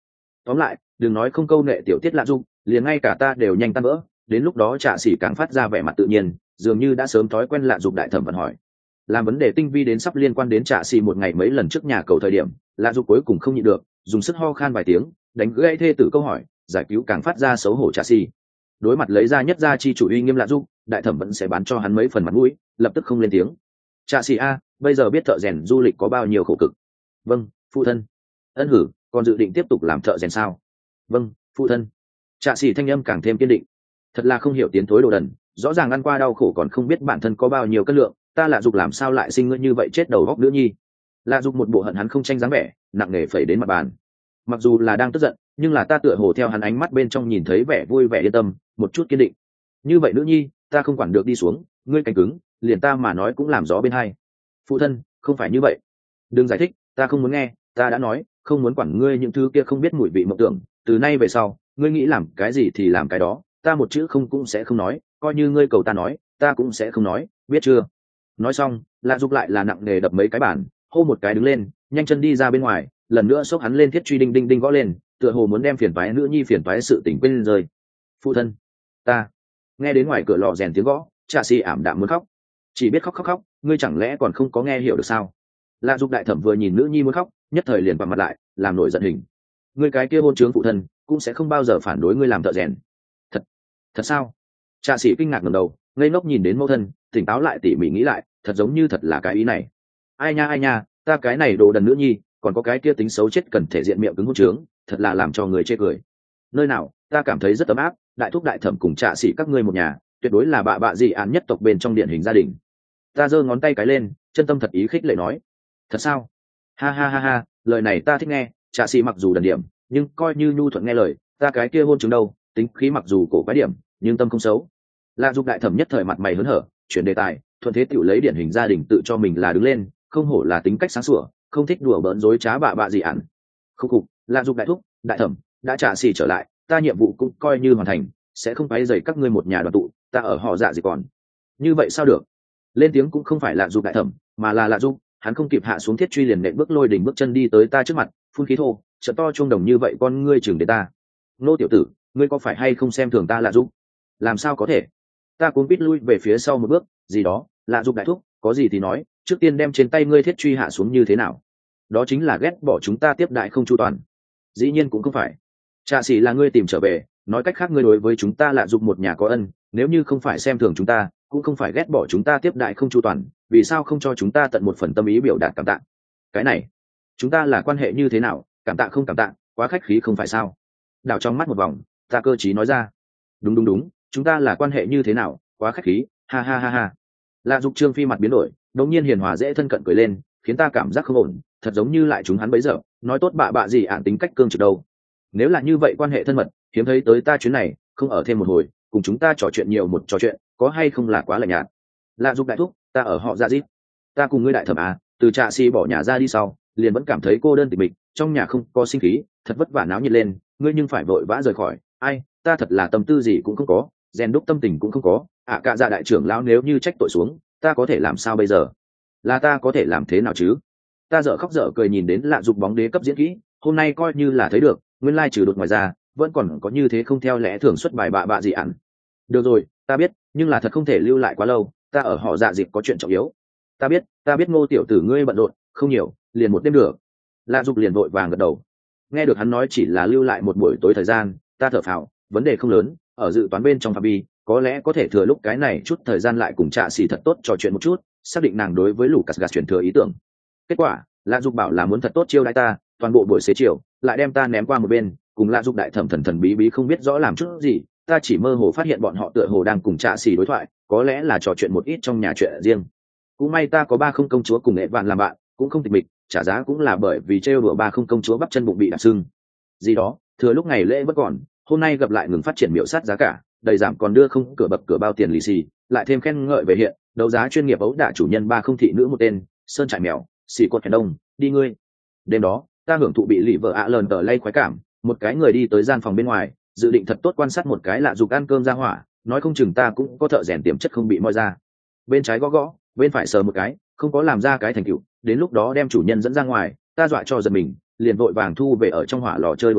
tóm lại đừng nói không câu nệ tiểu tiết lạ dung, liền ngay cả ta đều nhanh tan vỡ. Đến lúc đó Trạ Sĩ càng phát ra vẻ mặt tự nhiên, dường như đã sớm thói quen lạ dục. Đại thẩm vẫn hỏi làm vấn đề tinh vi đến sắp liên quan đến Trạ Sĩ một ngày mấy lần trước nhà cầu thời điểm, lạ dục cuối cùng không nhịn được, dùng sức ho khan vài tiếng, đánh gãy thê tử câu hỏi, giải cứu càng phát ra xấu hổ Trạ Sĩ. Đối mặt lấy ra nhất gia chi chủ uy nghiêm lạ dục, đại thẩm vẫn sẽ bán cho hắn mấy phần mặt mũi, lập tức không lên tiếng. Trạ Sĩ a, bây giờ biết thợ rèn du lịch có bao nhiêu khổ cực? Vâng, phụ thân. Ân hử, còn dự định tiếp tục làm thợ rèn sao? Vâng, phụ thân. Trạ Sĩ thanh âm càng thêm kiên định. Thật là không hiểu tiến thối đồ đần, rõ ràng ăn qua đau khổ còn không biết bản thân có bao nhiêu cân lượng, ta lạ dục làm sao lại sinh ngươi như vậy chết đầu góc nữ nhi. Lạ dục một bộ hận hắn không tranh dáng vẻ, nặng nề phẩy đến mặt bàn. Mặc dù là đang tức giận, nhưng là ta tựa hồ theo hắn ánh mắt bên trong nhìn thấy vẻ vui vẻ yên tâm, một chút kiên định. Như vậy nữ nhi, ta không quản được đi xuống, ngươi cánh cứng, liền ta mà nói cũng làm gió bên hai. Phụ thân, không phải như vậy. Đừng giải thích, ta không muốn nghe, ta đã nói, không muốn quản ngươi những thứ kia không biết mùi vị mộng tưởng, từ nay về sau, ngươi nghĩ làm cái gì thì làm cái đó, ta một chữ không cũng sẽ không nói, coi như ngươi cầu ta nói, ta cũng sẽ không nói, biết chưa? Nói xong, lạ dục lại là nặng nề đập mấy cái bàn, hô một cái đứng lên, nhanh chân đi ra bên ngoài, lần nữa xốc hắn lên thiết truy đinh đinh đinh gõ lên, tựa hồ muốn đem phiền toái nữ nhi phiền toái sự tình quên rơi. Phụ thân, ta nghe đến ngoài cửa lò rèn tiếng gõ, Trạ Sĩ ảm đạm muốn khóc, chỉ biết khóc khóc khóc, ngươi chẳng lẽ còn không có nghe hiểu được sao? Lạ dục đại thẩm vừa nhìn nữ nhi muốn khóc, nhất thời liền bặm mặt lại, làm nổi giận hình. Ngươi cái kia hôn trướng phụ thân, cũng sẽ không bao giờ phản đối ngươi làm thợ rèn. Thật, thật sao? Trạ Sĩ kinh ngạc ngẩng đầu, ngây ngốc nhìn đến mẫu thân, tỉnh táo lại tỉ mỉ nghĩ lại, thật giống như thật là cái ý này. Ai nha ai nha, ta cái này đồ đần nữ nhi, còn có cái kia tính xấu chết cần thể diện miệng cứng hôn trướng, thật là làm cho người chê cười. Nơi nào, ta cảm thấy rất ấm áp, đại thúc đại thẩm cùng Trạ Sĩ các ngươi một nhà, tuyệt đối là bạ bạ dị án nhất tộc bên trong điển hình gia đình. Ta giơ ngón tay cái lên, chân tâm thật ý khích lệ nói. Thật sao? Ha ha ha ha, lời này ta thích nghe. Trạ Sĩ mặc dù đần điểm, nhưng coi như nhu thuận nghe lời, ta cái kia hôn chứng đâu, tính khí mặc dù cổ quái điểm, nhưng tâm không xấu. Lạ dục đại thẩm nhất thời mặt mày hớn hở, chuyển đề tài, thuận thế tiểu lấy điển hình gia đình tự cho mình là đứng lên, không hổ là tính cách sáng sủa, không thích đùa bỡn dối trá bạ bạ gì ản. Không cục, Lạ dục đại thúc, đại thẩm, đã Trạ Sĩ trở lại, ta nhiệm vụ cũng coi như hoàn thành, sẽ không quấy rầy các ngươi một nhà đoàn tụ, ta ở họ dạ gì còn. Như vậy sao được? Lên tiếng cũng không phải Lạ dục đại thẩm, mà là Lạ dục, hắn không kịp hạ xuống thiết truy liền nện bước lôi đỉnh bước chân đi tới ta trước mặt, phun khí thô, trợ to chuông đồng như vậy con ngươi chừng đến ta. Nô tiểu tử, ngươi có phải hay không xem thường ta Lạ dục? Làm sao có thể? Ta cuốn quýt lui về phía sau một bước, gì đó, Lạ dục đại thúc, có gì thì nói, trước tiên đem trên tay ngươi thiết truy hạ xuống như thế nào? Đó chính là ghét bỏ chúng ta tiếp đại không chu toàn. Dĩ nhiên cũng không phải. Trạ Sĩ là ngươi tìm trở về, nói cách khác ngươi đối với chúng ta Lạ dục một nhà có ân, nếu như không phải xem thường chúng ta, cũng không phải ghét bỏ chúng ta tiếp đại không chu toàn, vì sao không cho chúng ta tận một phần tâm ý biểu đạt cảm tạ? Cái này, chúng ta là quan hệ như thế nào, cảm tạ không cảm tạ, quá khách khí không phải sao? Đảo trong mắt một vòng, ta cơ trí nói ra. Đúng đúng đúng, chúng ta là quan hệ như thế nào, quá khách khí, ha ha ha ha. Lạ dục Trương Phi mặt biến đổi, đột nhiên hiền hòa dễ thân cận cười lên, khiến ta cảm giác không ổn, thật giống như lại chúng hắn bấy giờ, nói tốt bạ bạ gì ạn tính cách cương trực đâu. Nếu là như vậy quan hệ thân mật, hiếm thấy tới ta chuyến này, không ở thêm một hồi, cùng chúng ta trò chuyện nhiều một trò chuyện, có hay không là quá lạnh nhạt. Lạ dục đại thúc, ta ở họ dạ dít, ta cùng ngươi đại thẩm à, từ Trạ Sĩ bỏ nhà ra đi sau, liền vẫn cảm thấy cô đơn tịch mịch, trong nhà không có sinh khí, thật vất vả náo nhiệt lên, ngươi nhưng phải vội vã rời khỏi. Ai, ta thật là tâm tư gì cũng không có, rèn đúc tâm tình cũng không có. À cả dạ đại trưởng lão nếu như trách tội xuống, ta có thể làm sao bây giờ? Là ta có thể làm thế nào chứ? Ta dở khóc dở cười nhìn đến Lạ dục bóng đế cấp diễn kỹ, hôm nay coi như là thấy được, nguyên lai trừ đột ngoài ra, vẫn còn có như thế không theo lẽ thường xuất bài bạ bạ gì ẩn. Được rồi, ta biết, nhưng là thật không thể lưu lại quá lâu, ta ở họ dạ dịp có chuyện trọng yếu. Ta biết, ta biết Ngô tiểu tử ngươi bận rộn, không nhiều, liền một đêm được. Lạ dục liền vội vàng gật đầu. Nghe được hắn nói chỉ là lưu lại một buổi tối thời gian, ta thở phào, vấn đề không lớn, ở dự toán bên trong phạm vi, có lẽ có thể thừa lúc cái này chút thời gian lại cùng Trạ Sĩ thật tốt trò chuyện một chút, xác định nàng đối với Lucas gạt chuyển thừa ý tưởng. Kết quả, Lạ dục bảo là muốn thật tốt chiêu đãi ta, toàn bộ buổi xế chiều, lại đem ta ném qua một bên, cùng Lạ dục đại thẩm thần thần bí bí không biết rõ làm chút gì, ta chỉ mơ hồ phát hiện bọn họ tựa hồ đang cùng Trạ Sĩ đối thoại, có lẽ là trò chuyện một ít trong nhà chuyện riêng. Cũng may ta có ba không công chúa cùng nghệ vạn làm bạn, cũng không tịch mịch, trả giá cũng là bởi vì trêu đùa ba không công chúa bắp chân bụng bị đạp sưng. Gì đó, thừa lúc ngày lễ vẫn còn, hôm nay gặp lại ngừng phát triển miểu sát giá cả, đầy giảm còn đưa không cửa bập cửa bao tiền lì xì, lại thêm khen ngợi về hiện, đấu giá chuyên nghiệp ấu đả chủ nhân ba không thị nữ một tên, sơn trại mèo, xì cột hèn đông, đi ngươi. Đêm đó, ta hưởng thụ bị lì vợ ạ lờn tờ lay khoái cảm, một cái người đi tới gian phòng bên ngoài, dự định thật tốt quan sát một cái Lạ dục ăn cơm ra hỏa, nói không chừng ta cũng có thợ rèn tiềm chất không bị moi ra. Bên trái gõ gõ, bên phải sờ một cái, không có làm ra cái thành tựu, đến lúc đó đem chủ nhân dẫn ra ngoài, ta dọa cho giật mình, liền vội vàng thu về ở trong hỏa lò chơi đùa tay,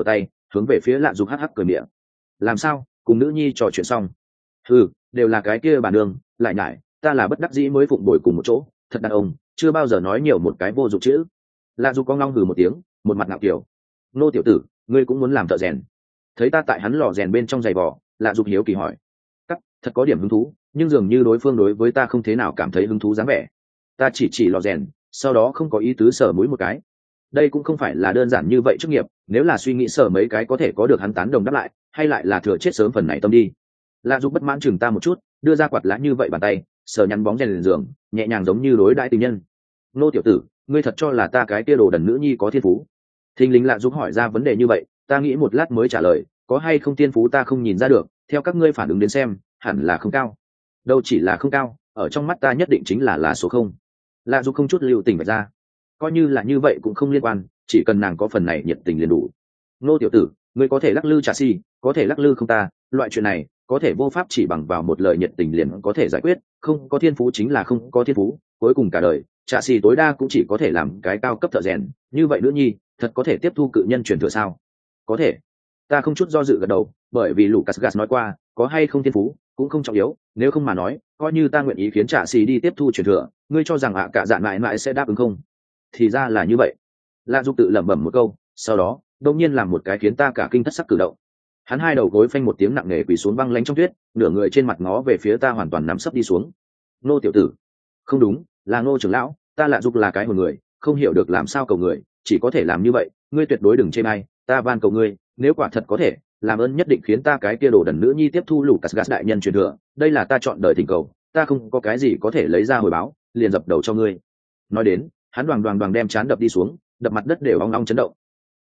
hướng về phía lạ dục hắc hắc cười miệng. Làm sao, cùng nữ nhi trò chuyện xong? Ừ, đều là cái kia bản đường lại nhải, ta là bất đắc dĩ mới phụng bồi cùng một chỗ, thật đàn ông chưa bao giờ nói nhiều một cái vô dụng chữ. Lạ dục có ngong hừ một tiếng, một mặt ngạo kiểu. Nô tiểu tử, ngươi cũng muốn làm thợ rèn? Thấy ta tại hắn lò rèn bên trong giày vò, lạ dục hiếu kỳ hỏi. Cắt, thật có điểm hứng thú, nhưng dường như đối phương đối với ta không thế nào cảm thấy hứng thú dáng vẻ. Ta chỉ chỉ lò rèn, sau đó không có ý tứ sở mũi một cái. Đây cũng không phải là đơn giản như vậy chức nghiệp, nếu là suy nghĩ sở mấy cái có thể có được hắn tán đồng đáp lại, hay lại là thừa chết sớm phần này tâm đi. Lạ dục bất mãn chừng ta một chút, đưa ra quạt lá như vậy bàn tay, sờ nhắn bóng rèn lên giường, nhẹ nhàng giống như đối đãi tình nhân. Nô tiểu tử, ngươi thật cho là ta cái tia đồ đần nữ nhi có thiên phú? Thình lình lạ dục hỏi ra vấn đề như vậy, ta nghĩ một lát mới trả lời, có hay không thiên phú ta không nhìn ra được, theo các ngươi phản ứng đến xem, hẳn là không cao. Đâu chỉ là không cao, ở trong mắt ta nhất định chính là là số không. Lạ dục không chút lưu tình bạch ra, coi như là như vậy cũng không liên quan, chỉ cần nàng có phần này nhiệt tình liền đủ. Nô tiểu tử, ngươi có thể lắc lư trà si, có thể lắc lư không ta, loại chuyện này có thể vô pháp chỉ bằng vào một lời nhiệt tình liền có thể giải quyết, không có thiên phú chính là không có thiên phú, cuối cùng cả đời trà si tối đa cũng chỉ có thể làm cái cao cấp thợ rèn. Như vậy nữ nhi thật có thể tiếp thu cự nhân truyền thừa sao? Có thể. Ta không chút do dự gật đầu, bởi vì Lucas Gas nói qua, có hay không thiên phú cũng không trọng yếu, nếu không mà nói, coi như ta nguyện ý khiến trà si đi tiếp thu truyền thừa, ngươi cho rằng ạ cả dạn mãi mãi sẽ đáp ứng không? Thì ra là như vậy. Lạ dục tự lẩm bẩm một câu, sau đó đông nhiên làm một cái khiến ta cả kinh thất sắc cử động. Hắn hai đầu gối phanh một tiếng nặng nề quỳ xuống băng lánh trong tuyết, nửa người trên mặt ngó về phía ta hoàn toàn nằm sấp đi xuống. Nô tiểu tử, không đúng, là Ngô trưởng lão, ta Lạ dục là cái hồn người, không hiểu được làm sao cầu người, chỉ có thể làm như vậy, ngươi tuyệt đối đừng chê bai, ta van cầu ngươi, nếu quả thật có thể, làm ơn nhất định khiến ta cái kia đồ đần nữ nhi tiếp thu Lucas Gas đại nhân truyền thừa, đây là ta chọn đời thỉnh cầu, ta không có cái gì có thể lấy ra hồi báo, liền dập đầu cho ngươi. Nói đến, hắn đoàng đoàng đoàng đem chán đập đi xuống, đập mặt đất đều ong ong chấn động,